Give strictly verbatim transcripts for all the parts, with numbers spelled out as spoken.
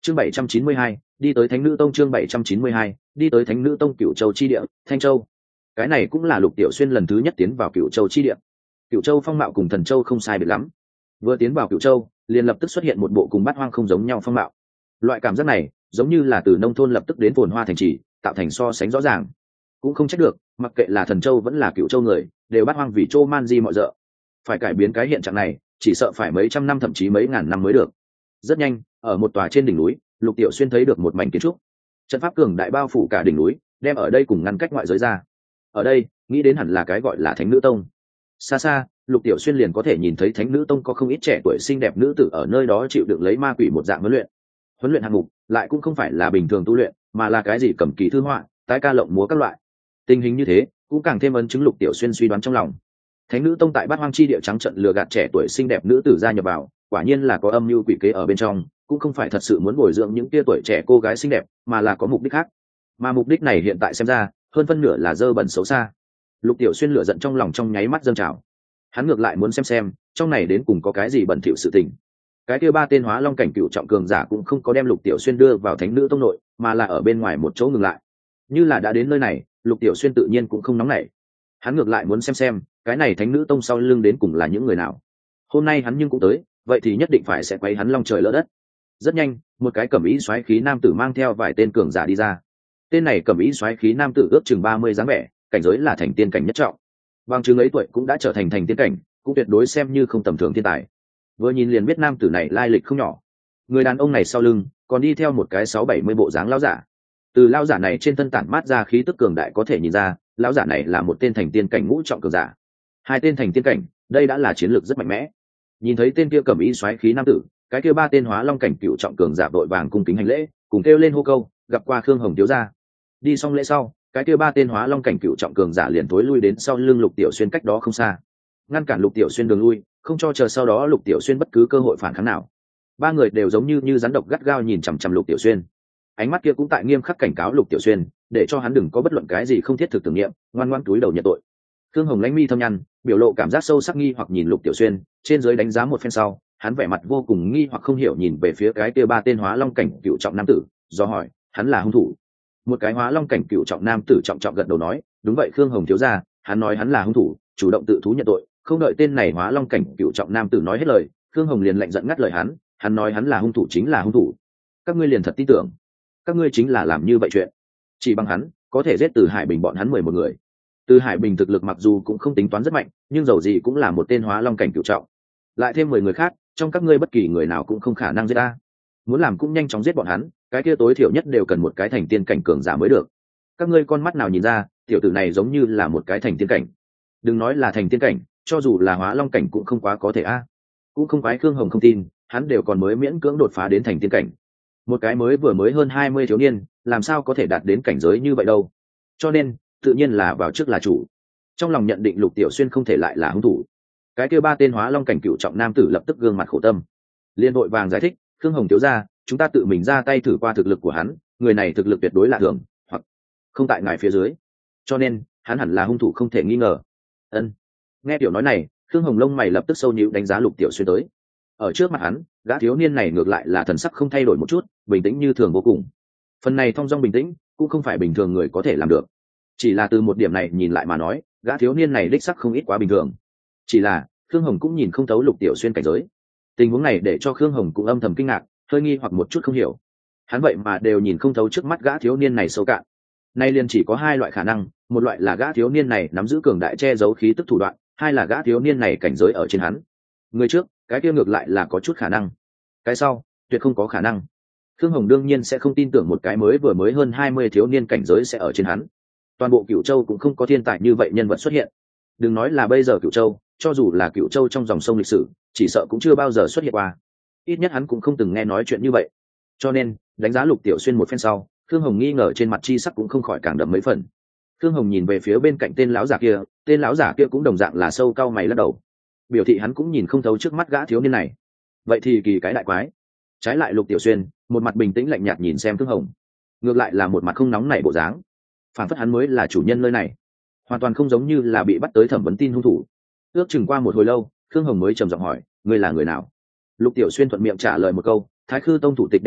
chương bảy trăm chín mươi hai, đi tới thánh nữ tông. Chương bảy trăm chín mươi hai, đi tới thánh nữ tông. Cửu châu chi địa, Thanh Châu. Cái này cũng là Lục Tiểu Xuyên lần thứ nhất tiến vào Cửu châu chi địa. Cửu châu phong mạo cùng Thần Châu không sai biệt lắm, vừa tiến vào Cửu châu liền lập tức xuất hiện một bộ cùng bát hoang không giống nhau phong mạo. Loại cảm giác này giống như là từ nông thôn lập tức đến phồn hoa thành trì, tạo thành so sánh rõ ràng. Cũng không trách được, mặc kệ là Thần Châu vẫn là Cửu châu người đều bát hoang vì Châu man di mọi dợ. Phải cải biến cái hiện trạng này chỉ sợ phải mấy trăm năm thậm chí mấy ngàn năm mới được. Rất nhanh, ở một tòa trên đỉnh núi, Lục Tiểu Xuyên thấy được một mảnh kiến trúc, trận pháp cường đại bao phủ cả đỉnh núi, đem ở đây cùng ngăn cách ngoại giới ra. Ở đây nghĩ đến hẳn là cái gọi là Thánh Nữ Tông. Xa xa Lục Tiểu Xuyên liền có thể nhìn thấy Thánh Nữ Tông có không ít trẻ tuổi xinh đẹp nữ tử ở nơi đó chịu đựng lấy ma quỷ một dạng huấn luyện. Huấn luyện hạng mục lại cũng không phải là bình thường tu luyện, mà là cái gì cầm kỳ thư họa, tái ca lộng múa các loại. Tình hình như thế cũng càng thêm ấn chứng Lục Tiểu Xuyên suy đoán trong lòng. Thánh Nữ Tông tại Bát Hoang chi địa trắng trận lừa gạt trẻ tuổi xinh đẹp nữ tử gia nhập vào, quả nhiên là có âm mưu quỷ kế ở bên trong, cũng không phải thật sự muốn bồi dưỡng những tia tuổi trẻ cô gái xinh đẹp, mà là có mục đích khác. Mà mục đích này hiện tại xem ra hơn phân nửa là dơ bẩn xấu xa. Lục Tiểu Xuyên lửa giận trong lòng trong nháy mắt dâng trào. Hắn ngược lại muốn xem xem trong này đến cùng có cái gì bẩn thỉu sự tình. Cái kia ba tên hóa long cảnh cựu trọng cường giả cũng không có đem Lục Tiểu Xuyên đưa vào Thánh Nữ Tông nội, mà là ở bên ngoài một chỗ ngừng lại. Như là đã đến nơi này, Lục Tiểu Xuyên tự nhiên cũng không nóng nảy. Hắn ngược lại muốn xem xem cái này Thánh Nữ Tông sau lưng đến cùng là những người nào. Hôm nay hắn nhưng cũng tới, vậy thì nhất định phải sẽ quấy hắn long trời lỡ đất. Rất nhanh, một cái cẩm y xoáy khí nam tử mang theo vài tên cường giả đi ra. Tên này cẩm y xoáy khí nam tử ước chừng ba mươi dáng vẻ, cảnh giới là thành tiên cảnh nhất trọng. Bằng chứng ấy tuổi cũng đã trở thành thành tiên cảnh, cũng tuyệt đối xem như không tầm thường thiên tài. Vừa nhìn liền biết nam tử này lai lịch không nhỏ. Người đàn ông này sau lưng còn đi theo một cái sáu bảy mươi bộ dáng lão giả. Từ lão giả này trên thân tản mát ra khí tức cường đại có thể nhìn ra, lão giả này là một tên thành tiên cảnh ngũ trọng cường giả. Hai tên thành tiên cảnh, đây đã là chiến lược rất mạnh mẽ. Nhìn thấy tên kia cẩm y xoáy khí nam tử, cái kia ba tên hóa long cảnh cựu trọng cường giả đội vàng cung kính hành lễ, cùng kêu lên hô câu, gặp qua Khương Hồng thiếu gia. Đi xong lễ sau, cái kia ba tên hóa long cảnh cựu trọng cường giả liền tối lui đến sau lưng Lục Tiểu Xuyên cách đó không xa, ngăn cản Lục Tiểu Xuyên đường lui, không cho chờ sau đó Lục Tiểu Xuyên bất cứ cơ hội phản kháng nào. Ba người đều giống như như rắn độc gắt gao nhìn chằm chằm Lục Tiểu Xuyên, ánh mắt kia cũng tại nghiêm khắc cảnh cáo Lục Tiểu Xuyên, để cho hắn đừng có bất luận cái gì không thiết thực tưởng niệm, ngoan ngoãn túi đầu nhận tội. Khương Hồng lãnh mi thâm nhăn, biểu lộ cảm giác sâu sắc nghi hoặc nhìn Lục Tiểu Xuyên, trên dưới đánh giá một phen sau, hắn vẻ mặt vô cùng nghi hoặc không hiểu nhìn về phía cái kia ba tên hóa long cảnh cựu trọng nam tử, do hỏi, hắn là hung thủ? Một cái hóa long cảnh cựu trọng nam tử trọng trọng gật đầu nói, đúng vậy Khương Hồng thiếu gia, hắn nói hắn là hung thủ, chủ động tự thú nhận tội. Không đợi tên này hóa long cảnh cựu trọng nam tử nói hết lời, Khương Hồng liền lạnh giận ngắt lời hắn, hắn nói hắn là hung thủ chính là hung thủ. Các ngươi liền thật tin tưởng? Các ngươi chính là làm như vậy chuyện? Chỉ bằng hắn, có thể giết Từ Hải Bình bọn hắn mười một người. Từ Hải Bình thực lực mặc dù cũng không tính toán rất mạnh, nhưng dầu gì cũng là một tên hóa long cảnh cựu trọng. Lại thêm mười người khác, trong các ngươi bất kỳ người nào cũng không khả năng giết ta. Muốn làm cũng nhanh chóng giết bọn hắn, cái kia tối thiểu nhất đều cần một cái thành tiên cảnh cường giả mới được. Các ngươi con mắt nào nhìn ra, tiểu tử này giống như là một cái thành tiên cảnh. Đừng nói là thành tiên cảnh, cho dù là hóa long cảnh cũng không quá có thể a. Cũng không quái Khương Hồng không tin, hắn đều còn mới miễn cưỡng đột phá đến thành tiên cảnh. Một cái mới vừa mới hơn hai mươi thiếu niên, làm sao có thể đạt đến cảnh giới như vậy đâu. Cho nên, tự nhiên là vào trước là chủ. Trong lòng nhận định Lục Tiểu Xuyên không thể lại là hung thủ. Cái kia ba tên hóa long cảnh cựu trọng nam tử lập tức gương mặt khổ tâm, liên đội vàng giải thích, Khương Hồng thiếu gia, chúng ta tự mình ra tay thử qua thực lực của hắn, người này thực lực tuyệt đối lạ thường, hoặc không tại ngài phía dưới, cho nên hắn hẳn là hung thủ không thể nghi ngờ. Ân. Nghe tiểu nói này, Khương Hồng lông mày lập tức sâu nhíu đánh giá Lục Tiểu Xuyên tới. Ở trước mặt hắn, gã thiếu niên này ngược lại là thần sắc không thay đổi một chút, bình tĩnh như thường vô cùng. Phần này thong dong bình tĩnh, cũng không phải bình thường người có thể làm được. Chỉ là từ một điểm này nhìn lại mà nói, gã thiếu niên này đích sắc không ít quá bình thường. Chỉ là Khương Hồng cũng nhìn không thấu Lục Tiểu Xuyên cảnh giới. Tình huống này để cho Khương Hồng cũng âm thầm kinh ngạc, hơi nghi hoặc một chút không hiểu. Hắn vậy mà đều nhìn không thấu trước mắt gã thiếu niên này sâu cạn. Nay liền chỉ có hai loại khả năng, một loại là gã thiếu niên này nắm giữ cường đại che giấu khí tức thủ đoạn, hai là gã thiếu niên này cảnh giới ở trên hắn. Người trước, cái kia ngược lại là có chút khả năng. Cái sau, tuyệt không có khả năng. Khương Hồng đương nhiên sẽ không tin tưởng một cái mới vừa mới hơn hai mươi thiếu niên cảnh giới sẽ ở trên hắn. Toàn bộ Cửu Châu cũng không có thiên tài như vậy nhân vật xuất hiện. Đừng nói là bây giờ Cửu Châu, cho dù là Cửu Châu trong dòng sông lịch sử, chỉ sợ cũng chưa bao giờ xuất hiện qua. Ít nhất hắn cũng không từng nghe nói chuyện như vậy. Cho nên, đánh giá Lục Tiểu Xuyên một phen sau, Khương Hồng nghi ngờ trên mặt chi sắc cũng không khỏi càng đậm mấy phần. Khương Hồng nhìn về phía bên cạnh tên lão giả kia, tên lão giả kia cũng đồng dạng là sâu cau mày lắc đầu, biểu thị hắn cũng nhìn không thấu trước mắt gã thiếu niên này. Vậy thì kỳ cái đại quái. Trái lại Lục Tiểu Xuyên, một mặt bình tĩnh lạnh nhạt nhìn xem Khương Hồng, ngược lại là một mặt không nóng nảy bộ dáng, phản phất hắn mới là chủ nhân nơi này, hoàn toàn không giống như là bị bắt tới thẩm vấn tin hung thủ. Ước chừng qua một hồi lâu, Khương Hồng mới trầm giọng hỏi, ngươi là người nào? Lục Tiểu Xuyên thuận miệng trả lời một câu, Thái Khư Tông thủ tịch đệ tử,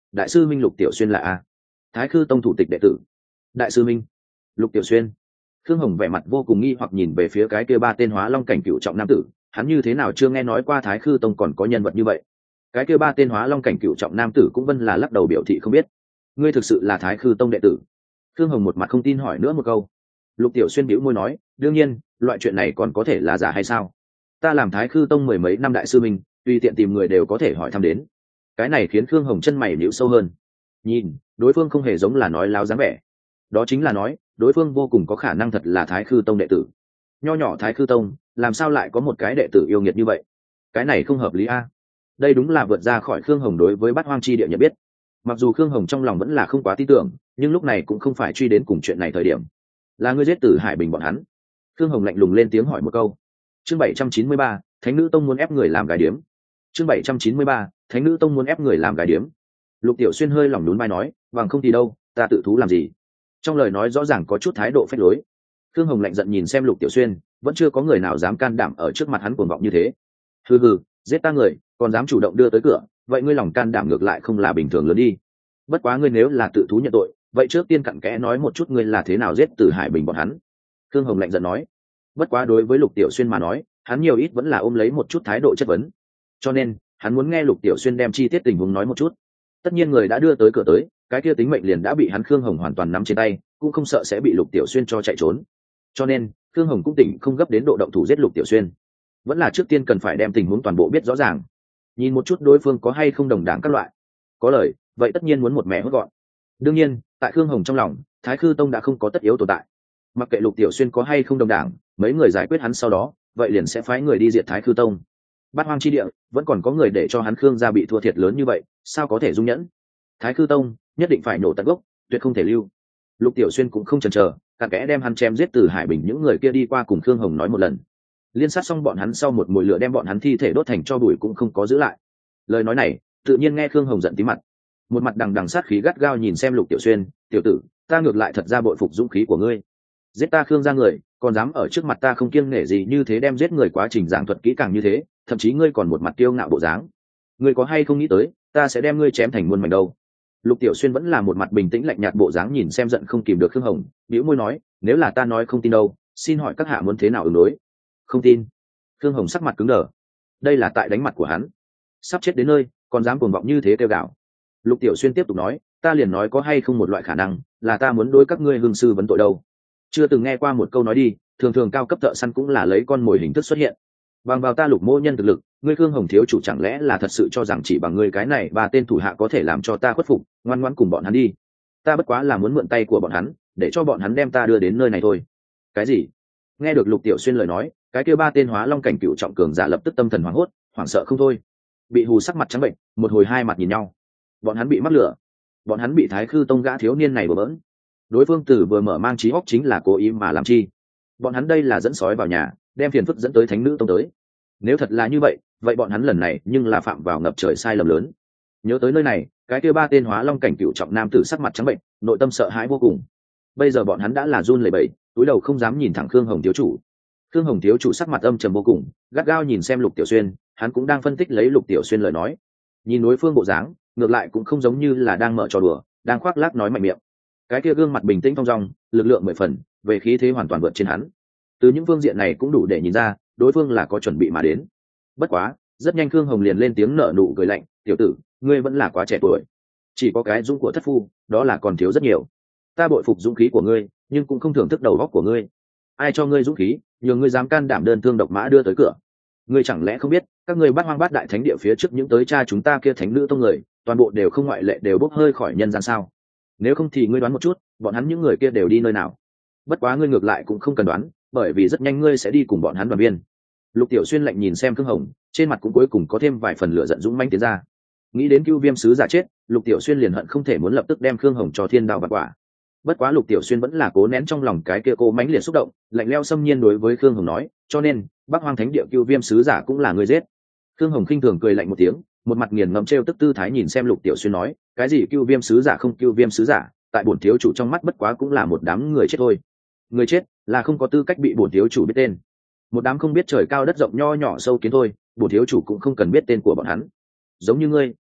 đại sư minh Lục Tiểu Xuyên là a? Thái Khư Tông thủ tịch đệ tử. Đại sư minh Lục Tiểu Xuyên. Khương Hồng vẻ mặt vô cùng nghi hoặc nhìn về phía cái kia ba tên Hóa Long cảnh cựu trọng nam tử, hắn như thế nào chưa nghe nói qua Thái Khư Tông còn có nhân vật như vậy. Cái kia ba tên Hóa Long cảnh cựu trọng nam tử cũng vân là lắc đầu biểu thị không biết. Ngươi thực sự là Thái Khư Tông đệ tử? Khương Hồng một mặt không tin hỏi nữa một câu. Lục Tiểu Xuyên bĩu môi nói, đương nhiên, loại chuyện này còn có thể là giả hay sao? Ta làm Thái Khư Tông mười mấy năm đại sư minh, tùy tiện tìm người đều có thể hỏi thăm đến. Cái này khiến Khương Hồng chân mày nhíu sâu hơn. Nhìn, đối phương không hề giống là nói láo dáng vẻ. Đó chính là nói, đối phương vô cùng có khả năng thật là Thái Khư Tông đệ tử. Nho nhỏ Thái Khư Tông, làm sao lại có một cái đệ tử yêu nghiệt như vậy? Cái này không hợp lý a. Đây đúng là vượt ra khỏi Khương Hồng đối với Bát Hoang chi địa nhận biết. Mặc dù Khương Hồng trong lòng vẫn là không quá tin tưởng, nhưng lúc này cũng không phải truy đến cùng chuyện này thời điểm. Là ngươi giết Tử Hải Bình bọn hắn? Khương Hồng lạnh lùng lên tiếng hỏi một câu. Chương bảy trăm chín mươi ba, Thánh Nữ Tông muốn ép người làm gái điếm. Chương bảy trăm chín mươi ba, Thánh Nữ Tông muốn ép người làm gái điếm. Lục Tiểu Xuyên hơi lỏng nhún vai nói, bằng không thì đâu, ta tự thú làm gì? Trong lời nói rõ ràng có chút thái độ phách lối. Khương Hồng lạnh giận nhìn xem Lục Tiểu Xuyên, vẫn chưa có người nào dám can đảm ở trước mặt hắn cuồng vọng như thế. Hừ hừ, giết ta người, còn dám chủ động đưa tới cửa, vậy ngươi lòng can đảm ngược lại không là bình thường lớn đi. Bất quá ngươi nếu là tự thú nhận tội, vậy trước tiên cặn kẽ nói một chút ngươi là thế nào giết Tử Hải Bình bọn hắn. Khương Hồng lạnh giận nói. Bất quá đối với Lục Tiểu Xuyên mà nói, hắn nhiều ít vẫn là ôm lấy một chút thái độ chất vấn. Cho nên, hắn muốn nghe Lục Tiểu Xuyên đem chi tiết tình huống nói một chút. Tất nhiên người đã đưa tới cửa tới, cái kia tính mệnh liền đã bị hắn Khương Hồng hoàn toàn nắm trên tay, cũng không sợ sẽ bị Lục Tiểu Xuyên cho chạy trốn. Cho nên, Khương Hồng cũng tỉnh không gấp đến độ động thủ giết Lục Tiểu Xuyên, vẫn là trước tiên cần phải đem tình huống toàn bộ biết rõ ràng, nhìn một chút đối phương có hay không đồng đảng các loại. Có lời, vậy tất nhiên muốn một mẹ hốt gọn. Đương nhiên, tại Khương Hồng trong lòng, Thái Khư Tông đã không có tất yếu tồn tại. Mặc kệ Lục Tiểu Xuyên có hay không đồng đảng, mấy người giải quyết hắn sau đó, vậy liền sẽ phái người đi diệt Thái Khư Tông. Bát Hoang chi địa, vẫn còn có người để cho hắn Khương gia bị thua thiệt lớn như vậy, sao có thể dung nhẫn? Thái Khư Tông nhất định phải nổ tận gốc, tuyệt không thể lưu. Lục Tiểu Xuyên cũng không chần chờ, cặn kẽ đem hắn chém giết Từ Hải Bình những người kia đi qua cùng Khương Hồng nói một lần. Liên sát xong bọn hắn sau một mùi lửa đem bọn hắn thi thể đốt thành tro bụi cũng không có giữ lại. Lời nói này, tự nhiên nghe Khương Hồng giận tí mặt. Một mặt đằng đằng sát khí gắt gao nhìn xem Lục Tiểu Xuyên, "Tiểu tử, ta ngược lại thật ra bội phục dũng khí của ngươi. Giết ta Khương gia người, còn dám ở trước mặt ta không kiêng nể gì như thế đem giết người quá trình giảng thuật kỹ càng như thế, thậm chí ngươi còn một mặt kiêu ngạo bộ dáng. Ngươi có hay không nghĩ tới, ta sẽ đem ngươi chém thành muôn mảnh đâu?" Lục Tiểu Xuyên vẫn là một mặt bình tĩnh lạnh nhạt bộ dáng nhìn xem giận không kìm được Khương Hồng, bĩu môi nói, "Nếu là ta nói không tin đâu, xin hỏi các hạ muốn thế nào ứng đối?" "Không tin." Khương Hồng sắc mặt cứng đờ. Đây là tại đánh mặt của hắn. Sắp chết đến nơi, còn dám cuồng vọng như thế kêu gào. Lục Tiểu Xuyên tiếp tục nói, "Ta liền nói có hay không một loại khả năng, là ta muốn đối các ngươi hương sư vấn tội đâu. Chưa từng nghe qua một câu nói đi, thường thường cao cấp thợ săn cũng là lấy con mồi hình thức xuất hiện. Bằng vào ta Lục mô nhân thực lực, ngươi Khương Hồng thiếu chủ chẳng lẽ là thật sự cho rằng chỉ bằng ngươi cái này ba tên thủ hạ có thể làm cho ta khuất phục, ngoan ngoãn cùng bọn hắn đi. Ta bất quá là muốn mượn tay của bọn hắn, để cho bọn hắn đem ta đưa đến nơi này thôi." "Cái gì?" Nghe được Lục Tiểu Xuyên lời nói, cái kia ba tên Hóa Long cảnh cựu trọng cường giả lập tức tâm thần hoảng hốt, hoảng sợ không thôi. Bị hù sắc mặt trắng bệnh, một hồi hai mặt nhìn nhau. Bọn hắn bị mắc lửa, bọn hắn bị Thái Khư Tông gã thiếu niên này bừa bỡn. Đối phương tử vừa mở mang trí óc chính là cố ý mà làm chi. Bọn hắn đây là dẫn sói vào nhà, đem phiền phức dẫn tới Thánh Nữ Tông tới. Nếu thật là như vậy, vậy bọn hắn lần này nhưng là phạm vào ngập trời sai lầm lớn. Nhớ tới nơi này, cái kia ba tên Hóa Long cảnh cựu trọng nam tử sắc mặt trắng bệnh, nội tâm sợ hãi vô cùng. Bây giờ bọn hắn đã là run lẩy bẩy, túi đầu không dám nhìn thẳng Khương Hồng thiếu chủ. Khương Hồng thiếu chủ sắc mặt âm trầm vô cùng, gắt gao nhìn xem Lục Tiểu Xuyên, hắn cũng đang phân tích lấy Lục Tiểu Xuyên lời nói. Nhìn đối phương bộ dáng, ngược lại cũng không giống như là đang mở trò đùa, đang khoác lác nói mạnh miệng. Cái kia gương mặt bình tĩnh thong dong, lực lượng mười phần, về khí thế hoàn toàn vượt trên hắn. Từ những phương diện này cũng đủ để nhìn ra, đối phương là có chuẩn bị mà đến. Bất quá, rất nhanh Khương Hồng liền lên tiếng nở nụ cười lạnh, "Tiểu tử, ngươi vẫn là quá trẻ tuổi, chỉ có cái dũng của thất phu, đó là còn thiếu rất nhiều. Ta bội phục dũng khí của ngươi, nhưng cũng không thưởng thức đầu óc của ngươi. Ai cho ngươi dũng khí, nhường ngươi dám can đảm đơn thương độc mã đưa tới cửa? Ngươi chẳng lẽ không biết, các ngươi Bát Hoang Bát Đại Thánh địa phía trước những tới cha chúng ta kia Thánh Nữ Tông người, toàn bộ đều không ngoại lệ đều bốc hơi khỏi nhân gian sao? Nếu không thì ngươi đoán một chút, bọn hắn những người kia đều đi nơi nào? Bất quá ngươi ngược lại cũng không cần đoán, bởi vì rất nhanh ngươi sẽ đi cùng bọn hắn đoàn viên." Lục Tiểu Xuyên lạnh nhìn xem Khương Hồng, trên mặt cũng cuối cùng có thêm vài phần lửa giận dũng mãnh tiến ra. Nghĩ đến Cưu Viêm sứ giả chết, Lục Tiểu Xuyên liền hận không thể muốn lập tức đem Khương Hồng cho thiên đao bạt quả. Bất quá Lục Tiểu Xuyên vẫn là cố nén trong lòng cái kia cô mãnh liệt xúc động, lạnh lẽo xâm nhiên đối với Khương Hồng nói, "Cho nên, Bắc Hoang Thánh địa Cưu Viêm sứ giả cũng là người giết." Khương Hồng khinh thường cười lạnh một tiếng, một mặt nghiền ngẫm trêu tức tư thái nhìn xem Lục Tiểu Xuyên nói, "Cái gì Cưu Viêm sứ giả không Cưu Viêm sứ giả, tại bổn thiếu chủ trong mắt bất quá cũng là một đám người chết thôi. Người chết là không có tư cách bị bổn thiếu chủ biết tên. Một đám không biết trời cao đất rộng nho nhỏ sâu kiến thôi, bổn thiếu chủ cũng không cần biết tên của bọn hắn. Giống như ngươi,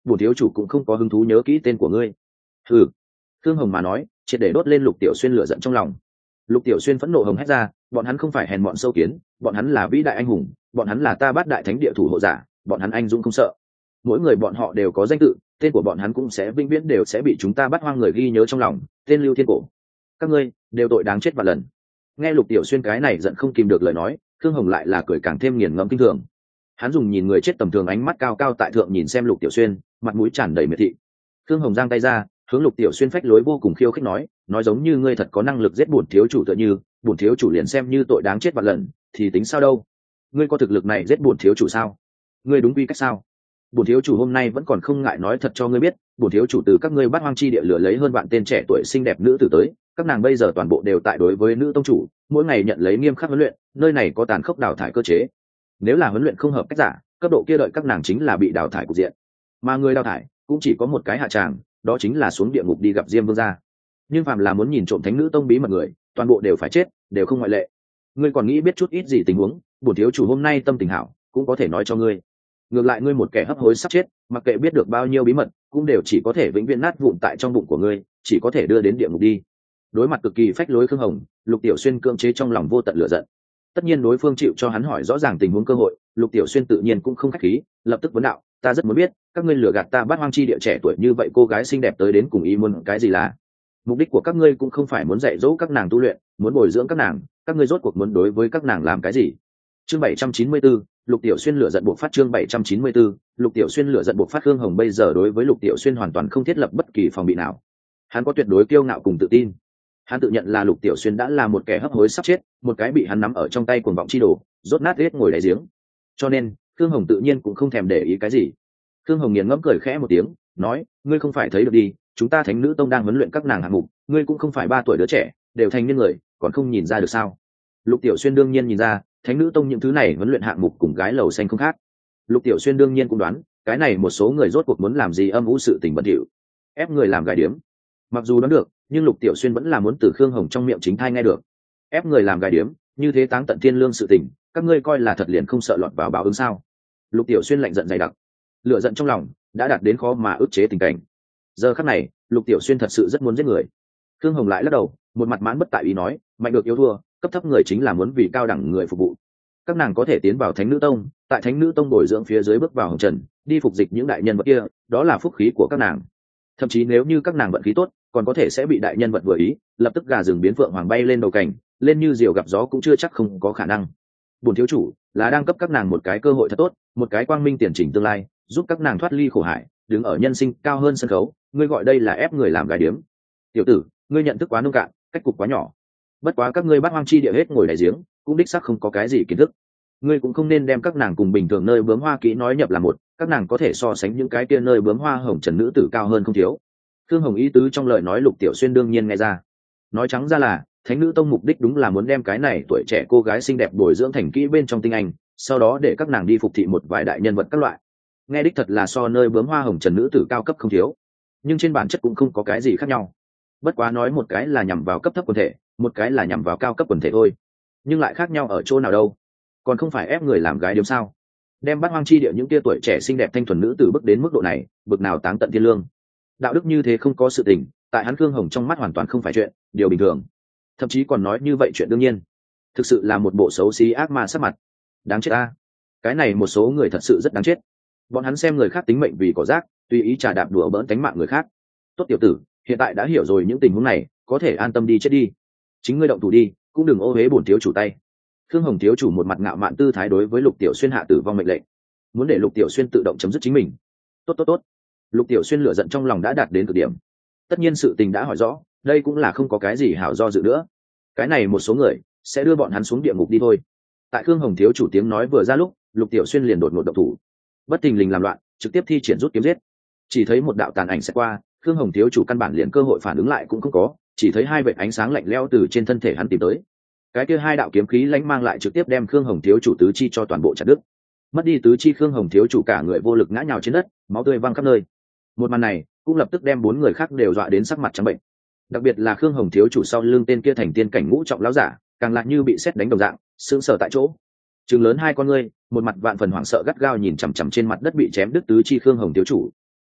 bổn thiếu chủ cũng không có hứng thú nhớ kỹ tên của ngươi. Ừ, Khương Hồng mà nói triệt để đốt lên Lục Tiểu Xuyên lửa giận trong lòng. Lục Tiểu Xuyên phẫn nộ hồng hét ra, bọn hắn không phải hèn bọn sâu kiến, bọn hắn là vĩ đại anh hùng, bọn hắn là ta bát đại thánh địa thủ hộ giả, bọn hắn anh dũng không sợ. Mỗi người bọn họ đều có danh tự, tên của bọn hắn cũng sẽ vĩnh viễn đều sẽ bị chúng ta bắt hoang người ghi nhớ trong lòng, tên Lưu Thiên Cổ. Các ngươi đều tội đáng chết vạn lần. Nghe Lục Tiểu Xuyên cái này giận không kìm được lời nói, Khương Hồng lại là cười càng thêm nghiền ngẫm kinh thường. Hắn dùng nhìn người chết tầm thường ánh mắt cao cao tại thượng nhìn xem Lục Tiểu Xuyên, mặt mũi tràn đầy miệt thị. Khương Hồng giang tay ra, hướng Lục Tiểu Xuyên phách lối vô cùng khiêu khích nói, nói giống như ngươi thật có năng lực giết bổn thiếu chủ tựa như, bổn thiếu chủ liền xem như tội đáng chết vạn lần, thì tính sao đâu? Ngươi có thực lực này giết bổn thiếu chủ sao? Ngươi đúng quy cách sao? Bổn thiếu chủ hôm nay vẫn còn không ngại nói thật cho ngươi biết, bổn thiếu chủ từ các ngươi bắt hoang chi địa lửa lấy hơn vạn tên trẻ tuổi xinh đẹp nữ tử tới, các nàng bây giờ toàn bộ đều tại đối với nữ tông chủ, mỗi ngày nhận lấy nghiêm khắc huấn luyện, nơi này có tàn khốc đào thải cơ chế. Nếu là huấn luyện không hợp cách giả, cấp độ kia đợi các nàng chính là bị đào thải cục diện. Mà người đào thải cũng chỉ có một cái hạ tràng, đó chính là xuống địa ngục đi gặp Diêm Vương gia. Nhưng phàm là muốn nhìn trộm thánh nữ tông bí mật người, toàn bộ đều phải chết, đều không ngoại lệ. Ngươi còn nghĩ biết chút ít gì tình huống, bổn thiếu chủ hôm nay tâm tình hảo, cũng có thể nói cho ngươi. Ngược lại ngươi một kẻ hấp hối sắp chết, mặc kệ biết được bao nhiêu bí mật, cũng đều chỉ có thể vĩnh viễn nát vụn tại trong bụng của ngươi, chỉ có thể đưa đến địa ngục đi. Đối mặt cực kỳ phách lối Khương Hồng, Lục Tiểu Xuyên cưỡng chế trong lòng vô tận lửa giận. Tất nhiên đối phương chịu cho hắn hỏi rõ ràng tình huống cơ hội, Lục Tiểu Xuyên tự nhiên cũng không khách khí, lập tức vấn đạo, ta rất muốn biết, các ngươi lừa gạt ta bắt hoang chi địa trẻ tuổi như vậy cô gái xinh đẹp tới đến cùng ý muốn cái gì là? Mục đích của các ngươi cũng không phải muốn dạy dỗ các nàng tu luyện, muốn bồi dưỡng các nàng, các ngươi rốt cuộc muốn đối với các nàng làm cái gì? Chương bảy trăm chín mươi tư, Lục Tiểu Xuyên lửa giận buộc phát. Chương bảy trăm chín mươi tư, Lục Tiểu Xuyên lửa giận buộc phát. Khương Hồng bây giờ đối với Lục Tiểu Xuyên hoàn toàn không thiết lập bất kỳ phòng bị nào. Hắn có tuyệt đối kiêu ngạo cùng tự tin. Hắn tự nhận là Lục Tiểu Xuyên đã là một kẻ hấp hối sắp chết, một cái bị hắn nắm ở trong tay cuồng vọng chi đồ, rốt nát hết ngồi đáy giếng. Cho nên, Khương Hồng tự nhiên cũng không thèm để ý cái gì. Khương Hồng nghiền ngẫm cười khẽ một tiếng, nói, ngươi không phải thấy được đi, chúng ta Thánh Nữ Tông đang huấn luyện các nàng hạng mục, ngươi cũng không phải ba tuổi đứa trẻ, đều thành niên người, còn không nhìn ra được sao? Lục Tiểu Xuyên đương nhiên nhìn ra, Thánh Nữ Tông những thứ này huấn luyện hạng mục cùng gái lầu xanh không khác. Lục Tiểu Xuyên đương nhiên cũng đoán, cái này một số người rốt cuộc muốn làm gì âm u sự tình bẩn thỉu, ép người làm gái điếm. Mặc dù đoán được, nhưng Lục Tiểu Xuyên vẫn là muốn từ Khương Hồng trong miệng chính thai nghe được. Ép người làm gái điếm, như thế táng tận thiên lương sự tình, các ngươi coi là thật liền không sợ lọt vào báo ứng sao? Lục Tiểu Xuyên lạnh giận dày đặc, lửa giận trong lòng đã đạt đến khó mà ức chế tình cảnh. Giờ khắc này, Lục Tiểu Xuyên thật sự rất muốn giết người. Khương Hồng lại lắc đầu, một mặt mãn bất tại ý nói, mạnh được yếu thua, cấp thấp người chính là muốn vì cao đẳng người phục vụ. Các nàng có thể tiến vào Thánh Nữ Tông, tại Thánh Nữ Tông bồi dưỡng phía dưới bước vào hồng trần, đi phục dịch những đại nhân vật kia, đó là phúc khí của các nàng. Thậm chí nếu như các nàng vận khí tốt, còn có thể sẽ bị đại nhân vật vừa ý, lập tức gà rừng biến phượng hoàng bay lên đầu cảnh, lên như diều gặp gió cũng chưa chắc không có khả năng. Bổn thiếu chủ là đang cấp các nàng một cái cơ hội thật tốt, một cái quang minh tiền trình tương lai, giúp các nàng thoát ly khổ hải, đứng ở nhân sinh cao hơn sân khấu. Ngươi gọi đây là ép người làm gái điếm? Tiểu tử, ngươi nhận thức quá nông cạn, cách cục quá nhỏ. Bất quá các ngươi bắt hoang chi địa hết ngồi đại giếng, cũng đích xác không có cái gì kiến thức. Ngươi cũng không nên đem các nàng cùng bình thường nơi bướm hoa kỹ nói nhập là một, các nàng có thể so sánh những cái kia nơi bướm hoa hồng trần nữ tử cao hơn không thiếu. Khương Hồng ý tứ trong lời nói Lục Tiểu Xuyên đương nhiên nghe ra. Nói trắng ra là, Thánh Nữ Tông mục đích đúng là muốn đem cái này tuổi trẻ cô gái xinh đẹp bồi dưỡng thành kỹ bên trong tinh anh, sau đó để các nàng đi phục thị một vài đại nhân vật các loại. Nghe đích thật là so nơi bướm hoa hồng trần nữ tử cao cấp không thiếu, nhưng trên bản chất cũng không có cái gì khác nhau. Bất quá nói một cái là nhằm vào cấp thấp quần thể, một cái là nhằm vào cao cấp quần thể thôi, nhưng lại khác nhau ở chỗ nào đâu? Còn không phải ép người làm gái điếm sao? Đem bắt hoang chi địa những tia tuổi trẻ xinh đẹp thanh thuần nữ tử bước đến mức độ này, bực nào táng tận thiên lương. Đạo đức như thế không có sự tình, tại hắn Khương Hồng trong mắt hoàn toàn không phải chuyện điều bình thường, thậm chí còn nói như vậy chuyện đương nhiên. Thực sự là một bộ xấu xí ác ma sắc mặt, đáng chết a! Cái này một số người thật sự rất đáng chết. Bọn hắn xem người khác tính mệnh vì cỏ rác, tùy ý trà đạp đùa bỡn tánh mạng người khác. Tốt tiểu tử, hiện tại đã hiểu rồi những tình huống này, có thể an tâm đi chết đi. Chính ngươi động thủ đi, cũng đừng ô uế bổn thiếu chủ tay. Khương Hồng thiếu chủ một mặt ngạo mạn tư thái đối với Lục Tiểu Xuyên hạ tử vong mệnh lệnh, muốn để Lục Tiểu Xuyên tự động chấm dứt chính mình. Tốt tốt tốt. Lục Tiểu Xuyên lửa giận trong lòng đã đạt đến cực điểm. Tất nhiên sự tình đã hỏi rõ, đây cũng là không có cái gì hảo do dự nữa. Cái này một số người sẽ đưa bọn hắn xuống địa ngục đi thôi. Tại Khương Hồng thiếu chủ tiếng nói vừa ra lúc, Lục Tiểu Xuyên liền đột ngột động thủ, bất thình lình làm loạn, trực tiếp thi triển rút kiếm giết. Chỉ thấy một đạo tàn ảnh sẽ qua, Khương Hồng thiếu chủ căn bản liền cơ hội phản ứng lại cũng không có, chỉ thấy hai vệt ánh sáng lạnh lẽo từ trên thân thể hắn tìm tới. Cái kia hai đạo kiếm khí lãnh mang lại trực tiếp đem Khương Hồng thiếu chủ tứ chi cho toàn bộ chặt đứt. Mất đi tứ chi, Khương Hồng thiếu chủ cả người vô lực ngã nhào trên đất, máu tươi văng khắp nơi. Một màn này cũng lập tức đem bốn người khác đều dọa đến sắc mặt trắng bệnh. Đặc biệt là Khương Hồng thiếu chủ sau lưng tên kia thành tiên cảnh ngũ trọng lão giả, càng lại như bị sét đánh đồng dạng, sững sờ tại chỗ. Trừng lớn hai con ngươi, một mặt vạn phần hoảng sợ gắt gao nhìn chằm chằm trên mặt đất bị chém đứt tứ chi Khương Hồng thiếu chủ.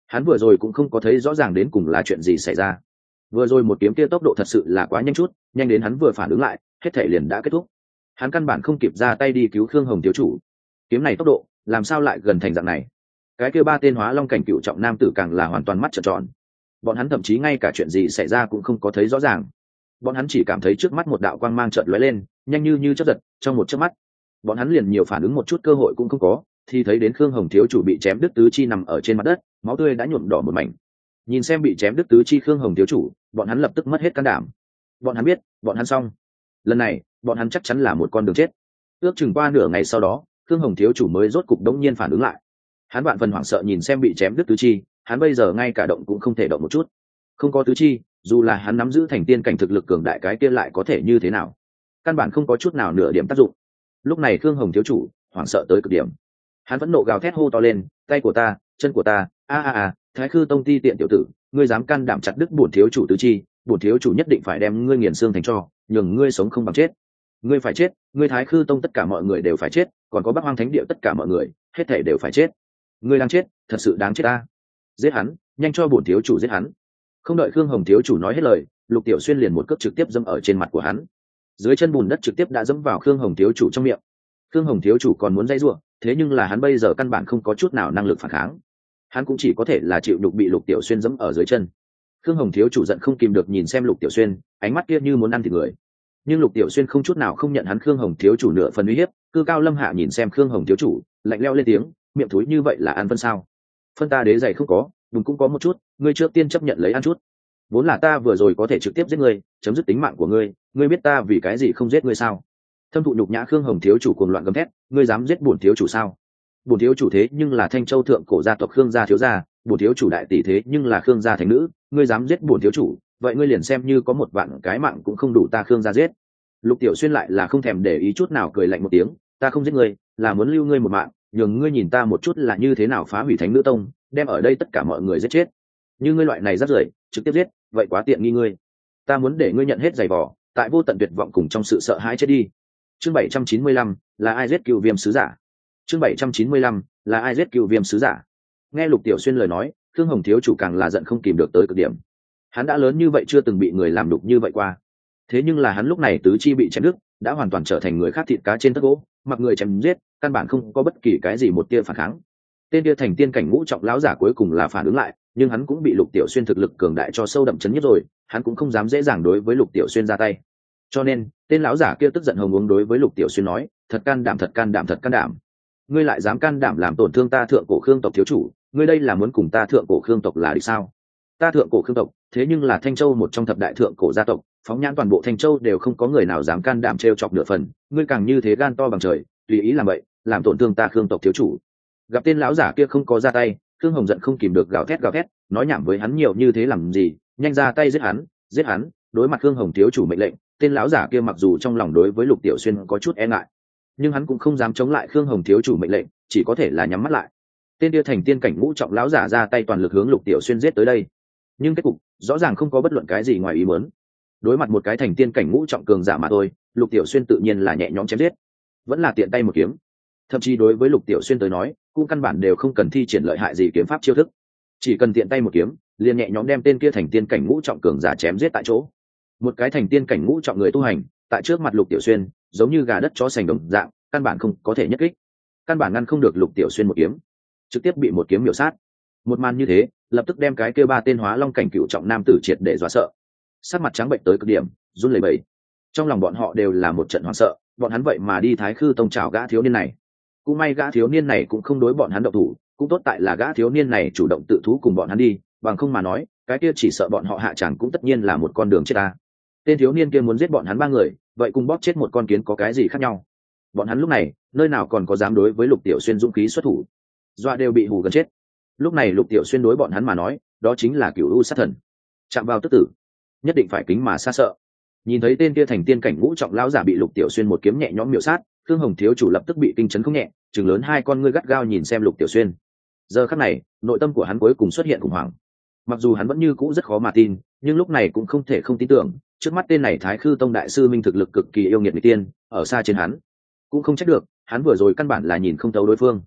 Hắn vừa rồi cũng không có thấy rõ ràng đến cùng là chuyện gì xảy ra. Vừa rồi một kiếm kia tốc độ thật sự là quá nhanh chút, nhanh đến hắn vừa phản ứng lại hết thể liền đã kết thúc. Hắn căn bản không kịp ra tay đi cứu Khương Hồng thiếu chủ. Kiếm này tốc độ làm sao lại gần thành dạng này? Cái kia ba tên hóa long cảnh cựu trọng nam tử càng là hoàn toàn mắt trợn tròn. Bọn hắn thậm chí ngay cả chuyện gì xảy ra cũng không có thấy rõ ràng. Bọn hắn chỉ cảm thấy trước mắt một đạo quang mang chợt lóe lên, nhanh như như chớp giật, trong một chớp mắt bọn hắn liền nhiều phản ứng một chút cơ hội cũng không có, thì thấy đến Khương Hồng thiếu chủ bị chém đứt tứ chi nằm ở trên mặt đất, máu tươi đã nhuộm đỏ một mảnh. Nhìn xem bị chém đứt tứ chi Khương Hồng thiếu chủ, bọn hắn lập tức mất hết can đảm. Bọn hắn biết, bọn hắn xong. Lần này, bọn hắn chắc chắn là một con đường chết. Ước chừng qua nửa ngày sau đó, Khương Hồng thiếu chủ mới rốt cục đống nhiên phản ứng lại. Hắn vạn phần hoảng sợ nhìn xem bị chém đứt tứ chi, hắn bây giờ ngay cả động cũng không thể động một chút. Không có tứ chi, dù là hắn nắm giữ thành tiên cảnh thực lực cường đại cái kia lại có thể như thế nào? Căn bản không có chút nào nửa điểm tác dụng. Lúc này Khương Hồng thiếu chủ hoảng sợ tới cực điểm. Hắn vẫn nộ gào thét hô to lên, tay của ta, chân của ta, a a a, Thái Khư Tông ti tiện tiểu tử, ngươi dám can đảm chặt đứt bổn thiếu chủ tứ chi, bổn thiếu chủ nhất định phải đem ngươi nghiền xương thành tro, nhường ngươi sống không bằng chết. Ngươi phải chết, ngươi Thái Khư Tông tất cả mọi người đều phải chết, còn có Bắc Hoang Thánh Địa tất cả mọi người, hết thảy đều phải chết. Ngươi đang chết, thật sự đáng chết ta. Giết hắn, nhanh cho bổn thiếu chủ giết hắn. Không đợi Khương Hồng thiếu chủ nói hết lời, Lục Tiểu Xuyên liền một cước trực tiếp dẫm ở trên mặt của hắn. Dưới chân bùn đất trực tiếp đã dẫm vào Khương Hồng thiếu chủ trong miệng. Khương Hồng thiếu chủ còn muốn dây rủa, thế nhưng là hắn bây giờ căn bản không có chút nào năng lực phản kháng. Hắn cũng chỉ có thể là chịu đục bị Lục Tiểu Xuyên dẫm ở dưới chân. Khương Hồng thiếu chủ giận không kìm được nhìn xem Lục Tiểu Xuyên, ánh mắt kia như muốn ăn thịt người. Nhưng Lục Tiểu Xuyên không chút nào không nhận hắn Khương Hồng thiếu chủ nửa phần uy hiếp, cư cao lâm hạ nhìn xem Khương Hồng thiếu chủ, lạnh lẽo lên tiếng, miệng thúi như vậy là ăn phân sao? Phân ta đế dày không có, đừng cũng có một chút, ngươi trước tiên chấp nhận lấy ăn chút. Vốn là ta vừa rồi có thể trực tiếp giết ngươi, chấm dứt tính mạng của ngươi, ngươi biết ta vì cái gì không giết ngươi sao? Thâm thụ nhục nhã Khương Hồng thiếu chủ cuồng loạn gầm thét, ngươi dám giết bổn thiếu chủ sao? Bổn thiếu chủ thế nhưng là Thanh Châu thượng cổ gia tộc Khương gia thiếu gia, bổn thiếu chủ đại tỷ thế nhưng là Khương gia thánh nữ, ngươi dám giết bổn thiếu chủ, vậy ngươi liền xem như có một vạn cái mạng cũng không đủ ta Khương gia giết. Lục Tiểu Xuyên lại là không thèm để ý chút nào, cười lạnh một tiếng, ta không giết ngươi, là muốn lưu ngươi một mạng, nhường ngươi nhìn ta một chút là như thế nào phá hủy Thánh Nữ Tông, đem ở đây tất cả mọi người giết chết. Như ngươi loại này rất rưởi, trực tiếp giết, vậy quá tiện nghi ngươi. Ta muốn để ngươi nhận hết giày vò, tại vô tận tuyệt vọng cùng trong sự sợ hãi chết đi. Chương bảy trăm chín mươi lăm, là ai giết Cựu Viêm sứ giả? Chương bảy trăm chín mươi lăm, là ai giết Cựu Viêm sứ giả? Nghe Lục Tiểu Xuyên lời nói, Khương Hồng thiếu chủ càng là giận không kìm được tới cực điểm. Hắn đã lớn như vậy chưa từng bị người làm đục như vậy qua. Thế nhưng là hắn lúc này tứ chi bị chém đứt, đã hoàn toàn trở thành người khác thịt cá trên tất gỗ, mặc người chém giết, căn bản không có bất kỳ cái gì một tia phản kháng. Tên kia thành tiên cảnh ngũ trọng lão giả cuối cùng là phản ứng lại, nhưng hắn cũng bị Lục Tiểu Xuyên thực lực cường đại cho sâu đậm chấn nhất rồi, hắn cũng không dám dễ dàng đối với Lục Tiểu Xuyên ra tay. Cho nên, tên lão giả kia tức giận hồng uống đối với Lục Tiểu Xuyên nói, thật can đảm, thật can đảm, thật can đảm. Ngươi lại dám can đảm làm tổn thương ta thượng cổ Khương tộc thiếu chủ, ngươi đây là muốn cùng ta thượng cổ Khương tộc là địch sao? Ta thượng cổ Khương tộc, thế nhưng là Thanh Châu một trong thập đại thượng cổ gia tộc, phóng nhãn toàn bộ Thanh Châu đều không có người nào dám can đảm trêu chọc nửa phần, ngươi càng như thế gan to bằng trời, tùy ý làm vậy, làm tổn thương ta Khương tộc thiếu chủ. Gặp tên lão giả kia không có ra tay, Khương Hồng giận không kìm được gào thét gào thét, nói nhảm với hắn nhiều như thế làm gì, nhanh ra tay giết hắn, giết hắn. Đối mặt Khương Hồng thiếu chủ mệnh lệnh, tên lão giả kia mặc dù trong lòng đối với Lục Tiểu Xuyên có chút e ngại, nhưng hắn cũng không dám chống lại Khương Hồng thiếu chủ mệnh lệnh, chỉ có thể là nhắm mắt lại. Tên kia thành tiên cảnh ngũ trọng lão giả ra tay toàn lực hướng Lục Tiểu Xuyên giết tới đây, nhưng kết cục rõ ràng không có bất luận cái gì ngoài ý muốn. Đối mặt một cái thành tiên cảnh ngũ trọng cường giả mà thôi, Lục Tiểu Xuyên tự nhiên là nhẹ nhõm chém giết, vẫn là tiện tay một kiếm. Thậm chí đối với Lục Tiểu Xuyên tới nói, cũng căn bản đều không cần thi triển lợi hại gì kiếm pháp chiêu thức, chỉ cần tiện tay một kiếm, liền nhẹ nhõm đem tên kia thành tiên cảnh ngũ trọng cường giả chém giết tại chỗ. Một cái thành tiên cảnh ngũ trọng người tu hành, tại trước mặt Lục Tiểu Xuyên, giống như gà đất chó sành đồng dạng, căn bản không có thể nhất kích, căn bản ngăn không được Lục Tiểu Xuyên một kiếm, trực tiếp bị một kiếm miểu sát. Một màn như thế, lập tức đem cái kia ba tên hóa long cảnh cựu trọng nam tử triệt để dọa sợ, sắc mặt trắng bệnh tới cực điểm, run lẩy bẩy. Trong lòng bọn họ đều là một trận hoảng sợ, bọn hắn vậy mà đi Thái Khư Tông chào gã thiếu niên này. Cũng may gã thiếu niên này cũng không đối bọn hắn động thủ, cũng tốt tại là gã thiếu niên này chủ động tự thú cùng bọn hắn đi, bằng không mà nói, cái kia chỉ sợ bọn họ hạ chẳng cũng tất nhiên là một con đường chết ta. Tên thiếu niên kia muốn giết bọn hắn ba người, vậy cùng bóp chết một con kiến có cái gì khác nhau? Bọn hắn lúc này, nơi nào còn có dám đối với Lục Tiểu Xuyên dũng khí xuất thủ, dọa đều bị hù gần chết. Lúc này Lục Tiểu Xuyên đối bọn hắn mà nói, đó chính là cửu u sát thần, chạm vào tức tử, nhất định phải kính mà xa sợ. Nhìn thấy tên kia thành tiên cảnh ngũ trọng lão giả bị Lục Tiểu Xuyên một kiếm nhẹ nhõm miểu sát, Khương Hồng thiếu chủ lập tức bị kinh chấn không nhẹ, trừng lớn hai con ngươi gắt gao nhìn xem Lục Tiểu Xuyên. Giờ khắc này, nội tâm của hắn cuối cùng xuất hiện khủng hoảng. Mặc dù hắn vẫn như cũ rất khó mà tin, nhưng lúc này cũng không thể không tin tưởng, trước mắt tên này Thái Khư Tông đại sư minh thực lực cực kỳ yêu nghiệt nghịch tiên, ở xa trên hắn, cũng không trách được, hắn vừa rồi căn bản là nhìn không thấu đối phương.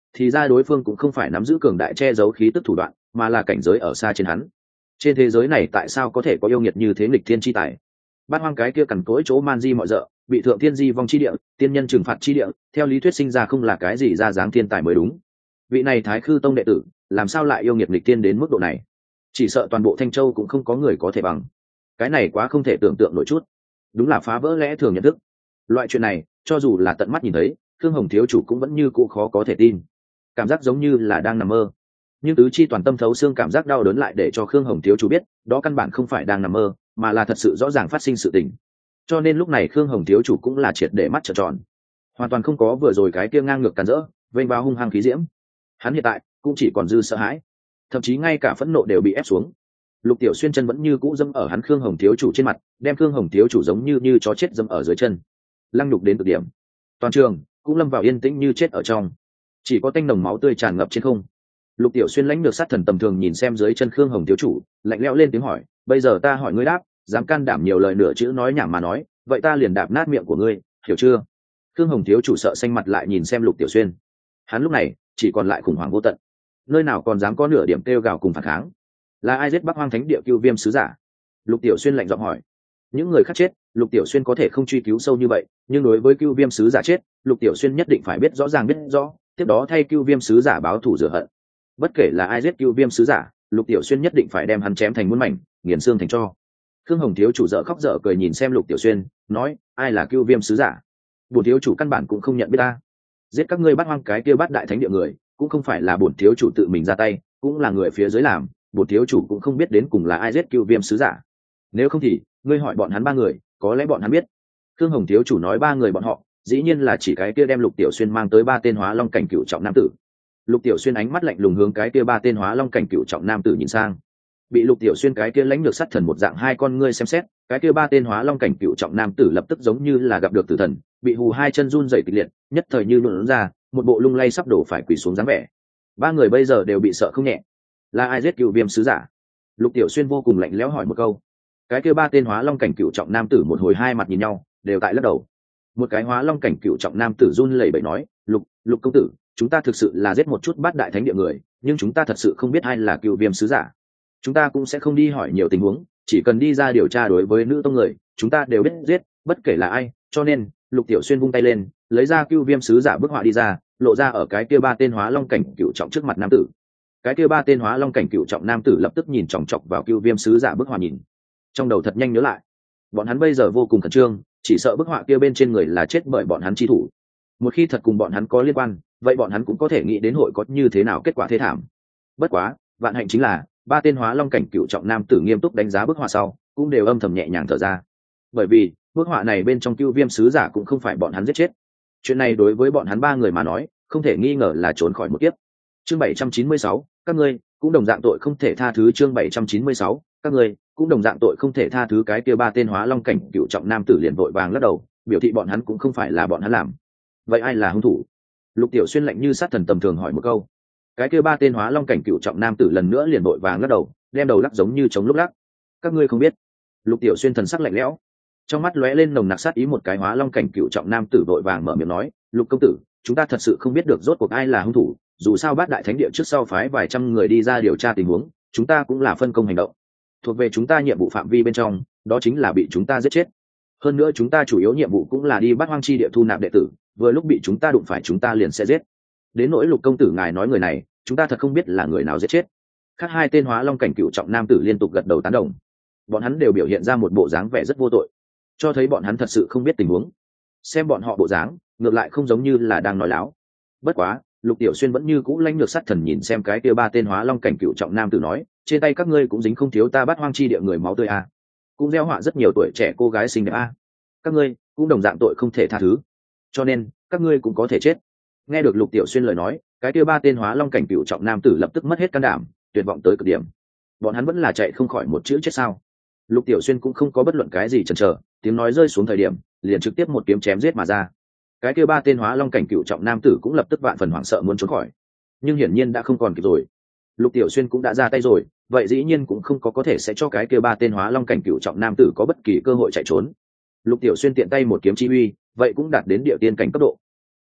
thì ra đối phương cũng không phải nắm giữ cường đại che giấu khí tức thủ đoạn, mà là cảnh giới ở xa trên hắn. Trên thế giới này tại sao có thể có yêu nghiệt như thế nghịch thiên chi tài? Bát hoang cái kia cằn cỗi chỗ man di mọi dợ, bị thượng thiên di vong chi địa, tiên nhân trừng phạt chi địa, theo lý thuyết sinh ra không là cái gì ra dáng thiên tài mới đúng. Vị này Thái Khư Tông đệ tử, làm sao lại yêu nghiệt nghịch thiên đến mức độ này? Chỉ sợ toàn bộ Thanh Châu cũng không có người có thể bằng. Cái này quá không thể tưởng tượng nổi chút. Đúng là phá vỡ lẽ thường nhận thức. Loại chuyện này, cho dù là tận mắt nhìn thấy, Khương Hồng thiếu chủ cũng vẫn như cũ khó có thể tin. Cảm giác giống như là đang nằm mơ. Nhưng tứ chi toàn tâm thấu xương cảm giác đau đớn lại để cho Khương Hồng thiếu chủ biết, đó căn bản không phải đang nằm mơ, mà là thật sự rõ ràng phát sinh sự tình. Cho nên lúc này Khương Hồng thiếu chủ cũng là triệt để mắt trợn tròn, hoàn toàn không có vừa rồi cái kia ngang ngược càn rỡ, vênh vào hung hăng khí diễm. Hắn hiện tại cũng chỉ còn dư sợ hãi, thậm chí ngay cả phẫn nộ đều bị ép xuống. Lục Tiểu Xuyên chân vẫn như cũ dẫm ở hắn Khương Hồng thiếu chủ trên mặt, đem Khương Hồng thiếu chủ giống như như chó chết dẫm ở dưới chân, lăng nhục đến cực điểm. Toàn trường cũng lâm vào yên tĩnh như chết ở trong, chỉ có tanh nồng máu tươi tràn ngập trên không. Lục Tiểu Xuyên lãnh được sát thần tầm thường nhìn xem dưới chân Khương Hồng thiếu chủ, lạnh lẽo lên tiếng hỏi, bây giờ ta hỏi ngươi đáp, dám can đảm nhiều lời nửa chữ nói nhảm mà nói, vậy ta liền đạp nát miệng của ngươi, hiểu chưa? Khương Hồng thiếu chủ sợ xanh mặt lại nhìn xem Lục Tiểu Xuyên, hắn lúc này chỉ còn lại khủng hoảng vô tận, nơi nào còn dám có nửa điểm kêu gào cùng phản kháng. Là ai giết Bắc Hoang Thánh Địa Cưu Viêm sứ giả? Lục Tiểu Xuyên lạnh giọng hỏi. Những người khác chết, Lục Tiểu Xuyên có thể không truy cứu sâu như vậy, nhưng đối với Cưu Viêm sứ giả chết, Lục Tiểu Xuyên nhất định phải biết rõ ràng biết rõ, tiếp đó thay Cưu Viêm sứ giả báo thù rửa hận. Bất kể là ai giết Cưu Viêm sứ giả, Lục Tiểu Xuyên nhất định phải đem hắn chém thành muôn mảnh, nghiền xương thành tro. Khương Hồng thiếu chủ dở khóc dở cười nhìn xem Lục Tiểu Xuyên, nói, ai là Cưu Viêm sứ giả? Bổn thiếu chủ căn bản cũng không nhận biết ta. Giết các ngươi Bát Hoang cái kia Bát Đại Thánh Địa người, cũng không phải là bổn thiếu chủ tự mình ra tay, cũng là người phía dưới làm, bổn thiếu chủ cũng không biết đến cùng là ai giết Cưu Viêm sứ giả. Nếu không thì, ngươi hỏi bọn hắn ba người, có lẽ bọn hắn biết. Khương Hồng thiếu chủ nói ba người bọn họ, dĩ nhiên là chỉ cái kia đem Lục Tiểu Xuyên mang tới ba tên Hóa Long cảnh cựu trọng nam tử. Lục Tiểu Xuyên ánh mắt lạnh lùng hướng cái kia ba tên Hóa Long cảnh cựu trọng nam tử nhìn sang. Bị Lục Tiểu Xuyên cái kia lãnh được sát thần một dạng hai con ngươi xem xét, cái kia ba tên Hóa Long cảnh cựu trọng nam tử lập tức giống như là gặp được tử thần, bị hù hai chân run rẩy kịch liệt, nhất thời như luồn ra, một bộ lung lay sắp đổ phải quỳ xuống dáng vẻ. Ba người bây giờ đều bị sợ không nhẹ. Là ai giết Cựu Viêm sứ giả? Lục Tiểu Xuyên vô cùng lạnh lẽo hỏi một câu. Cái kia ba tên Hóa Long cảnh cựu trọng nam tử một hồi hai mặt nhìn nhau, đều tại lắc đầu. Một cái Hóa Long cảnh cựu trọng nam tử run lẩy bẩy nói, "Lục, Lục công tử, chúng ta thực sự là giết một chút Bát Đại Thánh Địa người, nhưng chúng ta thật sự không biết ai là Cựu Viêm sứ giả. Chúng ta cũng sẽ không đi hỏi nhiều tình huống, chỉ cần đi ra điều tra đối với nữ tông người, chúng ta đều biết giết, bất kể là ai." Cho nên, Lục Tiểu Xuyên vung tay lên, lấy ra Cựu Viêm sứ giả bức họa đi ra, lộ ra ở cái kia ba tên Hóa Long cảnh cựu trọng trước mặt nam tử. Cái kia ba tên Hóa Long cảnh cựu trọng nam tử lập tức nhìn chòng chọc vào Cựu Viêm sứ giả bức họa nhìn, trong đầu thật nhanh nhớ lại, bọn hắn bây giờ vô cùng khẩn trương, chỉ sợ bức họa kia bên trên người là chết bởi bọn hắn chi thủ. Một khi thật cùng bọn hắn có liên quan, vậy bọn hắn cũng có thể nghĩ đến hội có như thế nào kết quả thế thảm. Bất quá, vạn hạnh chính là ba tên Hóa Long cảnh cựu trọng nam tử nghiêm túc đánh giá bức họa sau, cũng đều âm thầm nhẹ nhàng thở ra, bởi vì bức họa này bên trong Cưu Viêm sứ giả cũng không phải bọn hắn giết chết. Chuyện này đối với bọn hắn ba người mà nói, không thể nghi ngờ là trốn khỏi một kiếp. Chương bảy trăm chín mươi sáu, các ngươi cũng đồng dạng tội không thể tha thứ. Chương bảy trăm chín mươi sáu, các ngươi cũng đồng dạng tội không thể tha thứ. Cái kia ba tên Hóa Long cảnh cựu trọng nam tử liền vội vàng lắc đầu, biểu thị bọn hắn cũng không phải là bọn hắn làm. Vậy ai là hung thủ? Lục Tiểu Xuyên lạnh như sát thần tầm thường hỏi một câu. Cái kia ba tên Hóa Long cảnh cựu trọng nam tử lần nữa liền vội vàng lắc đầu, đem đầu lắc giống như chống lúc lắc. Các ngươi không biết. Lục Tiểu Xuyên thần sắc lạnh lẽo, trong mắt lóe lên nồng nặc sát ý. Một cái Hóa Long cảnh cựu trọng nam tử vội vàng mở miệng nói, Lục công tử, chúng ta thật sự không biết được rốt cuộc ai là hung thủ, dù sao Bát Đại Thánh Địa trước sau phái vài trăm người đi ra điều tra tình huống, chúng ta cũng là phân công hành động, thuộc về chúng ta nhiệm vụ phạm vi bên trong, đó chính là bị chúng ta giết chết. Hơn nữa chúng ta chủ yếu nhiệm vụ cũng là đi Bát Hoang chi địa thu nạp đệ tử, vừa lúc bị chúng ta đụng phải chúng ta liền sẽ giết. Đến nỗi Lục công tử ngài nói người này, chúng ta thật không biết là người nào giết chết. Khác hai tên Hóa Long cảnh cựu trọng nam tử liên tục gật đầu tán đồng, bọn hắn đều biểu hiện ra một bộ dáng vẻ rất vô tội, cho thấy bọn hắn thật sự không biết tình huống. Xem bọn họ bộ dáng, ngược lại không giống như là đang nói láo. Bất quá, Lục Tiểu Xuyên vẫn như cũ lãnh lược sát thần nhìn xem cái kia ba tên Hóa Long cảnh cựu trọng nam tử nói, trên tay các ngươi cũng dính không thiếu ta Bát Hoang chi địa người máu tươi a, cũng gieo họa rất nhiều tuổi trẻ cô gái xinh đẹp a, các ngươi cũng đồng dạng tội không thể tha thứ, cho nên các ngươi cũng có thể chết. Nghe được Lục Tiểu Xuyên lời nói, cái kia ba tên Hóa Long cảnh cựu trọng nam tử lập tức mất hết can đảm, tuyệt vọng tới cực điểm. Bọn hắn vẫn là chạy không khỏi một chữ chết sao? Lục Tiểu Xuyên cũng không có bất luận cái gì chần chờ, tiếng nói rơi xuống thời điểm, liền trực tiếp một kiếm chém giết mà ra. Cái kia ba tên Hóa Long cảnh cựu trọng nam tử cũng lập tức vạn phần hoảng sợ muốn trốn khỏi, nhưng hiển nhiên đã không còn kịp rồi. Lục Tiểu Xuyên cũng đã ra tay rồi, vậy dĩ nhiên cũng không có có thể sẽ cho cái kia ba tên Hóa Long cảnh cựu trọng nam tử có bất kỳ cơ hội chạy trốn. Lục Tiểu Xuyên tiện tay một kiếm chi uy, vậy cũng đạt đến địa tiên cảnh cấp độ.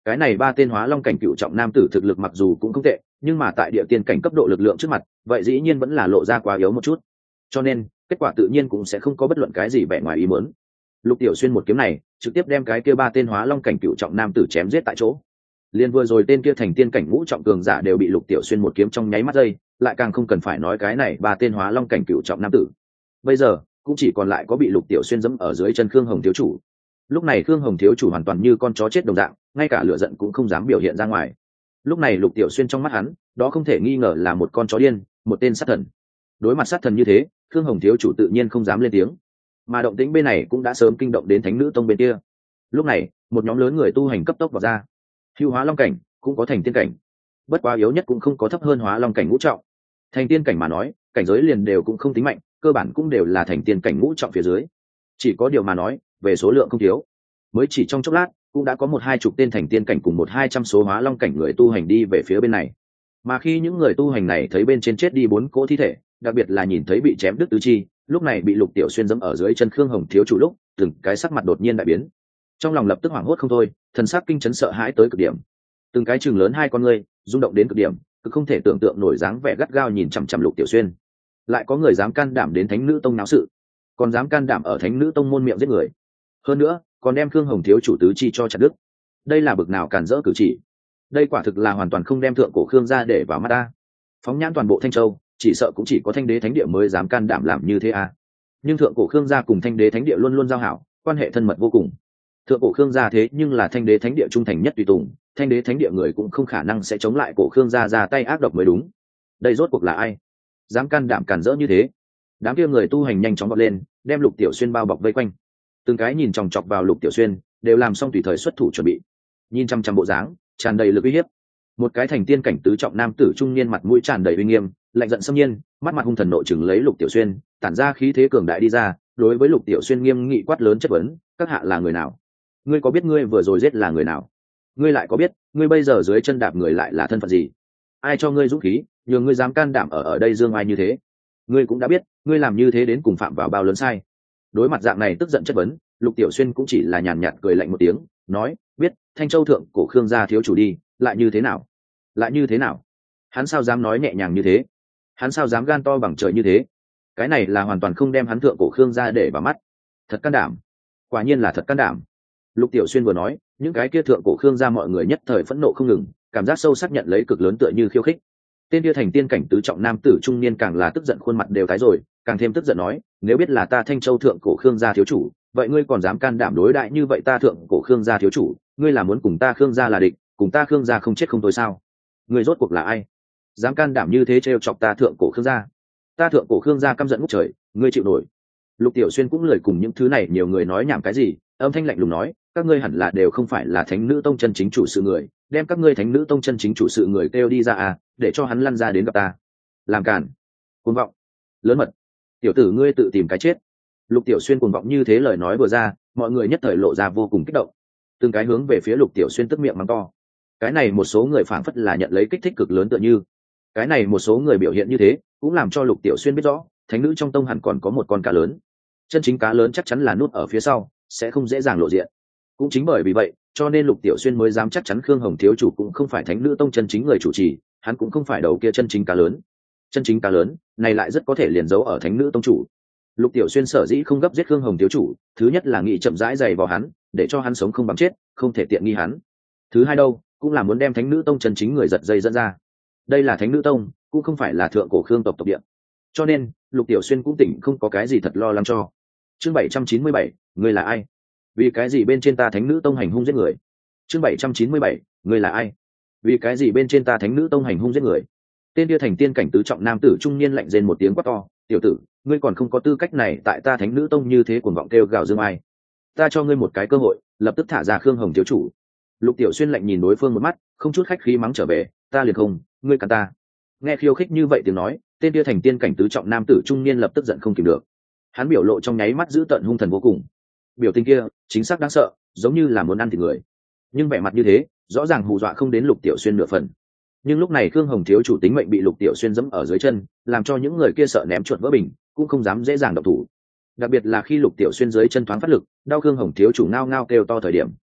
cái này ba tên hóa long cảnh cựu trọng nam tử thực lực mặc dù cũng không tệ, nhưng mà tại địa tiên cảnh cấp độ lực lượng trước mặt vậy dĩ nhiên vẫn là lộ ra quá yếu một chút, cho nên kết quả tự nhiên cũng sẽ không có bất luận cái gì vẻ ngoài ý muốn. Lục Tiểu Xuyên một kiếm này trực tiếp đem cái kia ba tên hóa long cảnh cựu trọng nam tử chém giết tại chỗ. Liên vừa rồi tên kia thành tiên cảnh ngũ trọng cường giả đều bị Lục Tiểu Xuyên một kiếm trong nháy mắt dây, lại càng không cần phải nói cái này ba tên hóa long cảnh cựu trọng nam tử. Bây giờ cũng chỉ còn lại có bị Lục Tiểu Xuyên giẫm ở dưới chân Khương Hồng thiếu chủ. Lúc này Khương Hồng thiếu chủ hoàn toàn như con chó chết đồng dạng, ngay cả lửa giận cũng không dám biểu hiện ra ngoài. Lúc này Lục Tiểu Xuyên trong mắt hắn, đó không thể nghi ngờ là một con chó điên, một tên sát thần. Đối mặt sát thần như thế, Khương Hồng thiếu chủ tự nhiên không dám lên tiếng. Mà động tĩnh bên này cũng đã sớm kinh động đến Thánh Nữ Tông bên kia. Lúc này, một nhóm lớn người tu hành cấp tốc vào ra. Hưu hóa long cảnh, cũng có thành tiên cảnh. Bất quá yếu nhất cũng không có thấp hơn hóa long cảnh ngũ trọng. Thành tiên cảnh mà nói, cảnh giới liền đều cũng không tính mạnh, cơ bản cũng đều là thành tiên cảnh ngũ trọng phía dưới. Chỉ có điều mà nói, về số lượng không thiếu. Mới chỉ trong chốc lát, cũng đã có một hai chục tên thành tiên cảnh cùng một hai trăm số hóa long cảnh người tu hành đi về phía bên này. Mà khi những người tu hành này thấy bên trên chết đi bốn cỗ thi thể, đặc biệt là nhìn thấy bị chém đứt tứ chi, lúc này bị Lục Tiểu Xuyên giẫm ở dưới chân Khương Hồng thiếu chủ lúc, từng cái sắc mặt đột nhiên đại biến. Trong lòng lập tức hoảng hốt không thôi, thần sắc kinh chấn sợ hãi tới cực điểm. Từng cái chừng lớn hai con ngươi, rung động đến cực điểm, cứ không thể tưởng tượng nổi dáng vẻ gắt gao nhìn chằm chằm Lục Tiểu Xuyên. Lại có người dám can đảm đến Thánh Nữ Tông náo sự, còn dám can đảm ở Thánh Nữ Tông môn miệng giết người. Hơn nữa, còn đem Khương Hồng thiếu chủ tứ chi cho chặt đứt. Đây là bực nào càn rỡ cử chỉ. Đây quả thực là hoàn toàn không đem thượng cổ Khương gia để vào mắt ta. Phóng nhãn toàn bộ Thanh Châu, chỉ sợ cũng chỉ có Thanh Đế Thánh Địa mới dám can đảm làm như thế à. Nhưng thượng cổ Khương gia cùng Thanh Đế Thánh Địa luôn luôn giao hảo, quan hệ thân mật vô cùng. Thượng cổ Khương gia thế nhưng là Thanh Đế Thánh Địa trung thành nhất tùy tùng, Thanh Đế Thánh Địa người cũng không khả năng sẽ chống lại cổ Khương gia ra tay ác độc mới đúng. Đây rốt cuộc là ai? Dám can đảm càn rỡ như thế? Đám kia người tu hành nhanh chóng vọt lên, đem Lục Tiểu Xuyên bao bọc vây quanh. Từng cái nhìn chòng chọc vào Lục Tiểu Xuyên, đều làm xong tùy thời xuất thủ chuẩn bị. Nhìn chăm chăm bộ dáng, tràn đầy lực uy hiếp. Một cái thành tiên cảnh tứ trọng nam tử trung niên mặt mũi tràn đầy uy nghiêm, lạnh giận xâm nhiên, mắt mặt hung thần nội chừng lấy Lục Tiểu Xuyên, tản ra khí thế cường đại đi ra, đối với Lục Tiểu Xuyên nghiêm nghị quát lớn chất vấn, các hạ là người nào? Ngươi có biết ngươi vừa rồi giết là người nào? Ngươi lại có biết, ngươi bây giờ dưới chân đạp người lại là thân phận gì? Ai cho ngươi dũng khí, nhường ngươi dám can đảm ở ở đây dương ai như thế? Ngươi cũng đã biết, ngươi làm như thế đến cùng phạm vào bao lớn sai. Đối mặt dạng này tức giận chất vấn, Lục Tiểu Xuyên cũng chỉ là nhàn nhạt cười lạnh một tiếng, nói, biết, Thanh Châu thượng cổ Khương gia thiếu chủ đi, lại như thế nào? Lại như thế nào? Hắn sao dám nói nhẹ nhàng như thế? Hắn sao dám gan to bằng trời như thế? Cái này là hoàn toàn không đem hắn thượng cổ Khương gia để vào mắt. Thật can đảm. Quả nhiên là thật can đảm. Lục Tiểu Xuyên vừa nói, những cái kia thượng cổ Khương gia mọi người nhất thời phẫn nộ không ngừng, cảm giác sâu sắc nhận lấy cực lớn tựa như khiêu khích. Tên kia thành tiên cảnh tứ trọng nam tử trung niên càng là tức giận khuôn mặt đều tái rồi, càng thêm tức giận nói, nếu biết là ta Thanh Châu thượng cổ Khương gia thiếu chủ, vậy ngươi còn dám can đảm đối đại như vậy ta thượng cổ Khương gia thiếu chủ, ngươi là muốn cùng ta Khương gia là địch, cùng ta Khương gia không chết không thôi sao? Ngươi rốt cuộc là ai? Dám can đảm như thế trêu chọc ta thượng cổ Khương gia? Ta thượng cổ Khương gia căm giận ngút trời, ngươi chịu nổi? Lục Tiểu Xuyên cũng lười cùng những thứ này nhiều người nói nhảm cái gì, âm thanh lạnh lùng nói, các ngươi hẳn là đều không phải là Thánh Nữ Tông chân chính chủ sự người, đem các ngươi Thánh Nữ Tông chân chính chủ sự người kêu đi ra à, để cho hắn lăn ra đến gặp ta. Làm cản, cuồng vọng, lớn mật, tiểu tử ngươi tự tìm cái chết. Lục Tiểu Xuyên cuồng vọng như thế lời nói vừa ra, mọi người nhất thời lộ ra vô cùng kích động, từng cái hướng về phía Lục Tiểu Xuyên tức miệng mắng to. Cái này một số người phảng phất là nhận lấy kích thích cực lớn tựa như. Cái này một số người biểu hiện như thế, cũng làm cho Lục Tiểu Xuyên biết rõ, Thánh Nữ trong tông hẳn còn có một con cá lớn. Chân chính cá lớn chắc chắn là núp ở phía sau, sẽ không dễ dàng lộ diện. Cũng chính bởi vì vậy, cho nên Lục Tiểu Xuyên mới dám chắc chắn Khương Hồng thiếu chủ cũng không phải Thánh Nữ Tông chân chính người chủ trì, hắn cũng không phải đầu kia chân chính cá lớn. Chân chính cá lớn này lại rất có thể liền giấu ở Thánh Nữ Tông chủ. Lục Tiểu Xuyên sở dĩ không gấp giết Khương Hồng thiếu chủ, thứ nhất là nghĩ chậm rãi dày vào hắn, để cho hắn sống không bằng chết, không thể tiện nghi hắn. Thứ hai đâu, cũng là muốn đem Thánh Nữ Tông chân chính người giật dây dẫn ra. Đây là Thánh Nữ Tông, cũng không phải là thượng cổ Khương tộc tộc địa. Cho nên, Lục Tiểu Xuyên cũng tỉnh không có cái gì thật lo lắng cho. Chương bảy trăm chín mươi bảy, ngươi là ai? Vì cái gì bên trên ta Thánh Nữ Tông hành hung giết người? Chương bảy trăm chín mươi bảy, ngươi là ai? Vì cái gì bên trên ta Thánh Nữ Tông hành hung giết người? Tên kia thành tiên cảnh tứ trọng nam tử trung niên lạnh rên một tiếng quát to, tiểu tử, ngươi còn không có tư cách này tại ta Thánh Nữ Tông như thế cuồng vọng kêu gào dương ai. Ta cho ngươi một cái cơ hội, lập tức thả ra Khương Hồng thiếu chủ. Lục Tiểu Xuyên lạnh nhìn đối phương một mắt, không chút khách khí mắng trở về, ta liền không, ngươi cản ta. Nghe khiêu khích như vậy tiếng nói, tên kia thành tiên cảnh tứ trọng nam tử trung niên lập tức giận không kìm được. Hắn biểu lộ trong nháy mắt giữ tận hung thần vô cùng. Biểu tình kia, chính xác đáng sợ, giống như là muốn ăn thịt người. Nhưng vẻ mặt như thế, rõ ràng hù dọa không đến Lục Tiểu Xuyên nửa phần. Nhưng lúc này Khương Hồng thiếu chủ tính mệnh bị Lục Tiểu Xuyên giẫm ở dưới chân, làm cho những người kia sợ ném chuột vỡ bình, cũng không dám dễ dàng động thủ. Đặc biệt là khi Lục Tiểu Xuyên dưới chân thoáng phát lực, đau Khương Hồng thiếu chủ ngao ngao kêu to thời điểm.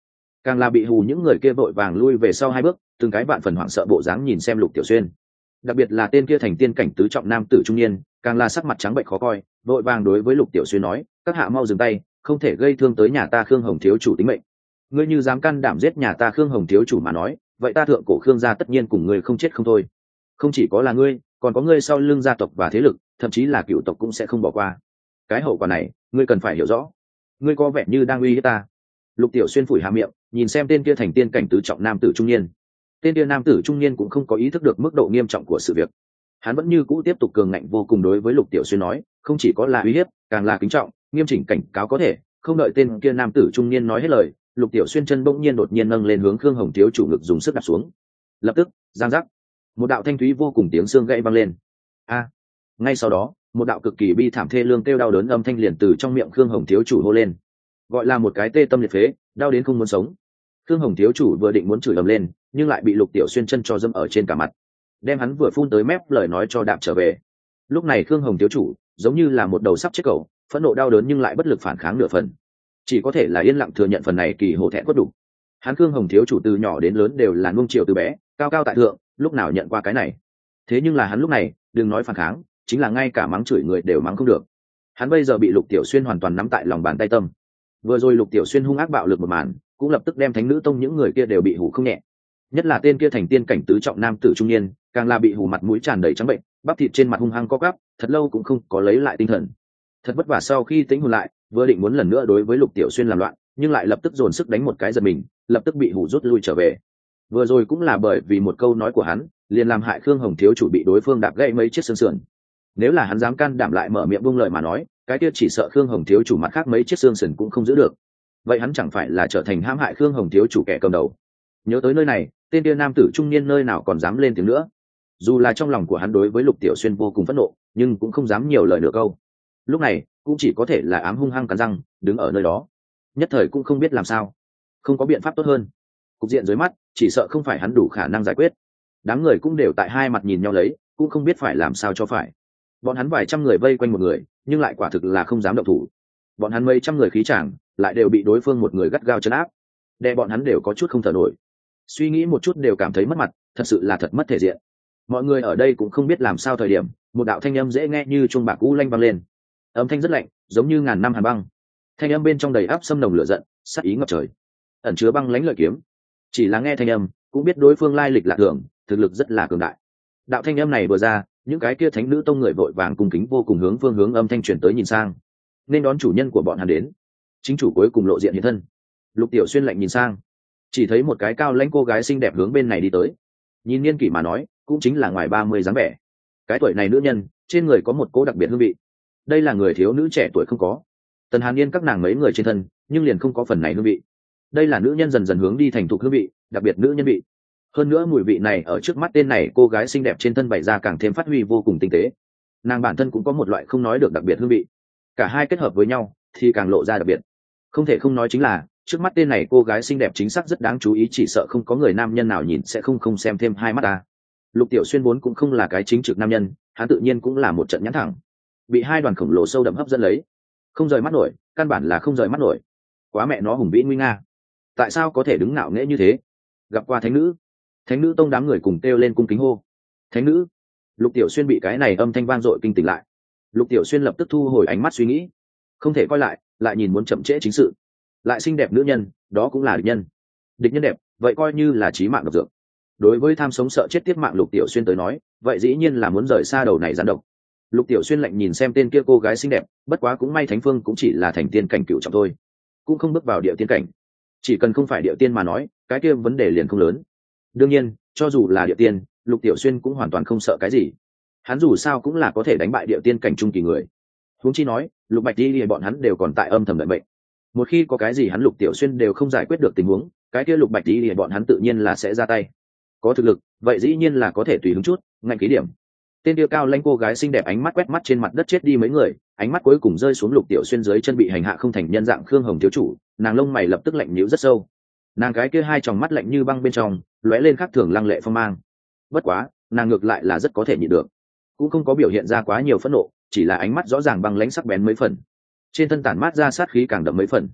càng là bị hù những người kia vội vàng lui về sau hai bước, từng cái vạn phần hoảng sợ bộ dáng nhìn xem Lục Tiểu Xuyên. Đặc biệt là tên kia thành tiên cảnh tứ trọng nam tử trung niên, càng là sắc mặt trắng bệch khó coi, vội vàng đối với Lục Tiểu Xuyên nói, các hạ mau dừng tay, không thể gây thương tới nhà ta Khương Hồng thiếu chủ tính mệnh. Ngươi như dám can đảm giết nhà ta Khương Hồng thiếu chủ mà nói, vậy ta thượng cổ Khương gia tất nhiên cùng ngươi không chết không thôi. Không chỉ có là ngươi, còn có ngươi sau lưng gia tộc và thế lực, thậm chí là cựu tộc cũng sẽ không bỏ qua. Cái hậu quả này, ngươi cần phải hiểu rõ. Ngươi có vẻ như đang uy hiếp ta. Lục Tiểu Xuyên phủi hà miệng, nhìn xem tên kia thành tiên cảnh tứ trọng nam tử trung niên. Tên kia nam tử trung niên cũng không có ý thức được mức độ nghiêm trọng của sự việc. Hắn vẫn như cũ tiếp tục cường ngạnh vô cùng đối với Lục Tiểu Xuyên nói, không chỉ có là uy hiếp, càng là kính trọng, nghiêm chỉnh cảnh cáo có thể. Không đợi tên kia nam tử trung niên nói hết lời, Lục Tiểu Xuyên chân bỗng nhiên đột nhiên nâng lên hướng Khương Hồng thiếu chủ ngực dùng sức đặt xuống. Lập tức, giang giác, một đạo thanh thúy vô cùng tiếng xương gãy vang lên. A! Ngay sau đó, một đạo cực kỳ bi thảm thê lương kêu đau đớn âm thanh liền từ trong miệng Khương Hồng thiếu chủ hô lên, gọi là một cái tê tâm liệt phế, đau đến không muốn sống. Khương Hồng thiếu chủ vừa định muốn chửi ầm lên, nhưng lại bị Lục Tiểu Xuyên chân cho dâm ở trên cả mặt, đem hắn vừa phun tới mép lời nói cho đạp trở về. Lúc này Khương Hồng thiếu chủ giống như là một đầu sắp chết cẩu, phẫn nộ đau đớn nhưng lại bất lực phản kháng nửa phần, chỉ có thể là yên lặng thừa nhận phần này kỳ hổ thẹn quất đủ. Hắn Khương Hồng thiếu chủ từ nhỏ đến lớn đều là nuông chiều từ bé, cao cao tại thượng, lúc nào nhận qua cái này. Thế nhưng là hắn lúc này, đừng nói phản kháng, chính là ngay cả mắng chửi người đều mắng không được. Hắn bây giờ bị Lục Tiểu Xuyên hoàn toàn nắm tại lòng bàn tay tâm. Vừa rồi Lục Tiểu Xuyên hung ác bạo lực một màn, cũng lập tức đem Thánh Nữ Tông những người kia đều bị hù không nhẹ. Nhất là tên kia thành tiên cảnh tứ trọng nam tử trung niên, càng là bị hù mặt mũi tràn đầy trắng bệnh, bắp thịt trên mặt hung hăng co quắp, thật lâu cũng không có lấy lại tinh thần. Thật vất vả sau khi tĩnh hồn lại, vừa định muốn lần nữa đối với Lục Tiểu Xuyên làm loạn, nhưng lại lập tức dồn sức đánh một cái giật mình, lập tức bị hù rút lui trở về. Vừa rồi cũng là bởi vì một câu nói của hắn, liền làm hại Khương Hồng thiếu chủ bị đối phương đạp gãy mấy chiếc xương sườn. Nếu là hắn dám can đảm lại mở miệng buông lời mà nói, cái kia chỉ sợ Khương Hồng thiếu chủ mặt khác mấy chiếc xương sườn cũng không giữ được. Vậy hắn chẳng phải là trở thành hãm hại Khương Hồng thiếu chủ kẻ cầm đầu. Nhớ tới nơi này, tên kia nam tử trung niên nơi nào còn dám lên tiếng nữa. Dù là trong lòng của hắn đối với Lục Tiểu Xuyên vô cùng phẫn nộ, nhưng cũng không dám nhiều lời nửa câu. Lúc này cũng chỉ có thể là ám hung hăng cắn răng đứng ở nơi đó, nhất thời cũng không biết làm sao, không có biện pháp tốt hơn. Cục diện dưới mắt chỉ sợ không phải hắn đủ khả năng giải quyết. Đám người cũng đều tại hai mặt nhìn nhau lấy, cũng không biết phải làm sao cho phải. Bọn hắn vài trăm người vây quanh một người, nhưng lại quả thực là không dám động thủ. Bọn hắn mấy trăm người khí chàng lại đều bị đối phương một người gắt gao trấn áp, đè bọn hắn đều có chút không thở nổi. Suy nghĩ một chút đều cảm thấy mất mặt, thật sự là thật mất thể diện. Mọi người ở đây cũng không biết làm sao thời điểm, một đạo thanh âm dễ nghe như chuông bạc u lanh vang lên. Âm thanh rất lạnh, giống như ngàn năm hàn băng. Thanh âm bên trong đầy áp xâm nồng lửa giận, sát ý ngập trời, ẩn chứa băng lãnh lợi kiếm. Chỉ là nghe thanh âm, cũng biết đối phương lai lịch lạ thường, thực lực rất là cường đại. Đạo thanh âm này vừa ra, những cái kia Thánh Nữ Tông người vội vàng cung kính vô cùng hướng phương hướng âm thanh truyền tới nhìn sang, nên đón chủ nhân của bọn hắn đến. Chính chủ cuối cùng lộ diện hiện thân. Lục Tiểu Xuyên lạnh nhìn sang, chỉ thấy một cái cao lãnh cô gái xinh đẹp hướng bên này đi tới. Nhìn niên kỷ mà nói, cũng chính là ngoài ba mươi dáng vẻ. Cái tuổi này nữ nhân, trên người có một cố đặc biệt hương vị. Đây là người thiếu nữ trẻ tuổi không có. Tần Hàn Yên các nàng mấy người trên thân, nhưng liền không có phần này hương vị. Đây là nữ nhân dần dần hướng đi thành thục hương vị, đặc biệt nữ nhân vị. Hơn nữa mùi vị này ở trước mắt tên này cô gái xinh đẹp trên thân bày ra càng thêm phát huy vô cùng tinh tế. Nàng bản thân cũng có một loại không nói được đặc biệt hương vị. Cả hai kết hợp với nhau thì càng lộ ra đặc biệt. Không thể không nói chính là, trước mắt tên này cô gái xinh đẹp chính xác rất đáng chú ý, chỉ sợ không có người nam nhân nào nhìn sẽ không không xem thêm hai mắt ta. Lục Tiểu Xuyên vốn cũng không là cái chính trực nam nhân, hắn tự nhiên cũng là một trận nhãn thẳng. Bị hai đoàn khổng lồ sâu đậm hấp dẫn lấy, không rời mắt nổi, căn bản là không rời mắt nổi. Quá mẹ nó hùng vĩ nguy nga, tại sao có thể đứng ngạo nghễ như thế? Gặp qua Thánh Nữ. Thánh Nữ Tông đám người cùng kêu lên cung kính hô. Thánh Nữ. Lục Tiểu Xuyên bị cái này âm thanh vang dội kinh tỉnh lại. Lục Tiểu Xuyên lập tức thu hồi ánh mắt suy nghĩ, không thể coi lại, lại nhìn muốn chậm trễ chính sự. Lại xinh đẹp nữ nhân, đó cũng là địch nhân. Địch nhân đẹp, vậy coi như là chí mạng độc dược. Đối với tham sống sợ chết tiếp mạng Lục Tiểu Xuyên tới nói, vậy dĩ nhiên là muốn rời xa đầu này gián độc. Lục Tiểu Xuyên lạnh nhìn xem tên kia cô gái xinh đẹp, bất quá cũng may Thánh Phương cũng chỉ là thành tiên cảnh cựu trọng thôi, cũng không bước vào địa tiên cảnh. Chỉ cần không phải địa tiên mà nói, cái kia vấn đề liền không lớn. Đương nhiên, cho dù là địa tiên, Lục Tiểu Xuyên cũng hoàn toàn không sợ cái gì. Hắn dù sao cũng là có thể đánh bại địa tiên cảnh trung kỳ người. Huống chi nói, Lục Bạch Đi bọn hắn đều còn tại âm thầm đợi mệnh. Một khi có cái gì hắn Lục Tiểu Xuyên đều không giải quyết được tình huống, cái kia Lục Bạch Đi bọn hắn tự nhiên là sẽ ra tay. Có thực lực, vậy dĩ nhiên là có thể tùy hứng chút, ngạnh ký điểm. Tên kia cao lãnh cô gái xinh đẹp ánh mắt quét mắt trên mặt đất chết đi mấy người, ánh mắt cuối cùng rơi xuống Lục Tiểu Xuyên dưới chân bị hành hạ không thành nhân dạng Khương Hồng thiếu chủ, nàng lông mày lập tức lạnh nhíu rất sâu. Nàng cái kia hai tròng mắt lạnh như băng bên trong, lóe lên khắc thường lăng lệ phong mang. Bất quá, nàng ngược lại là rất có thể nhịn được, cũng không có biểu hiện ra quá nhiều phẫn nộ, chỉ là ánh mắt rõ ràng băng lãnh sắc bén mấy phần, trên thân tản mát ra sát khí càng đậm mấy phần.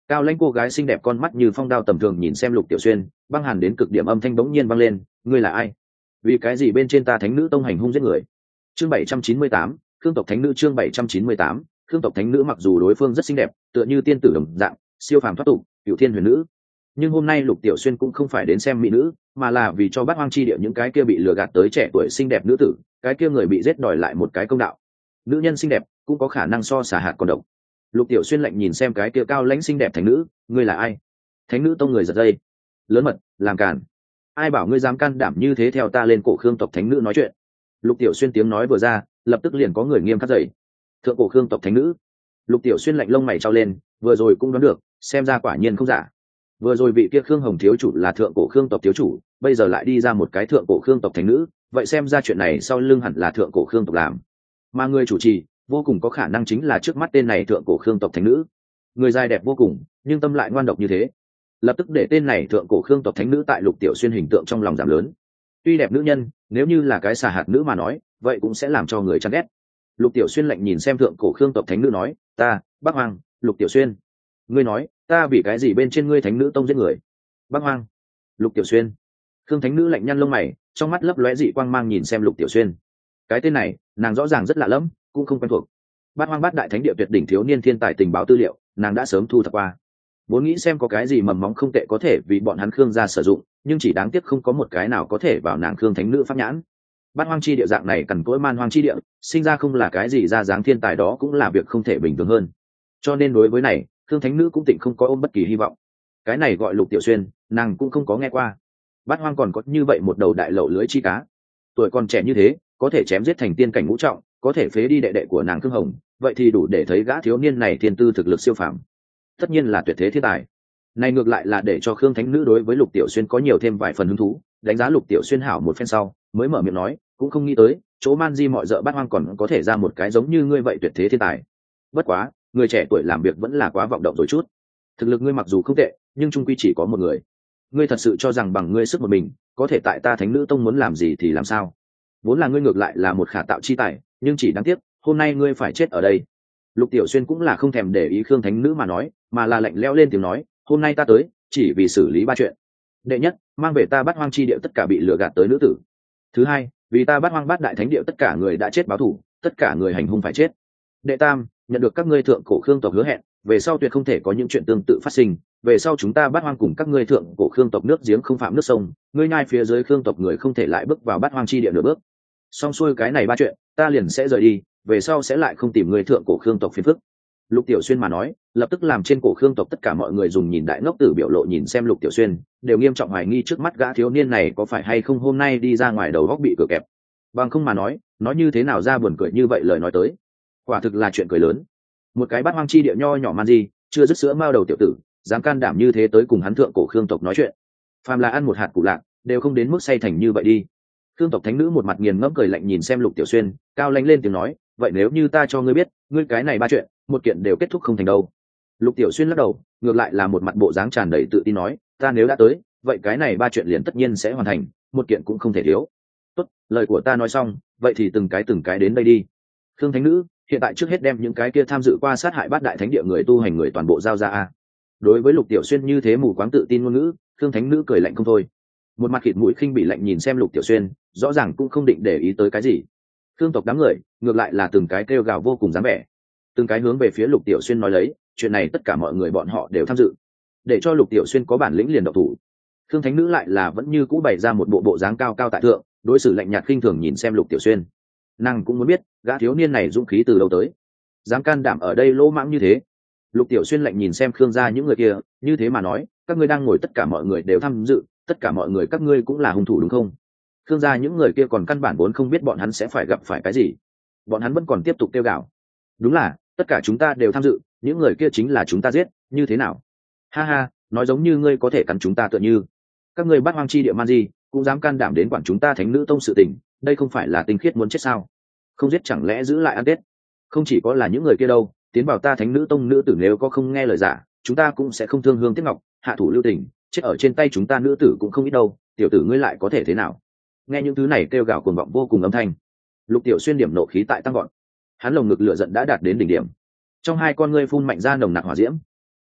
Cao lãnh cô gái xinh đẹp con mắt như phong đao tầm thường nhìn xem Lục Tiểu Xuyên, băng hàn đến cực điểm âm thanh bỗng nhiên vang lên, ngươi là ai? Vì cái gì bên trên ta thánh nữ tông hành hung giết người? Chương bảy trăm chín mươi tám, Khương tộc thánh nữ chương bảy trăm chín mươi tám, Khương tộc thánh nữ mặc dù đối phương rất xinh đẹp, tựa như tiên tử đồng dạng, siêu phàm thoát tục, cửu thiên huyền nữ. Nhưng hôm nay Lục Tiểu Xuyên cũng không phải đến xem mỹ nữ, mà là vì cho Bát Hoang chi địa những cái kia bị lừa gạt tới trẻ tuổi xinh đẹp nữ tử, cái kia người bị giết đòi lại một cái công đạo. Nữ nhân xinh đẹp cũng có khả năng so xả hạt con độc. Lục Tiểu Xuyên lạnh nhìn xem cái kia cao lãnh xinh đẹp thánh nữ, ngươi là ai? Thánh nữ tông người giật dây, lớn mật, làm cản. Ai bảo ngươi dám can đảm như thế theo ta lên cổ Khương tộc thánh nữ nói chuyện? Lục Tiểu Xuyên tiếng nói vừa ra, lập tức liền có người nghiêm khắc dậy. Thượng cổ Khương tộc thánh nữ. Lục Tiểu Xuyên lạnh lông mày trao lên, vừa rồi cũng đoán được, xem ra quả nhiên không giả. Vừa rồi vị kia Khương Hồng thiếu chủ là thượng cổ Khương tộc thiếu chủ, bây giờ lại đi ra một cái thượng cổ Khương tộc thánh nữ, vậy xem ra chuyện này sau lưng hẳn là thượng cổ Khương tộc làm. Mà người chủ trì, vô cùng có khả năng chính là trước mắt tên này thượng cổ Khương tộc thánh nữ. Người dài đẹp vô cùng, nhưng tâm lại ngoan độc như thế. Lập tức để tên này thượng cổ Khương tộc thánh nữ tại Lục Tiểu Xuyên hình tượng trong lòng giảm lớn. Tuy đẹp nữ nhân, nếu như là cái xà hạt nữ mà nói, vậy cũng sẽ làm cho người chán ghét. Lục Tiểu Xuyên lạnh nhìn xem thượng cổ Khương tộc thánh nữ nói, ta, Bắc Hoang, Lục Tiểu Xuyên. Ngươi nói, ta vì cái gì bên trên ngươi thánh nữ tông giết người? Bắc Hoang, Lục Tiểu Xuyên. Khương thánh nữ lạnh nhăn lông mày, trong mắt lấp lóe dị quang mang nhìn xem Lục Tiểu Xuyên. Cái tên này, nàng rõ ràng rất lạ lẫm, cũng không quen thuộc. Bát Hoang Bát Đại Thánh địa tuyệt đỉnh thiếu niên thiên tài tình báo tư liệu, nàng đã sớm thu thập qua. Vốn nghĩ xem có cái gì mầm móng không tệ có thể vì bọn hắn Khương gia sử dụng, nhưng chỉ đáng tiếc không có một cái nào có thể vào nàng Khương thánh nữ pháp nhãn. Bát Hoang chi địa dạng này cằn cỗi man hoang chi địa, sinh ra không là cái gì ra dáng thiên tài đó cũng là việc không thể bình thường hơn. Cho nên đối với này, Khương thánh nữ cũng tịnh không có ôm bất kỳ hy vọng. Cái này gọi Lục Tiểu Xuyên, nàng cũng không có nghe qua. Bát Hoang còn có như vậy một đầu đại lậu lưới chi cá, tuổi còn trẻ như thế, có thể chém giết thành tiên cảnh ngũ trọng, có thể phế đi đệ đệ của nàng Khương Hồng, vậy thì đủ để thấy gã thiếu niên này thiên tư thực lực siêu phàm, tất nhiên là tuyệt thế thiên tài. Này ngược lại là để cho Khương thánh nữ đối với Lục Tiểu Xuyên có nhiều thêm vài phần hứng thú, đánh giá Lục Tiểu Xuyên hảo một phen sau, mới mở miệng nói, cũng không nghĩ tới, chỗ man di mọi dợ Bát Hoang còn có thể ra một cái giống như ngươi vậy tuyệt thế thiên tài. Bất quá, người trẻ tuổi làm việc vẫn là quá vọng động rồi chút. Thực lực ngươi mặc dù không tệ, nhưng chung quy chỉ có một người. Ngươi thật sự cho rằng bằng ngươi sức một mình, có thể tại ta thánh nữ tông muốn làm gì thì làm sao? Vốn là ngươi ngược lại là một khả tạo chi tài, nhưng chỉ đáng tiếc, hôm nay ngươi phải chết ở đây. Lục Tiểu Xuyên cũng là không thèm để ý Khương thánh nữ mà nói, mà là lạnh lẽo lên tiếng nói, hôm nay ta tới, chỉ vì xử lý ba chuyện. Đệ nhất, mang về ta Bát Hoang chi địa tất cả bị lừa gạt tới nữ tử. Thứ hai, vì ta Bát Hoang Bát Đại Thánh địa tất cả người đã chết báo thù, tất cả người hành hung phải chết. Đệ tam, nhận được các ngươi thượng cổ Khương tộc hứa hẹn, về sau tuyệt không thể có những chuyện tương tự phát sinh, về sau chúng ta Bát Hoang cùng các ngươi thượng cổ Khương tộc nước giếng không phạm nước sông, ngươi nhai phía dưới Khương tộc người không thể lại bước vào Bát Hoang chi địa nửa bước. Xong xuôi cái này ba chuyện, ta liền sẽ rời đi, về sau sẽ lại không tìm người thượng cổ Khương tộc phiền phức. Lục Tiểu Xuyên mà nói, lập tức làm trên cổ Khương tộc tất cả mọi người dùng nhìn đại ngốc tử biểu lộ nhìn xem Lục Tiểu Xuyên, đều nghiêm trọng hoài nghi trước mắt gã thiếu niên này có phải hay không hôm nay đi ra ngoài đầu góc bị cửa kẹp. Bằng không mà nói, nói như thế nào ra buồn cười như vậy lời nói tới. Quả thực là chuyện cười lớn. Một cái Bát Hoang chi địa nho nhỏ man gì, chưa dứt sữa mao đầu tiểu tử, dám can đảm như thế tới cùng hắn thượng cổ Khương tộc nói chuyện. Phàm là ăn một hạt củ lạc, đều không đến mức say thành như vậy đi. Khương tộc thánh nữ một mặt nghiền ngẫm cười lạnh nhìn xem Lục Tiểu Xuyên, cao lãnh lên tiếng nói, vậy nếu như ta cho ngươi biết, ngươi cái này ba chuyện, một kiện đều kết thúc không thành đâu. Lục Tiểu Xuyên lắc đầu, ngược lại là một mặt bộ dáng tràn đầy tự tin nói, ta nếu đã tới, vậy cái này ba chuyện liền tất nhiên sẽ hoàn thành, một kiện cũng không thể thiếu. Tốt, lời của ta nói xong, vậy thì từng cái từng cái đến đây đi. Khương thánh nữ, hiện tại trước hết đem những cái kia tham dự qua sát hại Bát Đại Thánh địa người tu hành người toàn bộ giao ra a. Đối với Lục Tiểu Xuyên như thế mù quáng tự tin ngôn ngữ, Khương thánh nữ cười lạnh không thôi. Một mặt khịt mũi khinh bị lạnh nhìn xem Lục Tiểu Xuyên, rõ ràng cũng không định để ý tới cái gì. Khương tộc đám người, ngược lại là từng cái kêu gào vô cùng dáng vẻ, từng cái hướng về phía Lục Tiểu Xuyên nói lấy, chuyện này tất cả mọi người bọn họ đều tham dự, để cho Lục Tiểu Xuyên có bản lĩnh liền động thủ. Khương thánh nữ lại là vẫn như cũ bày ra một bộ bộ dáng cao cao tại thượng, đối xử lạnh nhạt khinh thường nhìn xem Lục Tiểu Xuyên. Nàng cũng muốn biết, gã thiếu niên này dũng khí từ đâu tới, dám can đảm ở đây lỗ mãng như thế. Lục Tiểu Xuyên lạnh nhìn xem Khương gia những người kia, như thế mà nói, các ngươi đang ngồi tất cả mọi người đều tham dự, tất cả mọi người các ngươi cũng là hung thủ đúng không? Khương gia những người kia còn căn bản vốn không biết bọn hắn sẽ phải gặp phải cái gì, bọn hắn vẫn còn tiếp tục kêu gào. Đúng là, tất cả chúng ta đều tham dự, những người kia chính là chúng ta giết, như thế nào? Ha ha, nói giống như ngươi có thể cắn chúng ta tựa như. Các ngươi Bát Hoang chi địa man gì, cũng dám can đảm đến quản chúng ta Thánh nữ tông sự tình, đây không phải là tinh khiết muốn chết sao? Không giết chẳng lẽ giữ lại ăn tết? Không chỉ có là những người kia đâu, tiến vào ta Thánh nữ tông nữ tử nếu có không nghe lời giả, chúng ta cũng sẽ không thương hương tiếc ngọc, hạ thủ lưu tình, chết ở trên tay chúng ta nữ tử cũng không ít đâu, tiểu tử ngươi lại có thể thế nào? Nghe những thứ này kêu gào cuồng vọng vô cùng âm thanh, Lục Tiểu Xuyên điểm nộ khí tại tăng vọt, hắn lồng ngực lửa giận đã đạt đến đỉnh điểm, trong hai con ngươi phun mạnh ra nồng nặc hỏa diễm.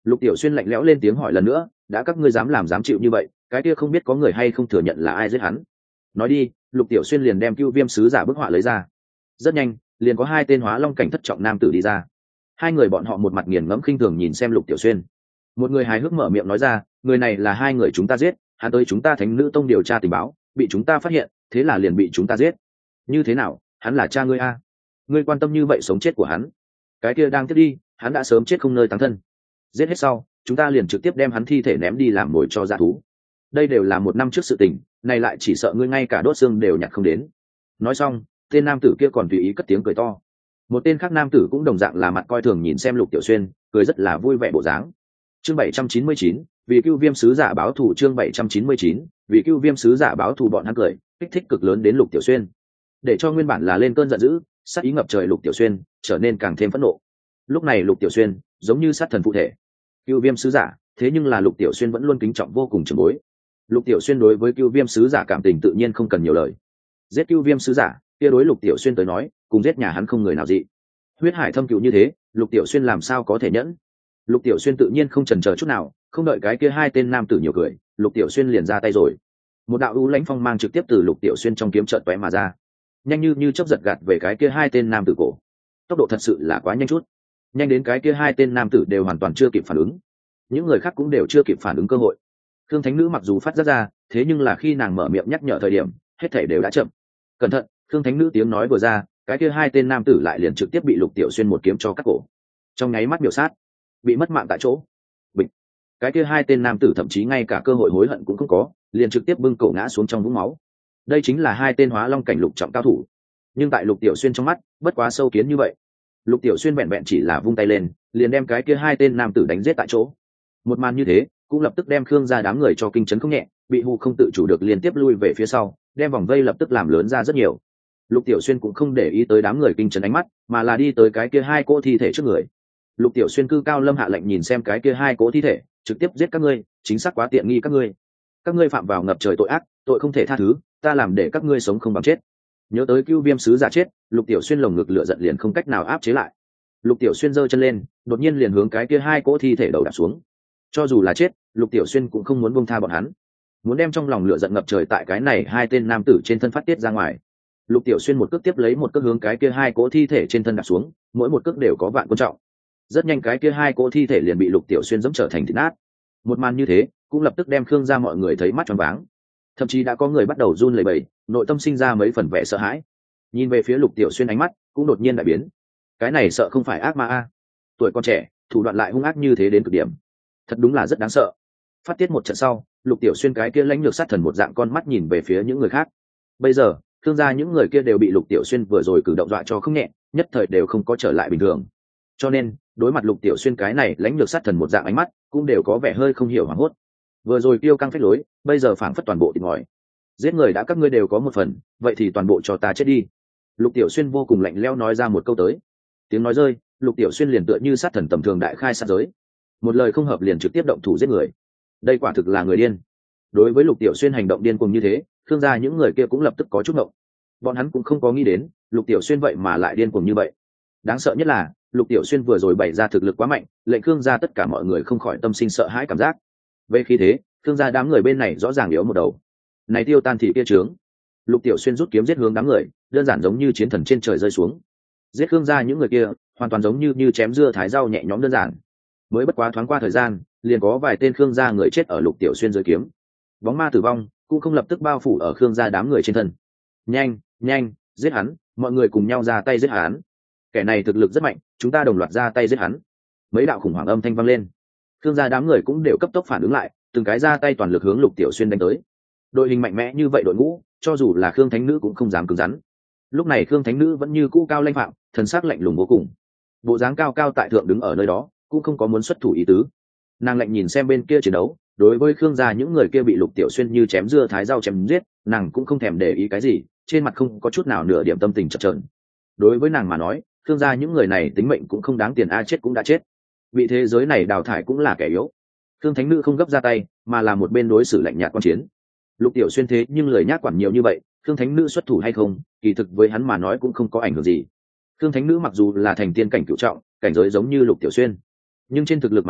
Lục Tiểu Xuyên lạnh lẽo lên tiếng hỏi lần nữa, đã các ngươi dám làm dám chịu như vậy, cái kia không biết có người hay không thừa nhận là ai giết hắn. Nói đi. Lục Tiểu Xuyên liền đem Cưu Viêm sứ giả bức họa lấy ra. Rất nhanh, liền có hai tên hóa long cảnh thất trọng nam tử đi ra. Hai người bọn họ một mặt nghiền ngẫm khinh thường nhìn xem Lục Tiểu Xuyên. Một người hài hước mở miệng nói ra, người này là hai người chúng ta giết, hắn tới chúng ta Thánh Nữ Tông điều tra tình báo, bị chúng ta phát hiện, thế là liền bị chúng ta giết. Như thế nào, hắn là cha ngươi a? Ngươi quan tâm như vậy sống chết của hắn? Cái kia đang tiếp đi, hắn đã sớm chết không nơi táng thân. Giết hết sau, chúng ta liền trực tiếp đem hắn thi thể ném đi làm mồi cho dã thú. Đây đều là một năm trước sự tình, này lại chỉ sợ ngươi ngay cả đốt xương đều nhặt không đến. Nói xong, tên nam tử kia còn tùy ý cất tiếng cười to. Một tên khác nam tử cũng đồng dạng là mặt coi thường nhìn xem Lục Tiểu Xuyên, cười rất là vui vẻ bộ dáng. Chương bảy trăm chín mươi chín, vì Cưu Viêm sứ giả báo thù. Chương bảy trăm chín mươi chín, vì Cưu Viêm sứ giả báo thù. Bọn hắn cười kích thích cực lớn đến Lục Tiểu Xuyên, để cho nguyên bản là lên cơn giận dữ, sát ý ngập trời Lục Tiểu Xuyên trở nên càng thêm phẫn nộ. Lúc này Lục Tiểu Xuyên giống như sát thần phụ thể. Cưu Viêm sứ giả, thế nhưng là Lục Tiểu Xuyên vẫn luôn kính trọng vô cùng trưởng bối. Lục Tiểu Xuyên đối với Cưu Viêm sứ giả cảm tình tự nhiên không cần nhiều lời. Giết Cưu Viêm sứ giả, kia đối Lục Tiểu Xuyên tới nói, cùng giết nhà hắn không người nào dị. Huyết hải thâm cựu như thế, Lục Tiểu Xuyên làm sao có thể nhẫn? Lục Tiểu Xuyên tự nhiên không chần chờ chút nào, không đợi cái kia hai tên nam tử nhiều cười, Lục Tiểu Xuyên liền ra tay rồi. Một đạo u lãnh phong mang trực tiếp từ Lục Tiểu Xuyên trong kiếm chợt tóe mà ra, nhanh như như chớp giật gạt về cái kia hai tên nam tử cổ. Tốc độ thật sự là quá nhanh chút, nhanh đến cái kia hai tên nam tử đều hoàn toàn chưa kịp phản ứng, những người khác cũng đều chưa kịp phản ứng cơ hội. Khương Thánh Nữ mặc dù phát giác ra, thế nhưng là khi nàng mở miệng nhắc nhở thời điểm, hết thảy đều đã chậm. Cẩn thận! Khương Thánh Nữ tiếng nói vừa ra, cái kia hai tên nam tử lại liền trực tiếp bị Lục Tiểu Xuyên một kiếm cho cắt cổ, trong nháy mắt miểu sát, bị mất mạng tại chỗ. Bịch! Cái kia hai tên nam tử thậm chí ngay cả cơ hội hối hận cũng không có, liền trực tiếp bưng cổ ngã xuống trong vũng máu. Đây chính là hai tên hóa long cảnh lục trọng cao thủ, nhưng tại Lục Tiểu Xuyên trong mắt, bất quá sâu kiến như vậy. Lục Tiểu Xuyên vẹn vẹn chỉ là vung tay lên, liền đem cái kia hai tên nam tử đánh giết tại chỗ. Một màn như thế, cũng lập tức đem Khương gia đám người cho kinh chấn không nhẹ, bị hù không tự chủ được liên tiếp lui về phía sau, đem vòng vây lập tức làm lớn ra rất nhiều. Lục Tiểu Xuyên cũng không để ý tới đám người kinh chấn ánh mắt, mà là đi tới cái kia hai cỗ thi thể trước người. Lục Tiểu Xuyên cư cao lâm hạ lệnh nhìn xem cái kia hai cỗ thi thể, trực tiếp giết các ngươi, chính xác quá tiện nghi các ngươi. Các ngươi phạm vào ngập trời tội ác, tội không thể tha thứ, ta làm để các ngươi sống không bằng chết. Nhớ tới Cưu Viêm sứ giả chết, Lục Tiểu Xuyên lồng ngực lửa giận liền không cách nào áp chế lại. Lục Tiểu Xuyên giơ chân lên, đột nhiên liền hướng cái kia hai cỗ thi thể đầu đạp xuống. Cho dù là chết, Lục Tiểu Xuyên cũng không muốn buông tha bọn hắn, muốn đem trong lòng lửa giận ngập trời tại cái này hai tên nam tử trên thân phát tiết ra ngoài. Lục Tiểu Xuyên một cước tiếp lấy một cước hướng cái kia hai cỗ thi thể trên thân đạp xuống, mỗi một cước đều có vạn quan trọng. Rất nhanh cái kia hai cỗ thi thể liền bị Lục Tiểu Xuyên dẫm trở thành thịt nát. Một màn như thế, cũng lập tức đem Khương gia mọi người thấy mắt tròn váng. Thậm chí đã có người bắt đầu run lẩy bẩy, nội tâm sinh ra mấy phần vẻ sợ hãi. Nhìn về phía Lục Tiểu Xuyên ánh mắt cũng đột nhiên đại biến. Cái này sợ không phải ác ma a? Tuổi còn trẻ, thủ đoạn lại hung ác như thế đến cực điểm. Thật đúng là rất đáng sợ. Phát tiết một trận sau, Lục Tiểu Xuyên cái kia lãnh lược sát thần một dạng con mắt nhìn về phía những người khác. Bây giờ, Khương gia những người kia đều bị Lục Tiểu Xuyên vừa rồi cử động dọa cho không nhẹ, nhất thời đều không có trở lại bình thường. Cho nên, đối mặt Lục Tiểu Xuyên cái này lãnh lược sát thần một dạng ánh mắt, cũng đều có vẻ hơi không hiểu hoảng hốt. Vừa rồi tiêu căng phách lối, bây giờ phảng phất toàn bộ tịt ngòi. Giết người đã các ngươi đều có một phần, vậy thì toàn bộ cho ta chết đi. Lục Tiểu Xuyên vô cùng lạnh lẽo nói ra một câu tới. Tiếng nói rơi, Lục Tiểu Xuyên liền tựa như sát thần tầm thường đại khai sát giới, một lời không hợp liền trực tiếp động thủ giết người. Đây quả thực là người điên. Đối với Lục Tiểu Xuyên hành động điên cuồng như thế, Khương gia những người kia cũng lập tức có chút ngộng. Bọn hắn cũng không có nghĩ đến Lục Tiểu Xuyên vậy mà lại điên cuồng như vậy. Đáng sợ nhất là Lục Tiểu Xuyên vừa rồi bày ra thực lực quá mạnh, lệnh Khương gia tất cả mọi người không khỏi tâm sinh sợ hãi cảm giác. Về khi thế, Khương gia đám người bên này rõ ràng yếu một đầu. Này tiêu tan thị kia trướng. Lục Tiểu Xuyên rút kiếm giết hướng đám người, đơn giản giống như chiến thần trên trời rơi xuống. Giết Khương gia những người kia, hoàn toàn giống như như chém dưa thái rau nhẹ nhõm đơn giản. Mới bất quá thoáng qua thời gian, liền có vài tên Khương gia người chết ở Lục Tiểu Xuyên dưới kiếm. Bóng ma tử vong cũng không lập tức bao phủ ở Khương gia đám người trên thân. Nhanh, nhanh, giết hắn, mọi người cùng nhau ra tay giết hắn. Kẻ này thực lực rất mạnh, chúng ta đồng loạt ra tay giết hắn. Mấy đạo khủng hoảng âm thanh vang lên. Khương gia đám người cũng đều cấp tốc phản ứng lại, từng cái ra tay toàn lực hướng Lục Tiểu Xuyên đánh tới. Đội hình mạnh mẽ như vậy đội ngũ, cho dù là Khương Thánh Nữ cũng không dám cứng rắn. Lúc này Khương Thánh Nữ vẫn như cũ cao lãnh phạm, thần sắc lạnh lùng vô cùng. Bộ dáng cao cao tại thượng đứng ở nơi đó, cũng không có muốn xuất thủ ý tứ. Nàng lạnh nhìn xem bên kia chiến đấu, đối với Khương gia những người kia bị Lục Tiểu Xuyên như chém dưa thái rau chém giết, nàng cũng không thèm để ý cái gì, trên mặt không có chút nào nửa điểm tâm tình chập chờn. Đối với nàng mà nói, Khương gia những người này tính mệnh cũng không đáng tiền, a chết cũng đã chết. Vị thế giới này đào thải cũng là kẻ yếu. Khương Thánh Nữ không gấp ra tay, mà là một bên đối xử lạnh nhạt quan chiến. Lục Tiểu Xuyên thế nhưng lời nhác quản nhiều như vậy, Khương Thánh Nữ xuất thủ hay không, kỳ thực với hắn mà nói cũng không có ảnh hưởng gì. Khương Thánh Nữ mặc dù là thành tiên cảnh cửu trọng, cảnh giới giống như Lục Tiểu Xuyên, nhưng trên thực lực mà nói,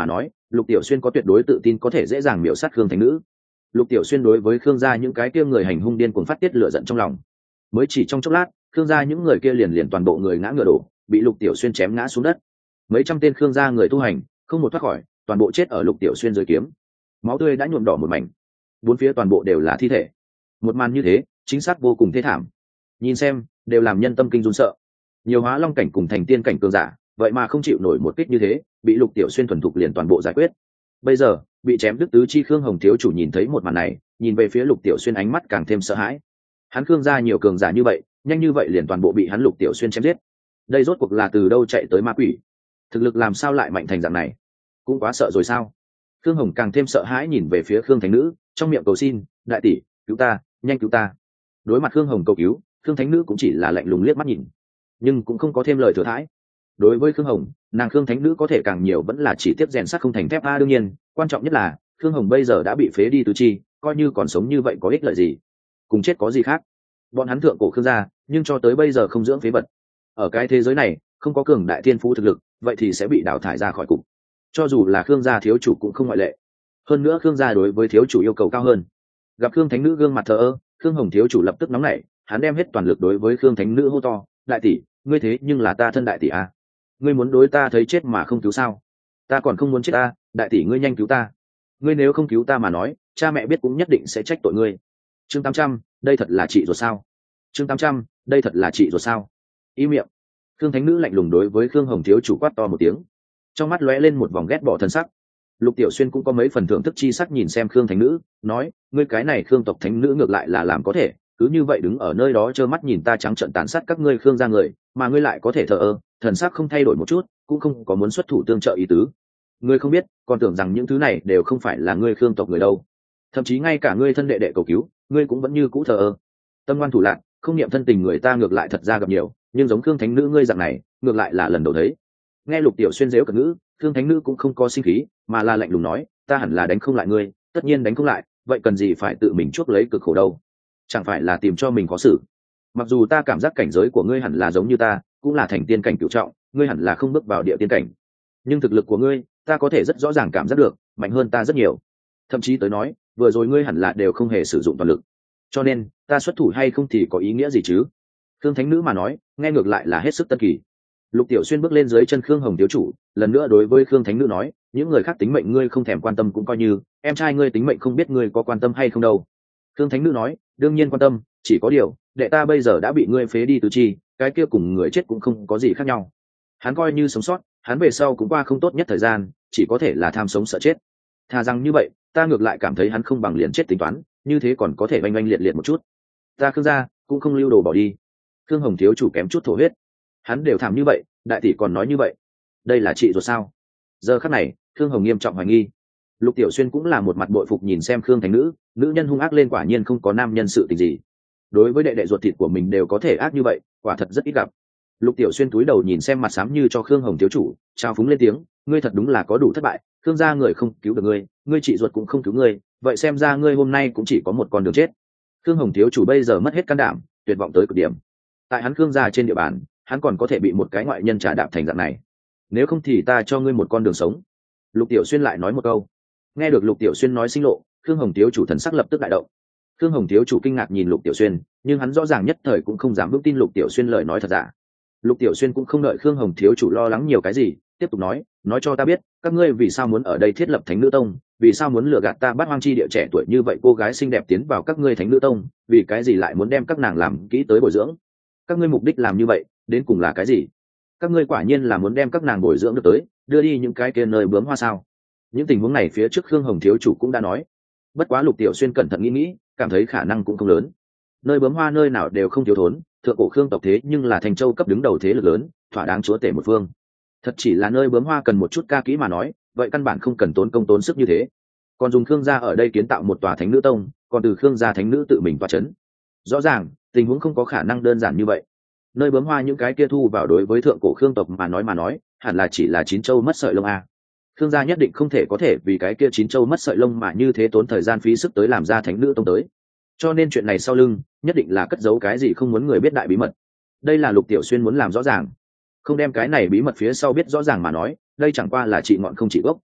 Lục Tiểu Xuyên có tuyệt đối tự tin có thể dễ dàng miểu sát Khương Thánh Nữ. Lục Tiểu Xuyên đối với Khương gia những cái kia người hành hung điên cuồng phát tiết lửa giận trong lòng. Mới chỉ trong chốc lát, Khương gia những người kia liền liền toàn bộ người ngã ngựa đổ, bị Lục Tiểu Xuyên chém ngã xuống đất. Mấy trăm tên Khương gia người tu hành, không một thoát khỏi, toàn bộ chết ở Lục Tiểu Xuyên dưới kiếm. Máu tươi đã nhuộm đỏ một mảnh, bốn phía toàn bộ đều là thi thể. Một màn như thế, chính xác vô cùng thê thảm. Nhìn xem, đều làm nhân tâm kinh run sợ. Nhiều hóa long cảnh cùng thành tiên cảnh cường giả, vậy mà không chịu nổi một kích như thế, bị Lục Tiểu Xuyên thuần thục liền toàn bộ giải quyết. Bây giờ, bị chém đứt tứ chi Khương Hồng thiếu chủ nhìn thấy một màn này, nhìn về phía Lục Tiểu Xuyên ánh mắt càng thêm sợ hãi. Hắn Khương gia nhiều cường giả như vậy, nhanh như vậy liền toàn bộ bị hắn Lục Tiểu Xuyên chém giết. Đây rốt cuộc là từ đâu chạy tới ma quỷ? Thực lực làm sao lại mạnh thành dạng này? Cũng quá sợ rồi sao? Khương Hồng càng thêm sợ hãi nhìn về phía Khương Thánh Nữ, trong miệng cầu xin, đại tỷ, cứu ta, nhanh cứu ta. Đối mặt Khương Hồng cầu cứu, Khương Thánh Nữ cũng chỉ là lạnh lùng liếc mắt nhìn, nhưng cũng không có thêm lời thừa thãi. Đối với Khương Hồng, nàng Khương Thánh Nữ có thể càng nhiều vẫn là chỉ tiếp rèn sắt không thành thép a. Đương nhiên, quan trọng nhất là Khương Hồng bây giờ đã bị phế đi tứ chi, coi như còn sống như vậy có ích lợi gì? Cùng chết có gì khác? Bọn hắn thượng cổ Khương gia, nhưng cho tới bây giờ không dưỡng phế vật. Ở cái thế giới này, không có cường đại thiên phú thực lực, vậy thì sẽ bị đào thải ra khỏi cục. Cho dù là Khương gia thiếu chủ cũng không ngoại lệ. Hơn nữa Khương gia đối với thiếu chủ yêu cầu cao hơn. Gặp Khương Thánh Nữ gương mặt thờ ơ, Khương Hồng thiếu chủ lập tức nóng nảy, hắn đem hết toàn lực đối với Khương Thánh Nữ hô to, đại tỷ, ngươi thế nhưng là ta thân đại tỷ a, ngươi muốn đối ta thấy chết mà không cứu sao? Ta còn không muốn chết ta, đại tỷ ngươi nhanh cứu ta. Ngươi nếu không cứu ta mà nói, cha mẹ biết cũng nhất định sẽ trách tội ngươi. Chương tám trăm, đây thật là chị ruột sao? Chương tám trăm, đây thật là chị ruột sao? Im miệng. Khương Thánh Nữ lạnh lùng đối với Khương Hồng thiếu chủ quát to một tiếng, trong mắt lóe lên một vòng ghét bỏ thân sắc. Lục Tiểu Xuyên cũng có mấy phần thưởng thức chi sắc nhìn xem Khương Thánh Nữ, nói, ngươi cái này Khương tộc thánh nữ ngược lại là làm có thể, cứ như vậy đứng ở nơi đó trơ mắt nhìn ta trắng trợn tàn sát các ngươi Khương gia người, mà ngươi lại có thể thờ ơ, thần sắc không thay đổi một chút, cũng không có muốn xuất thủ tương trợ ý tứ. Ngươi không biết, còn tưởng rằng những thứ này đều không phải là ngươi Khương tộc người đâu. Thậm chí ngay cả ngươi thân đệ đệ cầu cứu, ngươi cũng vẫn như cũ thờ ơ. Tâm ngoan thủ lạn, không niệm thân tình người ta ngược lại thật ra gặp nhiều, nhưng giống Khương Thánh Nữ ngươi dạng này, ngược lại là lần đầu thấy. Nghe Lục Tiểu Xuyên giễu cợt ngữ, Khương Thánh Nữ cũng không có sinh khí, mà là lạnh lùng nói, ta hẳn là đánh không lại ngươi, tất nhiên đánh không lại, vậy cần gì phải tự mình chuốc lấy cực khổ đâu? Chẳng phải là tìm cho mình khó xử? Mặc dù ta cảm giác cảnh giới của ngươi hẳn là giống như ta, cũng là thành tiên cảnh cửu trọng, ngươi hẳn là không bước vào địa tiên cảnh, nhưng thực lực của ngươi, ta có thể rất rõ ràng cảm giác được, mạnh hơn ta rất nhiều. Thậm chí tới nói, vừa rồi ngươi hẳn là đều không hề sử dụng toàn lực, cho nên ta xuất thủ hay không thì có ý nghĩa gì chứ? Khương Thánh Nữ mà nói, nghe ngược lại là hết sức tân kỳ. Lục Tiểu Xuyên bước lên dưới chân Khương Hồng thiếu chủ, lần nữa đối với Khương Thánh Nữ nói, những người khác tính mệnh ngươi không thèm quan tâm cũng coi như, em trai ngươi tính mệnh không biết ngươi có quan tâm hay không đâu. Khương Thánh Nữ nói, đương nhiên quan tâm, chỉ có điều, đệ ta bây giờ đã bị ngươi phế đi tứ chi, cái kia cùng người chết cũng không có gì khác nhau. Hắn coi như sống sót, hắn về sau cũng qua không tốt nhất thời gian, chỉ có thể là tham sống sợ chết. Thà rằng như vậy, ta ngược lại cảm thấy hắn không bằng liền chết tính toán, như thế còn có thể oanh oanh liệt liệt một chút. Ta Khương gia cũng không lưu đồ bỏ đi. Khương Hồng thiếu chủ kém chút thổ huyết. Hắn đều thảm như vậy, đại tỷ còn nói như vậy, đây là chị ruột sao? Giờ khắc này, Khương Hồng nghiêm trọng hoài nghi. Lục Tiểu Xuyên cũng là một mặt bội phục nhìn xem Khương Thánh Nữ, nữ nhân hung ác lên quả nhiên không có nam nhân sự tình gì. Đối với đệ đệ ruột thịt của mình đều có thể ác như vậy, quả thật rất ít gặp. Lục Tiểu Xuyên cúi đầu nhìn xem mặt xám như cho Khương Hồng thiếu chủ, trao phúng lên tiếng, ngươi thật đúng là có đủ thất bại, Khương gia người không cứu được ngươi, ngươi chị ruột cũng không cứu ngươi, vậy xem ra ngươi hôm nay cũng chỉ có một con đường chết. Khương Hồng thiếu chủ bây giờ mất hết can đảm, tuyệt vọng tới cực điểm. Tại hắn Khương gia trên địa bàn, hắn còn có thể bị một cái ngoại nhân trả đạp thành dạng này, nếu không thì ta cho ngươi một con đường sống. Lục Tiểu Xuyên lại nói một câu. Nghe được Lục Tiểu Xuyên nói sinh lộ, Khương Hồng thiếu chủ thần sắc lập tức đại động. Khương Hồng thiếu chủ kinh ngạc nhìn Lục Tiểu Xuyên, nhưng hắn rõ ràng nhất thời cũng không dám vững tin Lục Tiểu Xuyên lời nói thật giả. Lục Tiểu Xuyên cũng không đợi Khương Hồng thiếu chủ lo lắng nhiều cái gì, tiếp tục nói, nói cho ta biết, các ngươi vì sao muốn ở đây thiết lập Thánh Nữ Tông, vì sao muốn lừa gạt ta Bát Hoang chi địa trẻ tuổi như vậy cô gái xinh đẹp tiến vào các ngươi Thánh Nữ Tông, vì cái gì lại muốn đem các nàng làm kỹ tới bồi dưỡng? Các ngươi mục đích làm như vậy, đến cùng là cái gì? Các ngươi quả nhiên là muốn đem các nàng bồi dưỡng được tới, đưa đi những cái kia nơi bướm hoa sao? Những tình huống này phía trước Khương Hồng thiếu chủ cũng đã nói. Bất quá Lục Tiểu Xuyên cẩn thận nghĩ nghĩ, cảm thấy khả năng cũng không lớn. Nơi bướm hoa nơi nào đều không thiếu thốn, thượng cổ Khương tộc thế nhưng là thành châu cấp đứng đầu thế lực lớn, thỏa đáng chúa tể một phương. Thật chỉ là nơi bướm hoa cần một chút ca kỹ mà nói, vậy căn bản không cần tốn công tốn sức như thế. Còn dùng Khương gia ở đây kiến tạo một tòa Thánh Nữ Tông, còn từ Khương gia Thánh Nữ tự mình tọa chấn. Rõ ràng, tình huống không có khả năng đơn giản như vậy. Nơi bướm hoa những cái kia thu vào đối với thượng cổ Khương tộc mà nói mà nói, hẳn là chỉ là chín châu mất sợi lông a. Khương gia nhất định không thể có thể vì cái kia chín châu mất sợi lông mà như thế tốn thời gian phí sức tới làm ra Thánh Nữ Tông tới. Cho nên chuyện này sau lưng nhất định là cất giấu cái gì không muốn người biết đại bí mật. Đây là Lục Tiểu Xuyên muốn làm rõ ràng. Không đem cái này bí mật phía sau biết rõ ràng mà nói, đây chẳng qua là trị ngọn không trị gốc.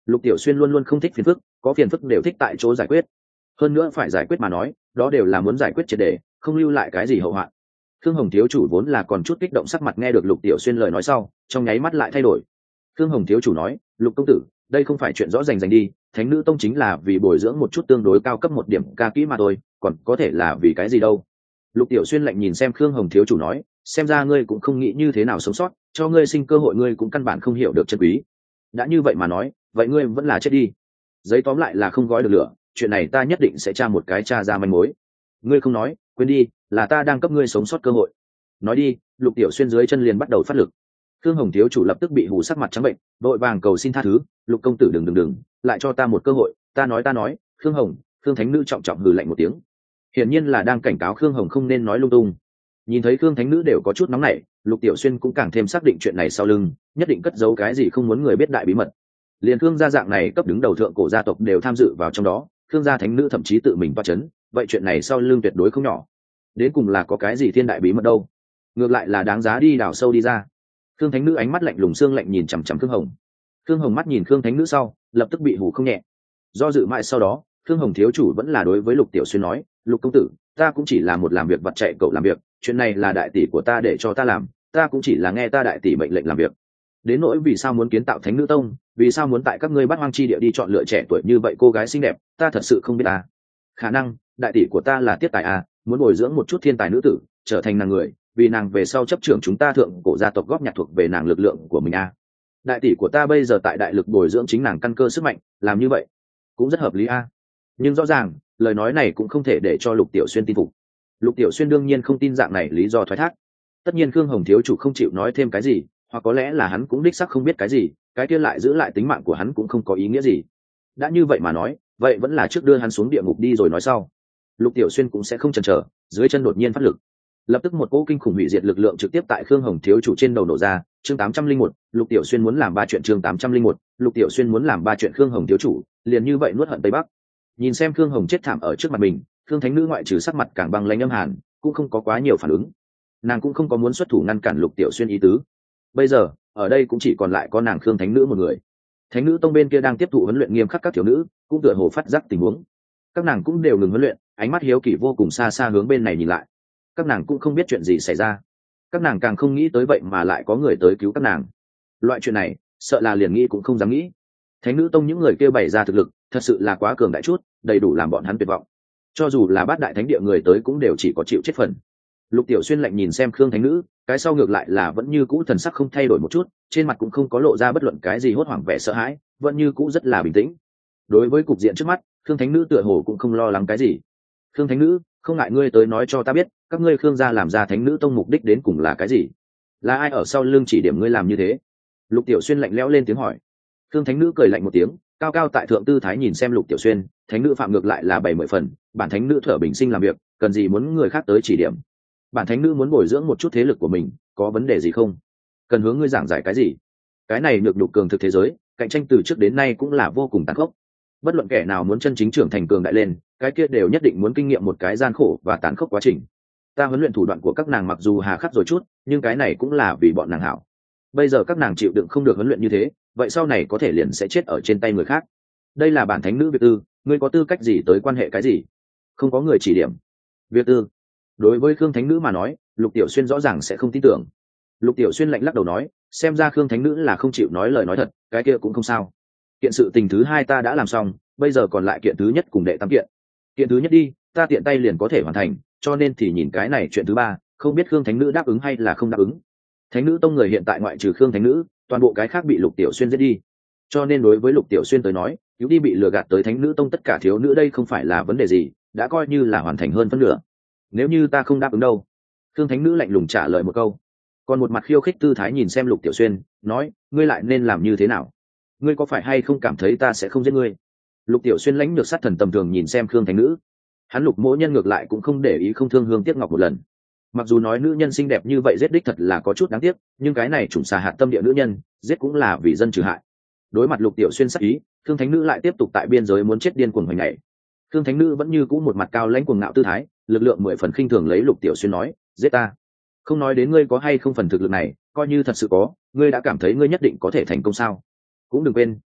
Lục Tiểu Xuyên luôn luôn không thích phiền phức, có phiền phức đều thích tại chỗ giải quyết. Hơn nữa phải giải quyết mà nói, đó đều là muốn giải quyết triệt để, không lưu lại cái gì hậu hoạn. Khương Hồng thiếu chủ vốn là còn chút kích động, sắc mặt nghe được Lục Tiểu Xuyên lời nói sau, trong nháy mắt lại thay đổi. Khương Hồng thiếu chủ nói, Lục công tử, đây không phải chuyện rõ rành rành đi, Thánh nữ tông chính là vì bồi dưỡng một chút tương đối cao cấp một điểm ca kỹ mà thôi, còn có thể là vì cái gì đâu. Lục Tiểu Xuyên lạnh nhìn xem Khương Hồng thiếu chủ nói, xem ra ngươi cũng không nghĩ như thế nào sống sót, cho ngươi sinh cơ hội ngươi cũng căn bản không hiểu được chân quý. Đã như vậy mà nói, vậy ngươi vẫn là chết đi. Giấy tóm lại là không gói được lửa, chuyện này ta nhất định sẽ tra một cái tra ra manh mối. Ngươi không nói, quên đi, là ta đang cấp ngươi sống sót cơ hội. Nói đi. Lục Tiểu Xuyên dưới chân liền bắt đầu phát lực. Khương Hồng thiếu chủ lập tức bị hù sắc mặt trắng bệnh, vội vàng cầu xin tha thứ, Lục công tử đừng đừng đừng, lại cho ta một cơ hội, ta nói ta nói. Khương Hồng, Khương Thánh nữ trọng trọng hừ lạnh một tiếng, hiển nhiên là đang cảnh cáo Khương Hồng không nên nói lung tung. Nhìn thấy Khương Thánh nữ đều có chút nóng nảy, Lục Tiểu Xuyên cũng càng thêm xác định chuyện này sau lưng nhất định cất giấu cái gì không muốn người biết đại bí mật. Liền Khương gia dạng này cấp đứng đầu thượng cổ gia tộc đều tham dự vào trong đó, Khương gia thánh nữ thậm chí tự mình toa chấn, vậy chuyện này sau lưng tuyệt đối không nhỏ. Đến cùng là có cái gì thiên đại bí mật đâu? Ngược lại là đáng giá đi đào sâu đi ra. Khương Thánh nữ ánh mắt lạnh lùng xương lạnh nhìn chằm chằm Khương Hồng. Khương Hồng mắt nhìn Khương Thánh nữ sau, lập tức bị hù không nhẹ. Do dự mãi sau đó, Khương Hồng thiếu chủ vẫn là đối với Lục Tiểu Xuyên nói, Lục công tử, ta cũng chỉ là một làm việc vặt chạy cậu làm việc, chuyện này là đại tỷ của ta để cho ta làm, ta cũng chỉ là nghe ta đại tỷ mệnh lệnh làm việc. Đến nỗi vì sao muốn kiến tạo Thánh nữ tông, vì sao muốn tại các ngươi Bát Hoang chi địa đi chọn lựa trẻ tuổi như vậy cô gái xinh đẹp, ta thật sự không biết à. Khả năng đại tỷ của ta là Tiết Tài à, muốn bồi dưỡng một chút thiên tài nữ tử, trở thành nàng người, vì nàng về sau chấp trưởng chúng ta thượng cổ gia tộc góp nhặt thuộc về nàng lực lượng của mình à. Đại tỷ của ta bây giờ tại đại lực bồi dưỡng chính nàng căn cơ sức mạnh, làm như vậy cũng rất hợp lý à. Nhưng rõ ràng lời nói này cũng không thể để cho Lục Tiểu Xuyên tin phục. Lục Tiểu Xuyên đương nhiên không tin dạng này lý do thoái thác. Tất nhiên Khương Hồng thiếu chủ không chịu nói thêm cái gì, hoặc có lẽ là hắn cũng đích xác không biết cái gì, cái kia lại giữ lại tính mạng của hắn cũng không có ý nghĩa gì. Đã như vậy mà nói, vậy vẫn là trước đưa hắn xuống địa ngục đi rồi nói sau. Lục Tiểu Xuyên cũng sẽ không chần chờ, dưới chân đột nhiên phát lực, lập tức một cỗ kinh khủng hủy diệt lực lượng trực tiếp tại Khương Hồng thiếu chủ trên đầu nổ ra. Chương tám trăm linh một, Lục Tiểu Xuyên muốn làm ba chuyện. Chương tám trăm linh một, Lục Tiểu Xuyên muốn làm ba chuyện. Khương Hồng thiếu chủ liền như vậy nuốt hận Tây Bắc. Nhìn xem Khương Hồng chết thảm ở trước mặt mình, Khương Thánh nữ ngoại trừ sắc mặt càng băng lãnh âm hàn, cũng không có quá nhiều phản ứng. Nàng cũng không có muốn xuất thủ ngăn cản Lục Tiểu Xuyên ý tứ. Bây giờ ở đây cũng chỉ còn lại có nàng Khương Thánh nữ một người. Thánh nữ tông bên kia đang tiếp thụ huấn luyện nghiêm khắc các thiếu nữ, cũng tựa hồ phát giác tình huống. Các nàng cũng đều ngừng huấn luyện, ánh mắt hiếu kỳ vô cùng xa xa hướng bên này nhìn lại. Các nàng cũng không biết chuyện gì xảy ra, các nàng càng không nghĩ tới vậy mà lại có người tới cứu các nàng. Loại chuyện này sợ là liền nghĩ cũng không dám nghĩ. Thánh nữ tông những người kia bày ra thực lực thật sự là quá cường đại chút, đầy đủ làm bọn hắn tuyệt vọng. Cho dù là bát đại thánh địa người tới cũng đều chỉ có chịu chết phần. Lục Tiểu Xuyên lạnh nhìn xem Khương Thánh nữ, cái sau ngược lại là vẫn như cũ thần sắc không thay đổi một chút, trên mặt cũng không có lộ ra bất luận cái gì hốt hoảng vẻ sợ hãi, vẫn như cũ rất là bình tĩnh. Đối với cục diện trước mắt, Khương Thánh nữ tựa hồ cũng không lo lắng cái gì. Khương Thánh nữ, không ngại ngươi tới nói cho ta biết, các ngươi Khương gia làm ra Thánh nữ tông mục đích đến cùng là cái gì? Là ai ở sau lưng chỉ điểm ngươi làm như thế? Lục Tiểu Xuyên lạnh lẽo lên tiếng hỏi. Khương Thánh nữ cười lạnh một tiếng, cao cao tại thượng tư thái nhìn xem Lục Tiểu Xuyên, thánh nữ phạm ngược lại là bảy mươi phần, bản thánh nữ thở bình sinh làm việc, cần gì muốn người khác tới chỉ điểm? Bản thánh nữ muốn bồi dưỡng một chút thế lực của mình, có vấn đề gì không? Cần hướng ngươi giảng giải cái gì? Cái này nhược nhục cường thực thế giới, cạnh tranh từ trước đến nay cũng là vô cùng tàn khốc. Bất luận kẻ nào muốn chân chính trưởng thành cường đại lên, cái kia đều nhất định muốn kinh nghiệm một cái gian khổ và tàn khốc quá trình. Ta huấn luyện thủ đoạn của các nàng mặc dù hà khắc rồi chút, nhưng cái này cũng là vì bọn nàng hảo. Bây giờ các nàng chịu đựng không được huấn luyện như thế, vậy sau này có thể liền sẽ chết ở trên tay người khác. Đây là bản thánh nữ việc tư, ngươi có tư cách gì tới quan hệ cái gì? Không có người chỉ điểm. Việc tư. Đối với Khương Thánh nữ mà nói, Lục Tiểu Xuyên rõ ràng sẽ không tin tưởng. Lục Tiểu Xuyên lạnh lắc đầu nói, xem ra Khương Thánh nữ là không chịu nói lời nói thật, cái kia cũng không sao. Kiện sự tình thứ hai ta đã làm xong, bây giờ còn lại kiện thứ nhất cùng đệ tam kiện. Kiện thứ nhất đi, ta tiện tay liền có thể hoàn thành, cho nên thì nhìn cái này chuyện thứ ba, không biết Khương Thánh nữ đáp ứng hay là không đáp ứng. Thánh nữ tông người hiện tại ngoại trừ Khương Thánh nữ, toàn bộ cái khác bị Lục Tiểu Xuyên giết đi. Cho nên đối với Lục Tiểu Xuyên tới nói, cứu đi bị lừa gạt tới Thánh nữ tông tất cả thiếu nữ đây không phải là vấn đề gì, đã coi như là hoàn thành hơn phân nửa. Nếu như ta không đáp ứng đâu? Khương Thánh nữ lạnh lùng trả lời một câu, còn một mặt khiêu khích tư thái nhìn xem Lục Tiểu Xuyên, nói, ngươi lại nên làm như thế nào? Ngươi có phải hay không cảm thấy ta sẽ không giết ngươi? Lục Tiểu Xuyên lãnh được sát thần tầm thường nhìn xem Khương Thánh nữ, hắn Lục Mỗ Nhân ngược lại cũng không để ý không thương hương tiếc ngọc một lần. Mặc dù nói nữ nhân xinh đẹp như vậy giết đích thật là có chút đáng tiếc, nhưng cái này trùng xà hạt tâm địa nữ nhân giết cũng là vì dân trừ hại. Đối mặt Lục Tiểu Xuyên sắc ý, Khương Thánh nữ lại tiếp tục tại biên giới muốn chết điên cuồng hoành này. Khương Thánh nữ vẫn như cũ một mặt cao lãnh cuồng ngạo tư thái, lực lượng mười phần khinh thường lấy Lục Tiểu Xuyên nói, giết ta. Không nói đến ngươi có hay không phần thực lực này, coi như thật sự có, ngươi đã cảm thấy ngươi nhất định có thể thành công sao? Cũng đừng quên,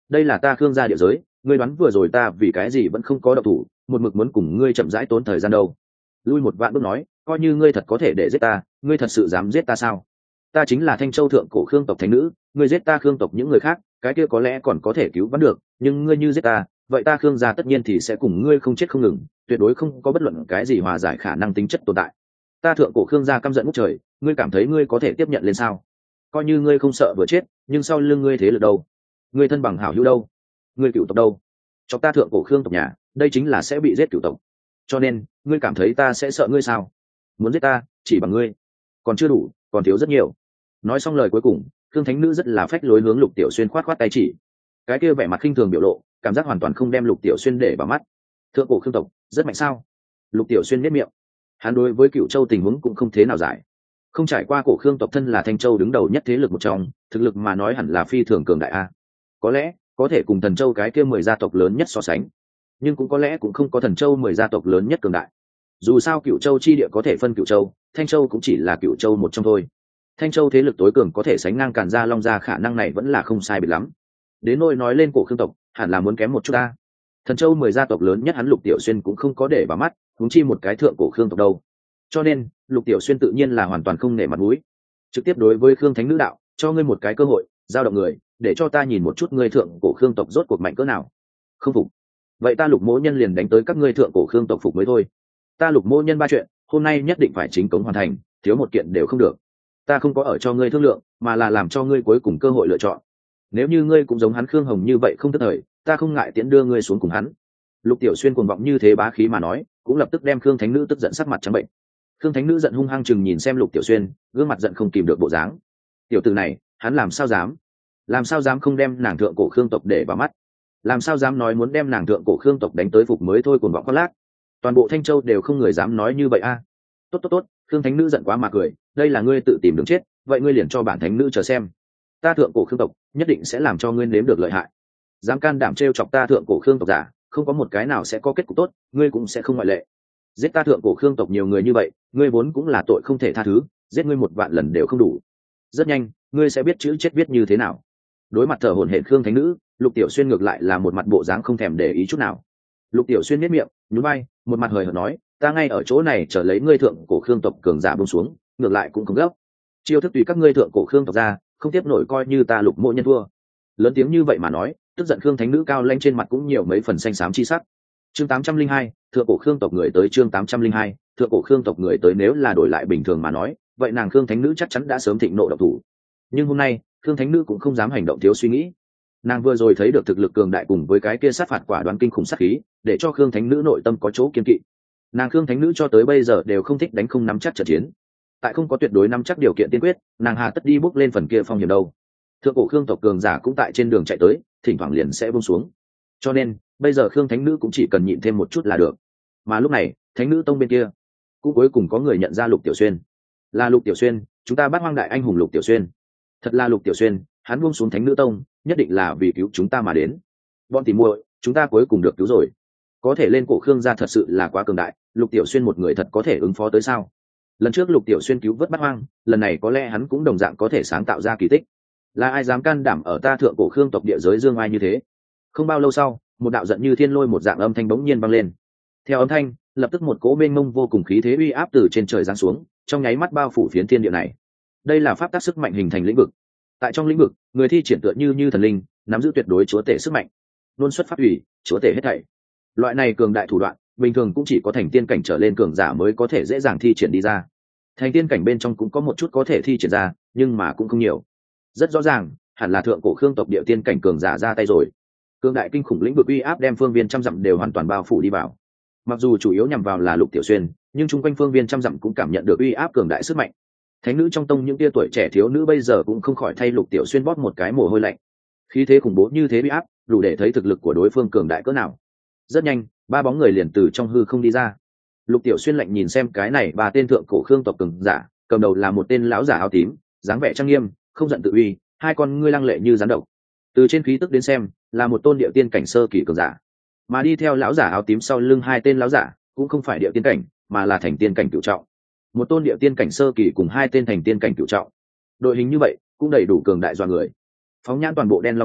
đây là ta khương gia địa giới, ngươi đoán vừa rồi ta vì cái gì vẫn không có động thủ, một mực muốn cùng ngươi chậm rãi tốn thời gian đâu. Lui một vạn bước nói, coi như ngươi thật có thể để giết ta, ngươi thật sự dám giết ta sao? Ta chính là Thanh Châu thượng cổ khương tộc thánh nữ, ngươi giết ta khương tộc những người khác, cái kia có lẽ còn có thể cứu vãn được, nhưng ngươi như giết ta, vậy ta khương gia tất nhiên thì sẽ cùng ngươi không chết không ngừng, tuyệt đối không có bất luận cái gì hòa giải khả năng tính chất tồn tại. Ta thượng cổ khương gia căm giận ngút trời, ngươi cảm thấy ngươi có thể tiếp nhận lên sao? Coi như ngươi không sợ vừa chết, nhưng sau lưng ngươi thế lực đâu? Ngươi thân bằng hảo hữu đâu? Ngươi cựu tộc đâu? Cho ta thượng cổ khương tộc nhà, đây chính là sẽ bị giết cựu tộc. Cho nên, ngươi cảm thấy ta sẽ sợ ngươi sao? Muốn giết ta, chỉ bằng ngươi, còn chưa đủ, còn thiếu rất nhiều. Nói xong lời cuối cùng, Khương Thánh Nữ rất là phách lối hướng Lục Tiểu Xuyên khoát khoát tay chỉ. Cái kia vẻ mặt khinh thường biểu lộ, cảm giác hoàn toàn không đem Lục Tiểu Xuyên để vào mắt. Thượng cổ Khương tộc, rất mạnh sao? Lục Tiểu Xuyên nhếch miệng. Hắn đối với Cửu Châu tình huống cũng không thế nào giải. Không trải qua cổ Khương tộc thân là Thanh Châu đứng đầu nhất thế lực một trong, thực lực mà nói hẳn là phi thường cường đại a. Có lẽ, có thể cùng Thần Châu cái kia mười gia tộc lớn nhất so sánh. Nhưng cũng có lẽ cũng không có Thần Châu mười gia tộc lớn nhất cường đại. Dù sao Cửu Châu chi địa có thể phân Cửu Châu, Thanh Châu cũng chỉ là Cửu Châu một trong thôi. Thanh Châu thế lực tối cường có thể sánh ngang Càn Gia Long Gia, khả năng này vẫn là không sai biệt lắm. Đến nỗi nói lên cổ Khương tộc, hẳn là muốn kém một chút ta. Thần Châu mười gia tộc lớn nhất hắn Lục Tiểu Xuyên cũng không có để vào mắt, huống chi một cái thượng cổ Khương tộc đâu. Cho nên, Lục Tiểu Xuyên tự nhiên là hoàn toàn không nể mặt mũi. Trực tiếp đối với Khương Thánh Nữ đạo, cho ngươi một cái cơ hội, giao động người, để cho ta nhìn một chút ngươi thượng cổ Khương tộc rốt cuộc mạnh cỡ nào. Không phục. Vậy ta Lục Mỗ Nhân liền đánh tới các ngươi thượng cổ Khương tộc phục mới thôi. Ta Lục Mỗ Nhân ba chuyện, hôm nay nhất định phải chính cống hoàn thành, thiếu một kiện đều không được. Ta không có ở cho ngươi thương lượng, mà là làm cho ngươi cuối cùng cơ hội lựa chọn. Nếu như ngươi cũng giống hắn Khương Hồng như vậy không tức thời, ta không ngại tiễn đưa ngươi xuống cùng hắn. Lục Tiểu Xuyên cuồng vọng như thế bá khí mà nói, cũng lập tức đem Khương Thánh Nữ tức giận sắc mặt trắng bệnh. Khương Thánh Nữ giận hung hăng chừng nhìn xem Lục Tiểu Xuyên, gương mặt giận không kìm được bộ dáng. Tiểu tử này, hắn làm sao dám? Làm sao dám không đem nàng thượng cổ Khương tộc để vào mắt? Làm sao dám nói muốn đem nàng thượng cổ Khương tộc đánh tới phục mới thôi, cuồng vọng khoác lác. Toàn bộ Thanh Châu đều không người dám nói như vậy a. Tốt tốt tốt, Khương Thánh Nữ giận quá mà cười, đây là ngươi tự tìm đường chết, vậy ngươi liền cho bản Thánh Nữ chờ xem. Ta thượng cổ Khương tộc nhất định sẽ làm cho ngươi nếm được lợi hại. Dám can đảm trêu chọc ta thượng cổ Khương tộc giả, không có một cái nào sẽ có kết cục tốt, ngươi cũng sẽ không ngoại lệ. Giết ta thượng cổ Khương tộc nhiều người như vậy, ngươi vốn cũng là tội không thể tha thứ, giết ngươi một vạn lần đều không đủ. Rất nhanh, ngươi sẽ biết chữ chết viết như thế nào. Đối mặt thở hổn hển Khương Thánh Nữ, Lục Tiểu Xuyên ngược lại là một mặt bộ dáng không thèm để ý chút nào. Lục Tiểu Xuyên nhếch miệng, nhún vai, một mặt hời hợt nói, ta ngay ở chỗ này chờ lấy ngươi thượng cổ Khương tộc cường giả buông xuống, ngược lại cũng không gấp. Chiêu thức tùy các ngươi thượng cổ Khương tộc ra, không tiếp nổi coi như ta Lục Mỗ Nhân thua. Lớn tiếng như vậy mà nói, tức giận Khương Thánh Nữ cao lanh trên mặt cũng nhiều mấy phần xanh xám chi sắc. Chương tám trăm linh hai, thượng cổ Khương tộc người tới. Chương tám trăm linh hai, thượng cổ Khương tộc người tới. Nếu là đổi lại bình thường mà nói, vậy nàng Khương Thánh Nữ chắc chắn đã sớm thịnh nộ độc thủ. Nhưng hôm nay, Khương Thánh Nữ cũng không dám hành động thiếu suy nghĩ. Nàng vừa rồi thấy được thực lực cường đại cùng với cái kia sát phạt quả đoán kinh khủng sát khí, để cho Khương Thánh Nữ nội tâm có chỗ kiên kỵ. Nàng Khương Thánh Nữ cho tới bây giờ đều không thích đánh không nắm chắc trận chiến. Tại không có tuyệt đối nắm chắc điều kiện tiên quyết, nàng hà tất đi bước lên phần kia phong hiểm đâu. Thượng cổ Khương tộc cường giả cũng tại trên đường chạy tới, thỉnh thoảng liền sẽ buông xuống. Cho nên, bây giờ Khương Thánh Nữ cũng chỉ cần nhịn thêm một chút là được. Mà lúc này, Thánh Nữ tông bên kia, cũng cuối cùng có người nhận ra Lục Tiểu Xuyên. Là Lục Tiểu Xuyên, chúng ta bắt hoang đại anh hùng Lục Tiểu Xuyên. Thật là Lục Tiểu Xuyên, hắn buông xuống Thánh Nữ tông, nhất định là vì cứu chúng ta mà đến. Bọn tỉ muội, chúng ta cuối cùng được cứu rồi. Có thể lên cổ Khương gia thật sự là quá cường đại, Lục Tiểu Xuyên một người thật có thể ứng phó tới sao? Lần trước Lục Tiểu Xuyên cứu vớt bắt hoang, lần này có lẽ hắn cũng đồng dạng có thể sáng tạo ra kỳ tích. Là ai dám can đảm ở ta thượng cổ Khương tộc địa giới dương ai như thế? Không bao lâu sau, một đạo giận như thiên lôi một dạng âm thanh bỗng nhiên vang lên. Theo âm thanh, lập tức một cỗ mênh mông vô cùng khí thế uy áp từ trên trời giáng xuống, trong nháy mắt bao phủ phiến thiên địa này. Đây là pháp tắc sức mạnh hình thành lĩnh vực. Tại trong lĩnh vực, người thi triển tựa như như thần linh, nắm giữ tuyệt đối chúa tể sức mạnh, luôn xuất phát ủy, chúa tể hết thảy. Loại này cường đại thủ đoạn, bình thường cũng chỉ có thành tiên cảnh trở lên cường giả mới có thể dễ dàng thi triển đi ra. Thành tiên cảnh bên trong cũng có một chút có thể thi triển ra, nhưng mà cũng không nhiều. Rất rõ ràng, hẳn là thượng cổ Khương tộc địa tiên cảnh cường giả ra tay rồi. Cường đại kinh khủng lĩnh vực uy áp đem phương viên trăm dặm đều hoàn toàn bao phủ đi vào. Mặc dù chủ yếu nhằm vào là Lục Tiểu Xuyên, nhưng chung quanh phương viên trăm dặm cũng cảm nhận được uy áp cường đại sức mạnh. Thánh nữ trong tông những tia tuổi trẻ thiếu nữ bây giờ cũng không khỏi thay Lục Tiểu Xuyên bóp một cái mồ hôi lạnh. Khí thế khủng bố như thế uy áp, đủ để thấy thực lực của đối phương cường đại cỡ nào. Rất nhanh, ba bóng người liền từ trong hư không đi ra. Lục Tiểu Xuyên lạnh nhìn xem cái này ba tên thượng cổ Khương tộc cường giả, cầm đầu là một tên lão giả áo tím, dáng vẻ trang nghiêm, không giận tự uy, hai con ngươi lăng lệ như rắn độc. Từ trên khí tức đến xem, là một tôn địa tiên cảnh sơ kỳ cường giả. Mà đi theo lão giả áo tím sau lưng hai tên lão giả, cũng không phải địa tiên cảnh, mà là thành tiên cảnh cửu trọng. Một tôn địa tiên cảnh sơ kỳ cùng hai tên thành tiên cảnh cửu trọng. Đội hình như vậy, cũng đầy đủ cường đại dọa người. Phóng nhãn toàn bộ đen long giới,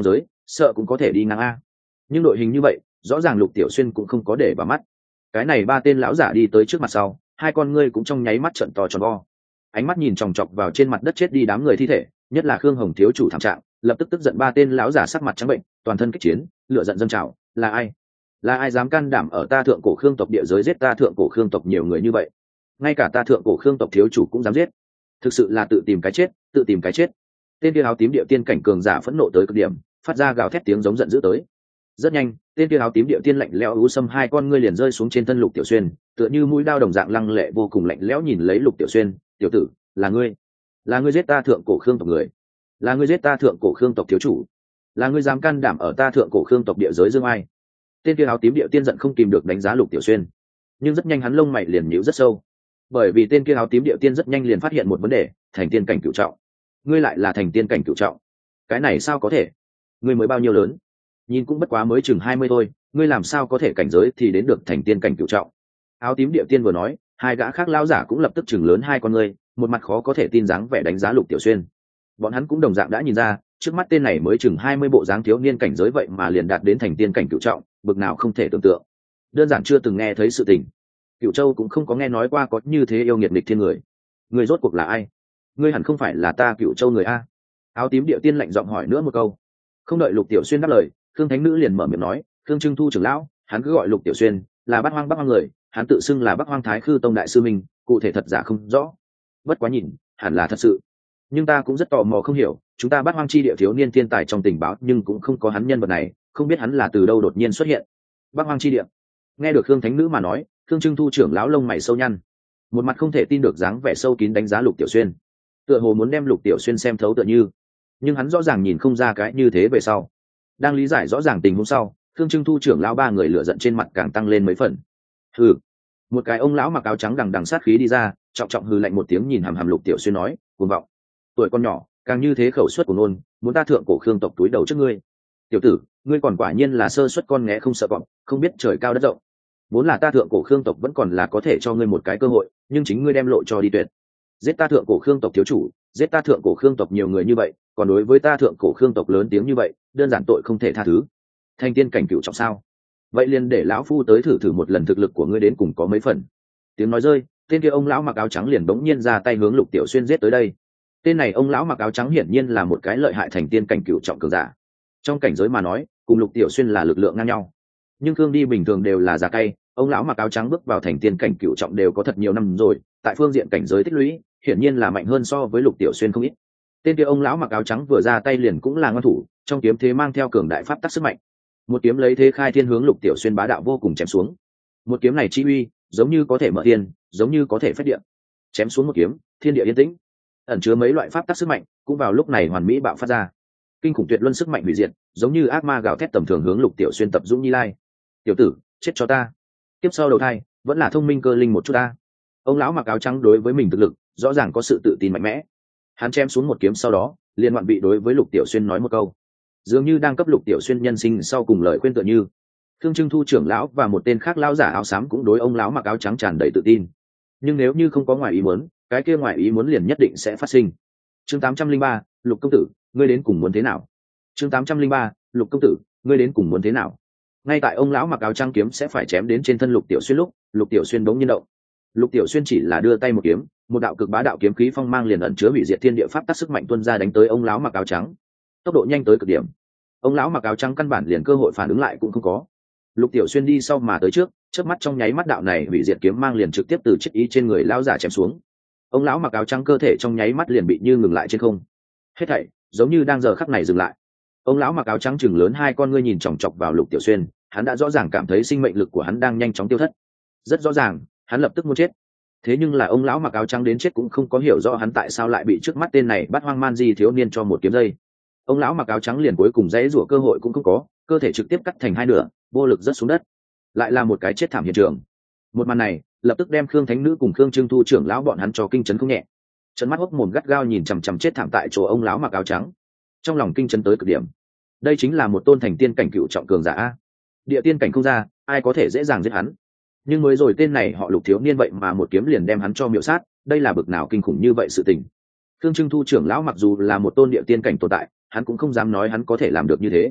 sợ cũng có thể đi ngang a. Nhưng đội hình như vậy rõ ràng Lục Tiểu Xuyên cũng không có để vào mắt. Cái này ba tên lão giả đi tới trước mặt sau, hai con ngươi cũng trong nháy mắt trợn to tròn vo, ánh mắt nhìn chòng chọc vào trên mặt đất chết đi đám người thi thể, nhất là Khương Hồng thiếu chủ thảm trạng, lập tức tức giận. Ba tên lão giả sắc mặt trắng bệnh, toàn thân kích chiến, lửa giận dâng trào. Là ai? Là ai dám can đảm ở ta thượng cổ Khương tộc địa giới giết ta thượng cổ Khương tộc nhiều người như vậy? Ngay cả ta thượng cổ Khương tộc thiếu chủ cũng dám giết, thực sự là tự tìm cái chết, tự tìm cái chết. Tên kia áo tím địa tiên cảnh cường giả phẫn nộ tới cực điểm, phát ra gào thét tiếng giống giận dữ tới. Rất nhanh, tên kia áo tím địa tiên lạnh lẽo u sâm hai con ngươi liền rơi xuống trên thân Lục Tiểu Xuyên, tựa như mũi dao đồng dạng lăng lệ vô cùng lạnh lẽo nhìn lấy Lục Tiểu Xuyên. Tiểu tử, là ngươi, là ngươi giết ta thượng cổ Khương tộc người, là ngươi giết ta thượng cổ Khương tộc thiếu chủ, là ngươi dám can đảm ở ta thượng cổ Khương tộc địa giới dương ai? Tên kia áo tím địa tiên giận không kìm được đánh giá Lục Tiểu Xuyên, nhưng rất nhanh hắn lông mày liền nhíu rất sâu, bởi vì tên kia áo tím địa tiên rất nhanh liền phát hiện một vấn đề: thành tiên cảnh cửu trọng. Ngươi lại là thành tiên cảnh cửu trọng? Cái này sao có thể? Ngươi mới bao nhiêu lớn? Nhìn cũng bất quá mới chừng hai mươi thôi, ngươi làm sao có thể cảnh giới thì đến được thành tiên cảnh cửu trọng? Áo tím địa tiên vừa nói, hai gã khác lão giả cũng lập tức chừng lớn hai con ngươi, một mặt khó có thể tin dáng vẻ đánh giá Lục Tiểu Xuyên. Bọn hắn cũng đồng dạng đã nhìn ra, trước mắt tên này mới chừng hai mươi bộ dáng thiếu niên cảnh giới vậy mà liền đạt đến thành tiên cảnh cửu trọng, bực nào không thể tưởng tượng. Đơn giản chưa từng nghe thấy sự tình. Cửu Châu cũng không có nghe nói qua có như thế yêu nghiệt nghịch thiên người. Ngươi rốt cuộc là ai? Ngươi hẳn không phải là ta Cửu Châu người a? Áo tím địa tiên lạnh giọng hỏi nữa một câu. Không đợi Lục Tiểu Xuyên đáp lời, Khương Thánh Nữ liền mở miệng nói, Khương Trưng Thu trưởng lão, hắn cứ gọi Lục Tiểu Xuyên là Bắc Hoang Bắc Hoang người, hắn tự xưng là Bắc Hoang Thái Khư Tông đại sư mình, cụ thể thật giả không rõ. Bất quá nhìn, hẳn là thật sự. Nhưng ta cũng rất tò mò không hiểu, chúng ta Bắc Hoang chi địa thiếu niên thiên tài trong tình báo, nhưng cũng không có hắn nhân vật này, không biết hắn là từ đâu đột nhiên xuất hiện. Bắc Hoang chi địa. Nghe được Khương Thánh Nữ mà nói, Khương Trưng Thu trưởng lão lông mày sâu nhăn, một mặt không thể tin được dáng vẻ sâu kín đánh giá Lục Tiểu Xuyên, tựa hồ muốn đem Lục Tiểu Xuyên xem thấu tựa như. Nhưng hắn rõ ràng nhìn không ra cái như thế về sau. Đang lý giải rõ ràng tình huống sau, Khương Trưng Thu trưởng lão ba người lửa giận trên mặt càng tăng lên mấy phần. Hừ. Một cái ông lão mặc áo trắng đằng đằng sát khí đi ra, trọng trọng hừ lạnh một tiếng nhìn hằm hằm Lục Tiểu Xuyên nói, cuồng vọng. Tuổi con nhỏ, càng như thế khẩu suất của nôn, muốn ta thượng cổ Khương tộc túi đầu trước ngươi. Tiểu tử, ngươi còn quả nhiên là sơ suất con nghé không sợ cọp, không biết trời cao đất rộng. Vốn là ta thượng cổ Khương tộc vẫn còn là có thể cho ngươi một cái cơ hội, nhưng chính ngươi đem lộ cho đi tuyệt. Giết ta thượng cổ Khương tộc thiếu chủ, giết ta thượng cổ Khương tộc nhiều người như vậy, còn đối với ta thượng cổ Khương tộc lớn tiếng như vậy, đơn giản tội không thể tha thứ. Thành tiên cảnh cửu trọng sao? Vậy liền để lão phu tới thử thử một lần thực lực của ngươi đến cùng có mấy phần. Tiếng nói rơi, tên kia ông lão mặc áo trắng liền bỗng nhiên ra tay hướng Lục Tiểu Xuyên giết tới đây. Tên này ông lão mặc áo trắng hiển nhiên là một cái lợi hại thành tiên cảnh cửu trọng cường giả. Trong cảnh giới mà nói, cùng Lục Tiểu Xuyên là lực lượng ngang nhau. Nhưng Khương đi bình thường đều là giá cay, ông lão mặc áo trắng bước vào thành tiên cảnh cửu trọng đều có thật nhiều năm rồi, tại phương diện cảnh giới tích lũy, hiển nhiên là mạnh hơn so với Lục Tiểu Xuyên không ít. Tên kia ông lão mặc áo trắng vừa ra tay liền cũng là ngoan thủ, trong kiếm thế mang theo cường đại pháp tắc sức mạnh. Một kiếm lấy thế khai thiên hướng Lục Tiểu Xuyên bá đạo vô cùng chém xuống. Một kiếm này chi uy, giống như có thể mở thiên, giống như có thể phách địa. Chém xuống một kiếm, thiên địa yên tĩnh. Ẩn chứa mấy loại pháp tắc sức mạnh, cũng vào lúc này hoàn mỹ bạo phát ra. Kinh khủng tuyệt luân sức mạnh hủy diệt, giống như ác ma gào thét tầm thường hướng Lục Tiểu Xuyên tập dũng như lai. Tiểu tử, chết cho ta. Tiếp sau đầu thai, vẫn là thông minh cơ linh một chút ta. Ông lão mặc áo trắng đối với mình thực lực, rõ ràng có sự tự tin mạnh mẽ. Hắn chém xuống một kiếm sau đó, liền ngoạn bị đối với Lục Tiểu Xuyên nói một câu, dường như đang cấp Lục Tiểu Xuyên nhân sinh sau cùng lời khuyên tựa như. Khương Trưng Thu trưởng lão và một tên khác lão giả áo xám cũng đối ông lão mặc áo trắng tràn đầy tự tin. Nhưng nếu như không có ngoài ý muốn, cái kia ngoài ý muốn liền nhất định sẽ phát sinh. Chương tám trăm linh ba, Lục công tử, ngươi đến cùng muốn thế nào? Chương tám trăm linh ba, Lục công tử, ngươi đến cùng muốn thế nào? Ngay tại ông lão mặc áo trắng kiếm sẽ phải chém đến trên thân Lục Tiểu Xuyên lúc, Lục Tiểu Xuyên bỗng nhiên động. Lục Tiểu Xuyên chỉ là đưa tay một kiếm, một đạo cực bá đạo kiếm khí phong mang liền ẩn chứa hủy diệt thiên địa pháp tắc sức mạnh tuôn ra đánh tới ông lão mặc áo trắng. Tốc độ nhanh tới cực điểm. Ông lão mặc áo trắng căn bản liền cơ hội phản ứng lại cũng không có. Lục Tiểu Xuyên đi sau mà tới trước, chớp mắt trong nháy mắt đạo này hủy diệt kiếm mang liền trực tiếp từ chiếc ý trên người lão giả chém xuống. Ông lão mặc áo trắng cơ thể trong nháy mắt liền bị như ngừng lại trên không. Hết thảy giống như đang giờ khắc này dừng lại. Ông lão mặc áo trắng chừng lớn hai con ngươi nhìn chòng chọc vào Lục Tiểu Xuyên, hắn đã rõ ràng cảm thấy sinh mệnh lực của hắn đang nhanh chóng tiêu thất. Rất rõ ràng, hắn lập tức muốn chết. Thế nhưng là ông lão mặc áo trắng đến chết cũng không có hiểu rõ hắn tại sao lại bị trước mắt tên này bắt hoang man di thiếu niên cho một kiếm dây. Ông lão mặc áo trắng liền cuối cùng dãy rủa cơ hội cũng không có, cơ thể trực tiếp cắt thành hai nửa, vô lực rớt xuống đất. Lại là một cái chết thảm hiện trường. Một màn này lập tức đem Khương Thánh Nữ cùng Khương Trưng Thu trưởng lão bọn hắn cho kinh chấn không nhẹ. Trấn mắt hốc mồm gắt gao nhìn chằm chằm chết thảm tại chỗ ông lão mặc áo trắng, trong lòng kinh chấn tới cực điểm. Đây chính là một tôn thành tiên cảnh cựu trọng cường giả a. Địa tiên cảnh không ra, ai có thể dễ dàng giết hắn. Nhưng mới rồi tên này họ Lục thiếu niên vậy mà một kiếm liền đem hắn cho miệu sát, đây là bực nào kinh khủng như vậy sự tình. Khương Trưng Thu trưởng lão mặc dù là một tôn địa tiên cảnh tồn tại, hắn cũng không dám nói hắn có thể làm được như thế.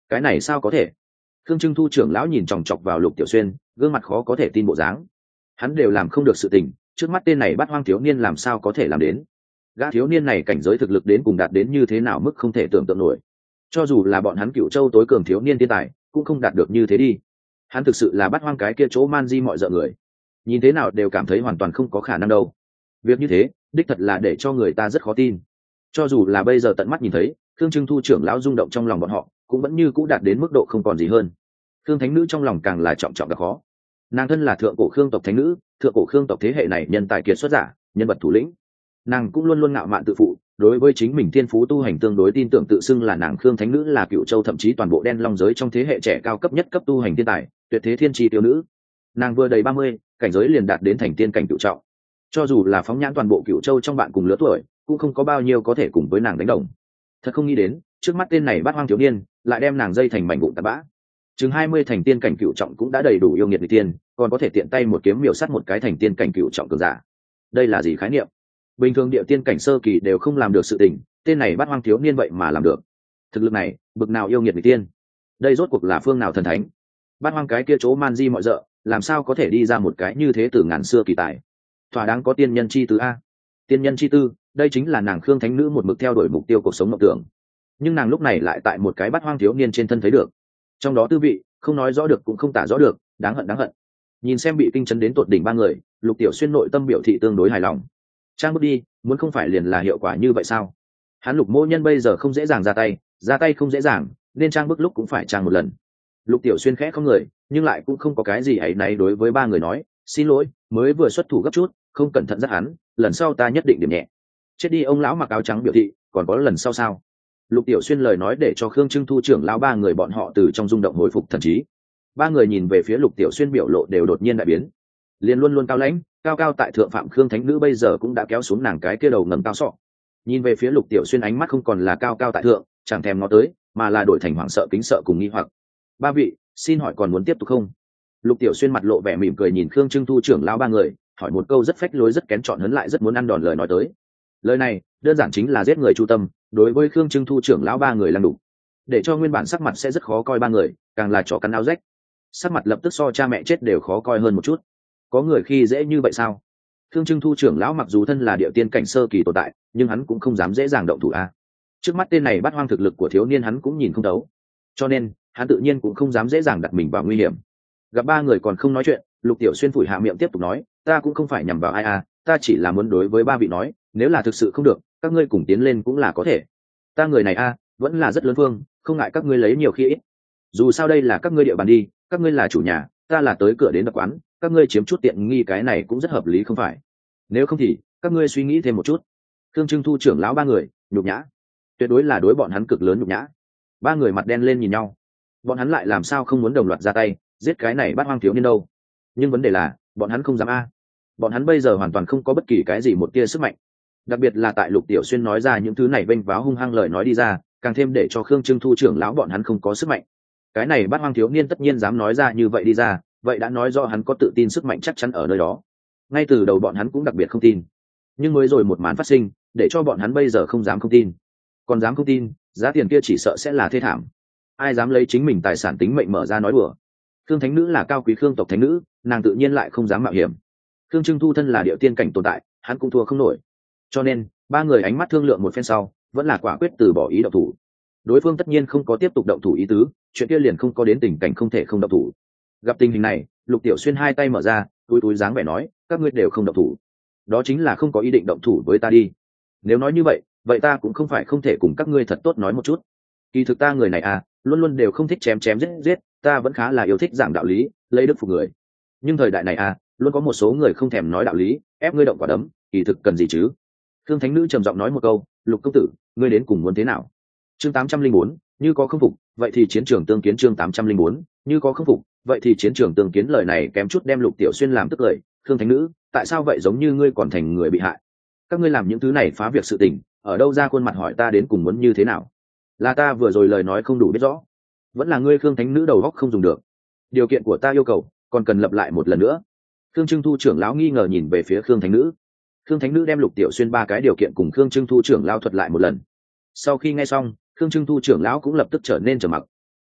cái này sao có thể? Khương Trưng Thu trưởng lão nhìn chòng chọc vào Lục Tiểu Xuyên, gương mặt khó có thể tin bộ dáng. Hắn đều làm không được sự tình, trước mắt tên này Bát Hoang thiếu niên làm sao có thể làm đến? Gã thiếu niên này cảnh giới thực lực đến cùng đạt đến như thế nào mức không thể tưởng tượng nổi. Cho dù là bọn hắn Cửu Châu tối cường thiếu niên thiên tài, cũng không đạt được như thế đi. Hắn thực sự là Bát Hoang cái kia chỗ man di mọi dợ người, nhìn thế nào đều cảm thấy hoàn toàn không có khả năng đâu. Việc như thế, đích thật là để cho người ta rất khó tin. Cho dù là bây giờ tận mắt nhìn thấy, Khương Trưng Thu trưởng lão rung động trong lòng bọn họ, cũng vẫn như cũ đạt đến mức độ không còn gì hơn. Khương Thánh Nữ trong lòng càng là trọng trọng gặp khó. Nàng thân là thượng cổ Khương tộc Thánh Nữ, thượng cổ Khương tộc thế hệ này nhân tài kiệt xuất giả, nhân vật thủ lĩnh. Nàng cũng luôn luôn ngạo mạn tự phụ, đối với chính mình thiên phú tu hành tương đối tin tưởng, tự xưng là nàng Khương Thánh Nữ là Cửu Châu thậm chí toàn bộ đen long giới trong thế hệ trẻ cao cấp nhất cấp tu hành thiên tài, tuyệt thế thiên chi tiêu nữ. Nàng vừa đầy ba mươi, cảnh giới liền đạt đến thành tiên cảnh cửu trọng. Cho dù là phóng nhãn toàn bộ Cửu Châu trong bạn cùng lứa tuổi, cũng không có bao nhiêu có thể cùng với nàng đánh đồng. Thật không nghĩ đến, trước mắt tên này Bát Hoang thiếu niên, lại đem nàng dây thành mảnh vụn tạt bã. Chừng hai mươi thành tiên cảnh cửu trọng cũng đã đầy đủ yêu nghiệt người tiên, còn có thể tiện tay một kiếm miểu sát một cái thành tiên cảnh cửu trọng cường giả. Đây là gì khái niệm? Bình thường địa tiên cảnh sơ kỳ đều không làm được sự tình, tên này Bát Hoang thiếu niên vậy mà làm được. Thực lực này, bực nào yêu nghiệt người tiên? Đây rốt cuộc là phương nào thần thánh? Bát Hoang cái kia chỗ man di mọi dợ, làm sao có thể đi ra một cái như thế từ ngàn xưa kỳ tài? Thỏa đáng có tiên nhân chi tứ a. Tiên nhân chi tư, đây chính là nàng Khương Thánh Nữ một mực theo đuổi mục tiêu cuộc sống mộng tưởng. Nhưng nàng lúc này lại tại một cái Bát Hoang thiếu niên trên thân thấy được. Trong đó tư vị, không nói rõ được cũng không tả rõ được, đáng hận đáng hận. Nhìn xem bị kinh chấn đến tột đỉnh ba người, Lục Tiểu Xuyên nội tâm biểu thị tương đối hài lòng. Trang bước đi, muốn không phải liền là hiệu quả như vậy sao? Hắn Lục Mỗ Nhân bây giờ không dễ dàng ra tay, ra tay không dễ dàng, nên trang bước lúc cũng phải trang một lần. Lục Tiểu Xuyên khẽ không người, nhưng lại cũng không có cái gì ấy náy đối với ba người nói, xin lỗi, mới vừa xuất thủ gấp chút, không cẩn thận dắt hắn, lần sau ta nhất định điểm nhẹ. Chết đi ông lão mặc áo trắng biểu thị, còn có lần sau sao? Lục Tiểu Xuyên lời nói để cho Khương Trưng Thu trưởng lão ba người bọn họ từ trong rung động hồi phục thần trí. Ba người nhìn về phía Lục Tiểu Xuyên biểu lộ đều đột nhiên đại biến. Liền luôn luôn cao lãnh, cao cao tại thượng phạm Khương Thánh Nữ bây giờ cũng đã kéo xuống nàng cái kia đầu ngầm cao sọ. Nhìn về phía Lục Tiểu Xuyên ánh mắt không còn là cao cao tại thượng, chẳng thèm ngó tới, mà là đổi thành hoảng sợ kính sợ cùng nghi hoặc. Ba vị, xin hỏi còn muốn tiếp tục không? Lục Tiểu Xuyên mặt lộ vẻ mỉm cười nhìn Khương Trưng Thu trưởng lão ba người, hỏi một câu rất phách lối rất kén chọn hấn lại rất muốn ăn đòn lời nói tới. Lời này đơn giản chính là giết người chu tâm, đối với Khương Trưng Thu trưởng lão ba người lăng đủ, để cho nguyên bản sắc mặt sẽ rất khó coi ba người, càng là chó cắn áo rách, sắc mặt lập tức so cha mẹ chết đều khó coi hơn một chút. Có người khi dễ như vậy sao? Khương Trưng Thu trưởng lão mặc dù thân là địa tiên cảnh sơ kỳ tồn tại, nhưng hắn cũng không dám dễ dàng động thủ a. Trước mắt tên này Bát Hoang thực lực của thiếu niên hắn cũng nhìn không thấu, cho nên hắn tự nhiên cũng không dám dễ dàng đặt mình vào nguy hiểm. Gặp ba người còn không nói chuyện, Lục Tiểu Xuyên phủi hạ miệng tiếp tục nói, ta cũng không phải nhằm vào ai a, ta chỉ là muốn đối với ba vị nói, nếu là thực sự không được, các ngươi cùng tiến lên cũng là có thể. Ta người này a, vẫn là rất lớn phương, không ngại các ngươi lấy nhiều khi ít. Dù sao đây là các ngươi địa bàn đi, các ngươi là chủ nhà, ta là tới cửa đến đập quán, các ngươi chiếm chút tiện nghi cái này cũng rất hợp lý không phải? Nếu không thì, các ngươi suy nghĩ thêm một chút. Khương Trưng Thu trưởng lão ba người, nhục nhã, tuyệt đối là đối bọn hắn cực lớn nhục nhã. Ba người mặt đen lên nhìn nhau, bọn hắn lại làm sao không muốn đồng loạt ra tay giết cái này Bát Hoang thiếu niên đâu? Nhưng vấn đề là, bọn hắn không dám a. Bọn hắn bây giờ hoàn toàn không có bất kỳ cái gì một tia sức mạnh. Đặc biệt là tại Lục Tiểu Xuyên nói ra những thứ này vênh váo hung hăng lời nói đi ra, càng thêm để cho Khương Trưng Thu trưởng lão bọn hắn không có sức mạnh. Cái này Bát Hoang thiếu niên tất nhiên dám nói ra như vậy đi ra, vậy đã nói rõ hắn có tự tin sức mạnh chắc chắn ở nơi đó. Ngay từ đầu bọn hắn cũng đặc biệt không tin, nhưng mới rồi một màn phát sinh, để cho bọn hắn bây giờ không dám không tin. Còn dám không tin, giá tiền kia chỉ sợ sẽ là thê thảm. Ai dám lấy chính mình tài sản tính mệnh mở ra nói đùa? Khương Thánh Nữ là cao quý Khương tộc thánh nữ, nàng tự nhiên lại không dám mạo hiểm. Khương Trưng Thu thân là địa tiên cảnh tồn tại, hắn cũng thua không nổi. Cho nên, ba người ánh mắt thương lượng một phen sau, vẫn là quả quyết từ bỏ ý động thủ. Đối phương tất nhiên không có tiếp tục động thủ ý tứ, chuyện kia liền không có đến tình cảnh không thể không động thủ. Gặp tình hình này, Lục Tiểu Xuyên hai tay mở ra, túi túi dáng vẻ nói, các ngươi đều không động thủ, đó chính là không có ý định động thủ với ta đi. Nếu nói như vậy, vậy ta cũng không phải không thể cùng các ngươi thật tốt nói một chút. Kỳ thực ta người này à, luôn luôn đều không thích chém chém giết giết, ta vẫn khá là yêu thích giảng đạo lý, lấy đức phục người. Nhưng thời đại này à, luôn có một số người không thèm nói đạo lý, ép ngươi động quả đấm, kỳ thực cần gì chứ? Khương Thánh Nữ trầm giọng nói một câu, Lục công tử, ngươi đến cùng muốn thế nào? Chương tám trăm linh bốn, như có không phục, vậy thì chiến trường tương kiến. Chương tám trăm linh bốn, như có không phục, vậy thì chiến trường tương kiến. Lời này kém chút đem Lục Tiểu Xuyên làm tức cười. Khương Thánh Nữ, tại sao vậy, giống như ngươi còn thành người bị hại? Các ngươi làm những thứ này phá việc sự tình, ở đâu ra khuôn mặt hỏi ta đến cùng muốn như thế nào? Là ta vừa rồi lời nói không đủ biết rõ, vẫn là ngươi Khương Thánh Nữ đầu óc không dùng được? Điều kiện của ta yêu cầu, còn cần lặp lại một lần nữa. Khương Trưng Thu trưởng lão nghi ngờ nhìn về phía Khương Thánh Nữ. Khương Thánh Nữ đem Lục Tiểu Xuyên ba cái điều kiện cùng Khương Trưng Thu trưởng lão thuật lại một lần. Sau khi nghe xong, Khương Trưng Thu trưởng lão cũng lập tức trở nên trầm mặc.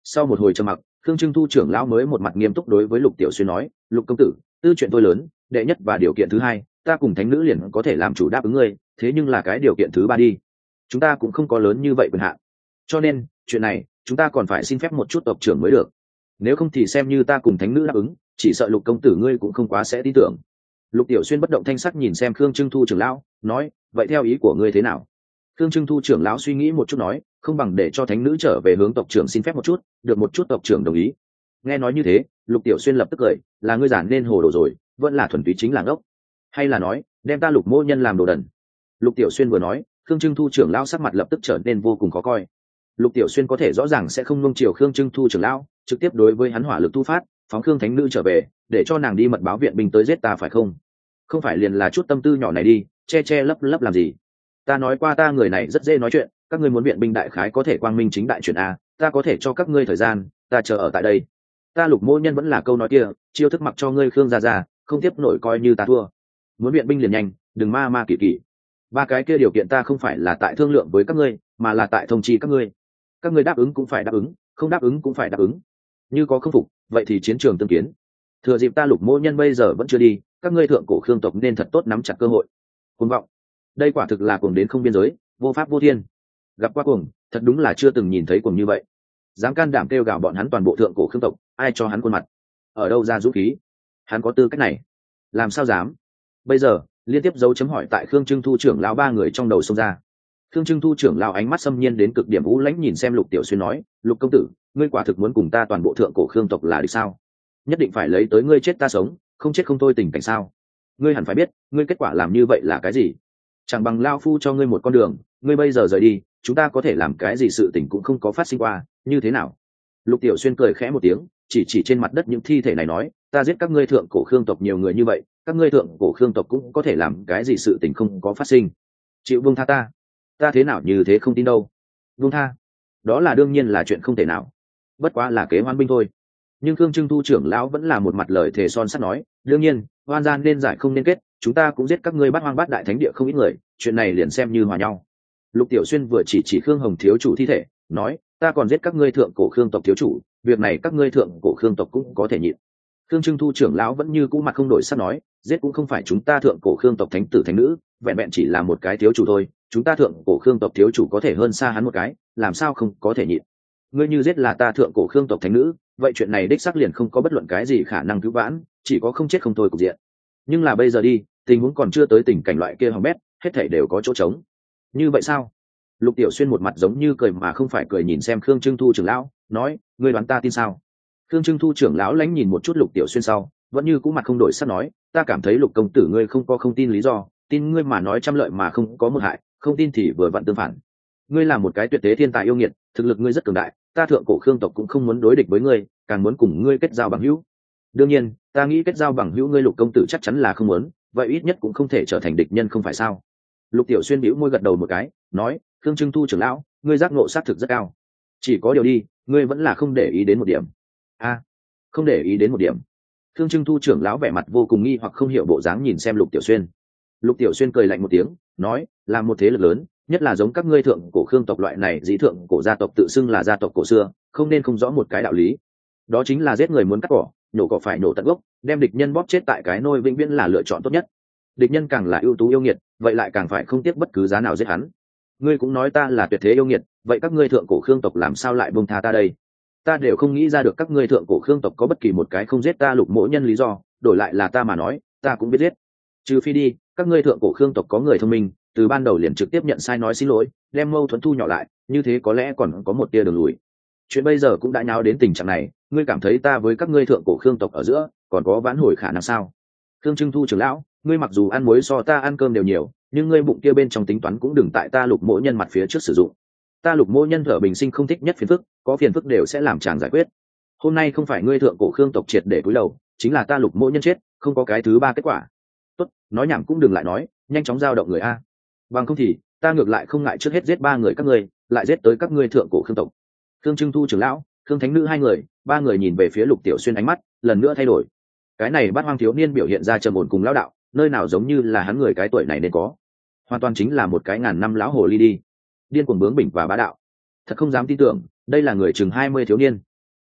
Sau một hồi trầm mặc, Khương Trưng Thu trưởng lão mới một mặt nghiêm túc đối với Lục Tiểu Xuyên nói, Lục công tử, tư chuyện tôi lớn, đệ nhất và điều kiện thứ hai, ta cùng thánh nữ liền có thể làm chủ đáp ứng ngươi, thế nhưng là cái điều kiện thứ ba đi, chúng ta cũng không có lớn như vậy quyền hạn, cho nên chuyện này chúng ta còn phải xin phép một chút tộc trưởng mới được, nếu không thì xem như ta cùng thánh nữ đáp ứng, chỉ sợ Lục công tử ngươi cũng không quá sẽ tin tưởng. Lục Tiểu Xuyên bất động thanh sắc nhìn xem Khương Trưng Thu trưởng lão, nói, vậy theo ý của ngươi thế nào? Khương Trưng Thu trưởng lão suy nghĩ một chút nói, không bằng để cho thánh nữ trở về hướng tộc trưởng xin phép một chút, được một chút tộc trưởng đồng ý. Nghe nói như thế, Lục Tiểu Xuyên lập tức cười, là ngươi giản nên hồ đồ rồi, vẫn là thuần túy chính là ngốc, hay là nói đem ta Lục mỗ nhân làm đồ đần? Lục Tiểu Xuyên vừa nói, Khương Trưng Thu trưởng lão sắc mặt lập tức trở nên vô cùng khó coi. Lục Tiểu Xuyên có thể rõ ràng sẽ không nuông chiều Khương Trưng Thu trưởng lão, trực tiếp đối với hắn hỏa lực thu phát, phóng Khương thánh nữ trở về, để cho nàng đi mật báo viện binh tới giết ta phải không? Không phải liền là chút tâm tư nhỏ này đi, che che lấp lấp làm gì? Ta nói qua ta người này rất dễ nói chuyện, các ngươi muốn viện binh đại khái có thể quang minh chính đại chuyện a, ta có thể cho các ngươi thời gian, ta chờ ở tại đây. Ta Lục mỗ nhân vẫn là câu nói kia, chiêu thức mặc cho ngươi Khương gia gia, không tiếp nổi coi như ta thua. Muốn viện binh liền nhanh, đừng ma ma kỳ kỳ. Ba cái kia điều kiện ta không phải là tại thương lượng với các ngươi, mà là tại thông chi các ngươi. Các ngươi đáp ứng cũng phải đáp ứng, không đáp ứng cũng phải đáp ứng. Như có không phục, vậy thì chiến trường tương kiến. Thừa dịp ta Lục mỗ nhân bây giờ vẫn chưa đi, các ngươi thượng cổ Khương tộc nên thật tốt nắm chặt cơ hội. Cuồng vọng, đây quả thực là cuồng đến không biên giới, vô pháp vô thiên. Gặp qua cuồng, thật đúng là chưa từng nhìn thấy cuồng như vậy. Dám can đảm kêu gào bọn hắn toàn bộ thượng cổ Khương tộc, ai cho hắn khuôn mặt? Ở đâu ra dũng khí? Hắn có tư cách này? Làm sao dám? Bây giờ, liên tiếp dấu chấm hỏi tại Khương Trưng Thu trưởng lão ba người trong đầu xông ra. Khương Trưng Thu trưởng lão ánh mắt xâm nhiên đến cực điểm u lãnh nhìn xem Lục Tiểu Xuyên nói, Lục công tử, ngươi quả thực muốn cùng ta toàn bộ thượng cổ Khương tộc là đi sao? Nhất định phải lấy tới ngươi chết ta sống, không chết không thôi tình cảnh sao? Ngươi hẳn phải biết, ngươi kết quả làm như vậy là cái gì? Chẳng bằng lao phu cho ngươi một con đường, ngươi bây giờ rời đi, chúng ta có thể làm cái gì sự tình cũng không có phát sinh qua, như thế nào? Lục Tiểu Xuyên cười khẽ một tiếng, chỉ chỉ trên mặt đất những thi thể này nói, ta giết các ngươi thượng cổ Khương tộc nhiều người như vậy, các ngươi thượng cổ Khương tộc cũng có thể làm cái gì sự tình không có phát sinh. Chịu buông tha ta? Ta thế nào như thế không tin đâu. Buông tha? Đó là đương nhiên là chuyện không thể nào. Bất quá là kế hoan binh thôi. Nhưng Khương Trưng Thu trưởng lão vẫn là một mặt lời thề son sắt nói, đương nhiên, oan gian nên giải không nên kết, chúng ta cũng giết các ngươi bắt hoang bát đại thánh địa không ít người, chuyện này liền xem như hòa nhau. Lục Tiểu Xuyên vừa chỉ chỉ Khương Hồng thiếu chủ thi thể, nói, ta còn giết các ngươi thượng cổ Khương tộc thiếu chủ, việc này các ngươi thượng cổ Khương tộc cũng có thể nhịn. Khương Trưng Thu trưởng lão vẫn như cũ mặt không đổi sắc nói, giết cũng không phải chúng ta thượng cổ Khương tộc thánh tử thánh nữ, vẹn vẹn chỉ là một cái thiếu chủ thôi, chúng ta thượng cổ Khương tộc thiếu chủ có thể hơn xa hắn một cái, làm sao không có thể nhịn. Ngươi như giết là ta thượng cổ Khương tộc thánh nữ, vậy chuyện này đích xác liền không có bất luận cái gì khả năng cứu vãn, chỉ có không chết không thôi cục diện. Nhưng là bây giờ đi, tình huống còn chưa tới tình cảnh loại kia hỏng bét, hết thảy đều có chỗ trống. Như vậy sao? Lục Tiểu Xuyên một mặt giống như cười mà không phải cười nhìn xem Khương Trưng Thu trưởng lão, nói, ngươi đoán ta tin sao? Khương Trưng Thu trưởng lão lãnh nhìn một chút Lục Tiểu Xuyên sau, vẫn như cũ mặt không đổi sắc nói, ta cảm thấy Lục công tử ngươi không có không tin lý do, tin ngươi mà nói trăm lợi mà không có một hại, không tin thì vừa vặn tương phản. Ngươi là một cái tuyệt thế thiên tài yêu nghiệt, thực lực ngươi rất cường đại, ta thượng cổ Khương tộc cũng không muốn đối địch với ngươi, càng muốn cùng ngươi kết giao bằng hữu. Đương nhiên, ta nghĩ kết giao bằng hữu ngươi Lục công tử chắc chắn là không muốn, vậy ít nhất cũng không thể trở thành địch nhân không phải sao? Lục Tiểu Xuyên bĩu môi gật đầu một cái, nói, Khương Trưng Thu trưởng lão, ngươi giác ngộ sát thực rất cao. Chỉ có điều đi, ngươi vẫn là không để ý đến một điểm. A, à, không để ý đến một điểm. Khương Trưng Thu trưởng lão vẻ mặt vô cùng nghi hoặc không hiểu bộ dáng nhìn xem Lục Tiểu Xuyên. Lục Tiểu Xuyên cười lạnh một tiếng, nói, là một thế lực lớn, nhất là giống các ngươi thượng cổ Khương tộc loại này dĩ thượng cổ gia tộc tự xưng là gia tộc cổ xưa, không nên không rõ một cái đạo lý. Đó chính là giết người muốn cắt cỏ, nhổ cỏ phải nhổ tận gốc, đem địch nhân bóp chết tại cái nôi vĩnh viễn là lựa chọn tốt nhất. Địch nhân càng là ưu tú yêu nghiệt, vậy lại càng phải không tiếc bất cứ giá nào giết hắn. Ngươi cũng nói ta là tuyệt thế yêu nghiệt, vậy các ngươi thượng cổ Khương tộc làm sao lại buông tha ta đây? Ta đều không nghĩ ra được các ngươi thượng cổ Khương tộc có bất kỳ một cái không giết ta Lục mỗ nhân lý do, đổi lại là ta mà nói, ta cũng biết giết. Trừ phi đi, các ngươi thượng cổ Khương tộc có người thông minh, từ ban đầu liền trực tiếp nhận sai nói xin lỗi, đem mâu thuẫn thu nhỏ lại, như thế có lẽ còn có một tia đường lùi. Chuyện bây giờ cũng đã nháo đến tình trạng này, ngươi cảm thấy ta với các ngươi thượng cổ Khương tộc ở giữa còn có vãn hồi khả năng sao? Khương Trưng Thu trưởng lão, ngươi mặc dù ăn muối so ta ăn cơm đều nhiều, nhưng ngươi bụng kia bên trong tính toán cũng đừng tại ta Lục mỗ nhân mặt phía trước sử dụng. Ta Lục mỗ nhân thở bình sinh không thích nhất phiền phức, có phiền phức đều sẽ làm chàng giải quyết. Hôm nay không phải ngươi thượng cổ Khương tộc triệt để cúi đầu, chính là ta Lục mỗ nhân chết, không có cái thứ ba kết quả. Tốt, nói nhảm cũng đừng lại nói, nhanh chóng giao động người a. Bằng không thì, ta ngược lại không ngại trước hết giết ba người các ngươi, lại giết tới các ngươi thượng cổ Khương tộc. Khương Trưng Thu trưởng lão, Khương Thánh nữ hai người, ba người nhìn về phía Lục Tiểu Xuyên ánh mắt lần nữa thay đổi. Cái này Bát Hoang thiếu niên biểu hiện ra trầm ổn cùng lão đạo, nơi nào giống như là hắn người cái tuổi này nên có, hoàn toàn chính là một cái ngàn năm lão hồ ly đi, điên cuồng bướng bỉnh và bá đạo. Thật không dám tin tưởng, đây là người chừng hai mươi thiếu niên.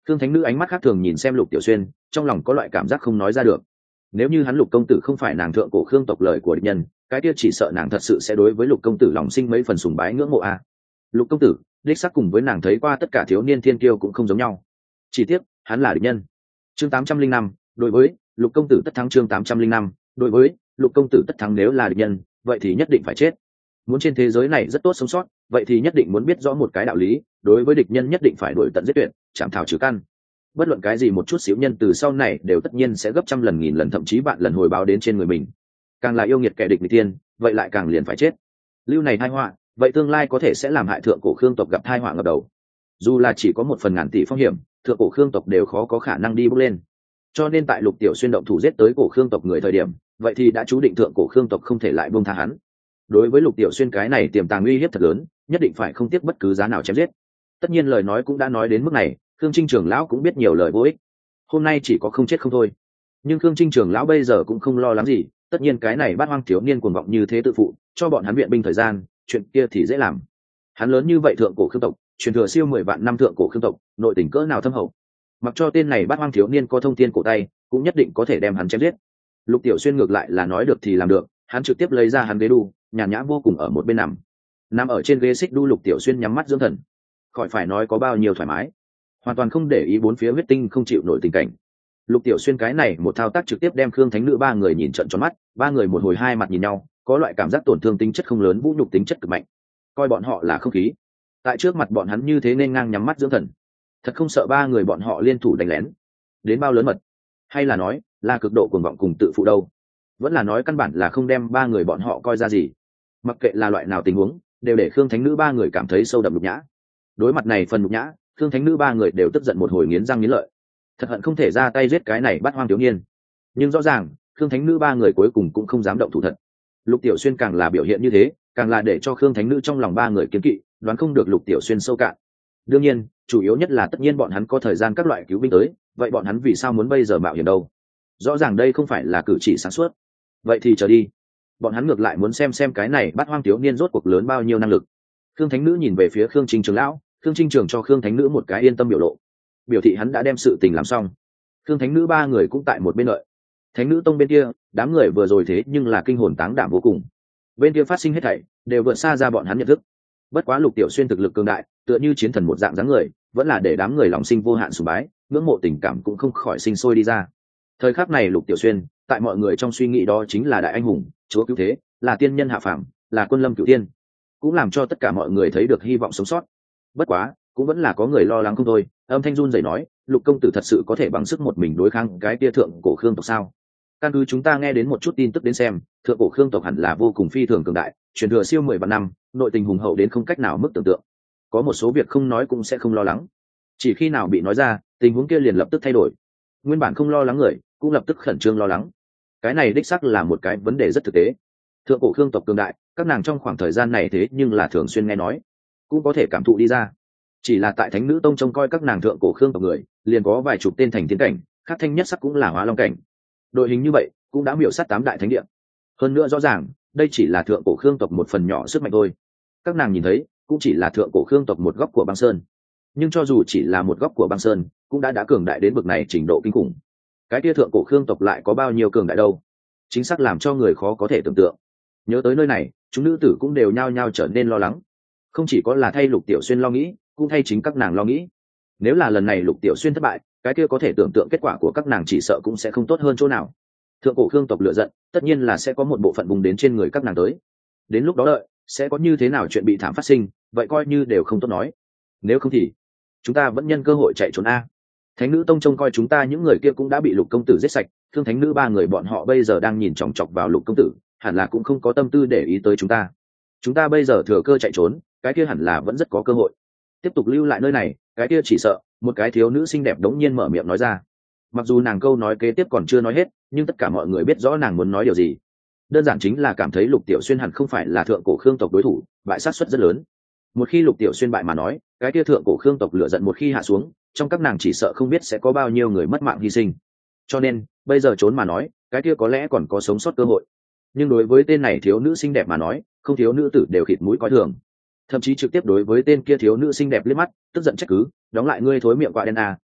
Khương thánh nữ ánh mắt khác thường nhìn xem Lục Tiểu Xuyên, trong lòng có loại cảm giác không nói ra được. Nếu như hắn Lục công tử không phải nàng thượng cổ Khương tộc lời của địch nhân, cái kia chỉ sợ nàng thật sự sẽ đối với Lục công tử lòng sinh mấy phần sùng bái ngưỡng mộ a. Lục công tử đích xác cùng với nàng thấy qua tất cả thiếu niên thiên kiêu cũng không giống nhau, chỉ tiếc hắn là địch nhân. Chương tám trăm linh năm, đối với Lục công tử tất thắng. Chương tám trăm linh năm, đối với Lục công tử tất thắng. Nếu là địch nhân, vậy thì nhất định phải chết. Muốn trên thế giới này rất tốt sống sót, vậy thì nhất định muốn biết rõ một cái đạo lý, đối với địch nhân nhất định phải đuổi tận giết tuyệt, chạm thảo trừ căn. Bất luận cái gì một chút xíu nhân từ sau này đều tất nhiên sẽ gấp trăm lần nghìn lần thậm chí vạn lần hồi báo đến trên người mình. Càng là yêu nghiệt kẻ địch người tiên, vậy lại càng liền phải chết. Lưu này tai họa, vậy tương lai có thể sẽ làm hại thượng cổ Khương tộc gặp tai họa ngập đầu. Dù là chỉ có một phần ngàn tỷ phong hiểm, thượng cổ Khương tộc đều khó có khả năng đi bước lên. Cho nên tại Lục Tiểu Xuyên động thủ giết tới cổ Khương tộc người thời điểm, vậy thì đã chú định thượng cổ Khương tộc không thể lại buông tha hắn. Đối với Lục Tiểu Xuyên cái này tiềm tàng uy hiếp thật lớn, nhất định phải không tiếc bất cứ giá nào chém giết. Tất nhiên lời nói cũng đã nói đến mức này, Khương Trinh trưởng lão cũng biết nhiều lời vô ích. Hôm nay chỉ có không chết không thôi. Nhưng Khương Trinh trưởng lão bây giờ cũng không lo lắng gì, tất nhiên cái này Bát Hoang thiếu niên cuồng vọng như thế tự phụ, cho bọn hắn viện binh thời gian, chuyện kia thì dễ làm. Hắn lớn như vậy thượng cổ Khương tộc, truyền thừa siêu mười vạn năm thượng cổ Khương tộc, nội tình cỡ nào thâm hậu. Mặc cho tên này Bát Hoang thiếu niên có thông thiên cổ tay, cũng nhất định có thể đem hắn chém giết. Lục Tiểu Xuyên ngược lại là nói được thì làm được, hắn trực tiếp lấy ra hắn ghế đu, nhàn nhã vô cùng ở một bên nằm. Nằm ở trên ghế xích đu, Lục Tiểu Xuyên nhắm mắt dưỡng thần. Khỏi phải nói có bao nhiêu thoải mái, hoàn toàn không để ý bốn phía huyết tinh không chịu nổi tình cảnh. Lục Tiểu Xuyên cái này một thao tác trực tiếp đem Khương thánh nữ ba người nhìn trợn tròn mắt, ba người một hồi hai mặt nhìn nhau, có loại cảm giác tổn thương tính chất không lớn, vũ nhục tính chất cực mạnh, coi bọn họ là không khí. Tại trước mặt bọn hắn như thế nên ngang nhắm mắt dưỡng thần, thật không sợ ba người bọn họ liên thủ đánh lén. Đến bao lớn mật, hay là nói là cực độ cuồng vọng cùng tự phụ đâu? Vẫn là nói căn bản là không đem ba người bọn họ coi ra gì. Mặc kệ là loại nào tình huống, đều để Khương thánh nữ ba người cảm thấy sâu đậm nhục nhã. Đối mặt này phần nhục nhã, Khương thánh nữ ba người đều tức giận một hồi nghiến răng nghiến lợi, thật hận không thể ra tay giết cái này Bát Hoang thiếu niên. Nhưng rõ ràng Khương thánh nữ ba người cuối cùng cũng không dám động thủ thật. Lục Tiểu Xuyên càng là biểu hiện như thế, càng là để cho Khương thánh nữ trong lòng ba người kiêng kỵ, đoán không được Lục Tiểu Xuyên sâu cạn. Đương nhiên chủ yếu nhất là tất nhiên bọn hắn có thời gian các loại cứu binh tới, vậy bọn hắn vì sao muốn bây giờ mạo hiểm đâu? Rõ ràng đây không phải là cử chỉ sáng suốt. Vậy thì chờ đi, bọn hắn ngược lại muốn xem xem cái này Bát Hoang thiếu niên rốt cuộc lớn bao nhiêu năng lực. Khương thánh nữ nhìn về phía Khương Trinh trưởng lão, Khương Trinh trường cho Khương thánh nữ một cái yên tâm biểu lộ, biểu thị hắn đã đem sự tình làm xong. Khương thánh nữ ba người cũng tại một bên đợi. Thánh nữ tông bên kia, đám người vừa rồi thế nhưng là kinh hồn táng đảm vô cùng. Bên kia phát sinh hết thảy đều vượt xa ra bọn hắn nhận thức. Bất quá Lục Tiểu Xuyên thực lực cường đại, tựa như chiến thần một dạng dáng người, vẫn là để đám người lòng sinh vô hạn sùng bái, ngưỡng mộ tình cảm cũng không khỏi sinh sôi đi ra. Thời khắc này Lục Tiểu Xuyên, tại mọi người trong suy nghĩ đó chính là đại anh hùng, chúa cứu thế, là tiên nhân hạ phàm, là quân lâm cửu tiên, cũng làm cho tất cả mọi người thấy được hy vọng sống sót. Bất quá cũng vẫn là có người lo lắng không thôi, âm thanh run rẩy nói, Lục công tử thật sự có thể bằng sức một mình đối kháng cái tia thượng cổ Khương tộc sao? Căn cứ chúng ta nghe đến một chút tin tức đến xem, thượng cổ Khương tộc hẳn là vô cùng phi thường cường đại, truyền thừa siêu mười vạn năm, nội tình hùng hậu đến không cách nào mức tưởng tượng. Có một số việc không nói cũng sẽ không lo lắng, chỉ khi nào bị nói ra, tình huống kia liền lập tức thay đổi. Nguyên bản không lo lắng người, cũng lập tức khẩn trương lo lắng. Cái này đích xác là một cái vấn đề rất thực tế. Thượng cổ Khương tộc cường đại, các nàng trong khoảng thời gian này thế nhưng là thường xuyên nghe nói, cũng có thể cảm thụ đi ra. Chỉ là tại Thánh nữ tông trông coi các nàng thượng cổ Khương tộc người, liền có vài chục tên thành tiến cảnh, khác thanh nhất sắc cũng là hóa long cảnh. Đội hình như vậy cũng đã miểu sát tám đại thánh địa. Hơn nữa rõ ràng, đây chỉ là thượng cổ Khương tộc một phần nhỏ sức mạnh thôi. Các nàng nhìn thấy, cũng chỉ là thượng cổ Khương tộc một góc của băng sơn. Nhưng cho dù chỉ là một góc của băng sơn, cũng đã đã cường đại đến bậc này trình độ kinh khủng. Cái kia thượng cổ Khương tộc lại có bao nhiêu cường đại đâu? Chính xác làm cho người khó có thể tưởng tượng. Nhớ tới nơi này, chúng nữ tử cũng đều nhao nhao trở nên lo lắng. Không chỉ có là thay Lục Tiểu Xuyên lo nghĩ, cũng thay chính các nàng lo nghĩ. Nếu là lần này Lục Tiểu Xuyên thất bại, cái kia có thể tưởng tượng kết quả của các nàng chỉ sợ cũng sẽ không tốt hơn chỗ nào. Thượng cổ Khương tộc lựa giận, tất nhiên là sẽ có một bộ phận bùng đến trên người các nàng tới. Đến lúc đó đợi, sẽ có như thế nào chuyện bị thảm phát sinh, vậy coi như đều không tốt nói. Nếu không thì, chúng ta vẫn nhân cơ hội chạy trốn a. Thánh nữ tông trông coi chúng ta những người kia cũng đã bị Lục công tử giết sạch, Thương thánh nữ ba người bọn họ bây giờ đang nhìn chòng chọc vào Lục công tử, hẳn là cũng không có tâm tư để ý tới chúng ta. Chúng ta bây giờ thừa cơ chạy trốn, cái kia hẳn là vẫn rất có cơ hội. Tiếp tục lưu lại nơi này, cái kia chỉ sợ một cái thiếu nữ xinh đẹp đống nhiên mở miệng nói ra. Mặc dù nàng câu nói kế tiếp còn chưa nói hết, nhưng tất cả mọi người biết rõ nàng muốn nói điều gì. Đơn giản chính là cảm thấy Lục Tiểu Xuyên hẳn không phải là thượng cổ Khương tộc đối thủ, bại sát suất rất lớn. Một khi Lục Tiểu Xuyên bại mà nói, cái kia thượng cổ Khương tộc lửa giận một khi hạ xuống, trong các nàng chỉ sợ không biết sẽ có bao nhiêu người mất mạng hy sinh. Cho nên bây giờ trốn mà nói, cái kia có lẽ còn có sống sót cơ hội. Nhưng đối với tên này thiếu nữ xinh đẹp mà nói, không thiếu nữ tử đều khịt mũi coi thường, thậm chí trực tiếp đối với tên kia thiếu nữ xinh đẹp liếc mắt, tức giận trách cứ, đóng lại ngươi thối miệng quạ đen à,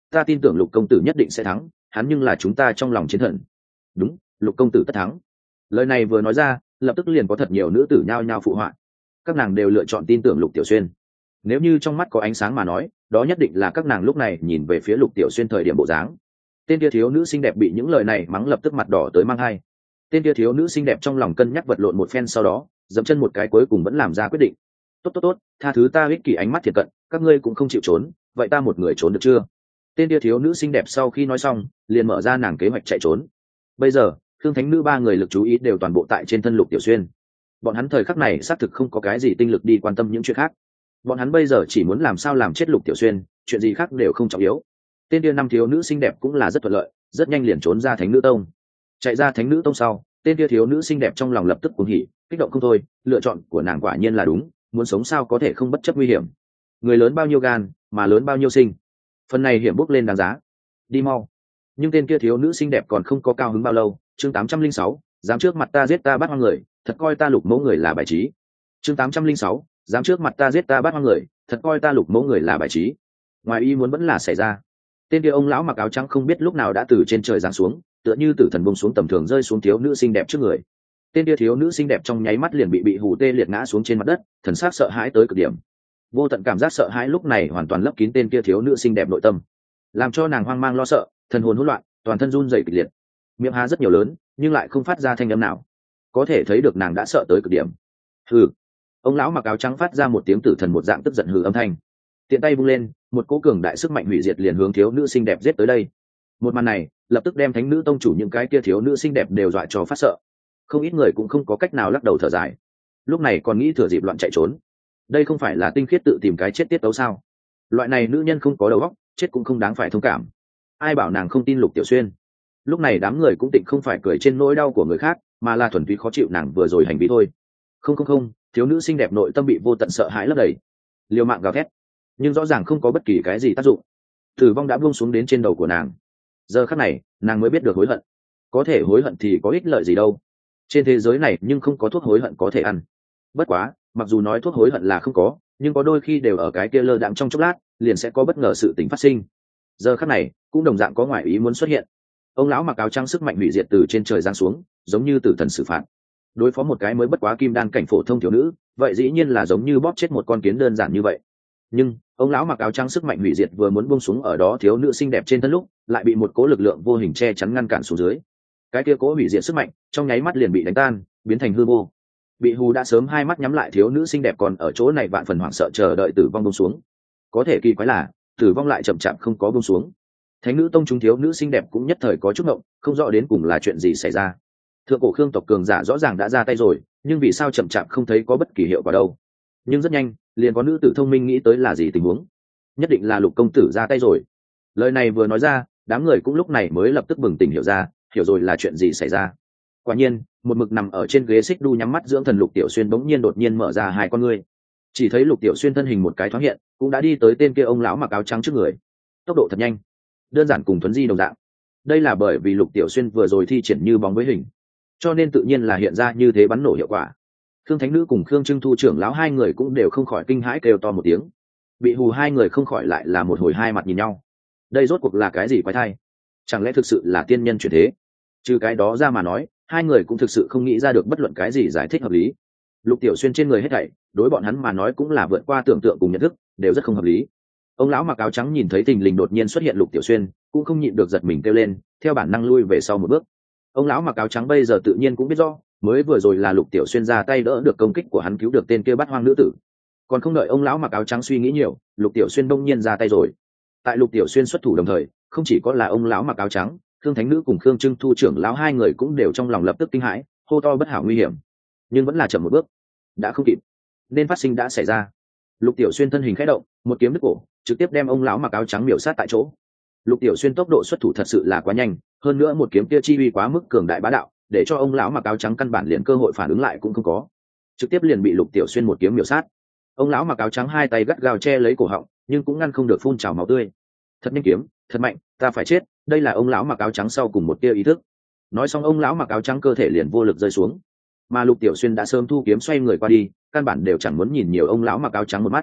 ta tin tưởng lục công tử nhất định sẽ thắng, hắn nhưng là chúng ta trong lòng chiến thần. Đúng, lục công tử tất thắng. Lời này vừa nói ra, lập tức liền có thật nhiều nữ tử nhao nhao phụ họa. Các nàng đều lựa chọn tin tưởng Lục Tiểu Xuyên. Nếu như trong mắt có ánh sáng mà nói, đó nhất định là các nàng lúc này nhìn về phía Lục Tiểu Xuyên thời điểm bộ dáng. Tên kia thiếu nữ xinh đẹp bị những lời này mắng lập tức mặt đỏ tới mang hai. Tên kia thiếu nữ xinh đẹp trong lòng cân nhắc vật lộn một phen, sau đó dậm chân một cái cuối cùng vẫn làm ra quyết định. Tốt tốt tốt, tha thứ ta ích kỷ ánh mắt thiệt cận, các ngươi cũng không chịu trốn, vậy ta một người trốn được chưa? Tên kia thiếu nữ xinh đẹp sau khi nói xong, liền mở ra nàng kế hoạch chạy trốn. Bây giờ, Thương Thánh Nữ ba người lực chú ý đều toàn bộ tại trên thân Lục Tiểu Xuyên. Bọn hắn thời khắc này xác thực không có cái gì tinh lực đi quan tâm những chuyện khác. Bọn hắn bây giờ chỉ muốn làm sao làm chết Lục Tiểu Xuyên, chuyện gì khác đều không trọng yếu. Tên kia năm thiếu nữ xinh đẹp cũng là rất thuận lợi, rất nhanh liền trốn ra Thánh Nữ Tông. Chạy ra Thánh Nữ Tông sau, tên kia thiếu nữ xinh đẹp trong lòng lập tức cuồng hỉ, kích động không thôi, lựa chọn của nàng quả nhiên là đúng, muốn sống sao có thể không bất chấp nguy hiểm. Người lớn bao nhiêu gan, mà lớn bao nhiêu sinh. Phần này hiểm bốc lên đáng giá. Đi mau. Nhưng tên kia thiếu nữ xinh đẹp còn không có cao hứng bao lâu, chương tám trăm linh sáu, dám trước mặt ta giết ta bắt hoang người, thật coi ta Lục mẫu người là bài trí. Chương tám trăm linh sáu, dám trước mặt ta giết ta bắt hoang người, thật coi ta Lục mẫu người là bài trí. Ngoài ý muốn vẫn là xảy ra. Tên kia ông lão mặc áo trắng không biết lúc nào đã từ trên trời giáng xuống, tựa như tử thần bông xuống tầm thường rơi xuống thiếu nữ xinh đẹp trước người. Tên kia thiếu nữ xinh đẹp trong nháy mắt liền bị bị hù tê liệt ngã xuống trên mặt đất, thần sắc sợ hãi tới cực điểm. Vô tận cảm giác sợ hãi lúc này hoàn toàn lấp kín tên kia thiếu nữ xinh đẹp nội tâm, làm cho nàng hoang mang lo sợ, thần hồn hỗn loạn, toàn thân run rẩy kịch liệt, miệng há rất nhiều lớn nhưng lại không phát ra thanh âm nào, có thể thấy được nàng đã sợ tới cực điểm. Hừ. Ông lão mặc áo trắng phát ra một tiếng tử thần một dạng tức giận hừ âm thanh, tiện tay vung lên, một cỗ cường đại sức mạnh hủy diệt liền hướng thiếu nữ xinh đẹp giết tới đây. Một màn này lập tức đem Thánh Nữ Tông chủ những cái kia thiếu nữ xinh đẹp đều dọa cho phát sợ, không ít người cũng không có cách nào lắc đầu thở dài, lúc này còn nghĩ thừa dịp loạn chạy trốn. Đây không phải là tinh khiết tự tìm cái chết tiết tấu sao? Loại này nữ nhân không có đầu óc, chết cũng không đáng phải thông cảm. Ai bảo nàng không tin Lục Tiểu Xuyên? Lúc này đám người cũng tịnh không phải cười trên nỗi đau của người khác, mà là thuần túy khó chịu nàng vừa rồi hành vi thôi. Không không không, thiếu nữ xinh đẹp nội tâm bị vô tận sợ hãi lấp đầy, liều mạng gào thét, nhưng rõ ràng không có bất kỳ cái gì tác dụng. Tử vong đã buông xuống đến trên đầu của nàng. Giờ khắc này, nàng mới biết được hối hận. Có thể hối hận thì có ích lợi gì đâu? Trên thế giới này nhưng không có thuốc hối hận có thể ăn. Bất quá, mặc dù nói thuốc hối hận là không có, nhưng có đôi khi đều ở cái kia lơ đãng trong chốc lát, liền sẽ có bất ngờ sự tình phát sinh. Giờ khắc này, cũng đồng dạng có ngoại ý muốn xuất hiện. Ông lão mặc áo trắng sức mạnh hủy diệt từ trên trời giáng xuống, giống như tử thần xử phạt. Đối phó một cái mới bất quá kim đan cảnh phổ thông thiếu nữ, vậy dĩ nhiên là giống như bóp chết một con kiến đơn giản như vậy. Nhưng ông lão mặc áo trắng sức mạnh hủy diệt vừa muốn buông xuống ở đó thiếu nữ xinh đẹp trên thân lúc, lại bị một cỗ lực lượng vô hình che chắn ngăn cản xuống dưới. Cái kia cỗ hủy diệt sức mạnh trong nháy mắt liền bị đánh tan, biến thành hư vô. Bị hù đã sớm hai mắt nhắm lại thiếu nữ xinh đẹp còn ở chỗ này vạn phần hoảng sợ chờ đợi tử vong buông xuống. Có thể kỳ quái là, tử vong lại chậm chạp không có buông xuống. Thánh Nữ Tông chúng thiếu nữ xinh đẹp cũng nhất thời có chút ngộng, không rõ đến cùng là chuyện gì xảy ra. Thượng cổ Khương tộc cường giả rõ ràng đã ra tay rồi, nhưng vì sao chậm chạp không thấy có bất kỳ hiệu quả đâu? Nhưng rất nhanh, liền có nữ tử thông minh nghĩ tới là gì tình huống. Nhất định là Lục công tử ra tay rồi. Lời này vừa nói ra, đám người cũng lúc này mới lập tức bừng tỉnh hiểu ra, hiểu rồi là chuyện gì xảy ra. Quả nhiên, một mực nằm ở trên ghế xích đu nhắm mắt dưỡng thần Lục Tiểu Xuyên bỗng nhiên đột nhiên mở ra hai con ngươi. Chỉ thấy Lục Tiểu Xuyên thân hình một cái thoáng hiện, cũng đã đi tới tên kia ông lão mặc áo trắng trước người. Tốc độ thật nhanh, đơn giản cùng thuấn di đồng dạng. Đây là bởi vì Lục Tiểu Xuyên vừa rồi thi triển như bóng với hình, cho nên tự nhiên là hiện ra như thế bắn nổ hiệu quả. Khương Thánh Nữ cùng Khương Trưng Thu trưởng lão hai người cũng đều không khỏi kinh hãi kêu to một tiếng. Bị hù hai người không khỏi lại là một hồi hai mặt nhìn nhau. Đây rốt cuộc là cái gì quái thai? Chẳng lẽ thực sự là tiên nhân chuyển thế? Trừ cái đó ra mà nói, hai người cũng thực sự không nghĩ ra được bất luận cái gì giải thích hợp lý. Lục Tiểu Xuyên trên người hết thảy, đối bọn hắn mà nói cũng là vượt qua tưởng tượng cùng nhận thức, đều rất không hợp lý. Ông lão mặc áo trắng nhìn thấy tình lình đột nhiên xuất hiện Lục Tiểu Xuyên, cũng không nhịn được giật mình kêu lên, theo bản năng lui về sau một bước. Ông lão mặc áo trắng bây giờ tự nhiên cũng biết rõ, mới vừa rồi là Lục Tiểu Xuyên ra tay đỡ được công kích của hắn, cứu được tên kia bắt hoang nữ tử. Còn không đợi ông lão mặc áo trắng suy nghĩ nhiều, Lục Tiểu Xuyên đông nhiên ra tay rồi. Tại Lục Tiểu Xuyên xuất thủ đồng thời, không chỉ có là ông lão mặc áo trắng, Khương Thánh Nữ cùng Khương Trưng Thu trưởng lão hai người cũng đều trong lòng lập tức kinh hãi, hô to bất hảo nguy hiểm. Nhưng vẫn là chậm một bước, đã không kịp, nên phát sinh đã xảy ra. Lục Tiểu Xuyên thân hình khẽ động, một kiếm đứt cổ, trực tiếp đem ông lão mặc áo trắng miểu sát tại chỗ. Lục Tiểu Xuyên tốc độ xuất thủ thật sự là quá nhanh, hơn nữa một kiếm kia chi uy quá mức cường đại bá đạo, để cho ông lão mặc áo trắng căn bản liền cơ hội phản ứng lại cũng không có, trực tiếp liền bị Lục Tiểu Xuyên một kiếm miểu sát. Ông lão mặc áo trắng hai tay gắt gao che lấy cổ họng, nhưng cũng ngăn không được phun trào máu tươi. Thật nhanh kiếm, thật mạnh, ta phải chết. Đây là ông lão mặc áo trắng sau cùng một tia ý thức. Nói xong ông lão mặc áo trắng cơ thể liền vô lực rơi xuống, mà Lục Tiểu Xuyên đã sớm thu kiếm xoay người qua đi, căn bản đều chẳng muốn nhìn nhiều ông lão mặc áo trắng một mắt.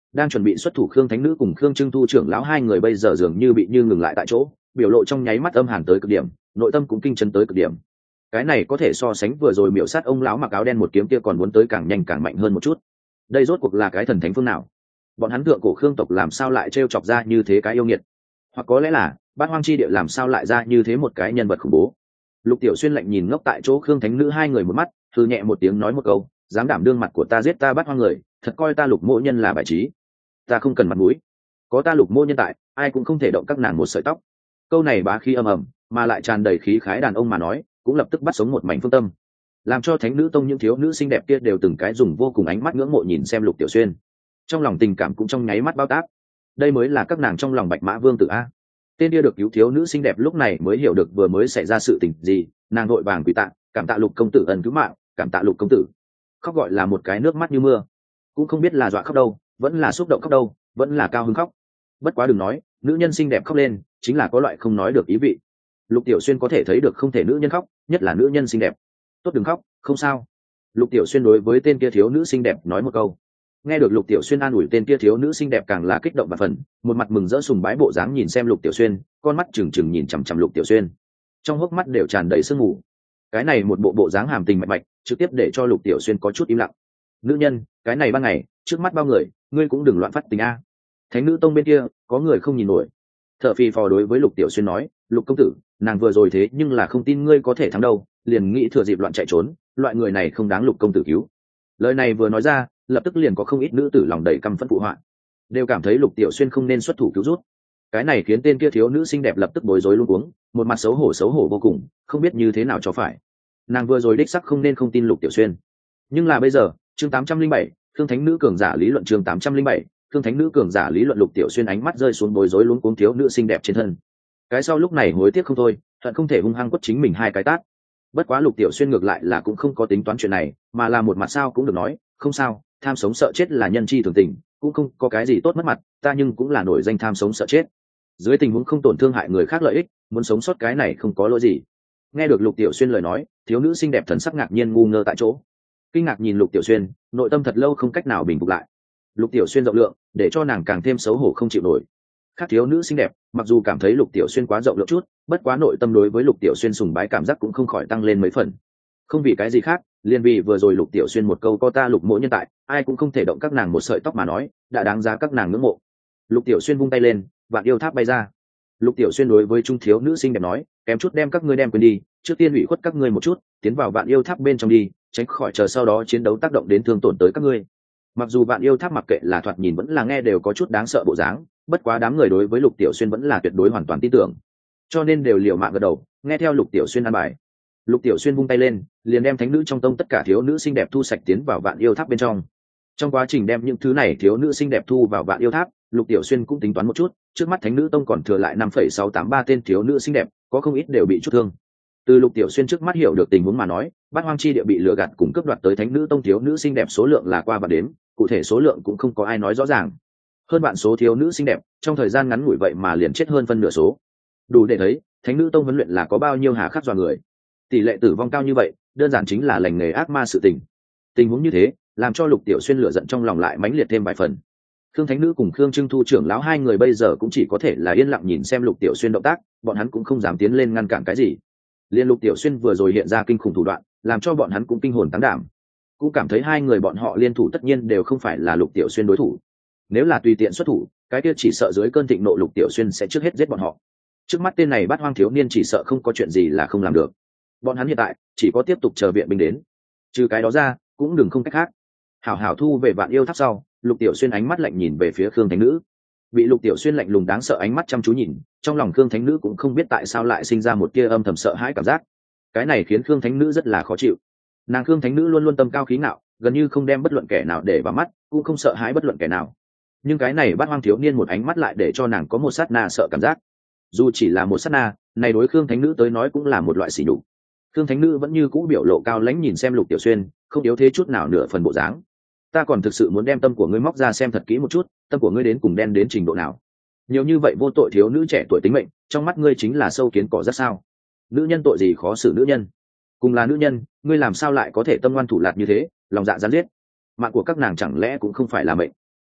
Đang chuẩn bị xuất thủ Khương Thánh Nữ cùng Khương Trưng Thu trưởng lão hai người bây giờ dường như bị như ngừng lại tại chỗ, biểu lộ trong nháy mắt âm hàn tới cực điểm, nội tâm cũng kinh chấn tới cực điểm. Cái này có thể so sánh vừa rồi miểu sát ông lão mặc áo đen một kiếm kia còn muốn tới càng nhanh càng mạnh hơn một chút. Đây rốt cuộc là cái thần thánh phương nào? Bọn hắn thượng cổ Khương tộc làm sao lại trêu chọc ra như thế cái yêu nghiệt? Hoặc có lẽ là Bát Hoang chi địa làm sao lại ra như thế một cái nhân vật khủng bố? Lục Tiểu Xuyên lạnh nhìn ngốc tại chỗ Khương Thánh Nữ hai người một mắt, thư nhẹ một tiếng nói một câu, dám đảm đương mặt của ta giết ta Bát Hoang người, thật coi ta Lục Mộ Nhân là bài trí. Ta không cần mặt mũi, có ta Lục Mộ Nhân tại, ai cũng không thể động các nàng một sợi tóc. Câu này bá khí âm ầm, mà lại tràn đầy khí khái đàn ông mà nói, cũng lập tức bắt sống một mảnh phương tâm, làm cho Thánh Nữ tông những thiếu nữ xinh đẹp kia đều từng cái dùng vô cùng ánh mắt ngưỡng mộ nhìn xem Lục Tiểu Xuyên, trong lòng tình cảm cũng trong nháy mắt bao tác. Đây mới là các nàng trong lòng Bạch Mã Vương tử a. Tên kia được cứu thiếu nữ xinh đẹp lúc này mới hiểu được vừa mới xảy ra sự tình gì, nàng vội vàng quỳ tạ, cảm tạ Lục công tử ân cứu mạng, cảm tạ Lục công tử. Khóc gọi là một cái nước mắt như mưa, cũng không biết là dọa khóc đâu, vẫn là xúc động khóc đâu, vẫn là cao hứng khóc. Bất quá đừng nói, nữ nhân xinh đẹp khóc lên, chính là có loại không nói được ý vị. Lục Tiểu Xuyên có thể thấy được không thể nữ nhân khóc, nhất là nữ nhân xinh đẹp. Tốt đừng khóc, không sao. Lục Tiểu Xuyên đối với tên kia thiếu nữ xinh đẹp nói một câu. Nghe được Lục Tiểu Xuyên an ủi tên kia thiếu nữ xinh đẹp càng là kích động và phần, một mặt mừng rỡ sùng bái bộ dáng nhìn xem Lục Tiểu Xuyên, con mắt trừng trừng nhìn chằm chằm Lục Tiểu Xuyên, trong hốc mắt đều tràn đầy sương mù. Cái này một bộ bộ dáng hàm tình mạch mạch, trực tiếp để cho Lục Tiểu Xuyên có chút im lặng. Nữ nhân, cái này ban ngày, trước mắt bao người, ngươi cũng đừng loạn phát tình a. Thánh Nữ tông bên kia, có người không nhìn nổi. Thở phì phò đối với Lục Tiểu Xuyên nói, Lục công tử, nàng vừa rồi thế nhưng là không tin ngươi có thể thắng đâu, liền nghĩ thừa dịp loạn chạy trốn, loại người này không đáng Lục công tử cứu. Lời này vừa nói ra, lập tức liền có không ít nữ tử lòng đầy căm phẫn phụ họa, đều cảm thấy Lục Tiểu Xuyên không nên xuất thủ cứu rút. Cái này khiến tên kia thiếu nữ xinh đẹp lập tức bối rối luống cuống, một mặt xấu hổ xấu hổ vô cùng, không biết như thế nào cho phải. Nàng vừa rồi đích sắc không nên không tin Lục Tiểu Xuyên, nhưng là bây giờ, chương tám trăm linh bảy, Thương Thánh Nữ cường giả lý luận chương tám trăm linh bảy, Thương Thánh Nữ cường giả lý luận Lục Tiểu Xuyên ánh mắt rơi xuống bối rối luống cuống thiếu nữ xinh đẹp trên thân. Cái sau lúc này hối tiếc không thôi, hận không thể hung hăng quất chính mình hai cái tát. Bất quá Lục Tiểu Xuyên ngược lại là cũng không có tính toán chuyện này, mà là một mặt sao cũng được nói, không sao, tham sống sợ chết là nhân chi thường tình, cũng không có cái gì tốt mất mặt, ta nhưng cũng là nổi danh tham sống sợ chết. Dưới tình huống không tổn thương hại người khác lợi ích, muốn sống sót cái này không có lỗi gì. Nghe được Lục Tiểu Xuyên lời nói, thiếu nữ xinh đẹp thần sắc ngạc nhiên ngu ngơ tại chỗ, kinh ngạc nhìn Lục Tiểu Xuyên, nội tâm thật lâu không cách nào bình phục lại. Lục Tiểu Xuyên rộng lượng, để cho nàng càng thêm xấu hổ không chịu nổi. Khác thiếu nữ xinh đẹp, mặc dù cảm thấy Lục Tiểu Xuyên quá rộng lượng chút, bất quá nội tâm đối với Lục Tiểu Xuyên sùng bái cảm giác cũng không khỏi tăng lên mấy phần. Không vì cái gì khác, liền vì vừa rồi Lục Tiểu Xuyên một câu có ta Lục Mộ Nhân tại, ai cũng không thể động các nàng một sợi tóc mà nói, đã đáng giá các nàng ngưỡng mộ. Lục Tiểu Xuyên vung tay lên, vạn yêu tháp bay ra. Lục Tiểu Xuyên đối với trung thiếu nữ xinh đẹp nói, kém chút đem các ngươi đem quên đi, trước tiên ủy khuất các ngươi một chút, tiến vào vạn yêu tháp bên trong đi, tránh khỏi chờ sau đó chiến đấu tác động đến thương tổn tới các ngươi. Mặc dù vạn yêu tháp mặc kệ là thoạt nhìn vẫn là nghe đều có chút đáng sợ bộ dáng, bất quá đám người đối với Lục Tiểu Xuyên vẫn là tuyệt đối hoàn toàn tin tưởng, cho nên đều liều mạng gật đầu, nghe theo Lục Tiểu Xuyên an bài. Lục Tiểu Xuyên vung tay lên, liền đem thánh nữ trong tông tất cả thiếu nữ xinh đẹp thu sạch tiến vào vạn yêu tháp bên trong. Trong quá trình đem những thứ này thiếu nữ xinh đẹp thu vào vạn yêu tháp, Lục Tiểu Xuyên cũng tính toán một chút, trước mắt thánh nữ tông còn thừa lại năm phẩy sáu tám ba tên thiếu nữ xinh đẹp, có không ít đều bị chút thương. Từ Lục Tiểu Xuyên trước mắt hiểu được tình huống mà nói, Bát Hoang chi địa bị lừa gạt cùng cướp đoạt tới thánh nữ tông thiếu nữ xinh đẹp số lượng là qua và đếm, cụ thể số lượng cũng không có ai nói rõ ràng. Hơn bạn số thiếu nữ xinh đẹp, trong thời gian ngắn ngủi vậy mà liền chết hơn phân nửa số. Đủ để thấy, thánh nữ tông huấn luyện là có bao nhiêu hà khắc dọa người. Tỷ lệ tử vong cao như vậy, đơn giản chính là lành nghề ác ma sự tình. Tình huống như thế, làm cho Lục Tiểu Xuyên lửa giận trong lòng lại mãnh liệt thêm vài phần. Khương Thánh Nữ cùng Khương Trưng Thu trưởng lão hai người bây giờ cũng chỉ có thể là yên lặng nhìn xem Lục Tiểu Xuyên động tác, bọn hắn cũng không dám tiến lên ngăn cản cái gì. Liên Lục Tiểu Xuyên vừa rồi hiện ra kinh khủng thủ đoạn, làm cho bọn hắn cũng kinh hồn táng đảm, cũng cảm thấy hai người bọn họ liên thủ tất nhiên đều không phải là Lục Tiểu Xuyên đối thủ. Nếu là tùy tiện xuất thủ, cái kia chỉ sợ dưới cơn thịnh nộ Lục Tiểu Xuyên sẽ trước hết giết bọn họ. Trước mắt tên này Bát Hoang thiếu niên chỉ sợ không có chuyện gì là không làm được. Bọn hắn hiện tại chỉ có tiếp tục chờ viện binh đến, trừ cái đó ra cũng đừng không cách khác. Hảo hảo thu về vạn yêu tháp sau, Lục Tiểu Xuyên ánh mắt lạnh nhìn về phía Khương Thánh Nữ. Bị Lục Tiểu Xuyên lạnh lùng đáng sợ ánh mắt chăm chú nhìn, trong lòng Khương Thánh Nữ cũng không biết tại sao lại sinh ra một tia âm thầm sợ hãi cảm giác. Cái này khiến Khương Thánh Nữ rất là khó chịu. Nàng Khương Thánh Nữ luôn luôn tâm cao khí ngạo, gần như không đem bất luận kẻ nào để vào mắt, cũng không sợ hãi bất luận kẻ nào. Nhưng cái này Bát Hoang thiếu niên một ánh mắt lại để cho nàng có một sát na sợ cảm giác. Dù chỉ là một sát na, này đối Khương Thánh Nữ tới nói cũng là một loại sỉ nhục. Khương Thánh Nữ vẫn như cũ biểu lộ cao lãnh nhìn xem Lục Tiểu Xuyên, không yếu thế chút nào nửa phần bộ dáng. Ta còn thực sự muốn đem tâm của ngươi móc ra xem thật kỹ một chút, tâm của ngươi đến cùng đen đến trình độ nào. Nhiều như vậy vô tội thiếu nữ trẻ tuổi tính mệnh, trong mắt ngươi chính là sâu kiến cỏ rất sao? Nữ nhân tội gì khó xử nữ nhân? Cùng là nữ nhân, ngươi làm sao lại có thể tâm ngoan thủ lạt như thế, lòng dạ gián giết? Mạng của các nàng chẳng lẽ cũng không phải là mệnh?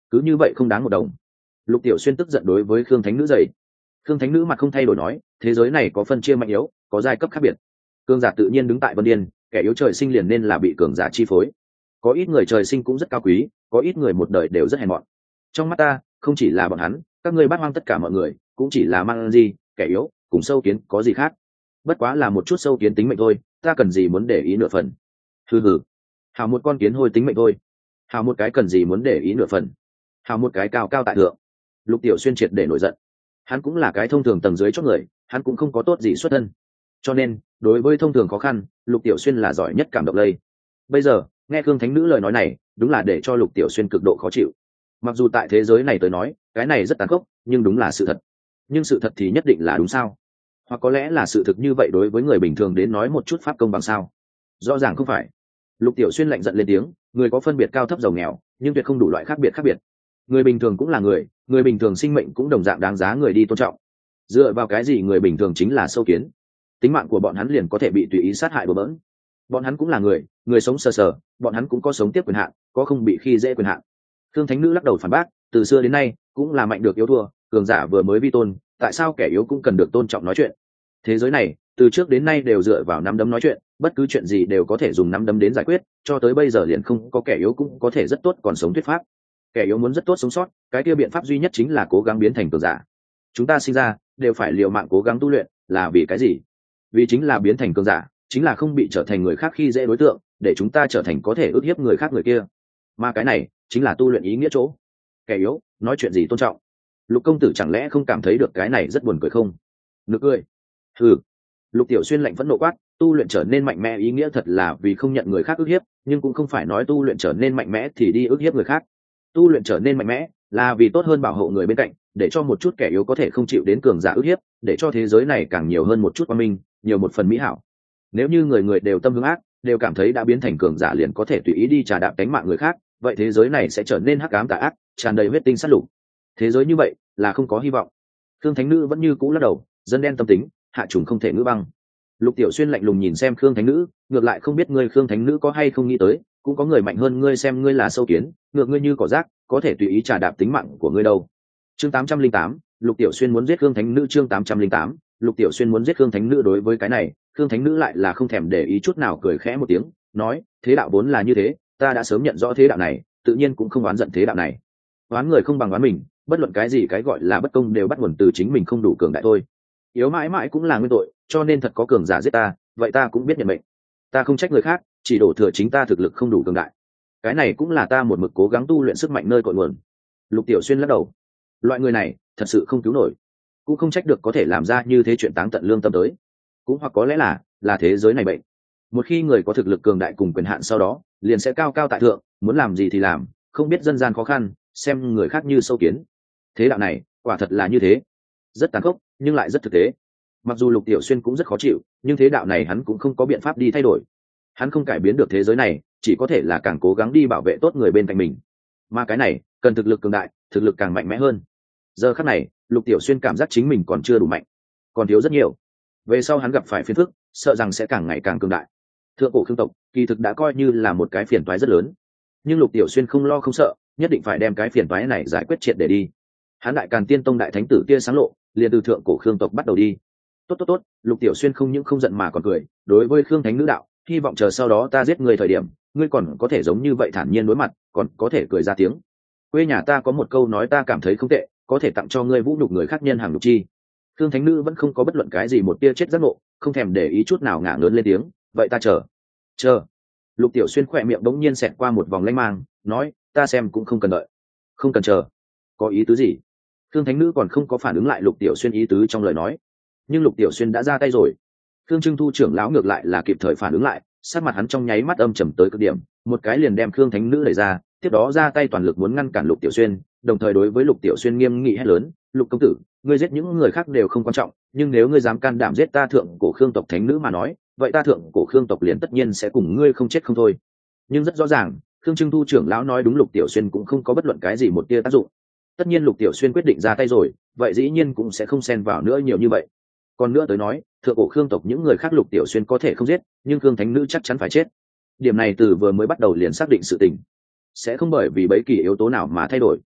cứ như vậy không đáng một đồng. Lục Tiểu Xuyên tức giận đối với Khương Thánh Nữ dậy. Khương Thánh Nữ mặt không thay đổi nói, thế giới này có phân chia mạnh yếu, có giai cấp khác biệt. Cường giả tự nhiên đứng tại Vân Điên, kẻ yếu trời sinh liền nên là bị cường giả chi phối. Có ít người trời sinh cũng rất cao quý, có ít người một đời đều rất hèn mọn. Trong mắt ta, không chỉ là bọn hắn, các ngươi bắt hoang tất cả mọi người, cũng chỉ là mang gì, kẻ yếu, cùng sâu kiến có gì khác. Bất quá là một chút sâu kiến tính mệnh thôi, ta cần gì muốn để ý nửa phần. Hừ hừ, hào một con kiến hôi tính mệnh thôi, hào một cái cần gì muốn để ý nửa phần, hào một cái cao cao tại thượng. Lục Tiểu Xuyên triệt để nổi giận. Hắn cũng là cái thông thường tầng dưới chót người, hắn cũng không có tốt gì xuất thân, cho nên đối với thông thường khó khăn, Lục Tiểu Xuyên là giỏi nhất cảm động lây. Bây giờ nghe Khương Thánh Nữ lời nói này, đúng là để cho Lục Tiểu Xuyên cực độ khó chịu. Mặc dù tại thế giới này tới nói cái này rất tàn khốc, nhưng đúng là sự thật. Nhưng sự thật thì nhất định là đúng sao? Hoặc có lẽ là sự thực như vậy đối với người bình thường đến nói một chút pháp công bằng sao? Rõ ràng không phải. Lục Tiểu Xuyên lạnh giận lên tiếng, người có phân biệt cao thấp giàu nghèo, nhưng tuyệt không đủ loại khác biệt khác biệt. Người bình thường cũng là người, người bình thường sinh mệnh cũng đồng dạng đáng giá người đi tôn trọng. Dựa vào cái gì người bình thường chính là sâu kiến? Tính mạng của bọn hắn liền có thể bị tùy ý sát hại bừa bỡn. Bọn hắn cũng là người, người sống sờ sờ, bọn hắn cũng có sống tiếp quyền hạn, có không bị khi dễ quyền hạn. Thương Thánh Nữ lắc đầu phản bác, từ xưa đến nay cũng là mạnh được yếu thua, cường giả vừa mới vi tôn, tại sao kẻ yếu cũng cần được tôn trọng nói chuyện? Thế giới này từ trước đến nay đều dựa vào nắm đấm nói chuyện, bất cứ chuyện gì đều có thể dùng nắm đấm đến giải quyết, cho tới bây giờ liền không có kẻ yếu cũng có thể rất tốt còn sống thuyết pháp. Kẻ yếu muốn rất tốt sống sót, cái kia biện pháp duy nhất chính là cố gắng biến thành cường giả. Chúng ta sinh ra đều phải liều mạng cố gắng tu luyện, là vì cái gì? Vì chính là biến thành cường giả, chính là không bị trở thành người khác khi dễ đối tượng, để chúng ta trở thành có thể ức hiếp người khác người kia. Mà cái này chính là tu luyện ý nghĩa chỗ. Kẻ yếu nói chuyện gì tôn trọng? Lục công tử chẳng lẽ không cảm thấy được cái này rất buồn cười không? Nực cười. Hừ. Lục Tiểu Xuyên lạnh phẫn nộ quát, tu luyện trở nên mạnh mẽ ý nghĩa thật là vì không nhận người khác ức hiếp, nhưng cũng không phải nói tu luyện trở nên mạnh mẽ thì đi ức hiếp người khác. Tu luyện trở nên mạnh mẽ là vì tốt hơn bảo hộ người bên cạnh, để cho một chút kẻ yếu có thể không chịu đến cường giả ức hiếp, để cho thế giới này càng nhiều hơn một chút quan minh, nhiều một phần mỹ hảo. Nếu như người người đều tâm hướng ác, đều cảm thấy đã biến thành cường giả liền có thể tùy ý đi trà đạp đánh mạng người khác, vậy thế giới này sẽ trở nên hắc ám tà ác, tràn đầy huyết tinh sát lục. Thế giới như vậy là không có hy vọng. Khương Thánh Nữ vẫn như cũ lắc đầu, dân đen tâm tính, hạ trùng không thể ngữ băng. Lục Tiểu Xuyên lạnh lùng nhìn xem Khương Thánh Nữ, ngược lại không biết ngươi Khương Thánh Nữ có hay không nghĩ tới, cũng có người mạnh hơn ngươi xem ngươi là sâu kiến, ngược ngươi như cỏ rác, có thể tùy ý trà đạp tính mạng của ngươi đâu. Chương tám trăm linh tám, Lục Tiểu Xuyên muốn giết Khương Thánh Nữ. Chương tám trăm linh tám, Lục Tiểu Xuyên muốn giết Khương Thánh Nữ. Đối với cái này, Khương Thánh Nữ lại là không thèm để ý chút nào, cười khẽ một tiếng, nói, thế đạo vốn là như thế, ta đã sớm nhận rõ thế đạo này, tự nhiên cũng không oán giận thế đạo này. Oán người không bằng oán mình, bất luận cái gì cái gọi là bất công đều bắt nguồn từ chính mình không đủ cường đại thôi. Yếu mãi mãi cũng là nguyên tội, cho nên thật có cường giả giết ta, vậy ta cũng biết nhận mệnh. Ta không trách người khác, chỉ đổ thừa chính ta thực lực không đủ cường đại. Cái này cũng là ta một mực cố gắng tu luyện sức mạnh nơi cội nguồn. Lục Tiểu Xuyên lắc đầu, loại người này thật sự không cứu nổi, cũng không trách được có thể làm ra như thế chuyện táng tận lương tâm tới. Cũng hoặc có lẽ là là thế giới này bệnh. Một khi người có thực lực cường đại cùng quyền hạn sau đó liền sẽ cao cao tại thượng, muốn làm gì thì làm, không biết dân gian khó khăn, xem người khác như sâu kiến. Thế đạo này quả thật là như thế, rất tàn khốc nhưng lại rất thực tế. Mặc dù Lục Tiểu Xuyên cũng rất khó chịu, nhưng thế đạo này hắn cũng không có biện pháp đi thay đổi. Hắn không cải biến được thế giới này, chỉ có thể là càng cố gắng đi bảo vệ tốt người bên cạnh mình. Mà cái này cần thực lực cường đại, thực lực càng mạnh mẽ hơn. Giờ khắc này, Lục Tiểu Xuyên cảm giác chính mình còn chưa đủ mạnh, còn thiếu rất nhiều. Về sau hắn gặp phải phiền phức, sợ rằng sẽ càng ngày càng cường đại. Thượng cổ Khương tộc kỳ thực đã coi như là một cái phiền toái rất lớn, nhưng Lục Tiểu Xuyên không lo không sợ, nhất định phải đem cái phiền toái này giải quyết triệt để đi. Hắn Đại Càn Tiên Tông đại thánh tử tia sáng lộ, liền từ thượng cổ Khương tộc bắt đầu đi. Tốt tốt tốt, Lục Tiểu Xuyên không những không giận mà còn cười, đối với Khương Thánh Nữ đạo, hy vọng chờ sau đó ta giết người thời điểm, ngươi còn có thể giống như vậy thản nhiên đối mặt, còn có thể cười ra tiếng. Quê nhà ta có một câu nói ta cảm thấy không tệ, có thể tặng cho ngươi vũ nhục người khác nhân hàng nhục chi. Khương Thánh Nữ vẫn không có bất luận cái gì một tia chết giác ngộ, không thèm để ý chút nào ngả lớn lên tiếng, vậy ta chờ. Chờ. Lục Tiểu Xuyên khỏe miệng bỗng nhiên xẹt qua một vòng lanh mang, nói, ta xem cũng không cần đợi, không cần chờ. Có ý tứ gì? Khương Thánh Nữ còn không có phản ứng lại Lục Tiểu Xuyên ý tứ trong lời nói, nhưng Lục Tiểu Xuyên đã ra tay rồi. Khương Trưng Thu trưởng lão ngược lại là kịp thời phản ứng lại, sát mặt hắn trong nháy mắt âm trầm tới cực điểm, một cái liền đem Khương Thánh Nữ đẩy ra, tiếp đó ra tay toàn lực muốn ngăn cản Lục Tiểu Xuyên, đồng thời đối với Lục Tiểu Xuyên nghiêm nghị hét lớn, Lục công tử, ngươi giết những người khác đều không quan trọng, nhưng nếu ngươi dám can đảm giết ta thượng cổ Khương tộc thánh nữ mà nói, vậy ta thượng cổ Khương tộc liền tất nhiên sẽ cùng ngươi không chết không thôi. Nhưng rất rõ ràng, Khương Trưng Thu trưởng lão nói đúng, Lục Tiểu Xuyên cũng không có bất luận cái gì một tia tác dụng. Tất nhiên Lục Tiểu Xuyên quyết định ra tay rồi, vậy dĩ nhiên cũng sẽ không xen vào nữa nhiều như vậy. Còn nữa tới nói, thượng cổ Khương tộc những người khác Lục Tiểu Xuyên có thể không giết, nhưng Khương Thánh Nữ chắc chắn phải chết. Điểm này từ vừa mới bắt đầu liền xác định sự tình, sẽ không bởi vì bất kỳ yếu tố nào mà thay đổi.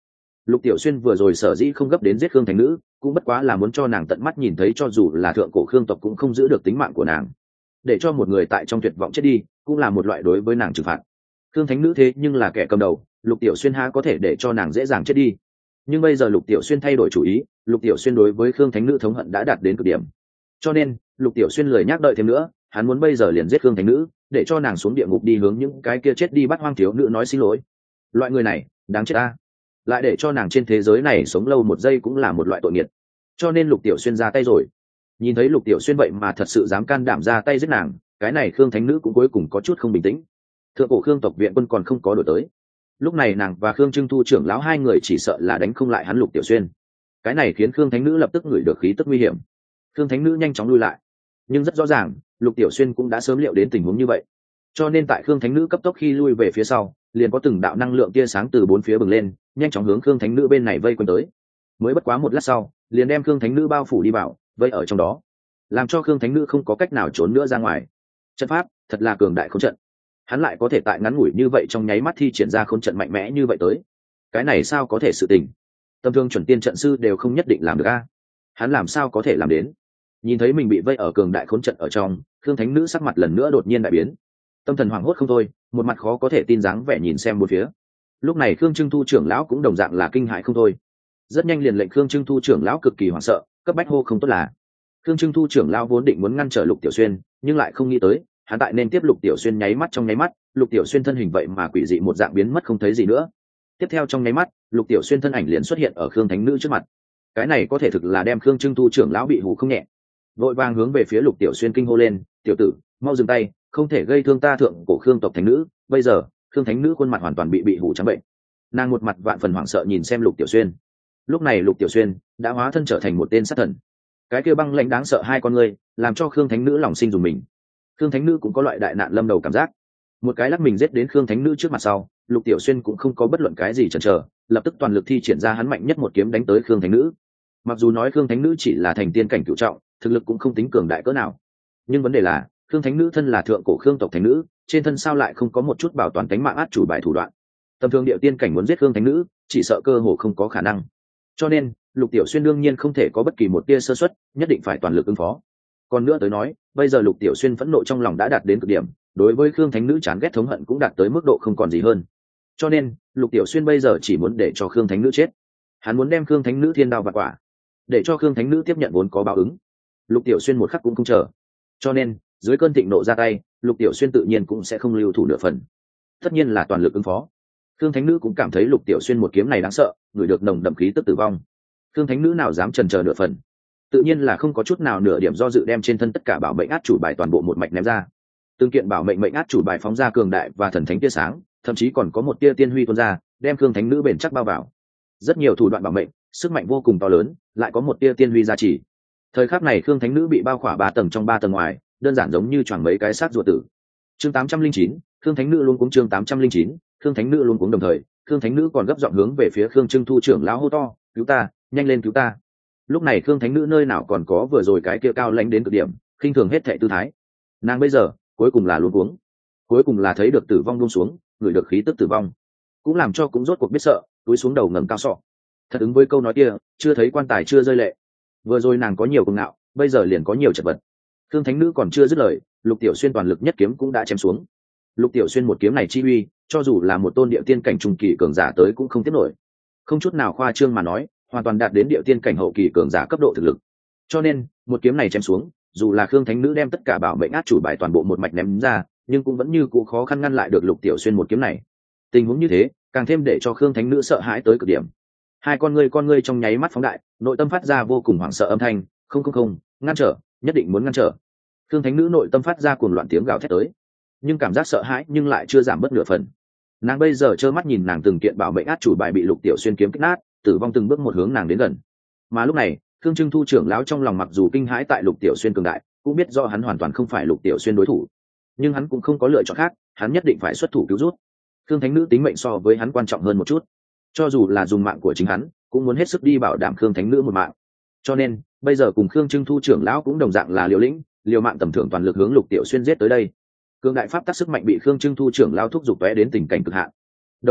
Lục Tiểu Xuyên vừa rồi sở dĩ không gấp đến giết khương thánh nữ, cũng bất quá là muốn cho nàng tận mắt nhìn thấy cho dù là thượng cổ khương tộc cũng không giữ được tính mạng của nàng, để cho một người tại trong tuyệt vọng chết đi cũng là một loại đối với nàng trừng phạt. Khương thánh nữ thế nhưng là kẻ cầm đầu, Lục Tiểu Xuyên há có thể để cho nàng dễ dàng chết đi. Nhưng bây giờ Lục Tiểu Xuyên thay đổi chủ ý, Lục Tiểu Xuyên đối với khương thánh nữ thống hận đã đạt đến cực điểm, cho nên Lục Tiểu Xuyên lười nhắc đợi thêm nữa, hắn muốn bây giờ liền giết khương thánh nữ, để cho nàng xuống địa ngục đi hướng những cái kia chết đi bắt hoang thiếu nữ nói xin lỗi. Loại người này đáng chết ta, lại để cho nàng trên thế giới này sống lâu một giây cũng là một loại tội nghiệt. Cho nên Lục Tiểu Xuyên ra tay rồi. Nhìn thấy Lục Tiểu Xuyên vậy mà thật sự dám can đảm ra tay giết nàng, cái này khương thánh nữ cũng cuối cùng có chút không bình tĩnh. Thượng cổ khương tộc viện quân còn không có đổi tới, lúc này nàng và khương trưng thu trưởng lão hai người chỉ sợ là đánh không lại hắn Lục Tiểu Xuyên. Cái này khiến khương thánh nữ lập tức ngửi được khí tức nguy hiểm. Khương thánh nữ nhanh chóng lui lại, nhưng rất rõ ràng Lục Tiểu Xuyên cũng đã sớm liệu đến tình huống như vậy, cho nên tại khương thánh nữ cấp tốc khi lui về phía sau, liền có từng đạo năng lượng tia sáng từ bốn phía bừng lên, nhanh chóng hướng khương thánh nữ bên này vây quanh tới. Mới bất quá một lát sau, liền đem khương thánh nữ bao phủ đi vào, vây ở trong đó, làm cho khương thánh nữ không có cách nào trốn nữa ra ngoài. Trận pháp thật là cường đại khốn trận, hắn lại có thể tại ngắn ngủi như vậy trong nháy mắt thi triển ra khốn trận mạnh mẽ như vậy tới. Cái này sao có thể sự tình, tầm thường chuẩn tiên trận sư đều không nhất định làm được a, hắn làm sao có thể làm đến? Nhìn thấy mình bị vây ở cường đại khốn trận ở trong, khương thánh nữ sắc mặt lần nữa đột nhiên đại biến, tâm thần hoảng hốt không thôi, một mặt khó có thể tin dáng vẻ nhìn xem một phía. Lúc này khương trưng thu trưởng lão cũng đồng dạng là kinh hãi không thôi, rất nhanh liền lệnh khương trưng thu trưởng lão cực kỳ hoảng sợ, cấp bách hô không tốt là. Khương trưng thu trưởng lão vốn định muốn ngăn trở Lục Tiểu Xuyên, nhưng lại không nghĩ tới hắn tại nên tiếp Lục Tiểu Xuyên nháy mắt trong nháy mắt, Lục Tiểu Xuyên thân hình vậy mà quỷ dị một dạng biến mất không thấy gì nữa. Tiếp theo trong nháy mắt, Lục Tiểu Xuyên thân ảnh liền xuất hiện ở khương thánh nữ trước mặt. Cái này có thể thực là đem khương trưng thu trưởng lão bị hù không nhẹ, vội vàng hướng về phía Lục Tiểu Xuyên kinh hô lên: tiểu tử, mau dừng tay, không thể gây thương ta thượng cổ khương tộc thánh nữ. Bây giờ khương thánh nữ khuôn mặt hoàn toàn bị bị hủ trắng bệnh, nàng một mặt vạn phần hoảng sợ nhìn xem Lục Tiểu Xuyên. Lúc này Lục Tiểu Xuyên đã hóa thân trở thành một tên sát thần, cái kia băng lãnh đáng sợ hai con ngươi làm cho khương thánh nữ lòng sinh dùng mình. Khương thánh nữ cũng có loại đại nạn lâm đầu cảm giác, một cái lắc mình giết đến khương thánh nữ trước mặt sau, Lục Tiểu Xuyên cũng không có bất luận cái gì chần chờ, lập tức toàn lực thi triển ra hắn mạnh nhất một kiếm đánh tới khương thánh nữ. Mặc dù nói khương thánh nữ chỉ là thành tiên cảnh cửu trọng, thực lực cũng không tính cường đại cỡ nào, nhưng vấn đề là khương thánh nữ thân là thượng cổ khương tộc thánh nữ, trên thân sao lại không có một chút bảo toàn tính mạng át chủ bài thủ đoạn. Tầm thường địa tiên cảnh muốn giết khương thánh nữ chỉ sợ cơ hồ không có khả năng, cho nên Lục Tiểu Xuyên đương nhiên không thể có bất kỳ một tia sơ suất, nhất định phải toàn lực ứng phó. Còn nữa tới nói, bây giờ Lục Tiểu Xuyên phẫn nộ trong lòng đã đạt đến cực điểm, đối với khương thánh nữ chán ghét thống hận cũng đạt tới mức độ không còn gì hơn, cho nên Lục Tiểu Xuyên bây giờ chỉ muốn để cho khương thánh nữ chết. Hắn muốn đem khương thánh nữ thiên đao vạn quả, để cho khương thánh nữ tiếp nhận vốn có báo ứng. Lục Tiểu Xuyên một khắc cũng không chờ, cho nên dưới cơn thịnh nộ ra tay, Lục Tiểu Xuyên tự nhiên cũng sẽ không lưu thủ nửa phần, tất nhiên là toàn lực ứng phó. Khương thánh nữ cũng cảm thấy Lục Tiểu Xuyên một kiếm này đáng sợ, ngửi được nồng đậm khí tức tử vong. Khương thánh nữ nào dám chần chờ nửa phần, tự nhiên là không có chút nào nửa điểm do dự, đem trên thân tất cả bảo mệnh át chủ bài toàn bộ một mạch ném ra. Từng kiện bảo mệnh mệnh át chủ bài phóng ra cường đại và thần thánh tia sáng, thậm chí còn có một tia tiên huy tuôn ra, đem Khương thánh nữ bền chắc bao vào. Rất nhiều thủ đoạn bảo mệnh, sức mạnh vô cùng to lớn, lại có một tia tiên huy gia trì. Thời khắc này Khương thánh nữ bị bao khỏa ba tầng trong ba tầng ngoài, đơn giản giống như choàng mấy cái xác ruột tử. Chương tám trăm linh chín, Khương thánh nữ luôn cuống. Chương tám trăm linh chín, Khương thánh nữ luôn cuống. Đồng thời Khương thánh nữ còn gấp giọng hướng về phía Khương Trưng Thu trưởng lão hô to: cứu ta, nhanh lên cứu ta. Lúc này Khương thánh nữ nơi nào còn có vừa rồi cái kia cao lãnh đến cực điểm, khinh thường hết thệ tư thái. Nàng bây giờ cuối cùng là luôn cuống, cuối cùng là thấy được tử vong buông xuống, ngửi được khí tức tử vong, cũng làm cho cũng rốt cuộc biết sợ, túi xuống đầu ngẩng cao sọ. Thật ứng với câu nói kia, chưa thấy quan tài chưa rơi lệ. Vừa rồi nàng có nhiều công ngạo, bây giờ liền có nhiều chật vật. Khương thánh nữ còn chưa dứt lời, Lục Tiểu Xuyên toàn lực nhất kiếm cũng đã chém xuống. Lục Tiểu Xuyên một kiếm này chi uy, cho dù là một tôn địa tiên cảnh trung kỳ cường giả tới cũng không tiếp nổi. Không chút nào khoa trương mà nói, hoàn toàn đạt đến địa tiên cảnh hậu kỳ cường giả cấp độ thực lực. Cho nên, một kiếm này chém xuống, dù là Khương thánh nữ đem tất cả bảo mệnh át chủ bài toàn bộ một mạch ném ra, nhưng cũng vẫn như cũ khó khăn ngăn lại được Lục Tiểu Xuyên một kiếm này. Tình huống như thế, càng thêm để cho Khương thánh nữ sợ hãi tới cực điểm. Hai con ngươi con ngươi trong nháy mắt phóng đại, nội tâm phát ra vô cùng hoảng sợ âm thanh: không không không, ngăn trở, nhất định muốn ngăn trở. Khương thánh nữ nội tâm phát ra cuồng loạn tiếng gào thét tới, nhưng cảm giác sợ hãi nhưng lại chưa giảm bớt nửa phần. Nàng bây giờ trơ mắt nhìn nàng từng kiện bảo mệnh át chủ bài bị Lục Tiểu Xuyên kiếm kích nát, tử vong từng bước một hướng nàng đến gần. Mà lúc này Khương Trưng Thu trưởng lão trong lòng mặc dù kinh hãi tại Lục Tiểu Xuyên cường đại, cũng biết do hắn hoàn toàn không phải Lục Tiểu Xuyên đối thủ, nhưng hắn cũng không có lựa chọn khác, hắn nhất định phải xuất thủ cứu rút. Khương thánh nữ tính mệnh so với hắn quan trọng hơn một chút, cho dù là dùng mạng của chính hắn cũng muốn hết sức đi bảo đảm Khương thánh nữ một mạng. Cho nên bây giờ cùng Khương Trưng Thu trưởng lão cũng đồng dạng là liều lĩnh, liều mạng tầm thường toàn lực hướng Lục Tiểu Xuyên giết tới đây. Cường đại pháp tắc sức mạnh bị Khương Trưng Thu trưởng lão thúc giục tóe đến tình cảnh cực hạn. Đồng thời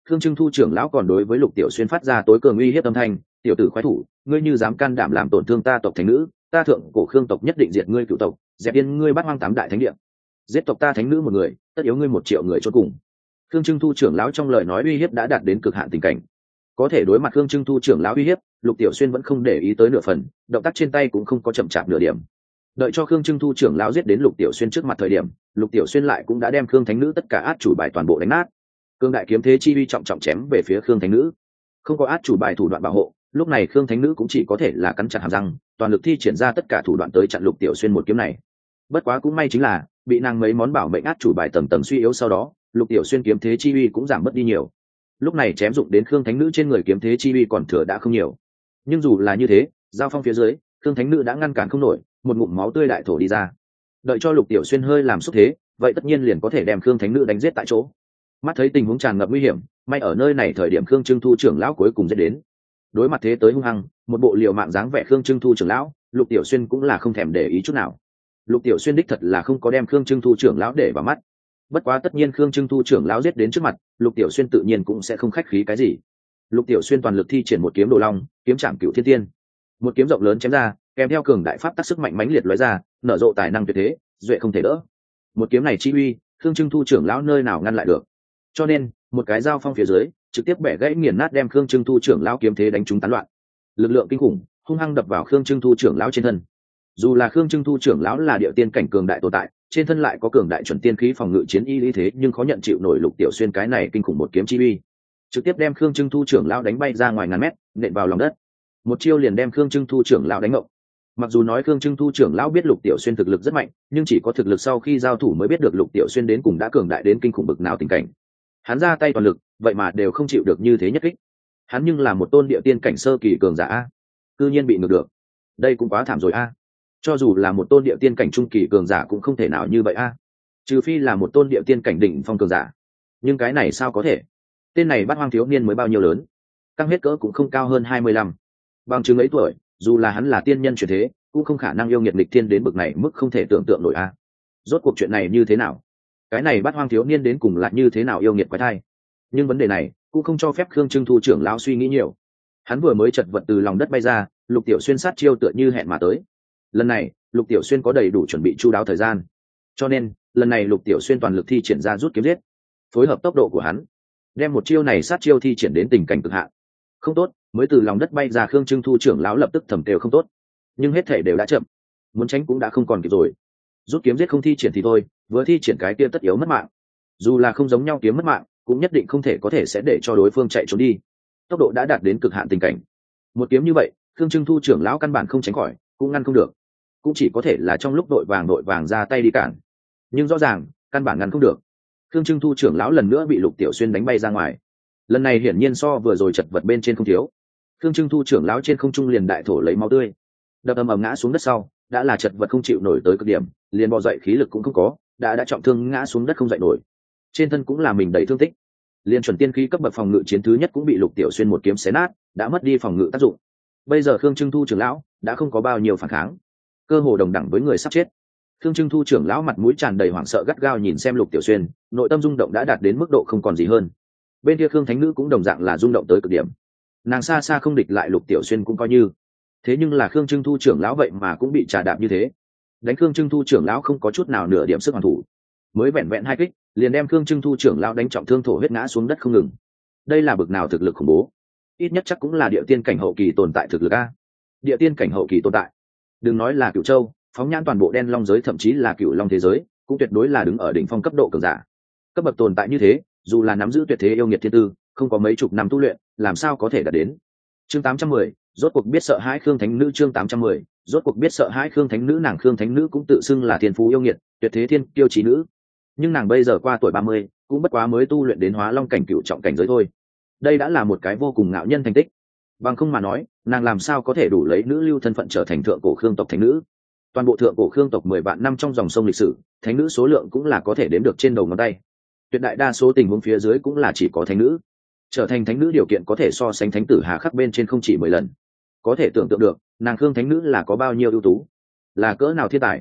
Khương Trưng Thu trưởng lão còn đối với Lục Tiểu Xuyên phát ra tối cường uy hiếp âm thanh, tiểu tử khoái thủ, ngươi như dám can đảm làm tổn thương ta tộc thánh nữ, ta thượng cổ Khương tộc nhất định diệt ngươi cửu tộc, dẹp yên ngươi bắt hoang tám đại thánh địa, giết tộc ta thánh nữ một người, tất yếu ngươi một triệu người chôn cùng. Khương Trưng Thu trưởng lão trong lời nói uy hiếp đã đạt đến cực hạn tình cảnh. Có thể đối mặt Khương Trưng Thu trưởng lão uy hiếp, Lục Tiểu Xuyên vẫn không để ý tới nửa phần, động tác trên tay cũng không có chậm chạp nửa điểm. Đợi cho Khương Trưng Thu trưởng lão giết đến Lục Tiểu Xuyên trước mặt thời điểm, Lục Tiểu Xuyên lại cũng đã đem Khương thánh nữ tất cả át chủ bài toàn bộ đánh nát. Cương đại kiếm thế chi uy trọng trọng chém về phía Khương thánh nữ. Không có át chủ bài thủ đoạn bảo hộ, lúc này Khương thánh nữ cũng chỉ có thể là cắn chặt hàm răng, toàn lực thi triển ra tất cả thủ đoạn tới chặn Lục Tiểu Xuyên một kiếm này. Bất quá cũng may chính là bị nàng mấy món bảo mệnh át chủ bài tầng tầng suy yếu, sau đó Lục Tiểu Xuyên kiếm thế chi uy cũng giảm mất đi nhiều. Lúc này chém dụng đến Khương thánh nữ trên người kiếm thế chi uy còn thừa đã không nhiều. Nhưng dù là như thế, giao phong phía dưới, Khương thánh nữ đã ngăn cản không nổi, một ngụm máu tươi đại thổ đi ra. Đợi cho Lục Tiểu Xuyên hơi làm xúc thế, vậy tất nhiên liền có thể đem Khương thánh nữ đánh giết tại chỗ. Mắt thấy tình huống tràn ngập nguy hiểm, may ở nơi này thời điểm Khương Trưng Thu trưởng lão cuối cùng giết đến. Đối mặt thế tới hung hăng, một bộ liều mạng dáng vẻ Khương Trưng Thu trưởng lão, Lục Tiểu Xuyên cũng là không thèm để ý chút nào. Lục Tiểu Xuyên đích thật là không có đem Khương Trưng Thu trưởng lão để vào mắt. Bất quá tất nhiên Khương Trưng Thu trưởng lão giết đến trước mặt, Lục Tiểu Xuyên tự nhiên cũng sẽ không khách khí cái gì. Lục Tiểu Xuyên toàn lực thi triển một kiếm đồ long, kiếm trảm cửu thiên tiên. Một kiếm rộng lớn chém ra, kèm theo cường đại pháp tác sức mạnh mãnh liệt lóe ra, nở rộ tài năng tuyệt thế, duệ không thể đỡ. Một kiếm này chi uy, Khương Trưng Thu trưởng lão nơi nào ngăn lại được. Cho nên, một cái giao phong phía dưới, trực tiếp bẻ gãy nghiền nát đem Khương Trưng Thu trưởng lão kiếm thế đánh trúng tán loạn. Lực lượng kinh khủng, hung hăng đập vào Khương Trưng Thu trưởng lão trên thân. Dù là Khương Trưng Thu trưởng lão là địa tiên cảnh cường đại tồn tại, trên thân lại có cường đại chuẩn tiên khí phòng ngự chiến y lý thế, nhưng khó nhận chịu nổi Lục Tiểu Xuyên cái này kinh khủng một kiếm chi uy, trực tiếp đem Khương Trưng Thu trưởng lão đánh bay ra ngoài ngàn mét, nện vào lòng đất. Một chiêu liền đem Khương Trưng Thu trưởng lão đánh ngộng. Mặc dù nói Khương Trưng Thu trưởng lão biết Lục Tiểu Xuyên thực lực rất mạnh, nhưng chỉ có thực lực sau khi giao thủ mới biết được Lục Tiểu Xuyên đến cùng đã cường đại đến kinh khủng bực nào tình cảnh. Hắn ra tay toàn lực, vậy mà đều không chịu được như thế nhất kích. Hắn nhưng là một tôn địa tiên cảnh sơ kỳ cường giả a, cư nhiên bị ngược được, đây cũng quá thảm rồi a. Cho dù là một tôn địa tiên cảnh trung kỳ cường giả cũng không thể nào như vậy a, trừ phi là một tôn địa tiên cảnh đỉnh phong cường giả. Nhưng cái này sao có thể? Tên này Bát Hoang thiếu niên mới bao nhiêu lớn, căng hết cỡ cũng không cao hơn hai mươi lăm, bằng chứng ấy tuổi, dù là hắn là tiên nhân chuyển thế, cũng không khả năng yêu nghiệt nghịch thiên đến bực này, mức không thể tưởng tượng nổi a. Rốt cuộc chuyện này như thế nào? Cái này Bát Hoang thiếu niên đến cùng lại như thế nào yêu nghiệt quái thai? Nhưng vấn đề này cũng không cho phép Khương Trưng Thu trưởng lão suy nghĩ nhiều. Hắn vừa mới chật vật từ lòng đất bay ra, Lục Tiểu Xuyên sát chiêu tựa như hẹn mà tới. Lần này Lục Tiểu Xuyên có đầy đủ chuẩn bị chu đáo thời gian, cho nên lần này Lục Tiểu Xuyên toàn lực thi triển ra rút kiếm giết, phối hợp tốc độ của hắn, đem một chiêu này sát chiêu thi triển đến tình cảnh cực hạn. Không tốt, mới từ lòng đất bay ra Khương Trưng Thu trưởng lão lập tức thầm kêu không tốt, nhưng hết thể đều đã chậm, muốn tránh cũng đã không còn kịp rồi. Rút kiếm giết không thi triển thì thôi, vừa thi triển cái kia tất yếu mất mạng. Dù là không giống nhau kiếm mất mạng, cũng nhất định không thể có thể sẽ để cho đối phương chạy trốn đi. Tốc độ đã đạt đến cực hạn tình cảnh, một kiếm như vậy, Khương Trưng Thu trưởng lão căn bản không tránh khỏi, cũng ngăn không được, cũng chỉ có thể là trong lúc đội vàng đội vàng ra tay đi cản. Nhưng rõ ràng, căn bản ngăn không được. Khương Trưng Thu trưởng lão lần nữa bị Lục Tiểu Xuyên đánh bay ra ngoài. Lần này hiển nhiên so vừa rồi chật vật bên trên không thiếu. Khương Trưng Thu trưởng lão trên không trung liền đại thổ lấy máu tươi, đập ầm ầm ngã xuống đất sau, đã là chật vật không chịu nổi tới cực điểm, liền bò dậy khí lực cũng không có, đã đã trọng thương ngã xuống đất không dậy nổi. Trên thân cũng là mình đầy thương tích, liên chuẩn tiên khí cấp bậc phòng ngự chiến thứ nhất cũng bị Lục Tiểu Xuyên một kiếm xé nát, đã mất đi phòng ngự tác dụng. Bây giờ Khương Trưng Thu trưởng lão đã không có bao nhiêu phản kháng, cơ hồ đồng đẳng với người sắp chết. Khương Trưng Thu trưởng lão mặt mũi tràn đầy hoảng sợ gắt gao nhìn xem Lục Tiểu Xuyên, nội tâm rung động đã đạt đến mức độ không còn gì hơn. Bên kia Khương thánh nữ cũng đồng dạng là rung động tới cực điểm, nàng xa xa không địch lại Lục Tiểu Xuyên cũng coi như, thế nhưng là Khương Trưng Thu trưởng lão vậy mà cũng bị trà đạp như thế, đánh Khương Trưng Thu trưởng lão không có chút nào nửa điểm sức hoàn thủ, mới vẹn vẹn hai kích liền đem Khương Trưng Thu trưởng lão đánh trọng thương thổ huyết ngã xuống đất không ngừng. Đây là bực nào thực lực khủng bố, ít nhất chắc cũng là địa tiên cảnh hậu kỳ tồn tại thực lực a. Địa tiên cảnh hậu kỳ tồn tại, đừng nói là Cửu Châu, phóng nhãn toàn bộ đen long giới thậm chí là Cửu Long thế giới, cũng tuyệt đối là đứng ở đỉnh phong cấp độ cường giả. Cấp bậc tồn tại như thế, dù là nắm giữ tuyệt thế yêu nghiệt thiên tư, không có mấy chục năm tu luyện, làm sao có thể đạt đến. Chương tám trăm mười, rốt cuộc biết sợ hãi Khương thánh nữ. Chương tám trăm mười, rốt cuộc biết sợ hãi Khương thánh nữ. Nàng Khương thánh nữ cũng tự xưng là thiên phú yêu nghiệt, tuyệt thế thiên kiêu chí nữ, nhưng nàng bây giờ qua tuổi ba mươi, cũng bất quá mới tu luyện đến hóa long cảnh cửu trọng cảnh giới thôi. Đây đã là một cái vô cùng ngạo nhân thành tích, bằng không mà nói, nàng làm sao có thể đủ lấy nữ lưu thân phận trở thành thượng cổ Khương tộc thánh nữ. Toàn bộ thượng cổ Khương tộc mười vạn năm trong dòng sông lịch sử, thánh nữ số lượng cũng là có thể đếm được trên đầu ngón tay. Tuyệt đại đa số tình huống phía dưới cũng là chỉ có thánh nữ. Trở thành thánh nữ điều kiện có thể so sánh thánh tử hà khắc bên trên không chỉ mười lần. Có thể tưởng tượng được, nàng Khương thánh nữ là có bao nhiêu ưu tú, là cỡ nào thiên tài.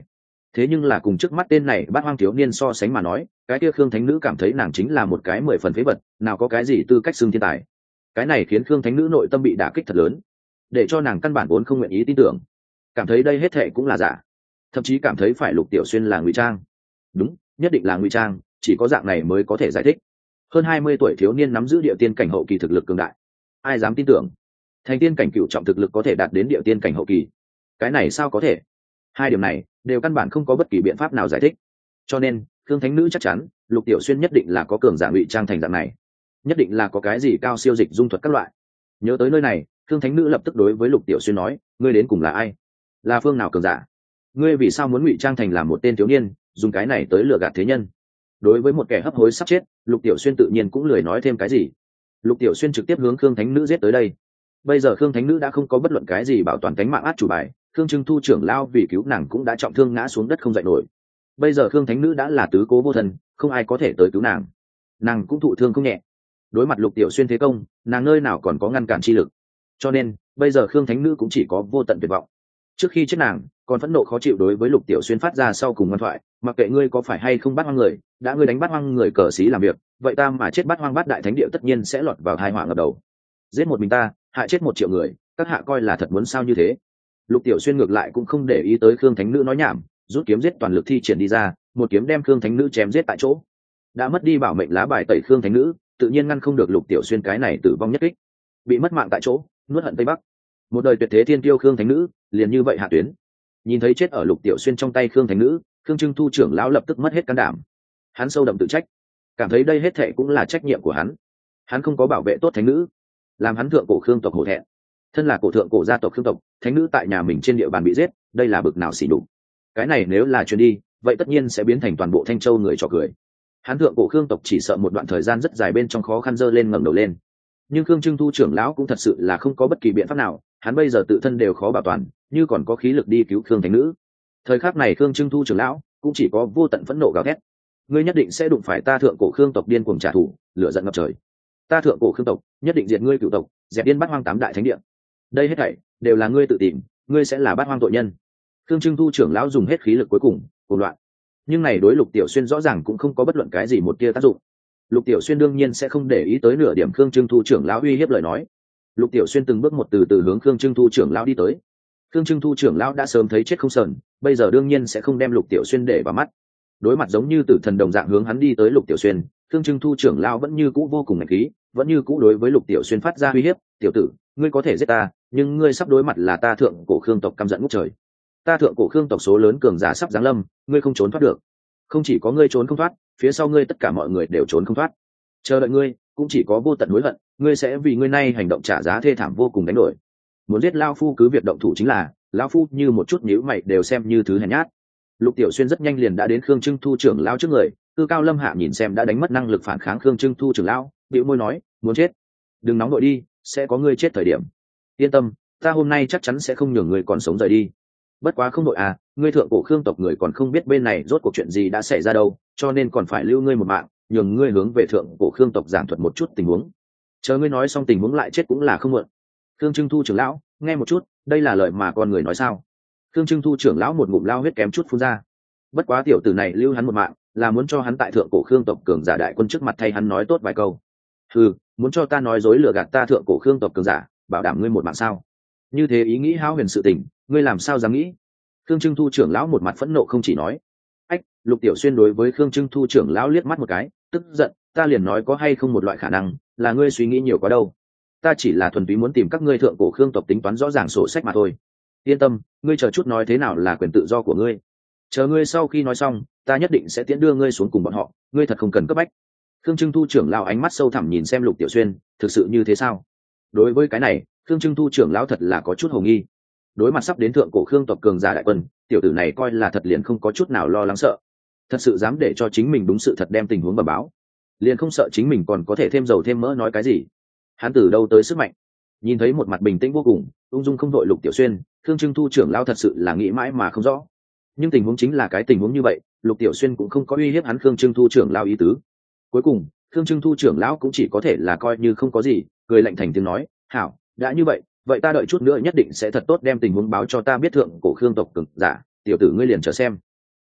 thế nhưng là cùng trước mắt tên này bát hoang thiếu niên so sánh mà nói, cái kia khương thánh nữ cảm thấy nàng chính là một cái mười phần phế vật, nào có cái gì tư cách xưng thiên tài. Cái này khiến khương thánh nữ nội tâm bị đả kích thật lớn, để cho nàng căn bản vốn không nguyện ý tin tưởng, cảm thấy đây hết thệ cũng là giả, thậm chí cảm thấy phải Lục Tiểu Xuyên là ngụy trang. Đúng, nhất định là ngụy trang, chỉ có dạng này mới có thể giải thích. Hơn hai mươi tuổi thiếu niên nắm giữ địa tiên cảnh hậu kỳ thực lực cường đại, ai dám tin tưởng thành tiên cảnh cựu trọng thực lực có thể đạt đến địa tiên cảnh hậu kỳ? Cái này sao có thể? Hai điểm này đều căn bản không có bất kỳ biện pháp nào giải thích. Cho nên khương thánh nữ chắc chắn Lục Tiểu Xuyên nhất định là có cường giả ngụy trang thành dạng này, nhất định là có cái gì cao siêu dịch dung thuật các loại. Nhớ tới nơi này, khương thánh nữ lập tức đối với Lục Tiểu Xuyên nói, ngươi đến cùng là ai? Là phương nào cường giả? Ngươi vì sao muốn ngụy trang thành làm một tên thiếu niên, dùng cái này tới lừa gạt thế nhân? Đối với một kẻ hấp hối sắp chết, Lục Tiểu Xuyên tự nhiên cũng lười nói thêm cái gì. Lục Tiểu Xuyên trực tiếp hướng khương thánh nữ giết tới đây. Bây giờ khương thánh nữ đã không có bất luận cái gì bảo toàn cánh mạng át chủ bài, khương trưng thu trưởng lao vì cứu nàng cũng đã trọng thương ngã xuống đất không dậy nổi. Bây giờ khương thánh nữ đã là tứ cố vô thân, không ai có thể tới cứu nàng, nàng cũng thụ thương không nhẹ. Đối mặt Lục Tiểu Xuyên thế công, nàng nơi nào còn có ngăn cản chi lực, cho nên bây giờ khương thánh nữ cũng chỉ có vô tận tuyệt vọng. Trước khi chết nàng còn phẫn nộ khó chịu đối với Lục Tiểu Xuyên phát ra sau cùng ngoan thoại, mặc kệ ngươi có phải hay không bắt hoang người, đã ngươi đánh bắt hoang người cờ xí làm việc, vậy ta mà chết bắt hoang bắt đại thánh địa tất nhiên sẽ lọt vào tai họa ngập đầu. Giết một mình ta, hại chết một triệu người, các hạ coi là thật muốn sao như thế? Lục Tiểu Xuyên ngược lại cũng không để ý tới khương thánh nữ nói nhảm, rút kiếm giết toàn lực thi triển đi ra, một kiếm đem khương thánh nữ chém giết tại chỗ. Đã mất đi bảo mệnh lá bài tẩy khương thánh nữ, tự nhiên ngăn không được Lục Tiểu Xuyên cái này tử vong nhất kích, bị mất mạng tại chỗ, nuốt hận tây bắc. Một đời tuyệt thế thiên tiêu khương thánh nữ liền như vậy hạ tuyến. Nhìn thấy chết ở Lục Tiểu Xuyên trong tay khương thánh nữ, khương trưng thu trưởng lão lập tức mất hết can đảm. Hắn sâu đậm tự trách, cảm thấy đây hết thệ cũng là trách nhiệm của hắn. Hắn không có bảo vệ tốt thánh nữ, làm hắn thượng cổ khương tộc hổ thẹn. Thân là cổ thượng cổ gia tộc khương tộc, thánh nữ tại nhà mình trên địa bàn bị giết, đây là bực nào xỉ nhục. Cái này nếu là truyền đi, vậy tất nhiên sẽ biến thành toàn bộ Thanh Châu người trò cười. Hắn thượng cổ khương tộc chỉ sợ một đoạn thời gian rất dài bên trong khó khăn dơ lên ngẩng đầu lên. Nhưng khương trưng thu trưởng lão cũng thật sự là không có bất kỳ biện pháp nào, hắn bây giờ tự thân đều khó bảo toàn, như còn có khí lực đi cứu khương thánh nữ. Thời khắc này khương trưng thu trưởng lão cũng chỉ có vô tận phẫn nộ gào thét, ngươi nhất định sẽ đụng phải ta thượng cổ khương tộc điên cuồng trả thù, lửa giận ngập trời. Ta thượng cổ khương tộc nhất định diệt ngươi cửu tộc, dẹp điên bát hoang tám đại thánh địa. Đây hết thảy đều là ngươi tự tìm, ngươi sẽ là bát hoang tội nhân. Khương trưng thu trưởng lão dùng hết khí lực cuối cùng, cuồng loạn. Nhưng này đối Lục Tiểu Xuyên rõ ràng cũng không có bất luận cái gì một tia tác dụng. Lục Tiểu Xuyên đương nhiên sẽ không để ý tới nửa điểm Khương trưng thu trưởng lão uy hiếp lời nói. Lục Tiểu Xuyên từng bước một từ từ hướng Khương trưng thu trưởng lão đi tới. Khương trưng thu trưởng lão đã sớm thấy chết không sờn, bây giờ đương nhiên sẽ không đem Lục Tiểu Xuyên để vào mắt. Đối mặt giống như tử thần đồng dạng hướng hắn đi tới Lục Tiểu Xuyên, Khương trưng thu trưởng lão vẫn như cũ vô cùng ngạo khí, vẫn như cũ đối với Lục Tiểu Xuyên phát ra uy hiếp, "Tiểu tử, ngươi có thể giết ta, nhưng ngươi sắp đối mặt là ta thượng cổ khương tộc căm giận ngút trời. Ta thượng cổ khương tộc số lớn cường giả sắp giáng lâm, ngươi không trốn thoát được. Không chỉ có ngươi trốn không thoát, phía sau ngươi tất cả mọi người đều trốn không thoát. Chờ đợi ngươi cũng chỉ có vô tận hối hận, ngươi sẽ vì ngươi nay hành động trả giá thê thảm vô cùng đánh đổi. Muốn giết lão phu cứ việc động thủ chính là, lão phu như một chút nhíu mày đều xem như thứ hèn nhát." Lục Tiểu Xuyên rất nhanh liền đã đến Khương Trưng Thu trưởng lão trước người, Tư Cao Lâm Hạ nhìn xem đã đánh mất năng lực phản kháng Khương Trưng Thu trưởng lão, bĩu môi nói, "Muốn chết? Đừng nóng nội đi, sẽ có ngươi chết thời điểm. Yên tâm, ta hôm nay chắc chắn sẽ không nhường ngươi còn sống rời đi. Bất quá không đội à, ngươi thượng cổ khương tộc người còn không biết bên này rốt cuộc chuyện gì đã xảy ra đâu, cho nên còn phải lưu ngươi một mạng, nhường ngươi hướng về thượng cổ khương tộc giảng thuật một chút tình huống. Chờ ngươi nói xong tình huống lại chết cũng là không muộn." Khương Trưng Thu trưởng lão, nghe một chút, đây là lời mà con người nói sao? Khương Trưng Thu trưởng lão một ngụm lao huyết kém chút phun ra. Bất quá tiểu tử này lưu hắn một mạng, là muốn cho hắn tại thượng cổ khương tộc cường giả đại quân trước mặt thay hắn nói tốt vài câu. Ừ, muốn cho ta nói dối lừa gạt ta thượng cổ khương tộc cường giả, bảo đảm ngươi một mạng sao? Như thế ý nghĩ hão huyền sự tình, ngươi làm sao dám nghĩ? Khương Trưng Thu trưởng lão một mặt phẫn nộ không chỉ nói. Ách, Lục Tiểu Xuyên đối với Khương Trưng Thu trưởng lão liếc mắt một cái, tức giận, ta liền nói có hay không một loại khả năng, là ngươi suy nghĩ nhiều quá đâu. Ta chỉ là thuần túy muốn tìm các ngươi thượng cổ khương tộc tính toán rõ ràng sổ sách mà thôi. Yên tâm, ngươi chờ chút nói thế nào là quyền tự do của ngươi. Chờ ngươi sau khi nói xong, ta nhất định sẽ tiễn đưa ngươi xuống cùng bọn họ, ngươi thật không cần cấp bách. Khương Trưng Thu trưởng lão ánh mắt sâu thẳm nhìn xem Lục Tiểu Xuyên, thực sự như thế sao? Đối với cái này, Khương Trưng Thu trưởng lão thật là có chút hồ nghi. Đối mặt sắp đến thượng cổ khương tộc cường giả đại quân, tiểu tử này coi là thật liền không có chút nào lo lắng sợ. Thật sự dám để cho chính mình đúng sự thật đem tình huống bẩm báo, liền không sợ chính mình còn có thể thêm dầu thêm mỡ nói cái gì. Hắn từ đâu tới sức mạnh? Nhìn thấy một mặt bình tĩnh vô cùng, ung dung không đội Lục Tiểu Xuyên, Khương Trưng Thu trưởng lão thật sự là nghĩ mãi mà không rõ. Nhưng tình huống chính là cái tình huống như vậy, Lục Tiểu Xuyên cũng không có uy hiếp hắn Khương Trưng Thu trưởng lão ý tứ. Cuối cùng, Khương Trưng Thu trưởng lão cũng chỉ có thể là coi như không có gì, cười lạnh thành tiếng nói, "Hảo, đã như vậy, vậy ta đợi chút nữa nhất định sẽ thật tốt đem tình huống báo cho ta biết thượng cổ khương tộc cường giả, tiểu tử ngươi liền chờ xem."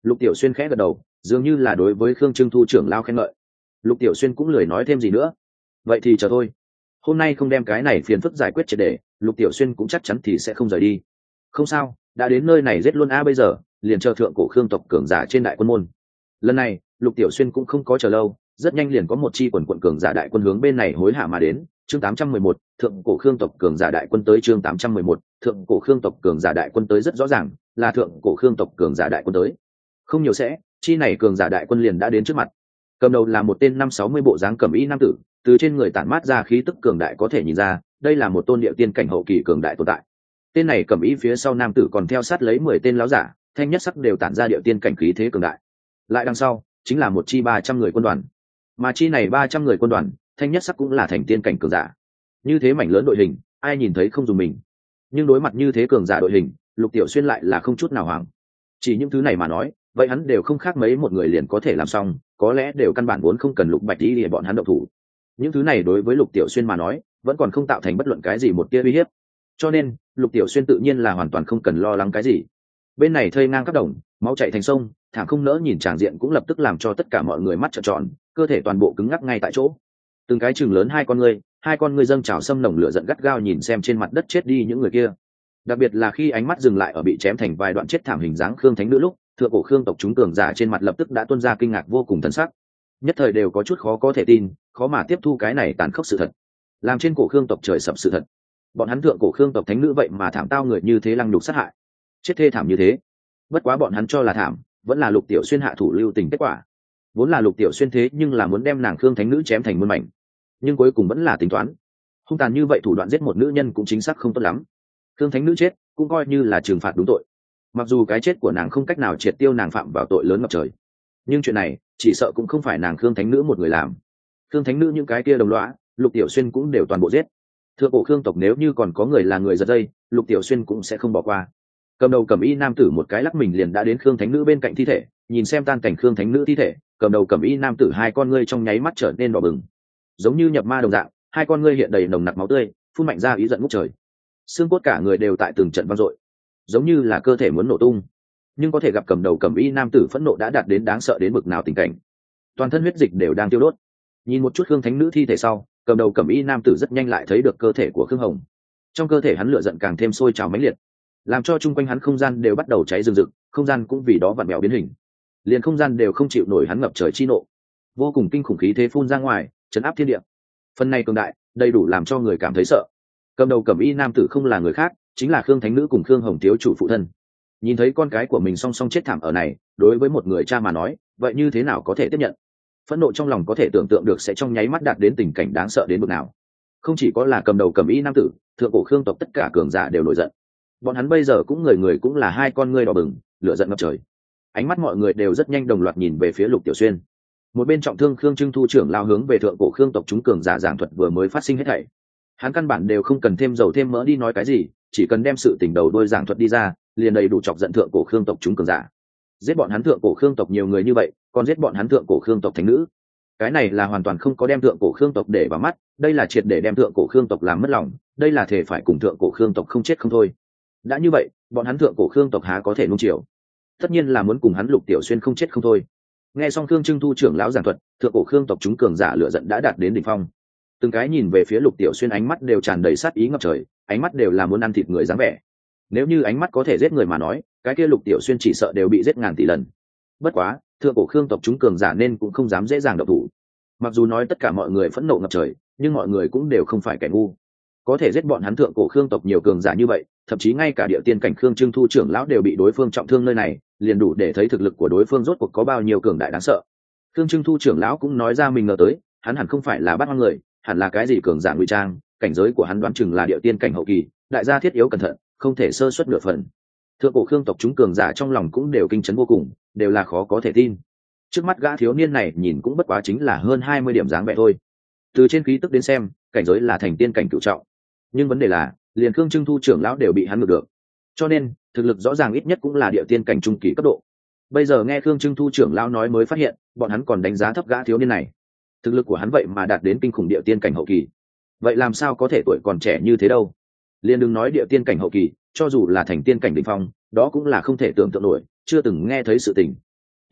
Lục Tiểu Xuyên khẽ gật đầu, dường như là đối với Khương Trưng Thu trưởng lao khen ngợi. Lục Tiểu Xuyên cũng lười nói thêm gì nữa. Vậy thì chờ thôi. Hôm nay không đem cái này phiền phức giải quyết triệt để, Lục Tiểu Xuyên cũng chắc chắn thì sẽ không rời đi. Không sao, đã đến nơi này giết luôn a bây giờ, liền chờ thượng cổ Khương tộc cường giả trên đại quân môn. Lần này, Lục Tiểu Xuyên cũng không có chờ lâu, rất nhanh liền có một chi quần quận cường giả đại quân hướng bên này hối hả mà đến. Chương tám trăm mười một, thượng cổ Khương tộc cường giả đại quân tới. Chương tám trăm mười một, thượng cổ Khương tộc cường giả đại quân tới. Rất rõ ràng là thượng cổ Khương tộc cường giả đại quân tới. Không nhiều sẽ, chi này cường giả đại quân liền đã đến trước mặt. Cầm đầu là một tên năm sáu mươi bộ dáng cẩm y nam tử, từ trên người tản mát ra khí tức cường đại có thể nhìn ra, đây là một tôn địa tiên cảnh hậu kỳ cường đại tồn tại. Tên này cẩm y phía sau nam tử còn theo sát lấy mười tên láo giả, thanh nhất sắc đều tản ra địa tiên cảnh khí thế cường đại. Lại đằng sau chính là một chi ba trăm người quân đoàn, mà chi này ba trăm người quân đoàn, thanh nhất sắc cũng là thành tiên cảnh cường giả. Như thế mảnh lớn đội hình, ai nhìn thấy không dùng mình. Nhưng đối mặt như thế cường giả đội hình, Lục Tiểu Xuyên lại là không chút nào hoảng. Chỉ những thứ này mà nói, vậy hắn đều không khác mấy một người liền có thể làm xong, có lẽ đều căn bản vốn không cần Lục Bạch đi để bọn hắn động thủ. Những thứ này đối với Lục Tiểu Xuyên mà nói, vẫn còn không tạo thành bất luận cái gì một tia uy hiếp. Cho nên, Lục Tiểu Xuyên tự nhiên là hoàn toàn không cần lo lắng cái gì. Bên này thây ngang các đồng, máu chảy thành sông, thảm không nỡ nhìn tràng diện cũng lập tức làm cho tất cả mọi người mắt trợn tròn, cơ thể toàn bộ cứng ngắc ngay tại chỗ. Từng cái chừng lớn hai con ngươi, hai con ngươi dâng trào xâm nồng lửa giận gắt gao nhìn xem trên mặt đất chết đi những người kia. Đặc biệt là khi ánh mắt dừng lại ở bị chém thành vài đoạn chết thảm hình dáng Khương Thánh Nữ lúc, thượng cổ Khương tộc chúng cường giả trên mặt lập tức đã tuôn ra kinh ngạc vô cùng thần sắc. Nhất thời đều có chút khó có thể tin, khó mà tiếp thu cái này tàn khốc sự thật. Làm trên cổ Khương tộc trời sập sự thật. Bọn hắn thượng cổ Khương tộc thánh nữ vậy mà thảm tao người như thế lăng nhục sát hại. Chết thê thảm như thế. Bất quá bọn hắn cho là thảm, vẫn là Lục Tiểu Xuyên hạ thủ lưu tình kết quả. Vốn là Lục Tiểu Xuyên thế nhưng là muốn đem nàng Khương thánh nữ chém thành muôn mảnh. Nhưng cuối cùng vẫn là tính toán. Hung tàn như vậy thủ đoạn giết một nữ nhân cũng chính xác không tốt lắm. Khương thánh nữ chết, cũng coi như là trừng phạt đúng tội. Mặc dù cái chết của nàng không cách nào triệt tiêu nàng phạm vào tội lớn ngập trời, nhưng chuyện này chỉ sợ cũng không phải nàng Khương thánh nữ một người làm. Khương thánh nữ những cái kia đồng lõa, Lục Tiểu Xuyên cũng đều toàn bộ giết. Thượng cổ Khương tộc nếu như còn có người là người giật dây, Lục Tiểu Xuyên cũng sẽ không bỏ qua. Cầm đầu cẩm y nam tử một cái lắc mình liền đã đến Khương thánh nữ bên cạnh thi thể, nhìn xem tan cảnh Khương thánh nữ thi thể, cầm đầu cẩm y nam tử hai con ngươi trong nháy mắt trở nên đỏ bừng, giống như nhập ma đồng dạng, hai con ngươi hiện đầy nồng nặc máu tươi, phun mạnh ra ý giận ngút trời. Xương cốt cả người đều tại từng trận vang dội, giống như là cơ thể muốn nổ tung. Nhưng có thể gặp cầm đầu cẩm y nam tử phẫn nộ đã đạt đến đáng sợ đến bực nào tình cảnh, toàn thân huyết dịch đều đang tiêu đốt. Nhìn một chút Khương thánh nữ thi thể sau, cầm đầu cẩm y nam tử rất nhanh lại thấy được cơ thể của Khương Hồng. Trong cơ thể hắn lửa giận càng thêm sôi trào mãnh liệt, làm cho chung quanh hắn không gian đều bắt đầu cháy rừng rực, không gian cũng vì đó vặn vẹo biến hình, liền không gian đều không chịu nổi hắn ngập trời chi nộ. Vô cùng kinh khủng khí thế phun ra ngoài, chấn áp thiên địa. Phần này cường đại, đầy đủ làm cho người cảm thấy sợ. Cầm đầu cẩm y nam tử không là người khác, chính là Khương thánh nữ cùng Khương Hồng thiếu chủ phụ thân. Nhìn thấy con cái của mình song song chết thảm ở này, đối với một người cha mà nói, vậy như thế nào có thể tiếp nhận? Phẫn nộ trong lòng có thể tưởng tượng được sẽ trong nháy mắt đạt đến tình cảnh đáng sợ đến mức nào. Không chỉ có là cầm đầu cẩm y nam tử, thượng cổ Khương tộc tất cả cường giả đều nổi giận. Bọn hắn bây giờ cũng người người cũng là hai con ngươi đỏ bừng, lửa giận ngập trời. Ánh mắt mọi người đều rất nhanh đồng loạt nhìn về phía Lục Tiểu Xuyên. Một bên trọng thương Khương Trưng Thu trưởng lao hướng về thượng cổ Khương tộc chúng cường giả giảng thuật vừa mới phát sinh hết thảy. Hắn căn bản đều không cần thêm dầu thêm mỡ đi nói cái gì, chỉ cần đem sự tình đầu đuôi giảng thuật đi ra, liền đầy đủ chọc giận thượng cổ Khương tộc chúng cường giả. Giết bọn hắn thượng cổ Khương tộc nhiều người như vậy, còn giết bọn hắn thượng cổ Khương tộc thánh nữ, cái này là hoàn toàn không có đem thượng cổ Khương tộc để vào mắt, đây là triệt để đem thượng cổ Khương tộc làm mất lòng, đây là thể phải cùng thượng cổ Khương tộc không chết không thôi. Đã như vậy, bọn hắn thượng cổ Khương tộc há có thể nuông chiều? Tất nhiên là muốn cùng hắn Lục Tiểu Xuyên không chết không thôi. Nghe xong Khương Trưng Thu trưởng lão giảng thuật, thượng cổ Khương tộc chúng cường giả lửa giận đã đạt đến đỉnh phong. Từng cái nhìn về phía Lục Tiểu Xuyên ánh mắt đều tràn đầy sát ý ngập trời, ánh mắt đều là muốn ăn thịt người dáng vẻ. Nếu như ánh mắt có thể giết người mà nói, cái kia Lục Tiểu Xuyên chỉ sợ đều bị giết ngàn tỷ lần. Bất quá, thượng cổ Khương tộc chúng cường giả nên cũng không dám dễ dàng động thủ. Mặc dù nói tất cả mọi người phẫn nộ ngập trời, nhưng mọi người cũng đều không phải kẻ ngu. Có thể giết bọn hắn thượng cổ Khương tộc nhiều cường giả như vậy, thậm chí ngay cả địa tiên cảnh Khương Trưng Thu trưởng lão đều bị đối phương trọng thương nơi này, liền đủ để thấy thực lực của đối phương rốt cuộc có bao nhiêu cường đại đáng sợ. Khương Trưng Thu trưởng lão cũng nói ra mình ngờ tới, hắn hẳn không phải là bắt hoang người, hẳn là cái gì cường giả ngụy trang, cảnh giới của hắn đoán chừng là địa tiên cảnh hậu kỳ, đại gia thiết yếu cẩn thận, không thể sơ suất nửa phần. Thượng cổ Khương tộc chúng cường giả trong lòng cũng đều kinh chấn vô cùng, đều là khó có thể tin. Trước mắt gã thiếu niên này nhìn cũng bất quá chính là hơn hai mươi điểm dáng vẻ thôi. Từ trên khí tức đến xem, cảnh giới là thành tiên cảnh cửu trọng. Nhưng vấn đề là, liền Khương Trưng Thu trưởng lão đều bị hắn ngược được. Cho nên, thực lực rõ ràng ít nhất cũng là địa tiên cảnh trung kỳ cấp độ. Bây giờ nghe Khương Trưng Thu trưởng lão nói mới phát hiện, bọn hắn còn đánh giá thấp gã thiếu niên này. Thực lực của hắn vậy mà đạt đến kinh khủng địa tiên cảnh hậu kỳ. Vậy làm sao có thể tuổi còn trẻ như thế đâu? Liền đừng nói địa tiên cảnh hậu kỳ, cho dù là thành tiên cảnh đỉnh phong, đó cũng là không thể tưởng tượng nổi, chưa từng nghe thấy sự tình.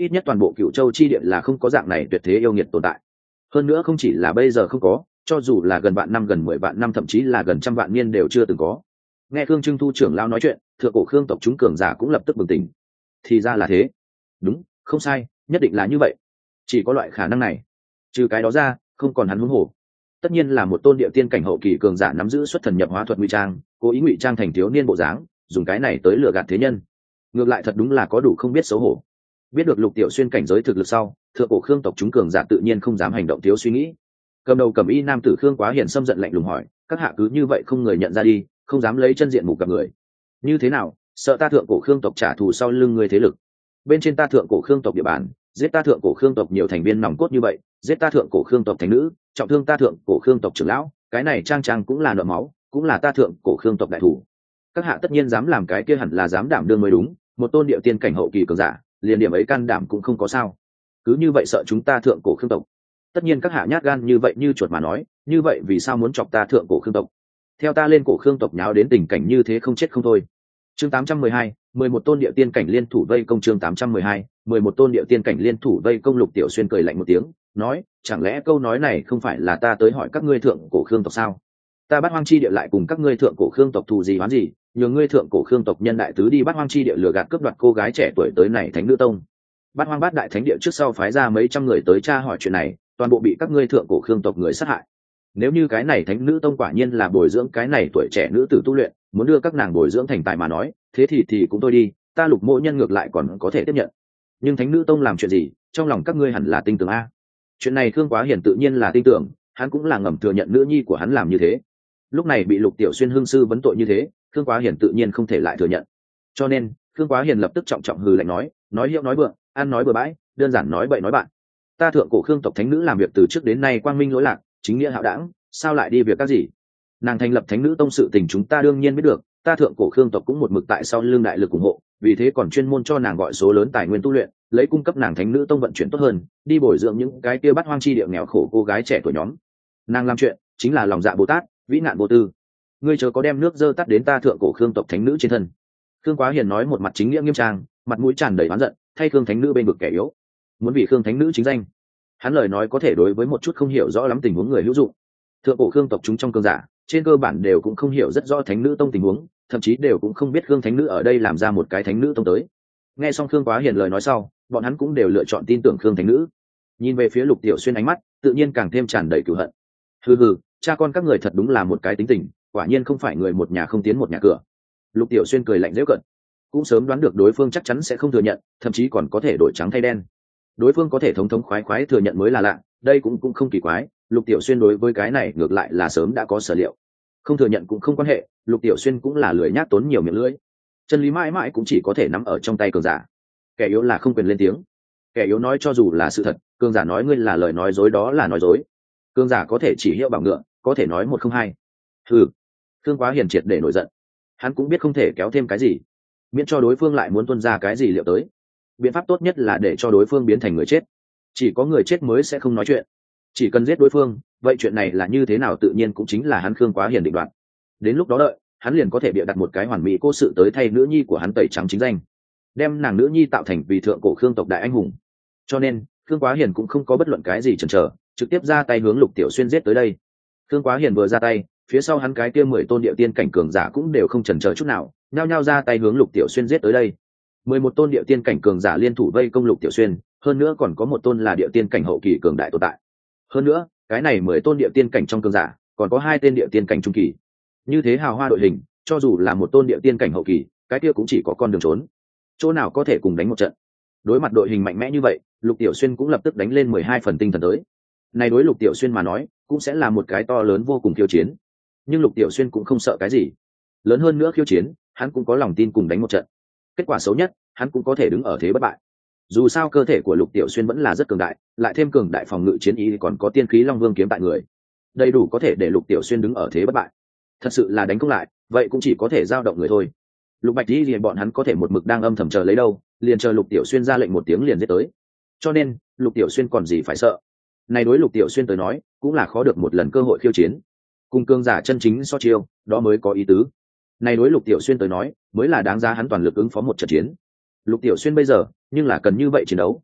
ít nhất toàn bộ Cửu Châu chi địa là không có dạng này tuyệt thế yêu nghiệt tồn tại. Hơn nữa không chỉ là bây giờ không có, cho dù là gần vạn năm, gần mười vạn năm, thậm chí là gần trăm vạn niên đều chưa từng có. Nghe Khương Trưng Thu trưởng lão nói chuyện, thượng cổ Khương tộc chúng cường giả cũng lập tức bừng tỉnh. Thì ra là thế. Đúng, không sai, nhất định là như vậy. Chỉ có loại khả năng này. Trừ cái đó ra, không còn hắn huống hồ. Tất nhiên là một tôn địa tiên cảnh hậu kỳ cường giả nắm giữ xuất thần nhập hóa thuật ngụy trang, cố ý ngụy trang thành thiếu niên bộ dáng, dùng cái này tới lừa gạt thế nhân. Ngược lại thật đúng là có đủ không biết xấu hổ. Biết được Lục Tiểu Xuyên cảnh giới thực lực sau, thượng cổ Khương tộc chúng cường giả tự nhiên không dám hành động thiếu suy nghĩ. Cầm đầu cầm y nam tử Khương Quá Hiền xâm giận lạnh lùng hỏi, các hạ cứ như vậy không người nhận ra đi, không dám lấy chân diện mục gặp người. Như thế nào, sợ ta thượng cổ Khương tộc trả thù sau lưng người thế lực? Bên trên ta thượng cổ Khương tộc địa bàn, giết ta thượng cổ Khương tộc nhiều thành viên nòng cốt như vậy, giết ta thượng cổ Khương tộc thành nữ, trọng thương ta thượng cổ Khương tộc trưởng lão, cái này trang trang cũng là nợ máu, cũng là ta thượng cổ Khương tộc đại thủ. Các hạ tất nhiên dám làm cái kia hẳn là dám đảm đương mới đúng, một tôn địa tiên cảnh hậu kỳ cường giả, liền điểm ấy can đảm cũng không có sao. Cứ như vậy sợ chúng ta thượng cổ Khương tộc? Tất nhiên các hạ nhát gan như vậy như chuột mà nói, như vậy vì sao muốn chọc ta thượng cổ Khương tộc? Theo ta lên cổ Khương tộc nháo đến tình cảnh như thế không chết không thôi. Chương tám trăm mười hai, mười một tôn địa tiên cảnh liên thủ vây công. Chương tám trăm mười hai, mười một tôn địa tiên cảnh liên thủ vây công. Lục Tiểu Xuyên cười lạnh một tiếng, nói, chẳng lẽ câu nói này không phải là ta tới hỏi các ngươi thượng cổ Khương tộc sao? Ta Bát Hoang chi địa lại cùng các ngươi thượng cổ Khương tộc thù gì oán gì, nhường ngươi thượng cổ Khương tộc nhân đại tứ đi Bát Hoang chi địa lừa gạt cướp đoạt cô gái trẻ tuổi tới này Thánh Nữ Tông. Bát Hoang Bát Đại Thánh địa trước sau phái ra mấy trăm người tới tra hỏi chuyện này, toàn bộ bị các ngươi thượng cổ Khương tộc người sát hại. Nếu như cái này Thánh Nữ Tông quả nhiên là bồi dưỡng cái này tuổi trẻ nữ tử tu luyện, muốn đưa các nàng bồi dưỡng thành tài mà nói, thế thì thì cũng thôi đi, ta Lục Mộ Nhân ngược lại còn có thể tiếp nhận. Nhưng Thánh Nữ Tông làm chuyện gì, trong lòng các ngươi hẳn là tin tưởng a. Chuyện này Khương Quá Hiền tự nhiên là tin tưởng, hắn cũng là ngầm thừa nhận nữ nhi của hắn làm như thế. Lúc này bị Lục Tiểu Xuyên hương sư vấn tội như thế, Khương Quá Hiền tự nhiên không thể lại thừa nhận. Cho nên, Khương Quá Hiền lập tức trọng trọng hừ lạnh nói, nói hiệu nói vượng, ăn nói bừa bãi, đơn giản nói bậy nói bạn. Ta thượng cổ Khương tộc thánh nữ làm việc từ trước đến nay quang minh lỗi lạc, chính nghĩa hạo đảng, sao lại đi việc các gì? Nàng thành lập Thánh Nữ Tông sự tình chúng ta đương nhiên biết được, ta thượng cổ Khương tộc cũng một mực tại sau lưng đại lực ủng hộ, vì thế còn chuyên môn cho nàng gọi số lớn tài nguyên tu luyện, lấy cung cấp nàng Thánh Nữ Tông vận chuyển tốt hơn, đi bồi dưỡng những cái kia Bát Hoang chi địa nghèo khổ cô gái trẻ tuổi nhóm. Nàng làm chuyện chính là lòng dạ Bồ Tát, vĩ nạn vô tư. Ngươi chớ có đem nước dơ tắt đến ta thượng cổ Khương tộc thánh nữ trên thân. Khương Quá Hiền nói một mặt chính nghĩa nghiêm trang, mặt mũi tràn đầy oán giận, thay Khương thánh nữ bên vực kẻ yếu, muốn vì Khương thánh nữ chính danh. Hắn lời nói có thể đối với một chút không hiểu rõ lắm tình huống người hữu dụng. Thượng cổ Khương tộc chúng trong cương giả, trên cơ bản đều cũng không hiểu rất rõ Thánh Nữ Tông tình huống, thậm chí đều cũng không biết Khương thánh nữ ở đây làm ra một cái Thánh Nữ Tông tới. Nghe xong Khương Quá Hiền lời nói sau, bọn hắn cũng đều lựa chọn tin tưởng Khương thánh nữ. Nhìn về phía Lục Tiểu Xuyên ánh mắt tự nhiên càng thêm tràn đầy cừu hận. Hừ hừ, cha con các người thật đúng là một cái tính tình, quả nhiên không phải người một nhà không tiến một nhà cửa. Lục Tiểu Xuyên cười lạnh giễu cợt, cũng sớm đoán được đối phương chắc chắn sẽ không thừa nhận, thậm chí còn có thể đổi trắng thay đen. Đối phương có thể thống thống khoái khoái thừa nhận mới là lạ, đây cũng cũng không kỳ quái. Lục Tiểu Xuyên đối với cái này ngược lại là sớm đã có sở liệu, không thừa nhận cũng không quan hệ. Lục Tiểu Xuyên cũng là lười nhác tốn nhiều miệng lưỡi, chân lý mãi mãi cũng chỉ có thể nắm ở trong tay cường giả. Kẻ yếu là không quyền lên tiếng, kẻ yếu nói cho dù là sự thật, cường giả nói ngươi là lời nói dối đó là nói dối. Cường giả có thể chỉ hiệu bảo ngựa, có thể nói một không hai. Ừ, Khương Quá Hiền triệt để nổi giận, hắn cũng biết không thể kéo thêm cái gì, miễn cho đối phương lại muốn tuân ra cái gì liệu tới. Biện pháp tốt nhất là để cho đối phương biến thành người chết, chỉ có người chết mới sẽ không nói chuyện. Chỉ cần giết đối phương, vậy chuyện này là như thế nào tự nhiên cũng chính là hắn Khương Quá Hiền định đoạt. Đến lúc đó đợi, hắn liền có thể bịa đặt một cái hoàn mỹ cố sự tới thay nữ nhi của hắn tẩy trắng chính danh, đem nàng nữ nhi tạo thành vì thượng cổ Khương tộc đại anh hùng. Cho nên Khương Quá Hiền cũng không có bất luận cái gì chần chờ, trực tiếp ra tay hướng Lục Tiểu Xuyên giết tới đây. Khương Quá Hiền vừa ra tay, phía sau hắn cái kia mười tôn địa tiên cảnh cường giả cũng đều không chần chờ chút nào, nhao nhao ra tay hướng Lục Tiểu Xuyên giết tới đây. Mười một tôn địa tiên cảnh cường giả liên thủ vây công Lục Tiểu Xuyên, hơn nữa còn có một tôn là địa tiên cảnh hậu kỳ cường đại tồn tại. Hơn nữa, cái này mười tôn địa tiên cảnh trong cường giả, còn có hai tên địa tiên cảnh trung kỳ. Như thế hào hoa đội hình, cho dù là một tôn địa tiên cảnh hậu kỳ, cái kia cũng chỉ có con đường trốn. Chỗ nào có thể cùng đánh một trận. Đối mặt đội hình mạnh mẽ như vậy, Lục Tiểu Xuyên cũng lập tức đánh lên mười hai phần tinh thần tới. Này đối Lục Tiểu Xuyên mà nói, cũng sẽ là một cái to lớn vô cùng khiêu chiến. Nhưng Lục Tiểu Xuyên cũng không sợ cái gì. Lớn hơn nữa khiêu chiến, hắn cũng có lòng tin cùng đánh một trận. Kết quả xấu nhất, hắn cũng có thể đứng ở thế bất bại. Dù sao cơ thể của Lục Tiểu Xuyên vẫn là rất cường đại, lại thêm cường đại phòng ngự chiến ý còn có tiên khí Long Vương kiếm tại người, đầy đủ có thể để Lục Tiểu Xuyên đứng ở thế bất bại. Thật sự là đánh không lại, vậy cũng chỉ có thể giao động người thôi. Lục Bạch Di thì bọn hắn có thể một mực đang âm thầm chờ lấy đâu, liền chờ Lục Tiểu Xuyên ra lệnh một tiếng liền giết tới. Cho nên, Lục Tiểu Xuyên còn gì phải sợ. Này đối Lục Tiểu Xuyên tới nói, cũng là khó được một lần cơ hội khiêu chiến. Cùng cường giả chân chính so chiêu, đó mới có ý tứ. Này đối Lục Tiểu Xuyên tới nói, mới là đáng giá hắn toàn lực ứng phó một trận chiến. Lục Tiểu Xuyên bây giờ, nhưng là cần như vậy chiến đấu,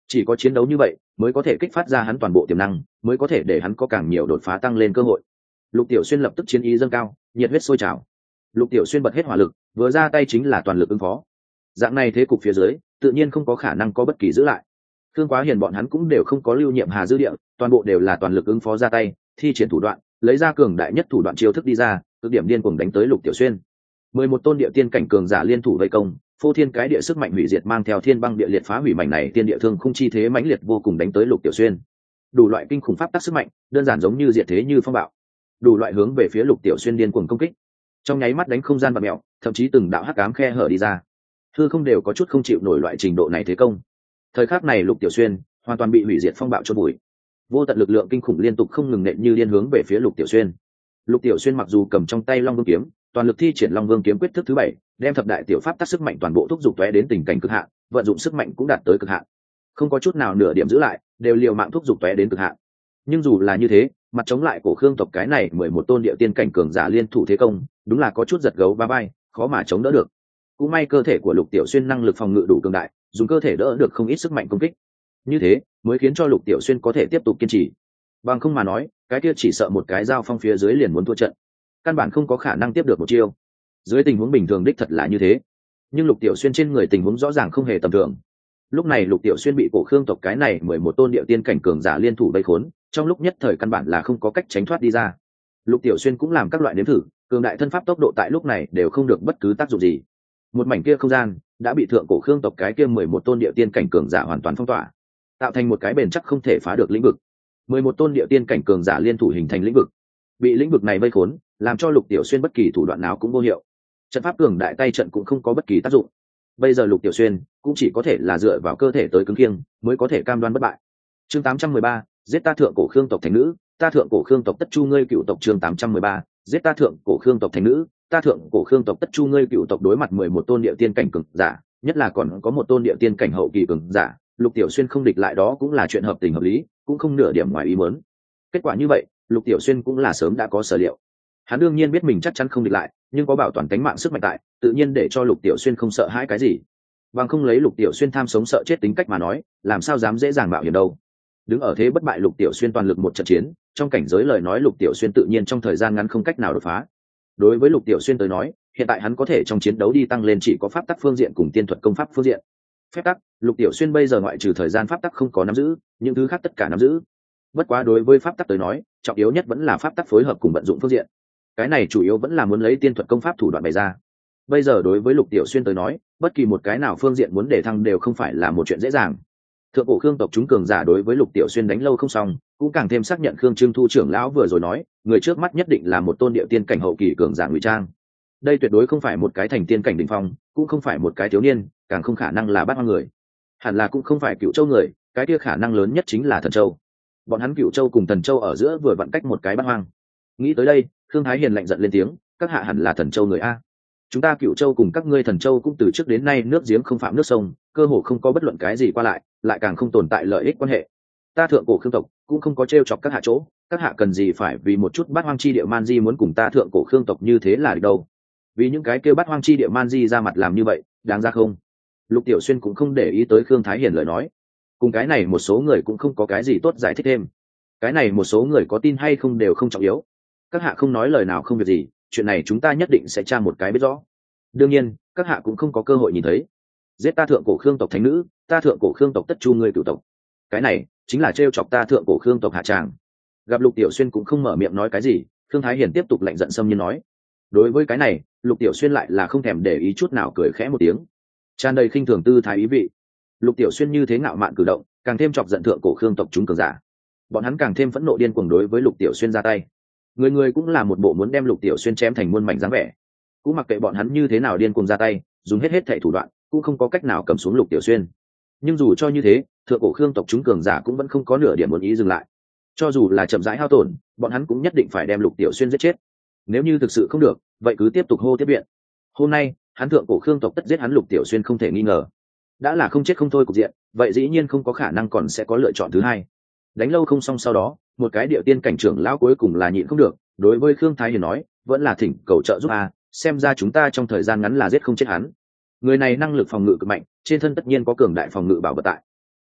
Chỉ có chiến đấu như vậy mới có thể kích phát ra hắn toàn bộ tiềm năng, mới có thể để hắn có càng nhiều đột phá tăng lên cơ hội. Lục Tiểu Xuyên lập tức chiến ý dâng cao, nhiệt huyết sôi trào. Lục Tiểu Xuyên bật hết hỏa lực, vừa ra tay chính là toàn lực ứng phó. Dạng này thế cục phía dưới, tự nhiên không có khả năng có bất kỳ giữ lại. Thương Quá Hiền bọn hắn cũng đều không có lưu nhiệm Hà dư địa, toàn bộ đều là toàn lực ứng phó ra tay, thi triển thủ đoạn, lấy ra cường đại nhất thủ đoạn chiêu thức đi ra, cực điểm điên cuồng đánh tới Lục Tiểu Xuyên. Mười một tôn địa tiên cảnh cường giả liên thủ vây công, phô thiên cái địa sức mạnh hủy diệt mang theo thiên băng địa liệt phá hủy mảnh này tiên địa thương không chi thế mãnh liệt vô cùng đánh tới Lục Tiểu Xuyên. Đủ loại kinh khủng pháp tắc sức mạnh, đơn giản giống như diệt thế như phong bạo. Đủ loại hướng về phía Lục Tiểu Xuyên điên cuồng công kích. Trong nháy mắt đánh không gian bạt mèo, thậm chí từng đạo hắc ám khe hở đi ra. Hư không đều có chút không chịu nổi loại trình độ này thế công. Thời khắc này Lục Tiểu Xuyên hoàn toàn bị hủy diệt phong bạo chôn bụi. Vô tận lực lượng kinh khủng liên tục không ngừng nện như điên hướng về phía Lục Tiểu Xuyên. Lục Tiểu Xuyên mặc dù cầm trong tay Long Vương kiếm, toàn lực thi triển Long Vương kiếm quyết thức thứ bảy, đem thập đại tiểu pháp tác sức mạnh toàn bộ thúc giục tóe đến tình cảnh cực hạn, vận dụng sức mạnh cũng đạt tới cực hạn. Không có chút nào nửa điểm giữ lại, đều liều mạng thúc giục tóe đến cực hạn. Nhưng dù là như thế, mặt chống lại Cổ Khương tộc cái này mười một tôn địa tiên cảnh cường giả liên thủ thế công, đúng là có chút giật gấu va vai, khó mà chống đỡ được. Cũng may cơ thể của Lục Tiểu Xuyên năng lực phòng ngự đủ cường đại, dùng cơ thể đỡ được không ít sức mạnh công kích. Như thế, mới khiến cho Lục Tiểu Xuyên có thể tiếp tục kiên trì. Bằng không mà nói, cái kia chỉ sợ một cái dao phong phía dưới liền muốn thua trận, căn bản không có khả năng tiếp được một chiêu. Dưới tình huống bình thường đích thật là như thế, nhưng Lục Tiểu Xuyên trên người tình huống rõ ràng không hề tầm thường. Lúc này Lục Tiểu Xuyên bị Cổ Khương tộc cái này mười một tôn địa tiên cảnh cường giả liên thủ vây khốn, trong lúc nhất thời căn bản là không có cách tránh thoát đi ra. Lục Tiểu Xuyên cũng làm các loại nếm thử, cường đại thân pháp tốc độ tại lúc này đều không được bất cứ tác dụng gì. Một mảnh kia không gian đã bị thượng Cổ Khương tộc cái kia mười một tôn địa tiên cảnh cường giả hoàn toàn phong tỏa, tạo thành một cái bền chắc không thể phá được lĩnh vực. Mười một tôn địa tiên cảnh cường giả liên thủ hình thành lĩnh vực, bị lĩnh vực này vây khốn, làm cho Lục Tiểu Xuyên bất kỳ thủ đoạn nào cũng vô hiệu. Trận pháp cường đại tay trận cũng không có bất kỳ tác dụng. Bây giờ Lục Tiểu Xuyên cũng chỉ có thể là dựa vào cơ thể tới cứng kiêng, mới có thể cam đoan bất bại. Chương tám trăm mười ba, giết ta thượng Cổ Khương tộc thành nữ, ta thượng Cổ Khương tộc tất chu ngươi cựu tộc. Chương tám trăm mười ba, giết ta thượng Cổ Khương tộc thành nữ, ta thượng Cổ Khương tộc tất chu ngươi cựu tộc. Đối mặt mười một tôn địa tiên cảnh cường giả, nhất là còn có một tôn địa tiên cảnh hậu kỳ cường giả, Lục Tiểu Xuyên không địch lại đó cũng là chuyện hợp tình hợp lý, cũng không nửa điểm ngoài ý muốn. Kết quả như vậy, Lục Tiểu Xuyên cũng là sớm đã có sở liệu. Hắn đương nhiên biết mình chắc chắn không địch lại, nhưng có bảo toàn tính mạng sức mạnh tại, tự nhiên để cho Lục Tiểu Xuyên không sợ hãi cái gì. Bằng không lấy Lục Tiểu Xuyên tham sống sợ chết tính cách mà nói, làm sao dám dễ dàng mạo hiểm đâu. Đứng ở thế bất bại Lục Tiểu Xuyên toàn lực một trận chiến, trong cảnh giới lời nói Lục Tiểu Xuyên tự nhiên trong thời gian ngắn không cách nào đột phá. Đối với Lục Tiểu Xuyên tới nói, hiện tại hắn có thể trong chiến đấu đi tăng lên chỉ có pháp tắc phương diện cùng tiên thuật công pháp phương diện. Phép tắc, Lục Tiểu Xuyên bây giờ ngoại trừ thời gian pháp tắc không có nắm giữ, những thứ khác tất cả nắm giữ. Bất quá đối với pháp tắc tới nói, trọng yếu nhất vẫn là pháp tắc phối hợp cùng vận dụng phương diện. Cái này chủ yếu vẫn là muốn lấy tiên thuật công pháp thủ đoạn bày ra. Bây giờ đối với Lục Tiểu Xuyên tới nói, bất kỳ một cái nào phương diện muốn để thăng đều không phải là một chuyện dễ dàng. Thượng Cổ Khương tộc chúng cường giả đối với Lục Tiểu Xuyên đánh lâu không xong, cũng càng thêm xác nhận Khương Trương Thu trưởng lão vừa rồi nói, người trước mắt nhất định là một tôn địa tiên cảnh hậu kỳ cường giả ngụy trang. Đây tuyệt đối không phải một cái thành tiên cảnh đỉnh phong, cũng không phải một cái thiếu niên, càng không khả năng là bát hoang người. Hẳn là cũng không phải Cựu Châu người, cái kia khả năng lớn nhất chính là Thần Châu. Bọn hắn Cựu Châu cùng Thần Châu ở giữa vừa vặn cách một cái bát hoang. Nghĩ tới đây, Khương Thái Hiền lạnh giận lên tiếng, các hạ hẳn là Thần Châu người a. Chúng ta Cựu Châu cùng các ngươi Thần Châu cũng từ trước đến nay nước giếng không phạm nước sông, cơ hồ không có bất luận cái gì qua lại, lại càng không tồn tại lợi ích quan hệ. Ta thượng Cổ Khương tộc cũng không có trêu chọc các hạ chỗ, các hạ cần gì phải vì một chút bát hoang chi địa man di muốn cùng ta thượng Cổ Khương tộc như thế là được đâu? Vì những cái kêu bát hoang chi địa man di ra mặt làm như vậy, đáng ra không? Lục Tiểu Xuyên cũng không để ý tới Khương Thái Hiền lời nói, cùng cái này một số người cũng không có cái gì tốt giải thích thêm. Cái này một số người có tin hay không đều không trọng yếu. Các hạ không nói lời nào không việc gì, chuyện này chúng ta nhất định sẽ tra một cái biết rõ. Đương nhiên, các hạ cũng không có cơ hội nhìn thấy. Giết ta thượng Cổ Khương tộc thánh nữ, ta thượng Cổ Khương tộc tất chu ngươi cửu tộc. Cái này chính là trêu chọc ta thượng Cổ Khương tộc hạ tràng. Gặp Lục Tiểu Xuyên cũng không mở miệng nói cái gì, Khương Thái Hiền tiếp tục lạnh giận xâm nhiên nói. Đối với cái này, Lục Tiểu Xuyên lại là không thèm để ý chút nào, cười khẽ một tiếng, tràn đầy khinh thường tư thái ý vị. Lục Tiểu Xuyên như thế ngạo mạn cử động, càng thêm chọc giận thượng Cổ Khương tộc chúng cường giả. Bọn hắn càng thêm phẫn nộ điên cuồng đối với Lục Tiểu Xuyên ra tay. Người người cũng là một bộ muốn đem Lục Tiểu Xuyên chém thành muôn mảnh dáng vẻ. Cũng mặc kệ bọn hắn như thế nào điên cuồng ra tay, dùng hết hết thảy thủ đoạn, cũng không có cách nào cầm xuống Lục Tiểu Xuyên. Nhưng dù cho như thế, thượng Cổ Khương tộc chúng cường giả cũng vẫn không có nửa điểm muốn ý dừng lại. Cho dù là chậm rãi hao tổn, bọn hắn cũng nhất định phải đem Lục Tiểu Xuyên giết chết. Nếu như thực sự không được, vậy cứ tiếp tục hô tiếp viện. Hôm nay, hắn thượng Cổ Khương tộc tất giết hắn Lục Tiểu Xuyên không thể nghi ngờ. Đã là không chết không thôi cục diện, vậy dĩ nhiên không có khả năng còn sẽ có lựa chọn thứ hai. Đánh lâu không xong sau đó, một cái địa tiên cảnh trưởng lão cuối cùng là nhịn không được, đối với Khương Thái Hiền nói, vẫn là thỉnh cầu trợ giúp a, xem ra chúng ta trong thời gian ngắn là giết không chết hắn. Người này năng lực phòng ngự cực mạnh, trên thân tất nhiên có cường đại phòng ngự bảo vật tại.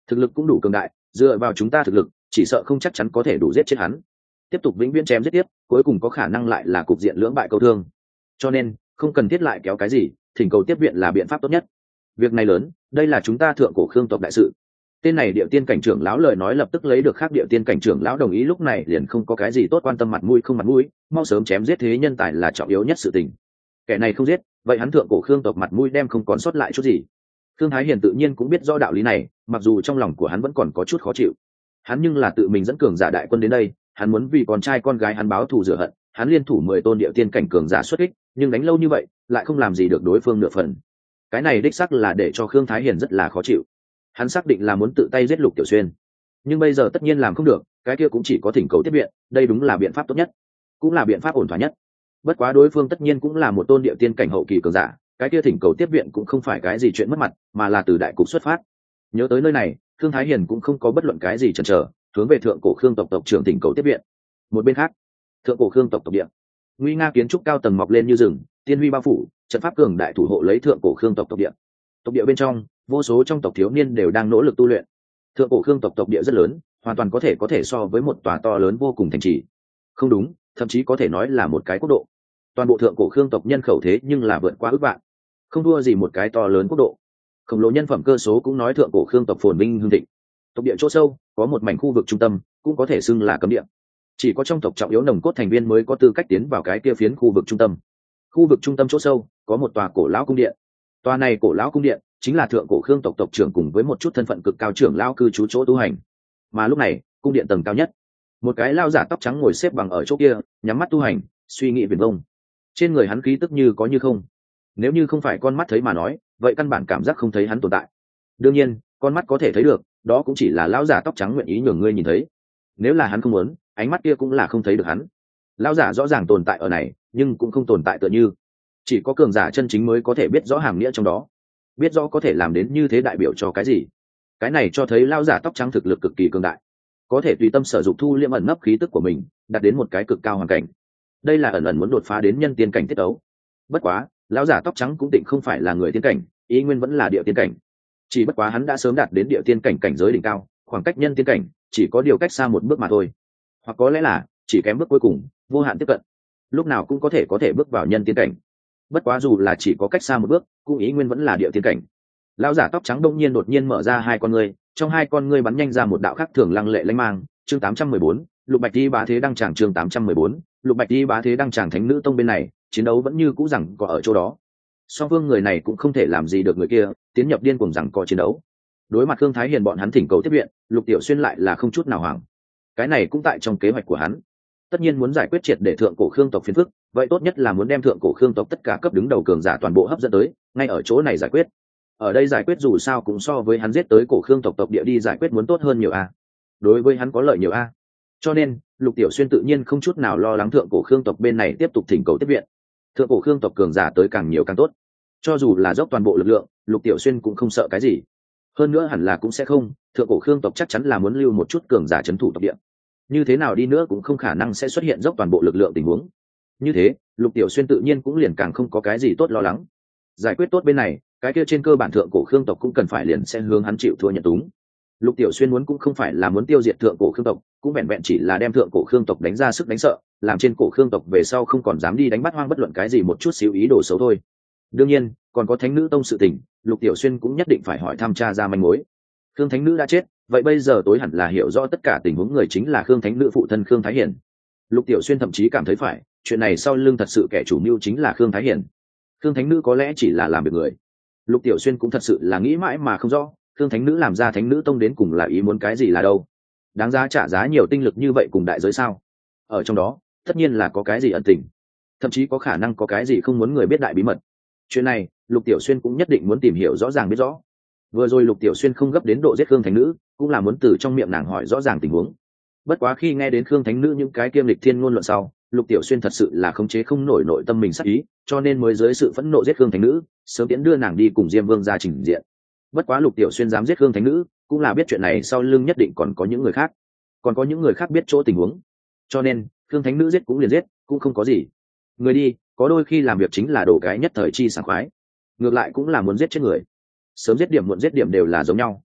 thực lực cũng đủ cường đại, dựa vào chúng ta thực lực chỉ sợ không chắc chắn có thể đủ giết chết hắn. Tiếp tục vĩnh viễn chém giết tiếp, cuối cùng có khả năng lại là cục diện lưỡng bại câu thương. Cho nên không cần thiết lại kéo cái gì, thỉnh cầu tiếp viện là biện pháp tốt nhất. Việc này lớn, đây là chúng ta thượng cổ khương tộc đại sự. Tên này địa tiên cảnh trưởng lão lời nói lập tức lấy được khác địa tiên cảnh trưởng lão đồng ý, lúc này liền không có cái gì tốt quan tâm mặt mũi không mặt mũi, mau sớm chém giết thế nhân tài là trọng yếu nhất sự tình. Kẻ này không giết, vậy hắn thượng cổ khương tộc mặt mũi đem không còn sót lại chút gì. Khương Thái Hiền tự nhiên cũng biết rõ đạo lý này, mặc dù trong lòng của hắn vẫn còn có chút khó chịu. Hắn nhưng là tự mình dẫn cường giả đại quân đến đây, hắn muốn vì con trai con gái hắn báo thù rửa hận, hắn liên thủ mười tôn địa tiên cảnh cường giả xuất kích, nhưng đánh lâu như vậy, lại không làm gì được đối phương nửa phần. Cái này đích xác là để cho Khương Thái Hiền rất là khó chịu. Hắn xác định là muốn tự tay giết Lục Tiểu Xuyên, nhưng bây giờ tất nhiên làm không được, cái kia cũng chỉ có thỉnh cầu tiếp viện, đây đúng là biện pháp tốt nhất, cũng là biện pháp ổn thỏa nhất. Bất quá đối phương tất nhiên cũng là một tôn địa tiên cảnh hậu kỳ cường giả, cái kia thỉnh cầu tiếp viện cũng không phải cái gì chuyện mất mặt, mà là từ đại cục xuất phát. Nhớ tới nơi này, Khương Thái Hiền cũng không có bất luận cái gì chần chờ, hướng về thượng cổ Khương tộc tộc trưởng thỉnh cầu tiếp viện. Một bên khác, thượng cổ Khương tộc tộc địa, nguy nga kiến trúc cao tầng mọc lên như rừng, tiên huy bao phủ, trận pháp cường đại thủ hộ lấy thượng cổ Khương tộc tộc địa. Tộc địa bên trong, vô số trong tộc thiếu niên đều đang nỗ lực tu luyện. Thượng cổ Khương tộc tộc địa rất lớn, hoàn toàn có thể có thể so với một tòa to lớn vô cùng thành trì. Không đúng, thậm chí có thể nói là một cái quốc độ. Toàn bộ thượng cổ Khương tộc nhân khẩu thế nhưng là vượt qua ước vạn, không thua gì một cái to lớn quốc độ. Khổng lồ nhân phẩm cơ số cũng nói thượng cổ Khương tộc phồn vinh hưng thịnh. Tộc địa chỗ sâu có một mảnh khu vực trung tâm, cũng có thể xưng là cấm địa. Chỉ có trong tộc trọng yếu nồng cốt thành viên mới có tư cách tiến vào cái kia phiến khu vực trung tâm. Khu vực trung tâm chỗ sâu có một tòa cổ lão cung điện. Tòa này cổ lão cung điện chính là thượng cổ Khương tộc tộc trưởng cùng với một chút thân phận cực cao trưởng lão cư trú chỗ tu hành. Mà lúc này, cung điện tầng cao nhất, một cái lao giả tóc trắng ngồi xếp bằng ở chỗ kia, nhắm mắt tu hành, suy nghĩ viển vông. Trên người hắn khí tức như có như không. Nếu như không phải con mắt thấy mà nói, vậy căn bản cảm giác không thấy hắn tồn tại. Đương nhiên, con mắt có thể thấy được, đó cũng chỉ là lão giả tóc trắng nguyện ý nhường ngươi nhìn thấy. Nếu là hắn không muốn, ánh mắt kia cũng là không thấy được hắn. Lão giả rõ ràng tồn tại ở này, nhưng cũng không tồn tại tựa như. Chỉ có cường giả chân chính mới có thể biết rõ hàm nghĩa trong đó, biết rõ có thể làm đến như thế đại biểu cho cái gì. Cái này cho thấy lão giả tóc trắng thực lực cực kỳ cường đại, có thể tùy tâm sở dụng thu liễm ẩn nấp khí tức của mình, đạt đến một cái cực cao hoàn cảnh. Đây là ẩn ẩn muốn đột phá đến nhân tiên cảnh tiết tấu. Bất quá, lão giả tóc trắng cũng định không phải là người tiên cảnh, ý nguyên vẫn là địa tiên cảnh. Chỉ bất quá hắn đã sớm đạt đến địa tiên cảnh cảnh giới đỉnh cao, khoảng cách nhân tiên cảnh chỉ có điều cách xa một bước mà thôi, hoặc có lẽ là chỉ kém bước cuối cùng, vô hạn tiếp cận, lúc nào cũng có thể có thể bước vào nhân tiên cảnh. Bất quá dù là chỉ có cách xa một bước, cũng ý nguyên vẫn là địa tiên cảnh. Lão giả tóc trắng đông nhiên đột nhiên mở ra hai con ngươi, trong hai con ngươi bắn nhanh ra một đạo khắc thường lăng lệ lanh mang. Chương tám trăm mười bốn, Lục Bạch Đi bá thế đăng tràng. Chương tám trăm mười bốn, Lục Bạch Đi bá thế đăng tràng. Thánh nữ tông bên này chiến đấu vẫn như cũ rằng có ở chỗ đó, song phương người này cũng không thể làm gì được người kia, tiến nhập điên cuồng rằng có chiến đấu. Đối mặt Khương Thái Hiền bọn hắn thỉnh cầu tiếp viện, Lục Tiểu Xuyên lại là không chút nào hoảng. Cái này cũng tại trong kế hoạch của hắn. Tất nhiên muốn giải quyết triệt để thượng cổ Khương tộc phiền phức, vậy tốt nhất là muốn đem thượng cổ Khương tộc tất cả cấp đứng đầu cường giả toàn bộ hấp dẫn tới, ngay ở chỗ này giải quyết. Ở đây giải quyết dù sao cũng so với hắn giết tới cổ Khương tộc tộc địa đi giải quyết muốn tốt hơn nhiều a. Đối với hắn có lợi nhiều a. Cho nên, Lục Tiểu Xuyên tự nhiên không chút nào lo lắng thượng cổ Khương tộc bên này tiếp tục thỉnh cầu tiếp viện. Thượng cổ Khương tộc cường giả tới càng nhiều càng tốt. Cho dù là dốc toàn bộ lực lượng, Lục Tiểu Xuyên cũng không sợ cái gì. Hơn nữa hẳn là cũng sẽ không, thượng cổ Khương tộc chắc chắn là muốn lưu một chút cường giả trấn thủ tộc địa. Như thế nào đi nữa cũng không khả năng sẽ xuất hiện dốc toàn bộ lực lượng tình huống. Như thế, Lục Tiểu Xuyên tự nhiên cũng liền càng không có cái gì tốt lo lắng. Giải quyết tốt bên này, cái kia trên cơ bản thượng cổ Khương tộc cũng cần phải liền sẽ hướng hắn chịu thua nhận túng. Lục Tiểu Xuyên muốn cũng không phải là muốn tiêu diệt thượng cổ Khương tộc, cũng vẹn vẹn chỉ là đem thượng cổ Khương tộc đánh ra sức đánh sợ, làm trên cổ Khương tộc về sau không còn dám đi đánh bắt hoang bất luận cái gì một chút xíu ý đồ xấu thôi. Đương nhiên, còn có Thánh nữ tông sự tình, Lục Tiểu Xuyên cũng nhất định phải hỏi thăm tra ra manh mối. Khương Thánh nữ đã chết, vậy bây giờ tối hẳn là hiểu rõ tất cả tình huống người chính là Khương Thánh nữ phụ thân Khương Thái Hiền. Lục Tiểu Xuyên thậm chí cảm thấy phải, chuyện này sau lưng thật sự kẻ chủ mưu chính là Khương Thái Hiền. Khương Thánh nữ có lẽ chỉ là làm việc người. Lục Tiểu Xuyên cũng thật sự là nghĩ mãi mà không rõ, Khương Thánh nữ làm ra Thánh nữ tông đến cùng là ý muốn cái gì là đâu? Đáng giá trả giá nhiều tinh lực như vậy cùng đại giới sao? Ở trong đó, tất nhiên là có cái gì ẩn tình, thậm chí có khả năng có cái gì không muốn người biết đại bí mật. Chuyện này, Lục Tiểu Xuyên cũng nhất định muốn tìm hiểu rõ ràng biết rõ. Vừa rồi Lục Tiểu Xuyên không gấp đến độ giết Khương Thánh nữ, cũng là muốn từ trong miệng nàng hỏi rõ ràng tình huống. Bất quá khi nghe đến Khương Thánh nữ những cái kiêm lịch thiên ngôn luận sau, Lục Tiểu Xuyên thật sự là khống chế không nổi nội tâm mình sắc ý, cho nên mới dưới sự phẫn nộ giết Khương Thánh nữ, sớm tiễn đưa nàng đi cùng Diêm Vương ra trình diện. Bất quá Lục Tiểu Xuyên dám giết Khương Thánh nữ, cũng là biết chuyện này sau lưng nhất định còn có những người khác, còn có những người khác biết chỗ tình huống. Cho nên, Khương Thánh nữ giết cũng liền giết, cũng không có gì. Người đi, có đôi khi làm việc chính là đổ cái nhất thời chi sảng khoái, ngược lại cũng là muốn giết chết người. Sớm giết điểm muộn giết điểm đều là giống nhau.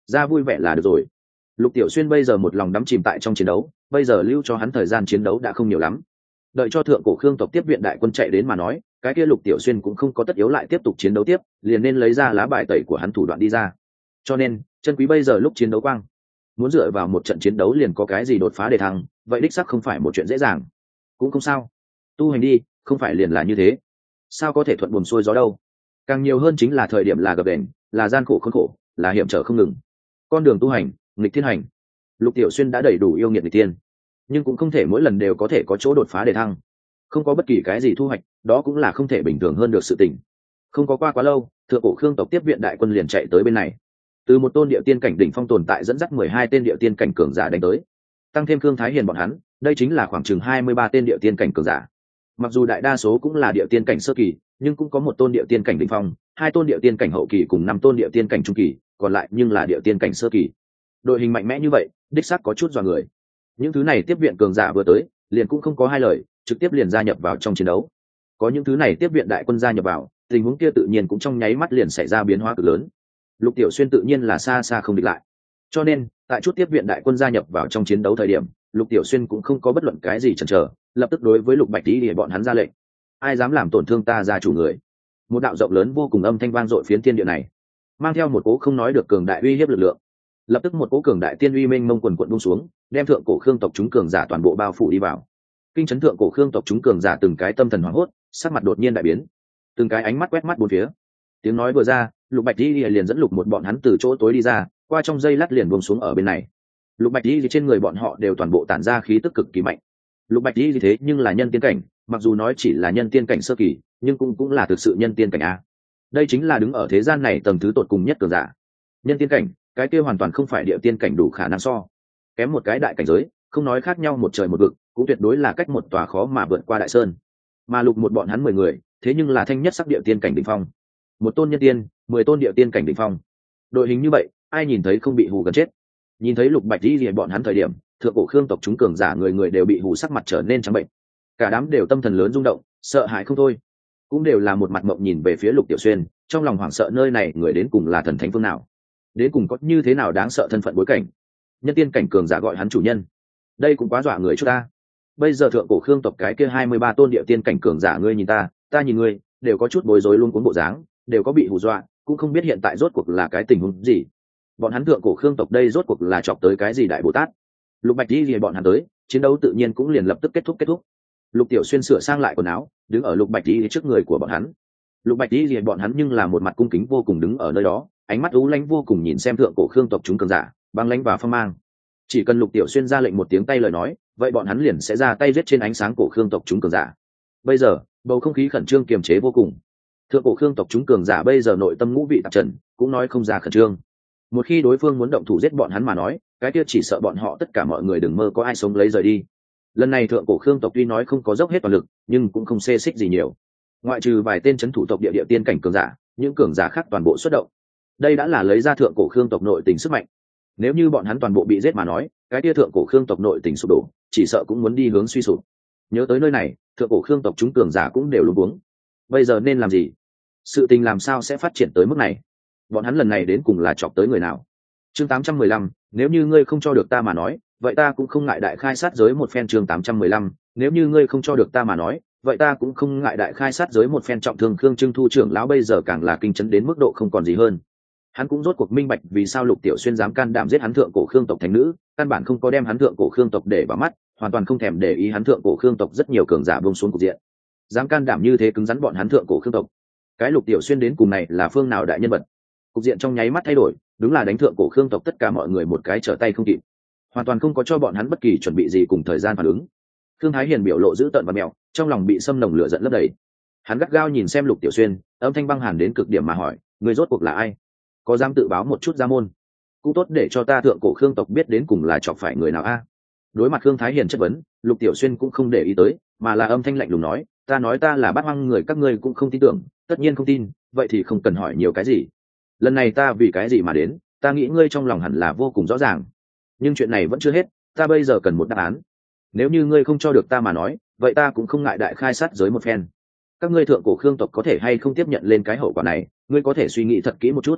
ra vui vẻ là được rồi. Lục Tiểu Xuyên bây giờ một lòng đắm chìm tại trong chiến đấu, bây giờ lưu cho hắn thời gian chiến đấu đã không nhiều lắm. Đợi cho thượng cổ Khương tộc tiếp viện đại quân chạy đến mà nói, cái kia Lục Tiểu Xuyên cũng không có tất yếu lại tiếp tục chiến đấu tiếp, liền nên lấy ra lá bài tẩy của hắn thủ đoạn đi ra. Cho nên, chân quý bây giờ lúc chiến đấu quang, muốn dựa vào một trận chiến đấu liền có cái gì đột phá để thắng, vậy đích xác không phải một chuyện dễ dàng. Cũng không sao, tu hành đi, không phải liền là như thế. Sao có thể thuận buồm xuôi gió đâu? Càng nhiều hơn chính là thời điểm là gập ghềnh, là gian khổ khốn khổ, là hiểm trở không ngừng. Con đường tu hành, nghịch thiên hành. Lục Tiểu Xuyên đã đầy đủ yêu nghiệt nghịch tiên, nhưng cũng không thể mỗi lần đều có thể có chỗ đột phá để thăng. Không có bất kỳ cái gì thu hoạch, đó cũng là không thể bình thường hơn được sự tình. Không có qua quá lâu, thượng cổ Khương tộc tiếp viện đại quân liền chạy tới bên này. Từ một tôn địa tiên cảnh đỉnh phong tồn tại dẫn dắt mười hai tên địa tiên cảnh cường giả đánh tới, tăng thêm Khương Thái Hiền bọn hắn, đây chính là khoảng chừng hai mươi ba tên địa tiên cảnh cường giả. Mặc dù đại đa số cũng là địa tiên cảnh sơ kỳ, nhưng cũng có một tôn địa tiên cảnh đỉnh phong, hai tôn địa tiên cảnh hậu kỳ cùng năm tôn địa tiên cảnh trung kỳ, còn lại nhưng là địa tiên cảnh sơ kỳ. Đội hình mạnh mẽ như vậy, đích xác có chút dọa người. Những thứ này tiếp viện cường giả vừa tới, liền cũng không có hai lời, trực tiếp liền gia nhập vào trong chiến đấu. Có những thứ này tiếp viện đại quân gia nhập vào, tình huống kia tự nhiên cũng trong nháy mắt liền xảy ra biến hóa cực lớn. Lục Tiểu Xuyên tự nhiên là xa xa không địch lại. Cho nên, tại chút tiếp viện đại quân gia nhập vào trong chiến đấu thời điểm, Lục Tiểu Xuyên cũng không có bất luận cái gì chần chờ, lập tức đối với Lục Bạch Tỷ để bọn hắn ra lệnh. Ai dám làm tổn thương ta gia chủ người? Một đạo rộng lớn vô cùng âm thanh vang dội phiến thiên địa này, mang theo một cỗ không nói được cường đại uy hiếp lực lượng. Lập tức một cỗ cường đại tiên uy mênh mông quần quần buông xuống, đem thượng cổ Khương tộc chúng cường giả toàn bộ bao phủ đi vào. Kinh chấn thượng cổ Khương tộc chúng cường giả từng cái tâm thần hoảng hốt, sắc mặt đột nhiên đại biến, từng cái ánh mắt quét mắt bốn phía. Tiếng nói vừa ra, Lục Bạch Tỷ liền dẫn Lục một bọn hắn từ chỗ tối đi ra, qua trong dây lát liền buông xuống ở bên này. Lục Bạch Tỷ trên người bọn họ đều toàn bộ tản ra khí tức cực kỳ mạnh. Lục Bạch Tỷ thế nhưng là nhân tiên cảnh, mặc dù nói chỉ là nhân tiên cảnh sơ kỳ, nhưng cũng cũng là thực sự nhân tiên cảnh a. Đây chính là đứng ở thế gian này tầng thứ tột cùng nhất cường giả. Nhân tiên cảnh, cái kia hoàn toàn không phải địa tiên cảnh đủ khả năng so. Kém một cái đại cảnh giới, không nói khác nhau một trời một vực, cũng tuyệt đối là cách một tòa khó mà vượt qua đại sơn. Mà Lục một bọn hắn mười người, thế nhưng là thanh nhất sắc địa tiên cảnh đỉnh phong. Một tôn nhân tiên, mười tôn địa tiên cảnh đỉnh phong. Đội hình như vậy, ai nhìn thấy không bị hù gần chết. Nhìn thấy Lục Bạch Tỷ liền bọn hắn thời điểm, thượng cổ Khương tộc chúng cường giả người người đều bị hù sắc mặt trở nên trắng bệnh. Cả đám đều tâm thần lớn rung động, sợ hãi không thôi. Cũng đều là một mặt mộng nhìn về phía Lục Tiểu Xuyên, trong lòng hoảng sợ nơi này người đến cùng là thần thánh phương nào, đến cùng có như thế nào đáng sợ thân phận bối cảnh. Nhân tiên cảnh cường giả gọi hắn chủ nhân, đây cũng quá dọa người chút ta. Bây giờ thượng cổ Khương tộc cái kia hai mươi ba tôn địa tiên cảnh cường giả ngươi nhìn ta, ta nhìn ngươi, đều có chút bối rối luôn cuốn bộ dáng, đều có bị hù dọa, cũng không biết hiện tại rốt cuộc là cái tình huống gì. Bọn hắn thượng cổ Khương tộc đây rốt cuộc là chọc tới cái gì đại Bồ Tát. Lục Bạch Tỷ thì bọn hắn tới, chiến đấu tự nhiên cũng liền lập tức kết thúc kết thúc. Lục Tiểu Xuyên sửa sang lại quần áo, đứng ở Lục Bạch Tỷ trước người của bọn hắn. Lục Bạch Tỷ thì bọn hắn nhưng là một mặt cung kính vô cùng đứng ở nơi đó, ánh mắt u lãnh vô cùng nhìn xem thượng cổ Khương tộc chúng cường giả, băng lãnh và phong mang. Chỉ cần Lục Tiểu Xuyên ra lệnh một tiếng tay lời nói, vậy bọn hắn liền sẽ ra tay giết trên ánh sáng cổ Khương tộc chúng cường giả. Bây giờ, bầu không khí khẩn trương kiềm chế vô cùng. Thượng cổ Khương tộc chúng cường giả bây giờ nội tâm ngũ vị tạp trần, cũng nói không ra khẩn trương. Một khi đối phương muốn động thủ giết bọn hắn mà nói, cái kia chỉ sợ bọn họ tất cả mọi người đừng mơ có ai sống lấy rời đi. Lần này thượng cổ Khương tộc tuy nói không có dốc hết toàn lực, nhưng cũng không xê xích gì nhiều. Ngoại trừ vài tên chấn thủ tộc địa địa tiên cảnh cường giả, những cường giả khác toàn bộ xuất động. Đây đã là lấy ra thượng cổ Khương tộc nội tình sức mạnh. Nếu như bọn hắn toàn bộ bị giết mà nói, cái kia thượng cổ Khương tộc nội tình sụp đổ, chỉ sợ cũng muốn đi hướng suy sụp. Nhớ tới nơi này, thượng cổ Khương tộc chúng cường giả cũng đều luống cuống. Bây giờ nên làm gì? Sự tình làm sao sẽ phát triển tới mức này? Bọn hắn lần này đến cùng là chọc tới người nào? Chương tám trăm mười lăm, nếu như ngươi không cho được ta mà nói, vậy ta cũng không ngại đại khai sát giới một phen. Chương tám trăm mười lăm, nếu như ngươi không cho được ta mà nói, vậy ta cũng không ngại đại khai sát giới một phen. Trọng thương Khương Trưng Thu trưởng lão bây giờ càng là kinh chấn đến mức độ không còn gì hơn. Hắn cũng rốt cuộc minh bạch vì sao Lục Tiểu Xuyên dám can đảm giết hắn thượng cổ Khương tộc thánh nữ, căn bản không có đem hắn thượng cổ Khương tộc để vào mắt, hoàn toàn không thèm để ý hắn thượng cổ Khương tộc rất nhiều cường giả buông xuống cục diện. Dám can đảm như thế cứng rắn bọn hắn thượng cổ Khương tộc. Cái Lục Tiểu Xuyên đến cùng này là phương nào đại nhân vật? Cục diện trong nháy mắt thay đổi, đúng là đánh thượng cổ Khương tộc tất cả mọi người một cái trở tay không kịp, hoàn toàn không có cho bọn hắn bất kỳ chuẩn bị gì cùng thời gian phản ứng. Khương Thái Hiền biểu lộ dữ tợn và mèo, trong lòng bị xâm nồng lửa giận lấp đầy. Hắn gắt gao nhìn xem Lục Tiểu Xuyên, âm thanh băng hàn đến cực điểm mà hỏi, người rốt cuộc là ai? Có dám tự báo một chút ra môn? Cũng tốt để cho ta thượng cổ Khương tộc biết đến cùng là chọc phải người nào a. Đối mặt Khương Thái Hiền chất vấn, Lục Tiểu Xuyên cũng không để ý tới, mà là âm thanh lạnh lùng nói, ta nói ta là Bát Hoang người các ngươi cũng không tin tưởng, tất nhiên không tin, vậy thì không cần hỏi nhiều cái gì. Lần này ta vì cái gì mà đến, ta nghĩ ngươi trong lòng hẳn là vô cùng rõ ràng. Nhưng chuyện này vẫn chưa hết, ta bây giờ cần một đáp án. Nếu như ngươi không cho được ta mà nói, vậy ta cũng không ngại đại khai sát giới một phen. Các ngươi thượng cổ Khương tộc có thể hay không tiếp nhận lên cái hậu quả này, ngươi có thể suy nghĩ thật kỹ một chút.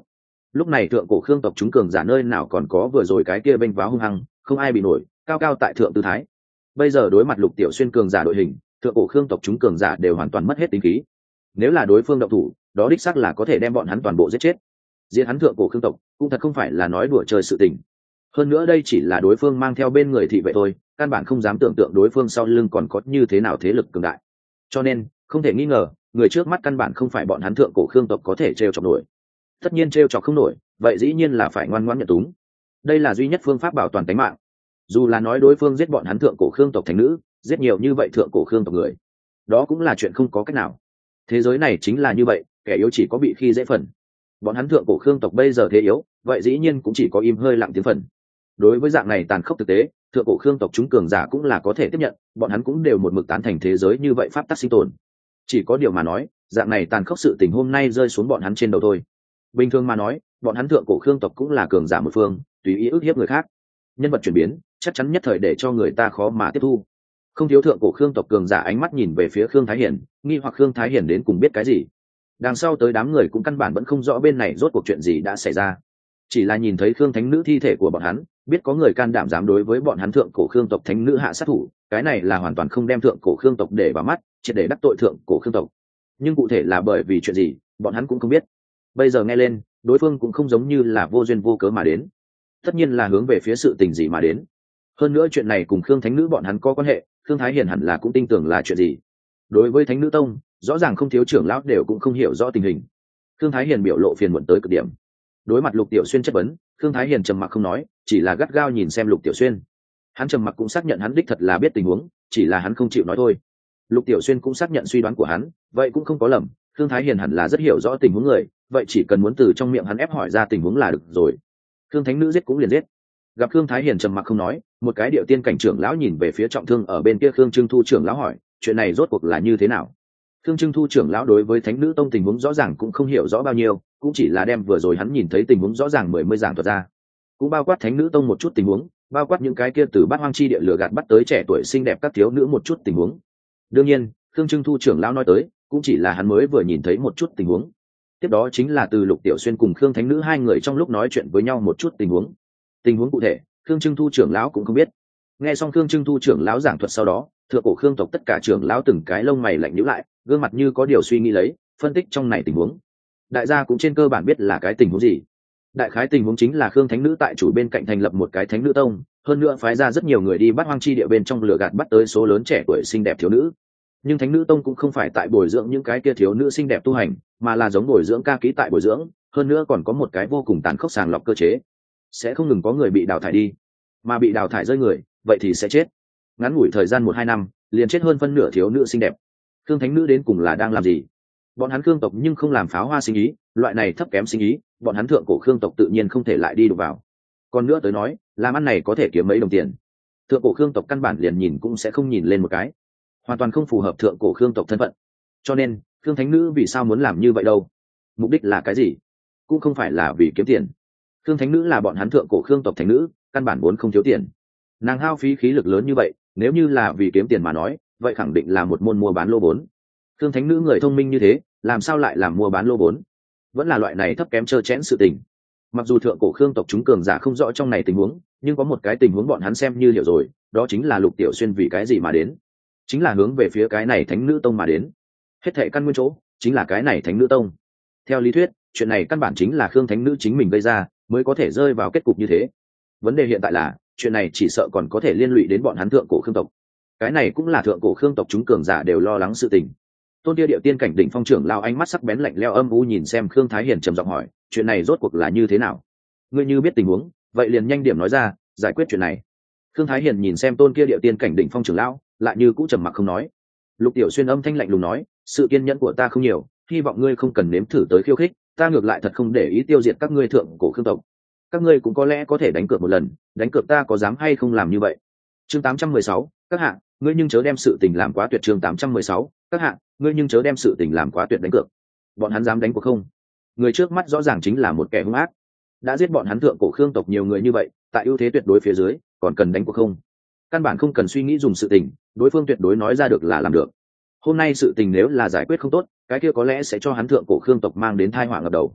lúc này thượng cổ khương tộc chúng cường giả nơi nào còn có vừa rồi cái kia bênh váo hung hăng, không ai bị nổi, cao cao tại thượng tư thái. Bây giờ đối mặt Lục Tiểu Xuyên cường giả đội hình, thượng cổ khương tộc chúng cường giả đều hoàn toàn mất hết tính khí. Nếu là đối phương động thủ, đó đích xác là có thể đem bọn hắn toàn bộ giết chết. Giết hắn thượng cổ khương tộc cũng thật không phải là nói đùa chơi sự tình. Hơn nữa đây chỉ là đối phương mang theo bên người thị vệ thôi, căn bản không dám tưởng tượng đối phương sau lưng còn có như thế nào thế lực cường đại. Cho nên không thể nghi ngờ, người trước mắt căn bản không phải bọn hắn thượng cổ khương tộc có thể trêu chọc nổi. Tất nhiên trêu chọc không nổi, vậy dĩ nhiên là phải ngoan ngoãn nhận túng. Đây là duy nhất phương pháp bảo toàn tính mạng. Dù là nói đối phương giết bọn hắn thượng cổ khương tộc thành nữ, giết nhiều như vậy thượng cổ khương tộc người, đó cũng là chuyện không có cách nào. Thế giới này chính là như vậy, kẻ yếu chỉ có bị khi dễ phần. Bọn hắn thượng cổ khương tộc bây giờ thế yếu, vậy dĩ nhiên cũng chỉ có im hơi lặng tiếng phần. Đối với dạng này tàn khốc thực tế, thượng cổ khương tộc chúng cường giả cũng là có thể tiếp nhận, bọn hắn cũng đều một mực tán thành thế giới như vậy pháp tắc sinh tồn. Chỉ có điều mà nói, dạng này tàn khốc sự tình hôm nay rơi xuống bọn hắn trên đầu thôi. Bình thường mà nói, bọn hắn thượng cổ khương tộc cũng là cường giả một phương, tùy ý ức hiếp người khác. Nhân vật chuyển biến, chắc chắn nhất thời để cho người ta khó mà tiếp thu. Không thiếu thượng cổ khương tộc cường giả ánh mắt nhìn về phía Khương Thái Hiển, nghi hoặc Khương Thái Hiển đến cùng biết cái gì. Đằng sau tới đám người cũng căn bản vẫn không rõ bên này rốt cuộc chuyện gì đã xảy ra. Chỉ là nhìn thấy Khương thánh nữ thi thể của bọn hắn, biết có người can đảm dám đối với bọn hắn thượng cổ khương tộc thánh nữ hạ sát thủ, cái này là hoàn toàn không đem thượng cổ khương tộc để vào mắt, triệt để đắc tội thượng cổ khương tộc. Nhưng cụ thể là bởi vì chuyện gì, bọn hắn cũng không biết. Bây giờ nghe lên, đối phương cũng không giống như là vô duyên vô cớ mà đến, tất nhiên là hướng về phía sự tình gì mà đến. Hơn nữa chuyện này cùng Khương thánh nữ bọn hắn có quan hệ, Khương Thái Hiển hẳn là cũng tin tưởng là chuyện gì. Đối với thánh nữ tông, rõ ràng không thiếu trưởng lão đều cũng không hiểu rõ tình hình. Khương Thái Hiển biểu lộ phiền muộn tới cực điểm. Đối mặt Lục Tiểu Xuyên chất vấn, Khương Thái Hiển trầm mặc không nói, chỉ là gắt gao nhìn xem Lục Tiểu Xuyên. Hắn trầm mặc cũng xác nhận hắn đích thật là biết tình huống, chỉ là hắn không chịu nói thôi. Lục Tiểu Xuyên cũng xác nhận suy đoán của hắn, vậy cũng không có lầm, Khương Thái Hiển hẳn là rất hiểu rõ tình huống người, vậy chỉ cần muốn từ trong miệng hắn ép hỏi ra tình huống là được rồi. Khương thánh nữ giết cũng liền giết. Gặp Khương Thái Hiển trầm mặc không nói, một cái điệu tiên cảnh trưởng lão nhìn về phía trọng thương ở bên kia Khương Trưng Thu trưởng lão hỏi, chuyện này rốt cuộc là như thế nào? Khương Trưng Thu trưởng lão đối với thánh nữ tông tình huống rõ ràng cũng không hiểu rõ bao nhiêu, cũng chỉ là đem vừa rồi hắn nhìn thấy tình huống rõ ràng mười mươi giảng thuật ra, cũng bao quát thánh nữ tông một chút tình huống, bao quát những cái kia từ bát hoang chi địa lừa gạt bắt tới trẻ tuổi xinh đẹp các thiếu nữ một chút tình huống. Đương nhiên, Khương Trưng Thu trưởng lão nói tới, cũng chỉ là hắn mới vừa nhìn thấy một chút tình huống. Tiếp đó chính là từ Lục Tiểu Xuyên cùng Khương thánh nữ hai người trong lúc nói chuyện với nhau một chút tình huống. Tình huống cụ thể, Khương Trưng Thu trưởng lão cũng không biết. Nghe xong Khương Trưng Thu trưởng lão giảng thuật sau đó, thượng cổ Khương tộc tất cả trưởng lão từng cái lông mày lạnh nhíu lại, gương mặt như có điều suy nghĩ lấy, phân tích trong này tình huống. Đại gia cũng trên cơ bản biết là cái tình huống gì. Đại khái tình huống chính là Khương thánh nữ tại chủ bên cạnh thành lập một cái thánh nữ tông, hơn nữa phái ra rất nhiều người đi bắt hoang chi địa bên trong lừa gạt bắt tới số lớn trẻ tuổi xinh đẹp thiếu nữ. Nhưng thánh nữ tông cũng không phải tại bồi dưỡng những cái kia thiếu nữ xinh đẹp tu hành, mà là giống bồi dưỡng ca ký tại bồi dưỡng, hơn nữa còn có một cái vô cùng tàn khốc sàng lọc cơ chế, sẽ không ngừng có người bị đào thải đi, mà bị đào thải rơi người, vậy thì sẽ chết. Ngắn ngủi thời gian một hai năm, liền chết hơn phân nửa thiếu nữ xinh đẹp. Khương thánh nữ đến cùng là đang làm gì? Bọn hắn Khương tộc nhưng không làm pháo hoa sinh ý, loại này thấp kém sinh ý, bọn hắn thượng cổ Khương tộc tự nhiên không thể lại đi đụng vào. Còn nữa tới nói, làm ăn này có thể kiếm mấy đồng tiền, thượng cổ Khương tộc căn bản liền nhìn cũng sẽ không nhìn lên một cái, hoàn toàn không phù hợp thượng cổ Khương tộc thân phận. Cho nên, Khương thánh nữ vì sao muốn làm như vậy đâu? Mục đích là cái gì? Cũng không phải là vì kiếm tiền. Khương thánh nữ là bọn hắn thượng cổ Khương tộc thánh nữ, căn bản vốn không thiếu tiền. Nàng hao phí khí lực lớn như vậy, nếu như là vì kiếm tiền mà nói, vậy khẳng định là một môn mua bán lô vốn. Khương thánh nữ người thông minh như thế, làm sao lại làm mua bán lô vốn? Vẫn là loại này thấp kém trơ chẽn sự tình. Mặc dù thượng cổ Khương tộc chúng cường giả không rõ trong này tình huống, nhưng có một cái tình huống bọn hắn xem như hiểu rồi, đó chính là Lục Tiểu Xuyên vì cái gì mà đến, chính là hướng về phía cái này thánh nữ tông mà đến. Hết thệ căn nguyên chỗ chính là cái này thánh nữ tông. Theo lý thuyết, chuyện này căn bản chính là Khương thánh nữ chính mình gây ra, mới có thể rơi vào kết cục như thế. Vấn đề hiện tại là, chuyện này chỉ sợ còn có thể liên lụy đến bọn hắn thượng cổ Khương tộc. Cái này cũng là thượng cổ Khương tộc chúng cường giả đều lo lắng sự tình. Tôn Tia Điệu Tiên cảnh đỉnh phong trưởng lao ánh mắt sắc bén lạnh lẽo âm u nhìn xem Khương Thái Hiền trầm giọng hỏi, chuyện này rốt cuộc là như thế nào? Ngươi như biết tình huống, vậy liền nhanh điểm nói ra, giải quyết chuyện này. Khương Thái Hiền nhìn xem Tôn Kia Điệu Tiên cảnh đỉnh phong trưởng lão, lại như cũ trầm mặc không nói. Lục Tiểu Xuyên âm thanh lạnh lùng nói, sự kiên nhẫn của ta không nhiều, hy vọng ngươi không cần nếm thử tới khiêu khích, ta ngược lại thật không để ý tiêu diệt các ngươi thượng cổ Khương tộc. Các ngươi cũng có lẽ có thể đánh cược một lần, đánh cược ta có dám hay không làm như vậy. Chương tám trăm mười sáu, các hạng, ngươi nhưng chớ đem sự tình làm quá tuyệt. Chương tám trăm mười sáu, các hạng, ngươi nhưng chớ đem sự tình làm quá tuyệt đánh cược. Bọn hắn dám đánh cuộc không? Người trước mắt rõ ràng chính là một kẻ hung ác, đã giết bọn hắn thượng cổ Khương tộc nhiều người như vậy, tại ưu thế tuyệt đối phía dưới, còn cần đánh cuộc không? Căn bản không cần suy nghĩ dùng sự tình, đối phương tuyệt đối nói ra được là làm được. Hôm nay sự tình nếu là giải quyết không tốt, cái kia có lẽ sẽ cho hắn thượng cổ Khương tộc mang đến tai họa ngập đầu.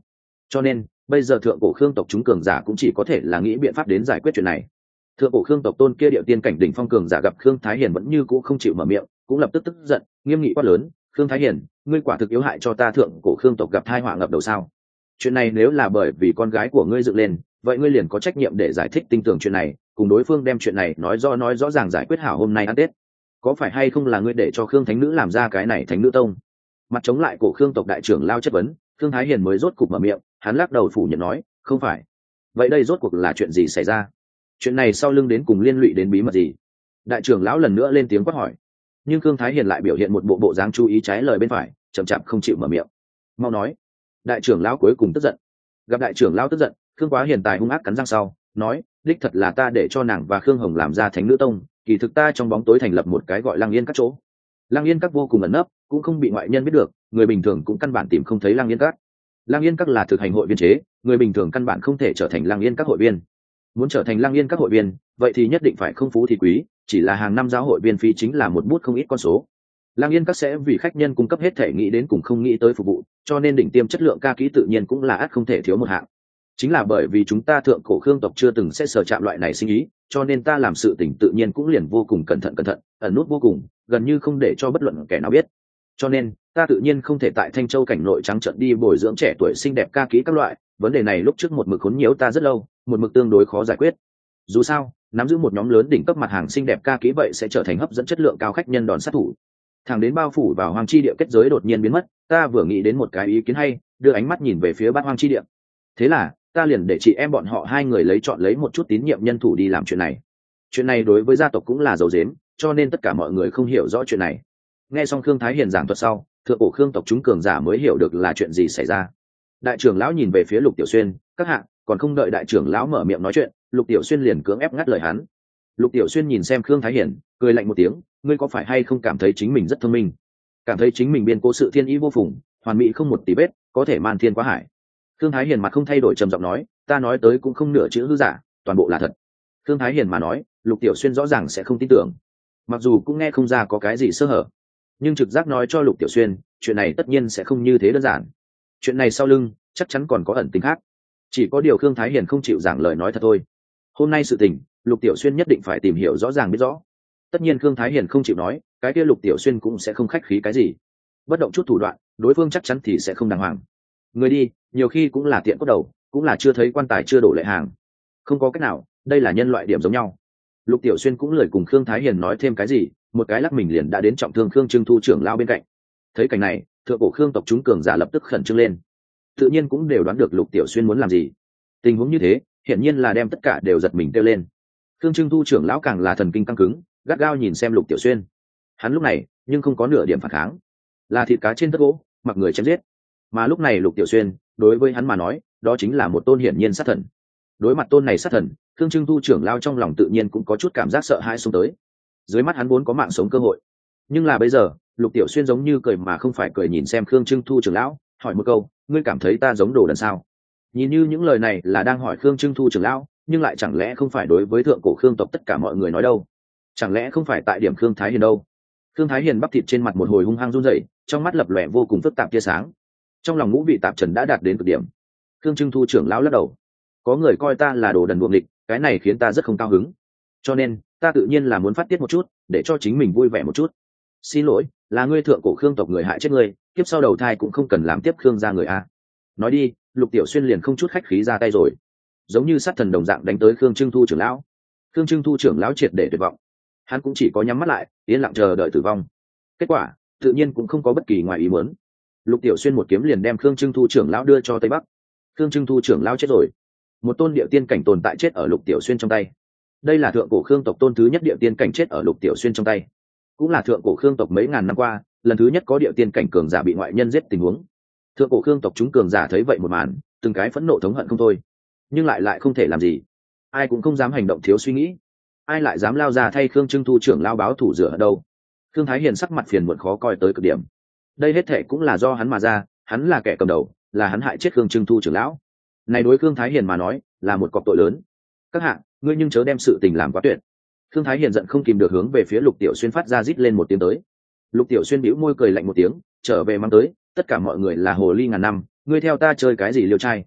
cho nên bây giờ thượng cổ khương tộc chúng cường giả cũng chỉ có thể là nghĩ biện pháp đến giải quyết chuyện này. Thượng cổ khương tộc tôn kia điệu tiên cảnh đỉnh phong cường giả gặp khương thái hiền vẫn như cũ không chịu mở miệng, cũng lập tức tức giận, nghiêm nghị quát lớn: khương thái hiền, ngươi quả thực yếu hại cho ta thượng cổ khương tộc gặp tai họa ngập đầu sao? Chuyện này nếu là bởi vì con gái của ngươi dựng lên, vậy ngươi liền có trách nhiệm để giải thích tinh tường chuyện này, cùng đối phương đem chuyện này nói rõ nói rõ ràng giải quyết hảo hôm nay ăn tết. Có phải hay không là ngươi để cho khương thánh nữ làm ra cái này thánh nữ tông? Mặt chống lại cổ khương tộc đại trưởng lao chất vấn, khương thái hiền mới rốt cục mở miệng, hắn lắc đầu phủ nhận nói: không phải. Vậy đây rốt cuộc là chuyện gì xảy ra? Chuyện này sau lưng đến cùng liên lụy đến bí mật gì? Đại trưởng lão lần nữa lên tiếng quát hỏi, nhưng khương thái hiền lại biểu hiện một bộ bộ dáng chú ý trái lời bên phải, chậm chạp không chịu mở miệng. Mau nói. Đại trưởng lão cuối cùng tức giận. Gặp đại trưởng lão tức giận, khương quá hiền tài hung ác cắn răng sau nói: đích thật là ta để cho nàng và khương hồng làm ra thánh nữ tông, kỳ thực ta trong bóng tối thành lập một cái gọi Lăng Yên các chỗ. Lăng Yên các vô cùng ẩn nấp, cũng không bị ngoại nhân biết được, người bình thường cũng căn bản tìm không thấy Lăng Yên các. Lăng Yên các là thực hành hội viên chế, người bình thường căn bản không thể trở thành Lăng Yên các hội viên. Muốn trở thành Lăng Yên các hội viên, vậy thì nhất định phải không phú thì quý, chỉ là hàng năm giáo hội viên phí chính là một bút không ít con số. Lăng Yên các sẽ vì khách nhân cung cấp hết thể nghĩ đến cùng không nghĩ tới phục vụ, cho nên đỉnh tiêm chất lượng ca kỹ tự nhiên cũng là ắt không thể thiếu một hạng. Chính là bởi vì chúng ta thượng cổ khương tộc chưa từng sẽ sở chạm loại này sinh ý, cho nên ta làm sự tình tự nhiên cũng liền vô cùng cẩn thận cẩn thận, ẩn nút vô cùng, gần như không để cho bất luận kẻ nào biết. Cho nên ta tự nhiên không thể tại Thanh Châu cảnh nội trắng trợn đi bồi dưỡng trẻ tuổi xinh đẹp ca kỹ các loại, vấn đề này lúc trước một mực khốn nhiễu ta rất lâu, một mực tương đối khó giải quyết. Dù sao, nắm giữ một nhóm lớn đỉnh cấp mặt hàng xinh đẹp ca kỹ vậy sẽ trở thành hấp dẫn chất lượng cao khách nhân đòn sát thủ. Thẳng đến bao phủ vào hoang chi địa kết giới đột nhiên biến mất, ta vừa nghĩ đến một cái ý kiến hay, đưa ánh mắt nhìn về phía bát hoang chi địa. Thế là ta liền để chị em bọn họ hai người lấy chọn lấy một chút tín nhiệm nhân thủ đi làm chuyện này. Chuyện này đối với gia tộc cũng là dấu dếm, cho nên tất cả mọi người không hiểu rõ chuyện này. Nghe xong khương thái hiền giảng thuật sau, thượng cổ khương tộc chúng cường giả mới hiểu được là chuyện gì xảy ra. Đại trưởng lão nhìn về phía Lục Tiểu Xuyên, các hạ, còn không đợi đại trưởng lão mở miệng nói chuyện, Lục Tiểu Xuyên liền cưỡng ép ngắt lời hắn. Lục Tiểu Xuyên nhìn xem khương thái hiền, cười lạnh một tiếng: ngươi có phải hay không cảm thấy chính mình rất thông minh, cảm thấy chính mình biên cố sự thiên ý vô phùng, hoàn mỹ không một tí vết, có thể man thiên quá hải? Khương thái hiền mặt không thay đổi trầm giọng nói: ta nói tới cũng không nửa chữ hư giả, toàn bộ là thật. Khương thái hiền mà nói, Lục Tiểu Xuyên rõ ràng sẽ không tin tưởng, mặc dù cũng nghe không ra có cái gì sơ hở, nhưng trực giác nói cho Lục Tiểu Xuyên chuyện này tất nhiên sẽ không như thế đơn giản. Chuyện này sau lưng chắc chắn còn có ẩn tình khác, chỉ có điều Khương thái hiền không chịu giảng lời nói thật thôi. Hôm nay sự tình Lục Tiểu Xuyên nhất định phải tìm hiểu rõ ràng biết rõ. Tất nhiên Khương thái hiền không chịu nói, cái kia Lục Tiểu Xuyên cũng sẽ không khách khí cái gì, bất động chút thủ đoạn, đối phương chắc chắn thì sẽ không đàng hoàng. Người đi nhiều khi cũng là tiện cốt đầu, cũng là chưa thấy quan tài chưa đổ lệ hàng. Không có cách nào, đây là nhân loại điểm giống nhau. Lục Tiểu Xuyên cũng lời cùng Khương thái hiền nói thêm cái gì, một cái lắc mình liền đã đến trọng thương Khương Trưng Thu trưởng lao bên cạnh. Thấy cảnh này, thượng cổ Khương tộc chúng cường giả lập tức khẩn trương lên, tự nhiên cũng đều đoán được Lục Tiểu Xuyên muốn làm gì. Tình huống như thế hiển nhiên là đem tất cả đều giật mình kêu lên. Khương Trưng Thu trưởng lão càng là thần kinh căng cứng, gắt gao nhìn xem Lục Tiểu Xuyên. Hắn lúc này nhưng không có nửa điểm phản kháng, là thịt cá trên tất gỗ, mặc người chém giết. Mà lúc này Lục Tiểu Xuyên đối với hắn mà nói, đó chính là một tôn hiển nhiên sát thần. Đối mặt tôn này sát thần, Khương Trưng Thu trưởng lao trong lòng tự nhiên cũng có chút cảm giác sợ hãi xông tới. Dưới mắt hắn vốn có mạng sống cơ hội, nhưng là bây giờ Lục Tiểu Xuyên giống như cười mà không phải cười nhìn xem Khương Trưng Thu trưởng lão, hỏi một câu: ngươi cảm thấy ta giống đồ đần sao? Nhìn như những lời này là đang hỏi Khương Trưng Thu trưởng lão, nhưng lại chẳng lẽ không phải đối với thượng cổ Khương tộc tất cả mọi người nói đâu? Chẳng lẽ không phải tại điểm Khương Thái Hiền đâu? Khương Thái Hiền bắp thịt trên mặt một hồi hung hăng run rẩy, trong mắt lập lòe vô cùng phức tạp tia sáng. Trong lòng ngũ vị tạp trần đã đạt đến cực điểm. Khương Trưng Thu trưởng lão lắc đầu: có người coi ta là đồ đần buồng địch, cái này khiến ta rất không cao hứng, cho nên ta tự nhiên là muốn phát tiết một chút, để cho chính mình vui vẻ một chút. Xin lỗi, là ngươi thượng cổ Khương tộc người hại chết ngươi, kiếp sau đầu thai cũng không cần làm tiếp Khương gia người a. Nói đi, Lục Tiểu Xuyên liền không chút khách khí ra tay rồi, giống như sát thần đồng dạng đánh tới Khương Trưng Thu trưởng lão. Khương Trưng Thu trưởng lão triệt để tuyệt vọng, hắn cũng chỉ có nhắm mắt lại, yên lặng chờ đợi tử vong. Kết quả tự nhiên cũng không có bất kỳ ngoài ý muốn. Lục Tiểu Xuyên một kiếm liền đem Khương Trưng Thu trưởng lão đưa cho Tây Bắc. Khương Trưng Thu trưởng lão chết rồi, một tôn địa tiên cảnh tồn tại chết ở Lục Tiểu Xuyên trong tay. Đây là thượng cổ Khương tộc tôn thứ nhất địa tiên cảnh chết ở Lục Tiểu Xuyên trong tay, cũng là thượng cổ Khương tộc mấy ngàn năm qua lần thứ nhất có địa tiên cảnh cường giả bị ngoại nhân giết tình huống. Thượng cổ Khương tộc chúng cường giả thấy vậy một màn, từng cái phẫn nộ thống hận không thôi, nhưng lại lại không thể làm gì, ai cũng không dám hành động thiếu suy nghĩ, ai lại dám lao ra thay Khương Trưng Thu trưởng lao báo thủ rửa ở đâu. Khương Thái Hiền sắc mặt phiền muộn khó coi tới cực điểm, đây hết thệ cũng là do hắn mà ra, hắn là kẻ cầm đầu, là hắn hại chết Khương Trưng Thu trưởng lão. Này đối Khương Thái Hiền mà nói là một cọc tội lớn. Các hạ, ngươi nhưng chớ đem sự tình làm quá tuyệt. Khương Thái Hiền giận không kìm được hướng về phía Lục Tiểu Xuyên phát ra rít lên một tiếng tới. Lục Tiểu Xuyên bĩu môi cười lạnh một tiếng, trở về mang tới, tất cả mọi người là hồ ly ngàn năm, ngươi theo ta chơi cái gì liêu trai?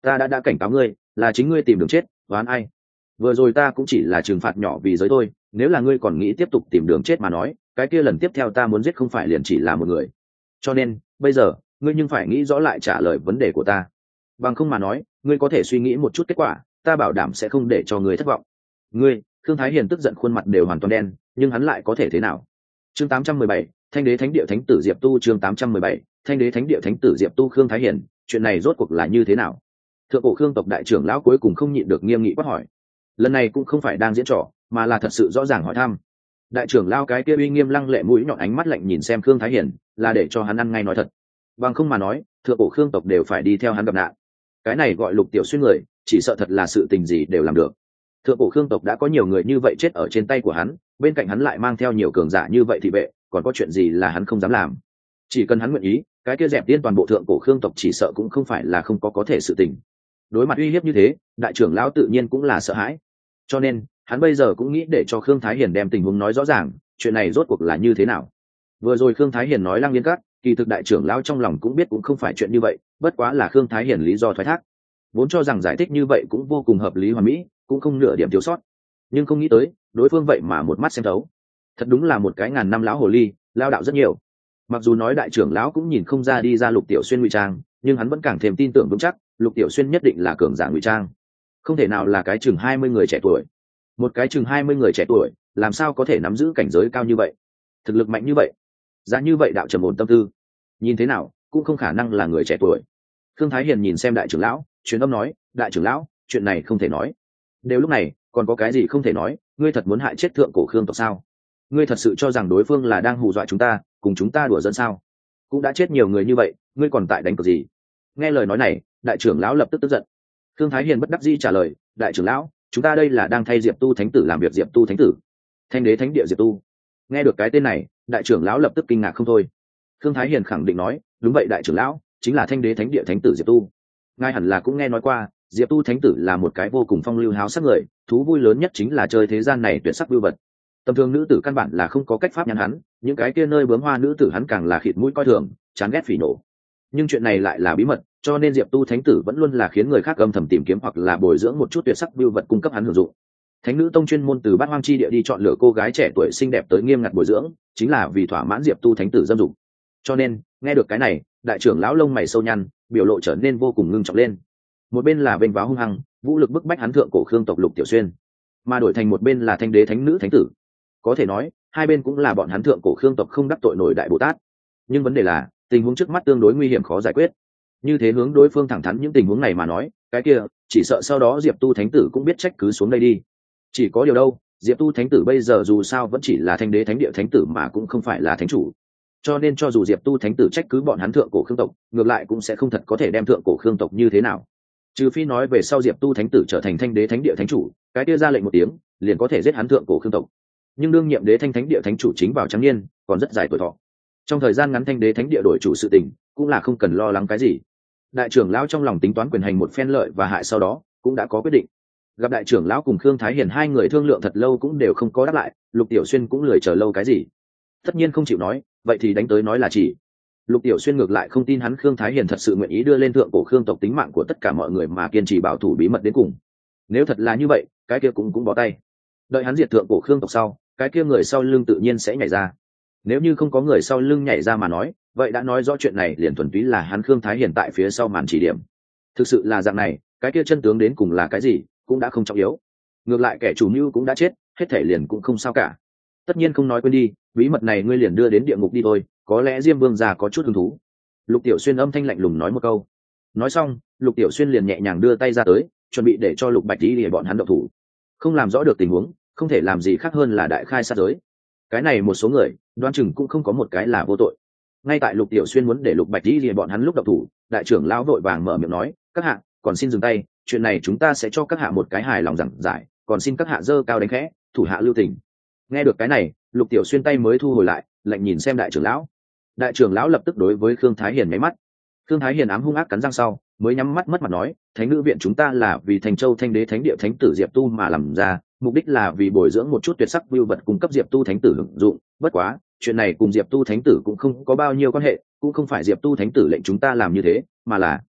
ta đã đã cảnh cáo ngươi, là chính ngươi tìm đường chết, đoán ai? Vừa rồi ta cũng chỉ là trừng phạt nhỏ vì giới thôi, nếu là ngươi còn nghĩ tiếp tục tìm đường chết mà nói, cái kia lần tiếp theo ta muốn giết không phải liền chỉ là một người. Cho nên bây giờ ngươi nhưng phải nghĩ rõ lại trả lời vấn đề của ta, bằng không mà nói ngươi có thể suy nghĩ một chút kết quả, ta bảo đảm sẽ không để cho ngươi thất vọng. Ngươi, Thương Thái Hiền tức giận khuôn mặt đều hoàn toàn đen, nhưng hắn lại có thể thế nào? Chương tám trăm mười bảy, Thanh Đế Thánh Địa Thánh Tử Diệp Tu. Chương tám trăm mười bảy, Thanh Đế Thánh Địa Thánh Tử Diệp Tu. Khương Thái Hiền, chuyện này rốt cuộc là như thế nào? Thượng cổ Khương tộc đại trưởng lão cuối cùng không nhịn được nghiêm nghị quát hỏi. Lần này cũng không phải đang diễn trò, mà là thật sự rõ ràng hỏi thăm. Đại trưởng lão cái kia uy nghiêm lăng lệ mũi nhọn ánh mắt lạnh nhìn xem Khương Thái Hiền, là để cho hắn ăn ngay nói thật. Bằng không mà nói, thượng cổ Khương tộc đều phải đi theo hắn gặp nạn. Cái này gọi Lục Tiểu Xuyên người, chỉ sợ thật là sự tình gì đều làm được. Thượng cổ Khương tộc đã có nhiều người như vậy chết ở trên tay của hắn, bên cạnh hắn lại mang theo nhiều cường giả như vậy thì vệ, còn có chuyện gì là hắn không dám làm? Chỉ cần hắn nguyện ý, cái kia dẹp tiên toàn bộ thượng cổ Khương tộc chỉ sợ cũng không phải là không có có thể sự tình. Đối mặt uy hiếp như thế, đại trưởng lão tự nhiên cũng là sợ hãi. Cho nên, hắn bây giờ cũng nghĩ để cho Khương Thái Hiền đem tình huống nói rõ ràng, chuyện này rốt cuộc là như thế nào. Vừa rồi Khương Thái Hiền nói Lăng Liên Các, kỳ thực đại trưởng lão trong lòng cũng biết cũng không phải chuyện như vậy, bất quá là Khương Thái Hiền lý do thoái thác. Vốn cho rằng giải thích như vậy cũng vô cùng hợp lý hoàn mỹ, cũng không nửa điểm thiếu sót, nhưng không nghĩ tới đối phương vậy mà một mắt xem thấu. Thật đúng là một cái ngàn năm lão hồ ly, lao đạo rất nhiều. Mặc dù nói đại trưởng lão cũng nhìn không ra đi ra Lục Tiểu Xuyên ngụy trang, nhưng hắn vẫn càng thêm tin tưởng vững chắc Lục Tiểu Xuyên nhất định là cường giả ngụy trang, không thể nào là cái chừng hai mươi người trẻ tuổi. Một cái chừng hai mươi người trẻ tuổi làm sao có thể nắm giữ cảnh giới cao như vậy, thực lực mạnh như vậy, giá như vậy đạo trầm ổn tâm tư, nhìn thế nào cũng không khả năng là người trẻ tuổi. Khương Thái Hiền nhìn xem đại trưởng lão, truyền âm nói, đại trưởng lão, chuyện này không thể nói. Đều lúc này còn có cái gì không thể nói? Ngươi thật muốn hại chết thượng cổ Khương tộc sao? Ngươi thật sự cho rằng đối phương là đang hù dọa chúng ta, cùng chúng ta đùa giỡn sao? Cũng đã chết nhiều người như vậy, ngươi còn tại đánh cược gì? Nghe lời nói này, đại trưởng lão lập tức tức giận. Khương Thái Hiền bất đắc dĩ trả lời, đại trưởng lão, chúng ta đây là đang thay Diệp Tu Thánh Tử làm việc. Diệp Tu Thánh Tử? Thanh Đế Thánh Địa Diệp Tu? Nghe được cái tên này, đại trưởng lão lập tức kinh ngạc không thôi. Khương Thái Hiền khẳng định nói, đúng vậy đại trưởng lão, chính là Thanh Đế Thánh Địa Thánh Tử Diệp Tu. Ngài hẳn là cũng nghe nói qua, Diệp Tu Thánh Tử là một cái vô cùng phong lưu háo sắc người, thú vui lớn nhất chính là chơi thế gian này tuyệt sắc vưu vật. Tầm thường nữ tử căn bản là không có cách pháp nhắn hắn, những cái kia nơi bướm hoa nữ tử hắn càng là khịt mũi coi thường, chán ghét phỉ nổ. Nhưng chuyện này lại là bí mật, cho nên Diệp Tu Thánh Tử vẫn luôn là khiến người khác âm thầm tìm kiếm hoặc là bồi dưỡng một chút tuyệt sắc vưu vật cung cấp hắn hưởng dụng. Thánh nữ tông chuyên môn từ bát hoang chi địa đi chọn lựa cô gái trẻ tuổi xinh đẹp tới nghiêm ngặt bồi dưỡng, chính là vì thỏa mãn Diệp Tu Thánh Tử dâm dục. Cho nên, nghe được cái này, đại trưởng lão lông mày sâu nhăn, biểu lộ trở nên vô cùng ngưng trọng lên. Một bên là vênh váo hung hăng, vũ lực bức bách hắn thượng cổ Khương tộc Lục Tiểu Xuyên, mà đổi thành một bên là Thanh Đế Thánh Nữ Thánh Tử. Có thể nói, hai bên cũng là bọn hắn thượng cổ Khương tộc không đắc tội nổi đại Bồ Tát. Nhưng vấn đề là, tình huống trước mắt tương đối nguy hiểm khó giải quyết. Như thế hướng đối phương thẳng thắn những tình huống này mà nói, cái kia, chỉ sợ sau đó Diệp Tu Thánh Tử cũng biết trách cứ xuống đây đi. Chỉ có điều đâu, Diệp Tu Thánh Tử bây giờ dù sao vẫn chỉ là Thanh Đế Thánh Địa Thánh Tử mà cũng không phải là thánh chủ. Cho nên cho dù Diệp Tu Thánh Tử trách cứ bọn hắn thượng cổ Khương tộc, ngược lại cũng sẽ không thật có thể đem thượng cổ Khương tộc như thế nào. Trừ phi nói về sau Diệp Tu Thánh Tử trở thành Thanh Đế Thánh Địa Thánh chủ, cái kia ra lệnh một tiếng, liền có thể giết hắn thượng cổ Khương tộc. Nhưng đương nhiệm Đế Thanh Thánh Địa Thánh chủ chính vào trắng niên, còn rất dài tuổi thọ. Trong thời gian ngắn Thanh Đế Thánh Địa đổi chủ sự tình, cũng là không cần lo lắng cái gì. Đại trưởng lão trong lòng tính toán quyền hành một phen lợi và hại sau đó, cũng đã có quyết định. Gặp đại trưởng lão cùng Khương Thái Hiền hai người thương lượng thật lâu cũng đều không có đáp lại, Lục Tiểu Xuyên cũng lười chờ lâu cái gì. Tất nhiên không chịu nói, vậy thì đánh tới nói là chỉ. Lục Tiểu Xuyên ngược lại không tin hắn Khương Thái Hiền thật sự nguyện ý đưa lên thượng cổ Khương tộc tính mạng của tất cả mọi người mà kiên trì bảo thủ bí mật đến cùng. Nếu thật là như vậy, cái kia cũng cũng bỏ tay. Đợi hắn diệt thượng cổ Khương tộc sau, cái kia người sau lưng tự nhiên sẽ nhảy ra. Nếu như không có người sau lưng nhảy ra mà nói, vậy đã nói rõ chuyện này liền thuần túy là hắn Khương Thái Hiền tại phía sau màn chỉ điểm. Thực sự là dạng này, cái kia chân tướng đến cùng là cái gì, cũng đã không trọng yếu. Ngược lại kẻ chủ mưu cũng đã chết, hết thể liền cũng không sao cả. Tất nhiên không nói quên đi, bí mật này ngươi liền đưa đến địa ngục đi thôi, có lẽ Diêm Vương già có chút hứng thú. Lục Tiểu Xuyên âm thanh lạnh lùng nói một câu. Nói xong, Lục Tiểu Xuyên liền nhẹ nhàng đưa tay ra tới, chuẩn bị để cho Lục Bạch đi để bọn hắn động thủ. Không làm rõ được tình huống, không thể làm gì khác hơn là đại khai sát giới. Cái này một số người, đoán chừng cũng không có một cái là vô tội. Ngay tại Lục Tiểu Xuyên muốn để Lục Bạch đi để bọn hắn lúc động thủ, đại trưởng lão vội vàng mở miệng nói, các hạ, còn xin dừng tay, chuyện này chúng ta sẽ cho các hạ một cái hài lòng giảng giải, còn xin các hạ dơ cao đánh khẽ, thủ hạ lưu tình. Nghe được cái này, Lục Tiểu Xuyên tay mới thu hồi lại, lạnh nhìn xem đại trưởng lão. Đại trưởng lão lập tức đối với Khương Thái Hiền nháy mắt. Khương Thái Hiền ám hung ác cắn răng sau, mới nhắm mắt mất mặt nói, Thánh Nữ viện chúng ta là vì Thành Châu Thanh Đế Thánh Địa Thánh Tử Diệp Tu mà làm ra, mục đích là vì bồi dưỡng một chút tuyệt sắc vưu vật cung cấp Diệp Tu Thánh Tử hưởng dụng. Bất quá, chuyện này cùng Diệp Tu Thánh Tử cũng không có bao nhiêu quan hệ, cũng không phải Diệp Tu Thánh Tử lệnh chúng ta làm như thế, mà là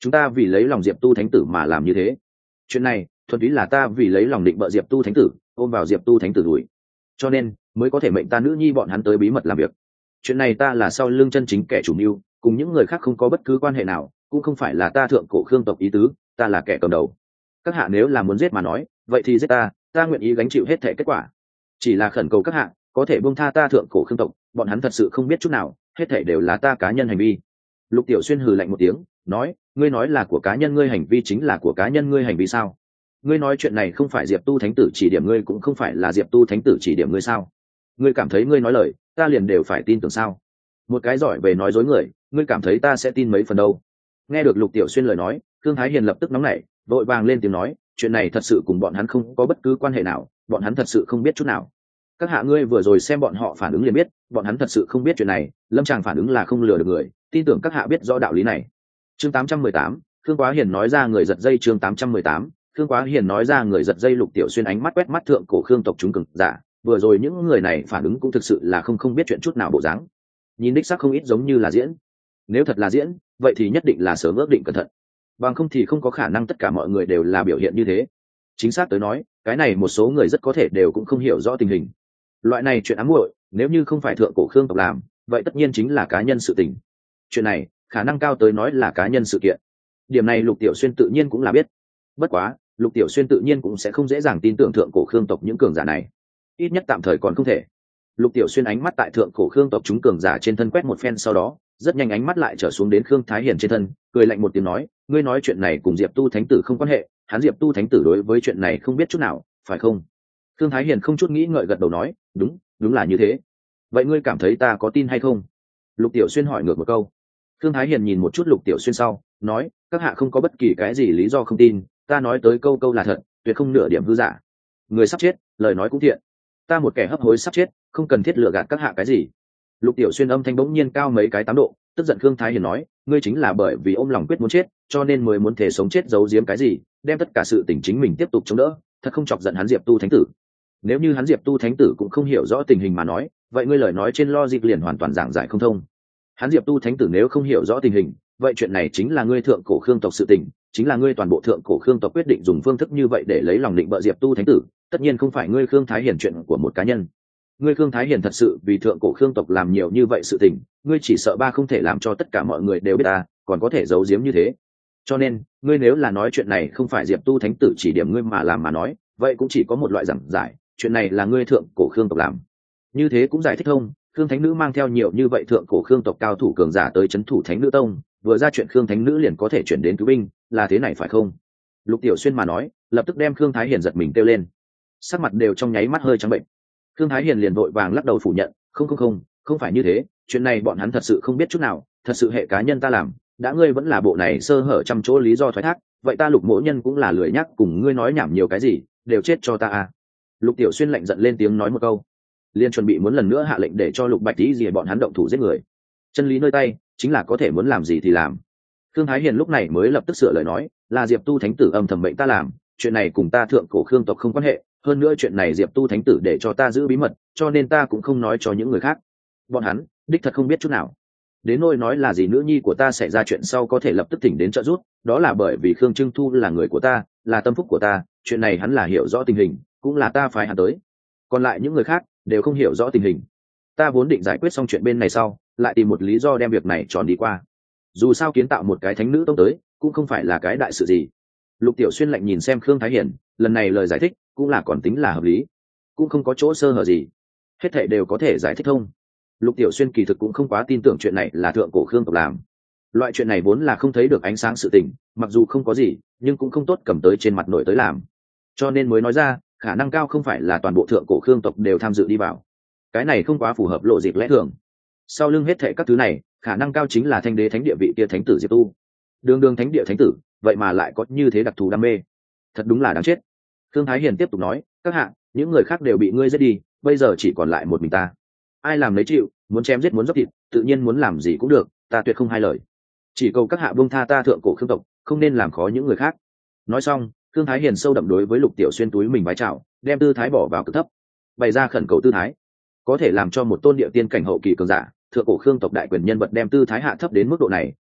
chúng ta vì lấy lòng diệp tu thánh tử mà làm như thế. Chuyện này thuần túy là ta vì lấy lòng định bợ diệp tu thánh tử, ôm vào diệp tu thánh tử đuổi, cho nên mới có thể mệnh ta nữ nhi bọn hắn tới bí mật làm việc. Chuyện này ta là sau lưng chân chính kẻ chủ mưu, cùng những người khác không có bất cứ quan hệ nào, cũng không phải là ta thượng cổ khương tộc ý tứ, ta là kẻ cầm đầu. Các hạ nếu là muốn giết mà nói, vậy thì giết ta, ta nguyện ý gánh chịu hết thảy kết quả. Chỉ là khẩn cầu các hạ có thể buông tha ta thượng cổ khương tộc, bọn hắn thật sự không biết chút nào, hết thảy đều là ta cá nhân hành vi. Lục Tiểu Xuyên hừ lạnh một tiếng, nói, ngươi nói là của cá nhân ngươi hành vi chính là của cá nhân ngươi hành vi sao? Ngươi nói chuyện này không phải diệp tu thánh tử chỉ điểm ngươi, cũng không phải là diệp tu thánh tử chỉ điểm ngươi sao? Ngươi cảm thấy ngươi nói lời ta liền đều phải tin tưởng sao? Một cái giỏi về nói dối người, ngươi cảm thấy ta sẽ tin mấy phần đâu? Nghe được Lục Tiểu Xuyên lời nói, Thương Thái Hiền lập tức nóng nảy, vội vàng lên tiếng nói, chuyện này thật sự cùng bọn hắn không có bất cứ quan hệ nào, bọn hắn thật sự không biết chút nào. Các hạ ngươi vừa rồi xem bọn họ phản ứng liền biết, bọn hắn thật sự không biết chuyện này, lâm tràng phản ứng là không lừa được người, tin tưởng các hạ biết rõ đạo lý này. Chương tám trăm mười tám, Thương Quá Hiền nói ra người giật dây. Chương tám trăm mười tám, Thương Quá Hiền nói ra người giật dây. Lục Tiểu Xuyên ánh mắt quét mắt thượng cổ khương tộc chúng cường giả, vừa rồi những người này phản ứng cũng thực sự là không không biết chuyện chút nào bộ dáng, nhìn đích xác không ít giống như là diễn. Nếu thật là diễn, vậy thì nhất định là sớm ước định cẩn thận, bằng không thì không có khả năng tất cả mọi người đều là biểu hiện như thế. Chính xác tới nói, cái này một số người rất có thể đều cũng không hiểu rõ tình hình. Loại này chuyện ám muội, nếu như không phải thượng cổ khương tộc làm, vậy tất nhiên chính là cá nhân sự tình. Chuyện này khả năng cao tới nói là cá nhân sự kiện. Điểm này Lục Tiểu Xuyên tự nhiên cũng là biết. Bất quá, Lục Tiểu Xuyên tự nhiên cũng sẽ không dễ dàng tin tưởng thượng cổ khương tộc những cường giả này, ít nhất tạm thời còn không thể. Lục Tiểu Xuyên ánh mắt tại thượng cổ khương tộc chúng cường giả trên thân quét một phen, sau đó rất nhanh ánh mắt lại trở xuống đến Khương Thái Hiền trên thân, cười lạnh một tiếng nói, ngươi nói chuyện này cùng diệp tu thánh tử không quan hệ, hắn diệp tu thánh tử đối với chuyện này không biết chút nào, phải không? Khương Thái Hiền không chút nghĩ ngợi gật đầu nói, đúng, đúng là như thế. Vậy ngươi cảm thấy ta có tin hay không? Lục Tiểu Xuyên hỏi ngược một câu. Khương Thái Hiền nhìn một chút Lục Tiểu Xuyên sau nói, các hạ không có bất kỳ cái gì lý do không tin, ta nói tới câu câu là thật, tuyệt không nửa điểm hư giả. Người sắp chết, lời nói cũng thiện, ta một kẻ hấp hối sắp chết, không cần thiết lừa gạt các hạ cái gì. Lục Tiểu Xuyên âm thanh bỗng nhiên cao mấy cái tám độ, tức giận. Khương Thái Hiền nói, ngươi chính là bởi vì ôm lòng quyết muốn chết, cho nên mới muốn thể sống chết giấu giếm cái gì, đem tất cả sự tình chính mình tiếp tục chống đỡ, thật không chọc giận hắn diệp tu thánh tử. Nếu như hắn diệp tu thánh tử cũng không hiểu rõ tình hình mà nói, vậy ngươi lời nói trên logic liền hoàn toàn giảng giải không thông. Hắn diệp tu thánh tử nếu không hiểu rõ tình hình, vậy chuyện này chính là ngươi thượng cổ khương tộc sự tình, chính là ngươi toàn bộ thượng cổ khương tộc quyết định dùng phương thức như vậy để lấy lòng định bợ diệp tu thánh tử, tất nhiên không phải ngươi Khương Thái Hiền chuyện của một cá nhân. Ngươi Khương Thái Hiền thật sự vì thượng cổ khương tộc làm nhiều như vậy sự tình, ngươi chỉ sợ ba không thể làm cho tất cả mọi người đều biết ta, còn có thể giấu giếm như thế. Cho nên ngươi nếu là nói chuyện này không phải diệp tu thánh tử chỉ điểm ngươi mà làm mà nói, vậy cũng chỉ có một loại giảng giải, chuyện này là ngươi thượng cổ khương tộc làm. Như thế cũng giải thích thông, Khương Thánh Nữ mang theo nhiều như vậy thượng cổ khương tộc cao thủ cường giả tới trấn thủ Thánh Nữ Tông, vừa ra chuyện Khương Thánh Nữ liền có thể chuyển đến cứu binh, là thế này phải không? Lục Tiểu Xuyên mà nói, lập tức đem Khương Thái Hiền giật mình kêu lên, sắc mặt đều trong nháy mắt hơi trắng bệnh. Khương Thái Hiền liền vội vàng lắc đầu phủ nhận, không không không, không phải như thế, chuyện này bọn hắn thật sự không biết chút nào, thật sự hệ cá nhân ta làm, đã ngươi vẫn là bộ này sơ hở trăm chỗ lý do thoái thác, vậy ta Lục mỗ nhân cũng là lười nhắc cùng ngươi nói nhảm nhiều cái gì, đều chết cho ta à. Lục Tiểu Xuyên lạnh giận lên tiếng nói một câu, liền chuẩn bị muốn lần nữa hạ lệnh để cho Lục Bạch Tí gì bọn hắn động thủ giết người. Chân lý nơi tay, chính là có thể muốn làm gì thì làm. Khương Thái Hiền lúc này mới lập tức sửa lời nói, là diệp tu thánh tử âm thầm mệnh ta làm, chuyện này cùng ta thượng cổ khương tộc không quan hệ, hơn nữa chuyện này diệp tu thánh tử để cho ta giữ bí mật, cho nên ta cũng không nói cho những người khác. Bọn hắn đích thật không biết chút nào. Đến nôi nói là gì nữ nhi của ta xảy ra chuyện sau có thể lập tức thỉnh đến trợ giúp, đó là bởi vì Khương Trưng Thu là người của ta, là tâm phúc của ta, chuyện này hắn là hiểu rõ tình hình, cũng là ta phái hắn tới. Còn lại những người khác đều không hiểu rõ tình hình. Ta vốn định giải quyết xong chuyện bên này sau, lại tìm một lý do đem việc này tròn đi qua. Dù sao kiến tạo một cái thánh nữ tông tới, cũng không phải là cái đại sự gì. Lục Tiểu Xuyên lạnh nhìn xem Khương Thái Hiền, lần này lời giải thích cũng là còn tính là hợp lý, cũng không có chỗ sơ hở gì, hết thảy đều có thể giải thích thông. Lục Tiểu Xuyên kỳ thực cũng không quá tin tưởng chuyện này là thượng cổ Khương tộc làm. Loại chuyện này vốn là không thấy được ánh sáng sự tình, mặc dù không có gì, nhưng cũng không tốt cầm tới trên mặt nổi tới làm. Cho nên mới nói ra, khả năng cao không phải là toàn bộ thượng cổ Khương tộc đều tham dự đi vào. Cái này không quá phù hợp lộ dịp lẽ thường. Sau lưng hết thảy các thứ này, khả năng cao chính là Thanh Đế Thánh Địa vị kia thánh tử Diệp Tu. Đường đường Thánh Địa thánh tử, vậy mà lại có như thế đặc thù đam mê, thật đúng là đáng chết. Thương Thái Hiền tiếp tục nói, các hạ, những người khác đều bị ngươi giết đi, bây giờ chỉ còn lại một mình ta. Ai làm lấy chịu, muốn chém giết muốn dốc thịt, tự nhiên muốn làm gì cũng được, ta tuyệt không hai lời. Chỉ cầu các hạ buông tha ta thượng cổ Khương tộc, không nên làm khó những người khác. Nói xong, Thương Thái Hiền sâu đậm đối với Lục Tiểu Xuyên túi mình vái chào, đem tư thái bỏ vào cực thấp, bày ra khẩn cầu tư thái. Có thể làm cho một tôn địa tiên cảnh hậu kỳ cường giả, thượng cổ Khương tộc đại quyền nhân vật đem tư thái hạ thấp đến mức độ này,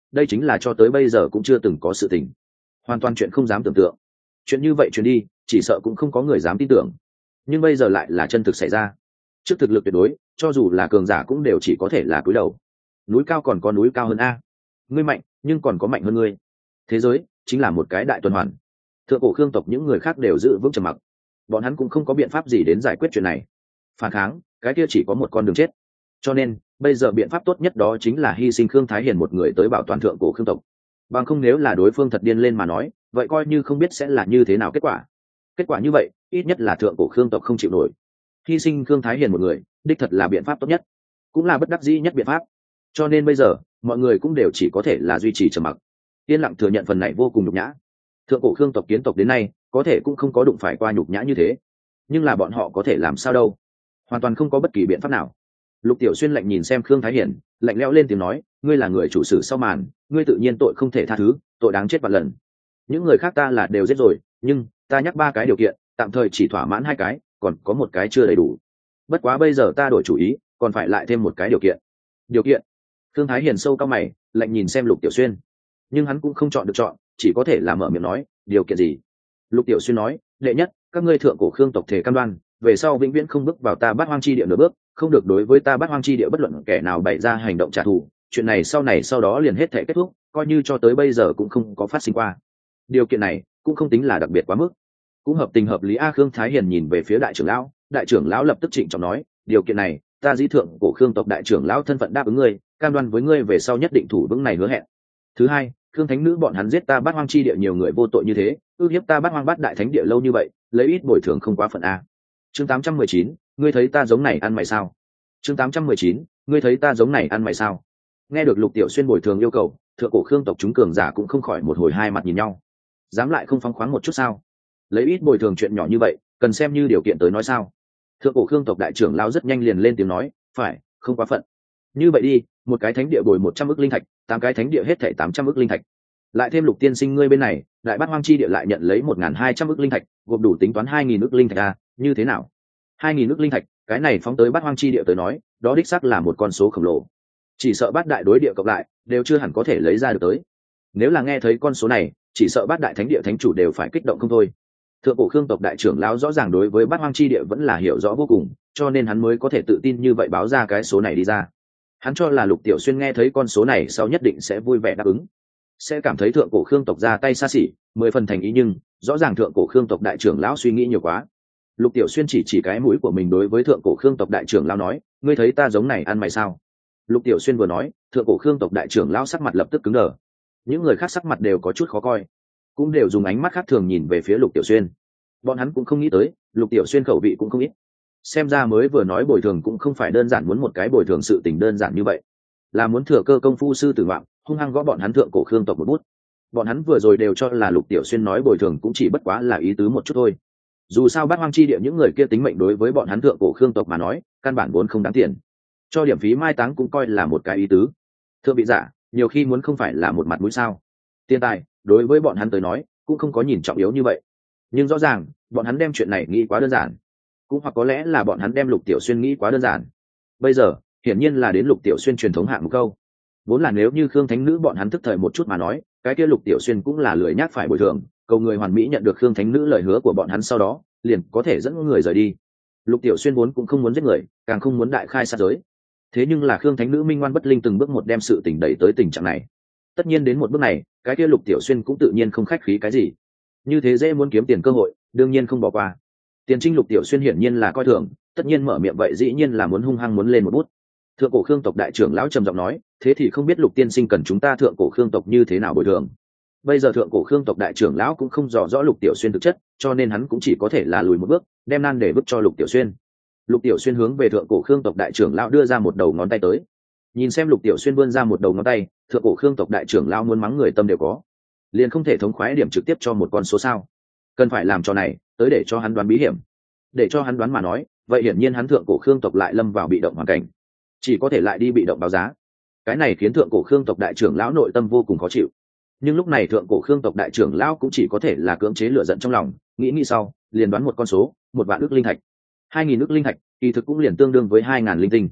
đây chính là cho tới bây giờ cũng chưa từng có sự tình, hoàn toàn chuyện không dám tưởng tượng. Chuyện như vậy truyền đi chỉ sợ cũng không có người dám tin tưởng, nhưng bây giờ lại là chân thực xảy ra. Trước thực lực tuyệt đối, cho dù là cường giả cũng đều chỉ có thể là cúi đầu. Núi cao còn có núi cao hơn a, ngươi mạnh nhưng còn có mạnh hơn ngươi. Thế giới chính là một cái đại tuần hoàn. Thượng cổ khương tộc những người khác đều giữ vững trầm mặc, bọn hắn cũng không có biện pháp gì đến giải quyết chuyện này. Phản kháng, cái kia chỉ có một con đường chết. Cho nên bây giờ biện pháp tốt nhất đó chính là hy sinh Khương Thái Hiền một người tới bảo toàn thượng cổ khương tộc. Bằng không nếu là đối phương thật điên lên mà nói, vậy coi như không biết sẽ là như thế nào kết quả. Kết quả như vậy ít nhất là thượng cổ khương tộc không chịu nổi. Hy sinh Khương Thái Hiền một người đích thật là biện pháp tốt nhất, cũng là bất đắc dĩ nhất biện pháp. Cho nên bây giờ mọi người cũng đều chỉ có thể là duy trì trầm mặc, yên lặng thừa nhận phần này vô cùng nhục nhã. Thượng cổ khương tộc kiến tộc đến nay có thể cũng không có đụng phải qua nhục nhã như thế, nhưng là bọn họ có thể làm sao đâu, hoàn toàn không có bất kỳ biện pháp nào. Lục Tiểu Xuyên lạnh nhìn xem Khương Thái Hiển, lạnh lẽo lên tiếng nói, ngươi là người chủ sử sau màn, ngươi tự nhiên tội không thể tha thứ, tội đáng chết vạn lần. Những người khác ta là đều giết rồi, nhưng ta nhắc ba cái điều kiện, tạm thời chỉ thỏa mãn hai cái, còn có một cái chưa đầy đủ. Bất quá bây giờ ta đổi chủ ý, còn phải lại thêm một cái điều kiện. Điều kiện? Khương Thái Hiển sâu cao mày, lạnh nhìn xem Lục Tiểu Xuyên, nhưng hắn cũng không chọn được chọn, chỉ có thể là mở miệng nói, điều kiện gì? Lục Tiểu Xuyên nói, đệ nhất, các ngươi thượng cổ khương tộc thể cam đoan, về sau vĩnh viễn không bước vào ta Bát Hoang chi địa nửa bước, không được đối với ta Bát Hoang chi địa bất luận kẻ nào bày ra hành động trả thù, chuyện này sau này sau đó liền hết thể kết thúc, coi như cho tới bây giờ cũng không có phát sinh qua. Điều kiện này cũng không tính là đặc biệt quá mức, cũng hợp tình hợp lý. A Khương Thái Hiền nhìn về phía đại trưởng lão, đại trưởng lão lập tức trịnh trọng nói, điều kiện này ta dĩ thượng cổ khương tộc đại trưởng lão thân phận đáp ứng ngươi, cam đoan với ngươi về sau nhất định thủ vững này hứa hẹn. Thứ hai, Khương Thánh Nữ bọn hắn giết ta Bát Hoang chi địa nhiều người vô tội như thế, ước hiếp ta Bát Hoang Bát Đại Thánh địa lâu như vậy, lấy ít bồi thường không quá phận a. Chương tám trăm mười chín, ngươi thấy ta giống này ăn mày sao? Chương tám trăm mười chín, ngươi thấy ta giống này ăn mày sao? Nghe được Lục Tiểu Xuyên bồi thường yêu cầu, thượng cổ khương tộc chúng cường giả cũng không khỏi một hồi hai mặt nhìn nhau. Dám lại không phóng khoáng một chút sao? Lấy ít bồi thường chuyện nhỏ như vậy, cần xem như điều kiện tới nói sao? Thượng cổ khương tộc đại trưởng lão rất nhanh liền lên tiếng nói, phải, không quá phận. Như vậy đi, một cái thánh địa bồi một trăm ức linh thạch, tám cái thánh địa hết thảy tám trăm ức linh thạch. Lại thêm Lục tiên sinh ngươi bên này, đại Bát Hoang chi địa lại nhận lấy một nghìn hai trăm ức linh thạch, gộp đủ tính toán hai nghìn ức linh thạch a, như thế nào? hai nghìn ức linh thạch, cái này phóng tới Bát Hoang chi địa tới nói, đó đích xác là một con số khổng lồ. Chỉ sợ bát đại đối địa cộng lại, đều chưa hẳn có thể lấy ra được tới. Nếu là nghe thấy con số này, chỉ sợ bát đại thánh địa thánh chủ đều phải kích động không thôi. Thượng cổ khương tộc đại trưởng lão rõ ràng đối với Bát Hoang chi địa vẫn là hiểu rõ vô cùng, cho nên hắn mới có thể tự tin như vậy báo ra cái số này đi ra. Hắn cho là Lục Tiểu Xuyên nghe thấy con số này sau nhất định sẽ vui vẻ đáp ứng, sẽ cảm thấy thượng cổ khương tộc ra tay xa xỉ, mười phần thành ý, nhưng rõ ràng thượng cổ khương tộc đại trưởng lão suy nghĩ nhiều quá. Lục Tiểu Xuyên chỉ chỉ cái mũi của mình đối với thượng cổ khương tộc đại trưởng lão nói, ngươi thấy ta giống này ăn mày sao? Lục Tiểu Xuyên vừa nói, thượng cổ khương tộc đại trưởng lão sắc mặt lập tức cứng đờ. Những người khác sắc mặt đều có chút khó coi, cũng đều dùng ánh mắt khác thường nhìn về phía Lục Tiểu Xuyên. Bọn hắn cũng không nghĩ tới, Lục Tiểu Xuyên khẩu vị cũng không ít. Xem ra mới vừa nói bồi thường cũng không phải đơn giản muốn một cái bồi thường sự tình đơn giản như vậy, là muốn thừa cơ công phu sư tử ngoạm, hung hăng gõ bọn hắn thượng cổ khương tộc một bút. Bọn hắn vừa rồi đều cho là Lục Tiểu Xuyên nói bồi thường cũng chỉ bất quá là ý tứ một chút thôi. Dù sao Bát Hoang chi địa những người kia tính mệnh đối với bọn hắn thượng cổ khương tộc mà nói, căn bản vốn không đáng tiền. Cho điểm phí mai táng cũng coi là một cái ý tứ. Thượng vị giả, nhiều khi muốn không phải là một mặt mũi sao? Tiền tài, đối với bọn hắn tới nói, cũng không có nhìn trọng yếu như vậy. Nhưng rõ ràng, bọn hắn đem chuyện này nghĩ quá đơn giản. Cũng hoặc có lẽ là bọn hắn đem Lục Tiểu Xuyên nghĩ quá đơn giản. Bây giờ, hiển nhiên là đến Lục Tiểu Xuyên truyền thống hạng một câu. Vốn là nếu như Khương Thánh Nữ bọn hắn thức thời một chút mà nói, cái kia Lục Tiểu Xuyên cũng là lười nhác phải bồi thường, cầu người hoàn mỹ nhận được Khương Thánh Nữ lời hứa của bọn hắn sau đó, liền có thể dẫn người rời đi. Lục Tiểu Xuyên vốn cũng không muốn giết người, càng không muốn đại khai sát giới. Thế nhưng là Khương Thánh Nữ minh ngoan bất linh từng bước một đem sự tình đẩy tới tình trạng này. Tất nhiên đến một bước này, cái kia Lục Tiểu Xuyên cũng tự nhiên không khách khí cái gì. Như thế dễ muốn kiếm tiền cơ hội, đương nhiên không bỏ qua. Tiền trinh Lục Tiểu Xuyên hiển nhiên là coi thường, tất nhiên mở miệng vậy dĩ nhiên là muốn hung hăng muốn lên một bút. Thượng cổ khương tộc đại trưởng lão trầm giọng nói, thế thì không biết Lục tiên sinh cần chúng ta thượng cổ khương tộc như thế nào bồi thường. Bây giờ thượng cổ khương tộc đại trưởng lão cũng không rõ rõ Lục Tiểu Xuyên thực chất, cho nên hắn cũng chỉ có thể là lùi một bước, đem nan để bước cho Lục Tiểu Xuyên. Lục Tiểu Xuyên hướng về thượng cổ khương tộc đại trưởng lão đưa ra một đầu ngón tay tới. Nhìn xem Lục Tiểu Xuyên vươn ra một đầu ngón tay, thượng cổ khương tộc đại trưởng lão muốn mắng người tâm đều có, liền không thể thống khoái điểm trực tiếp cho một con số sao? Cần phải làm cho này, tới để cho hắn đoán bí hiểm. Để cho hắn đoán mà nói, vậy hiển nhiên hắn thượng cổ khương tộc lại lâm vào bị động hoàn cảnh, chỉ có thể lại đi bị động báo giá. Cái này khiến thượng cổ khương tộc đại trưởng lão nội tâm vô cùng khó chịu. Nhưng lúc này thượng cổ khương tộc đại trưởng lão cũng chỉ có thể là cưỡng chế lửa giận trong lòng, nghĩ nghĩ sau, liền đoán một con số, một vạn ước linh thạch. Hai nghìn ước linh thạch, kỳ thực cũng liền tương đương với hai ngàn linh tinh.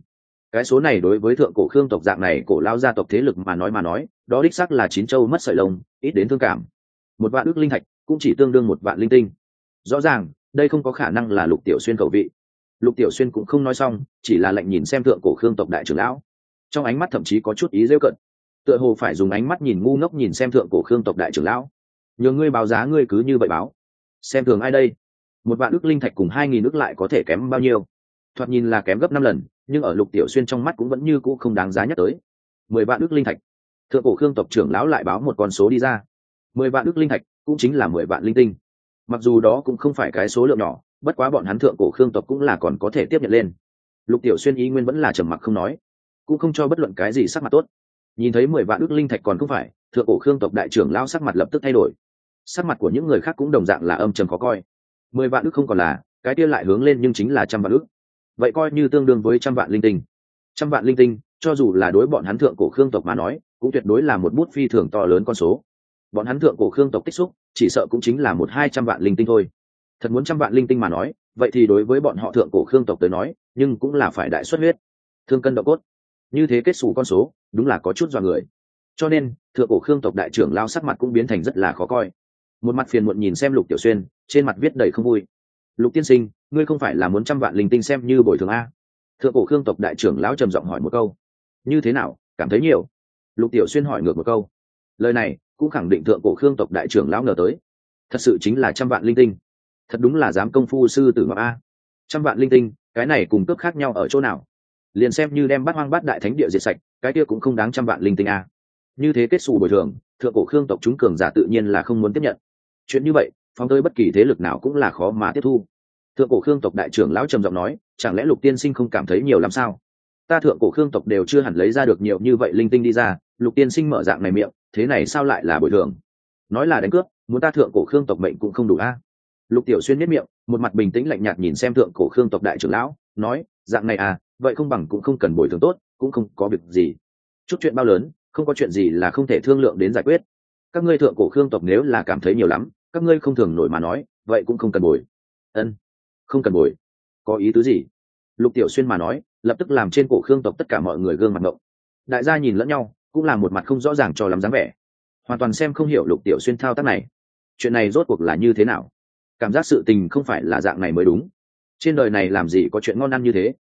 Cái số này đối với thượng cổ khương tộc dạng này cổ lao gia tộc thế lực mà nói mà nói đó đích xác là chín châu mất sợi lông, ít đến thương cảm. Một vạn ước linh thạch cũng chỉ tương đương một vạn linh tinh. Rõ ràng đây không có khả năng là Lục Tiểu Xuyên cầu vị. Lục Tiểu Xuyên cũng không nói xong, chỉ là lạnh nhìn xem thượng cổ khương tộc đại trưởng lão, trong ánh mắt thậm chí có chút ý rêu cận, tựa hồ phải dùng ánh mắt nhìn ngu ngốc nhìn xem thượng cổ khương tộc đại trưởng lão. Nhờ ngươi báo giá ngươi cứ như vậy báo, xem thường ai đây? Một vạn ước linh thạch cùng hai nghìn ước lại có thể kém bao nhiêu? Thoạt nhìn là kém gấp năm lần, nhưng ở Lục Tiểu Xuyên trong mắt cũng vẫn như cũ không đáng giá nhắc tới. Mười vạn ước linh thạch, thượng cổ khương tộc trưởng lão lại báo một con số đi ra. Mười vạn ước linh thạch cũng chính là mười vạn linh tinh. Mặc dù đó cũng không phải cái số lượng nhỏ, bất quá bọn hắn thượng cổ khương tộc cũng là còn có thể tiếp nhận lên. Lục Tiểu Xuyên ý nguyên vẫn là trầm mặc không nói, cũng không cho bất luận cái gì sắc mặt tốt. Nhìn thấy mười vạn ước linh thạch còn không phải, thượng cổ khương tộc đại trưởng lão sắc mặt lập tức thay đổi. Sắc mặt của những người khác cũng đồng dạng là âm trầm khó coi. Mười vạn ước không còn là, cái kia lại hướng lên nhưng chính là trăm vạn ước. Vậy coi như tương đương với trăm vạn linh tinh. Trăm vạn linh tinh, cho dù là đối bọn hắn thượng cổ khương tộc mà nói, cũng tuyệt đối là một bút phi thường to lớn con số. Bọn hắn thượng cổ khương tộc tích xúc, chỉ sợ cũng chính là một hai trăm vạn linh tinh thôi. Thật muốn trăm vạn linh tinh mà nói, vậy thì đối với bọn họ thượng cổ khương tộc tới nói, nhưng cũng là phải đại xuất huyết, thương cân độ cốt. Như thế kết xù con số, đúng là có chút dọa người. Cho nên, thượng cổ khương tộc đại trưởng lao sắc mặt cũng biến thành rất là khó coi. Một mặt phiền muộn nhìn xem Lục Tiểu Xuyên, trên mặt viết đầy không vui. Lục tiên sinh, ngươi không phải là muốn trăm vạn linh tinh xem như bồi thường a? Thượng cổ khương tộc đại trưởng lão trầm giọng hỏi một câu. Như thế nào, cảm thấy nhiều? Lục Tiểu Xuyên hỏi ngược một câu. Lời này cũng khẳng định thượng cổ khương tộc đại trưởng lão ngờ tới. Thật sự chính là trăm vạn linh tinh. Thật đúng là dám công phu sư tử ngọc a. Trăm vạn linh tinh, cái này cùng cướp khác nhau ở chỗ nào? Liền xem như đem bát hoang bát đại thánh địa diệt sạch, cái kia cũng không đáng trăm vạn linh tinh a. Như thế kết xù bồi thường, thượng cổ khương tộc chúng cường giả tự nhiên là không muốn tiếp nhận. Chuyện như vậy, phóng tới bất kỳ thế lực nào cũng là khó mà tiếp thu. Thượng cổ khương tộc đại trưởng lão trầm giọng nói, chẳng lẽ Lục tiên sinh không cảm thấy nhiều làm sao? Ta thượng cổ khương tộc đều chưa hẳn lấy ra được nhiều như vậy linh tinh đi ra, Lục tiên sinh mở dạng này miệng, thế này sao lại là bồi thường? Nói là đánh cướp, muốn ta thượng cổ khương tộc mệnh cũng không đủ a. Lục Tiểu Xuyên miết miệng, một mặt bình tĩnh lạnh nhạt nhìn xem thượng cổ khương tộc đại trưởng lão, nói, dạng này à, vậy không bằng cũng không cần bồi thường tốt, cũng không có việc gì. Chút chuyện bao lớn, không có chuyện gì là không thể thương lượng đến giải quyết. Các ngươi thượng cổ khương tộc nếu là cảm thấy nhiều lắm, các ngươi không thường nổi mà nói, vậy cũng không cần bồi. Ân, không cần bồi. Có ý tứ gì? Lục Tiểu Xuyên mà nói, lập tức làm trên cổ khương tộc tất cả mọi người gương mặt ngộng. Đại gia nhìn lẫn nhau, cũng là một mặt không rõ ràng cho lắm dáng vẻ, hoàn toàn xem không hiểu Lục Tiểu Xuyên thao tác này. Chuyện này rốt cuộc là như thế nào? Cảm giác sự tình không phải là dạng này mới đúng. Trên đời này làm gì có chuyện ngon ăn như thế.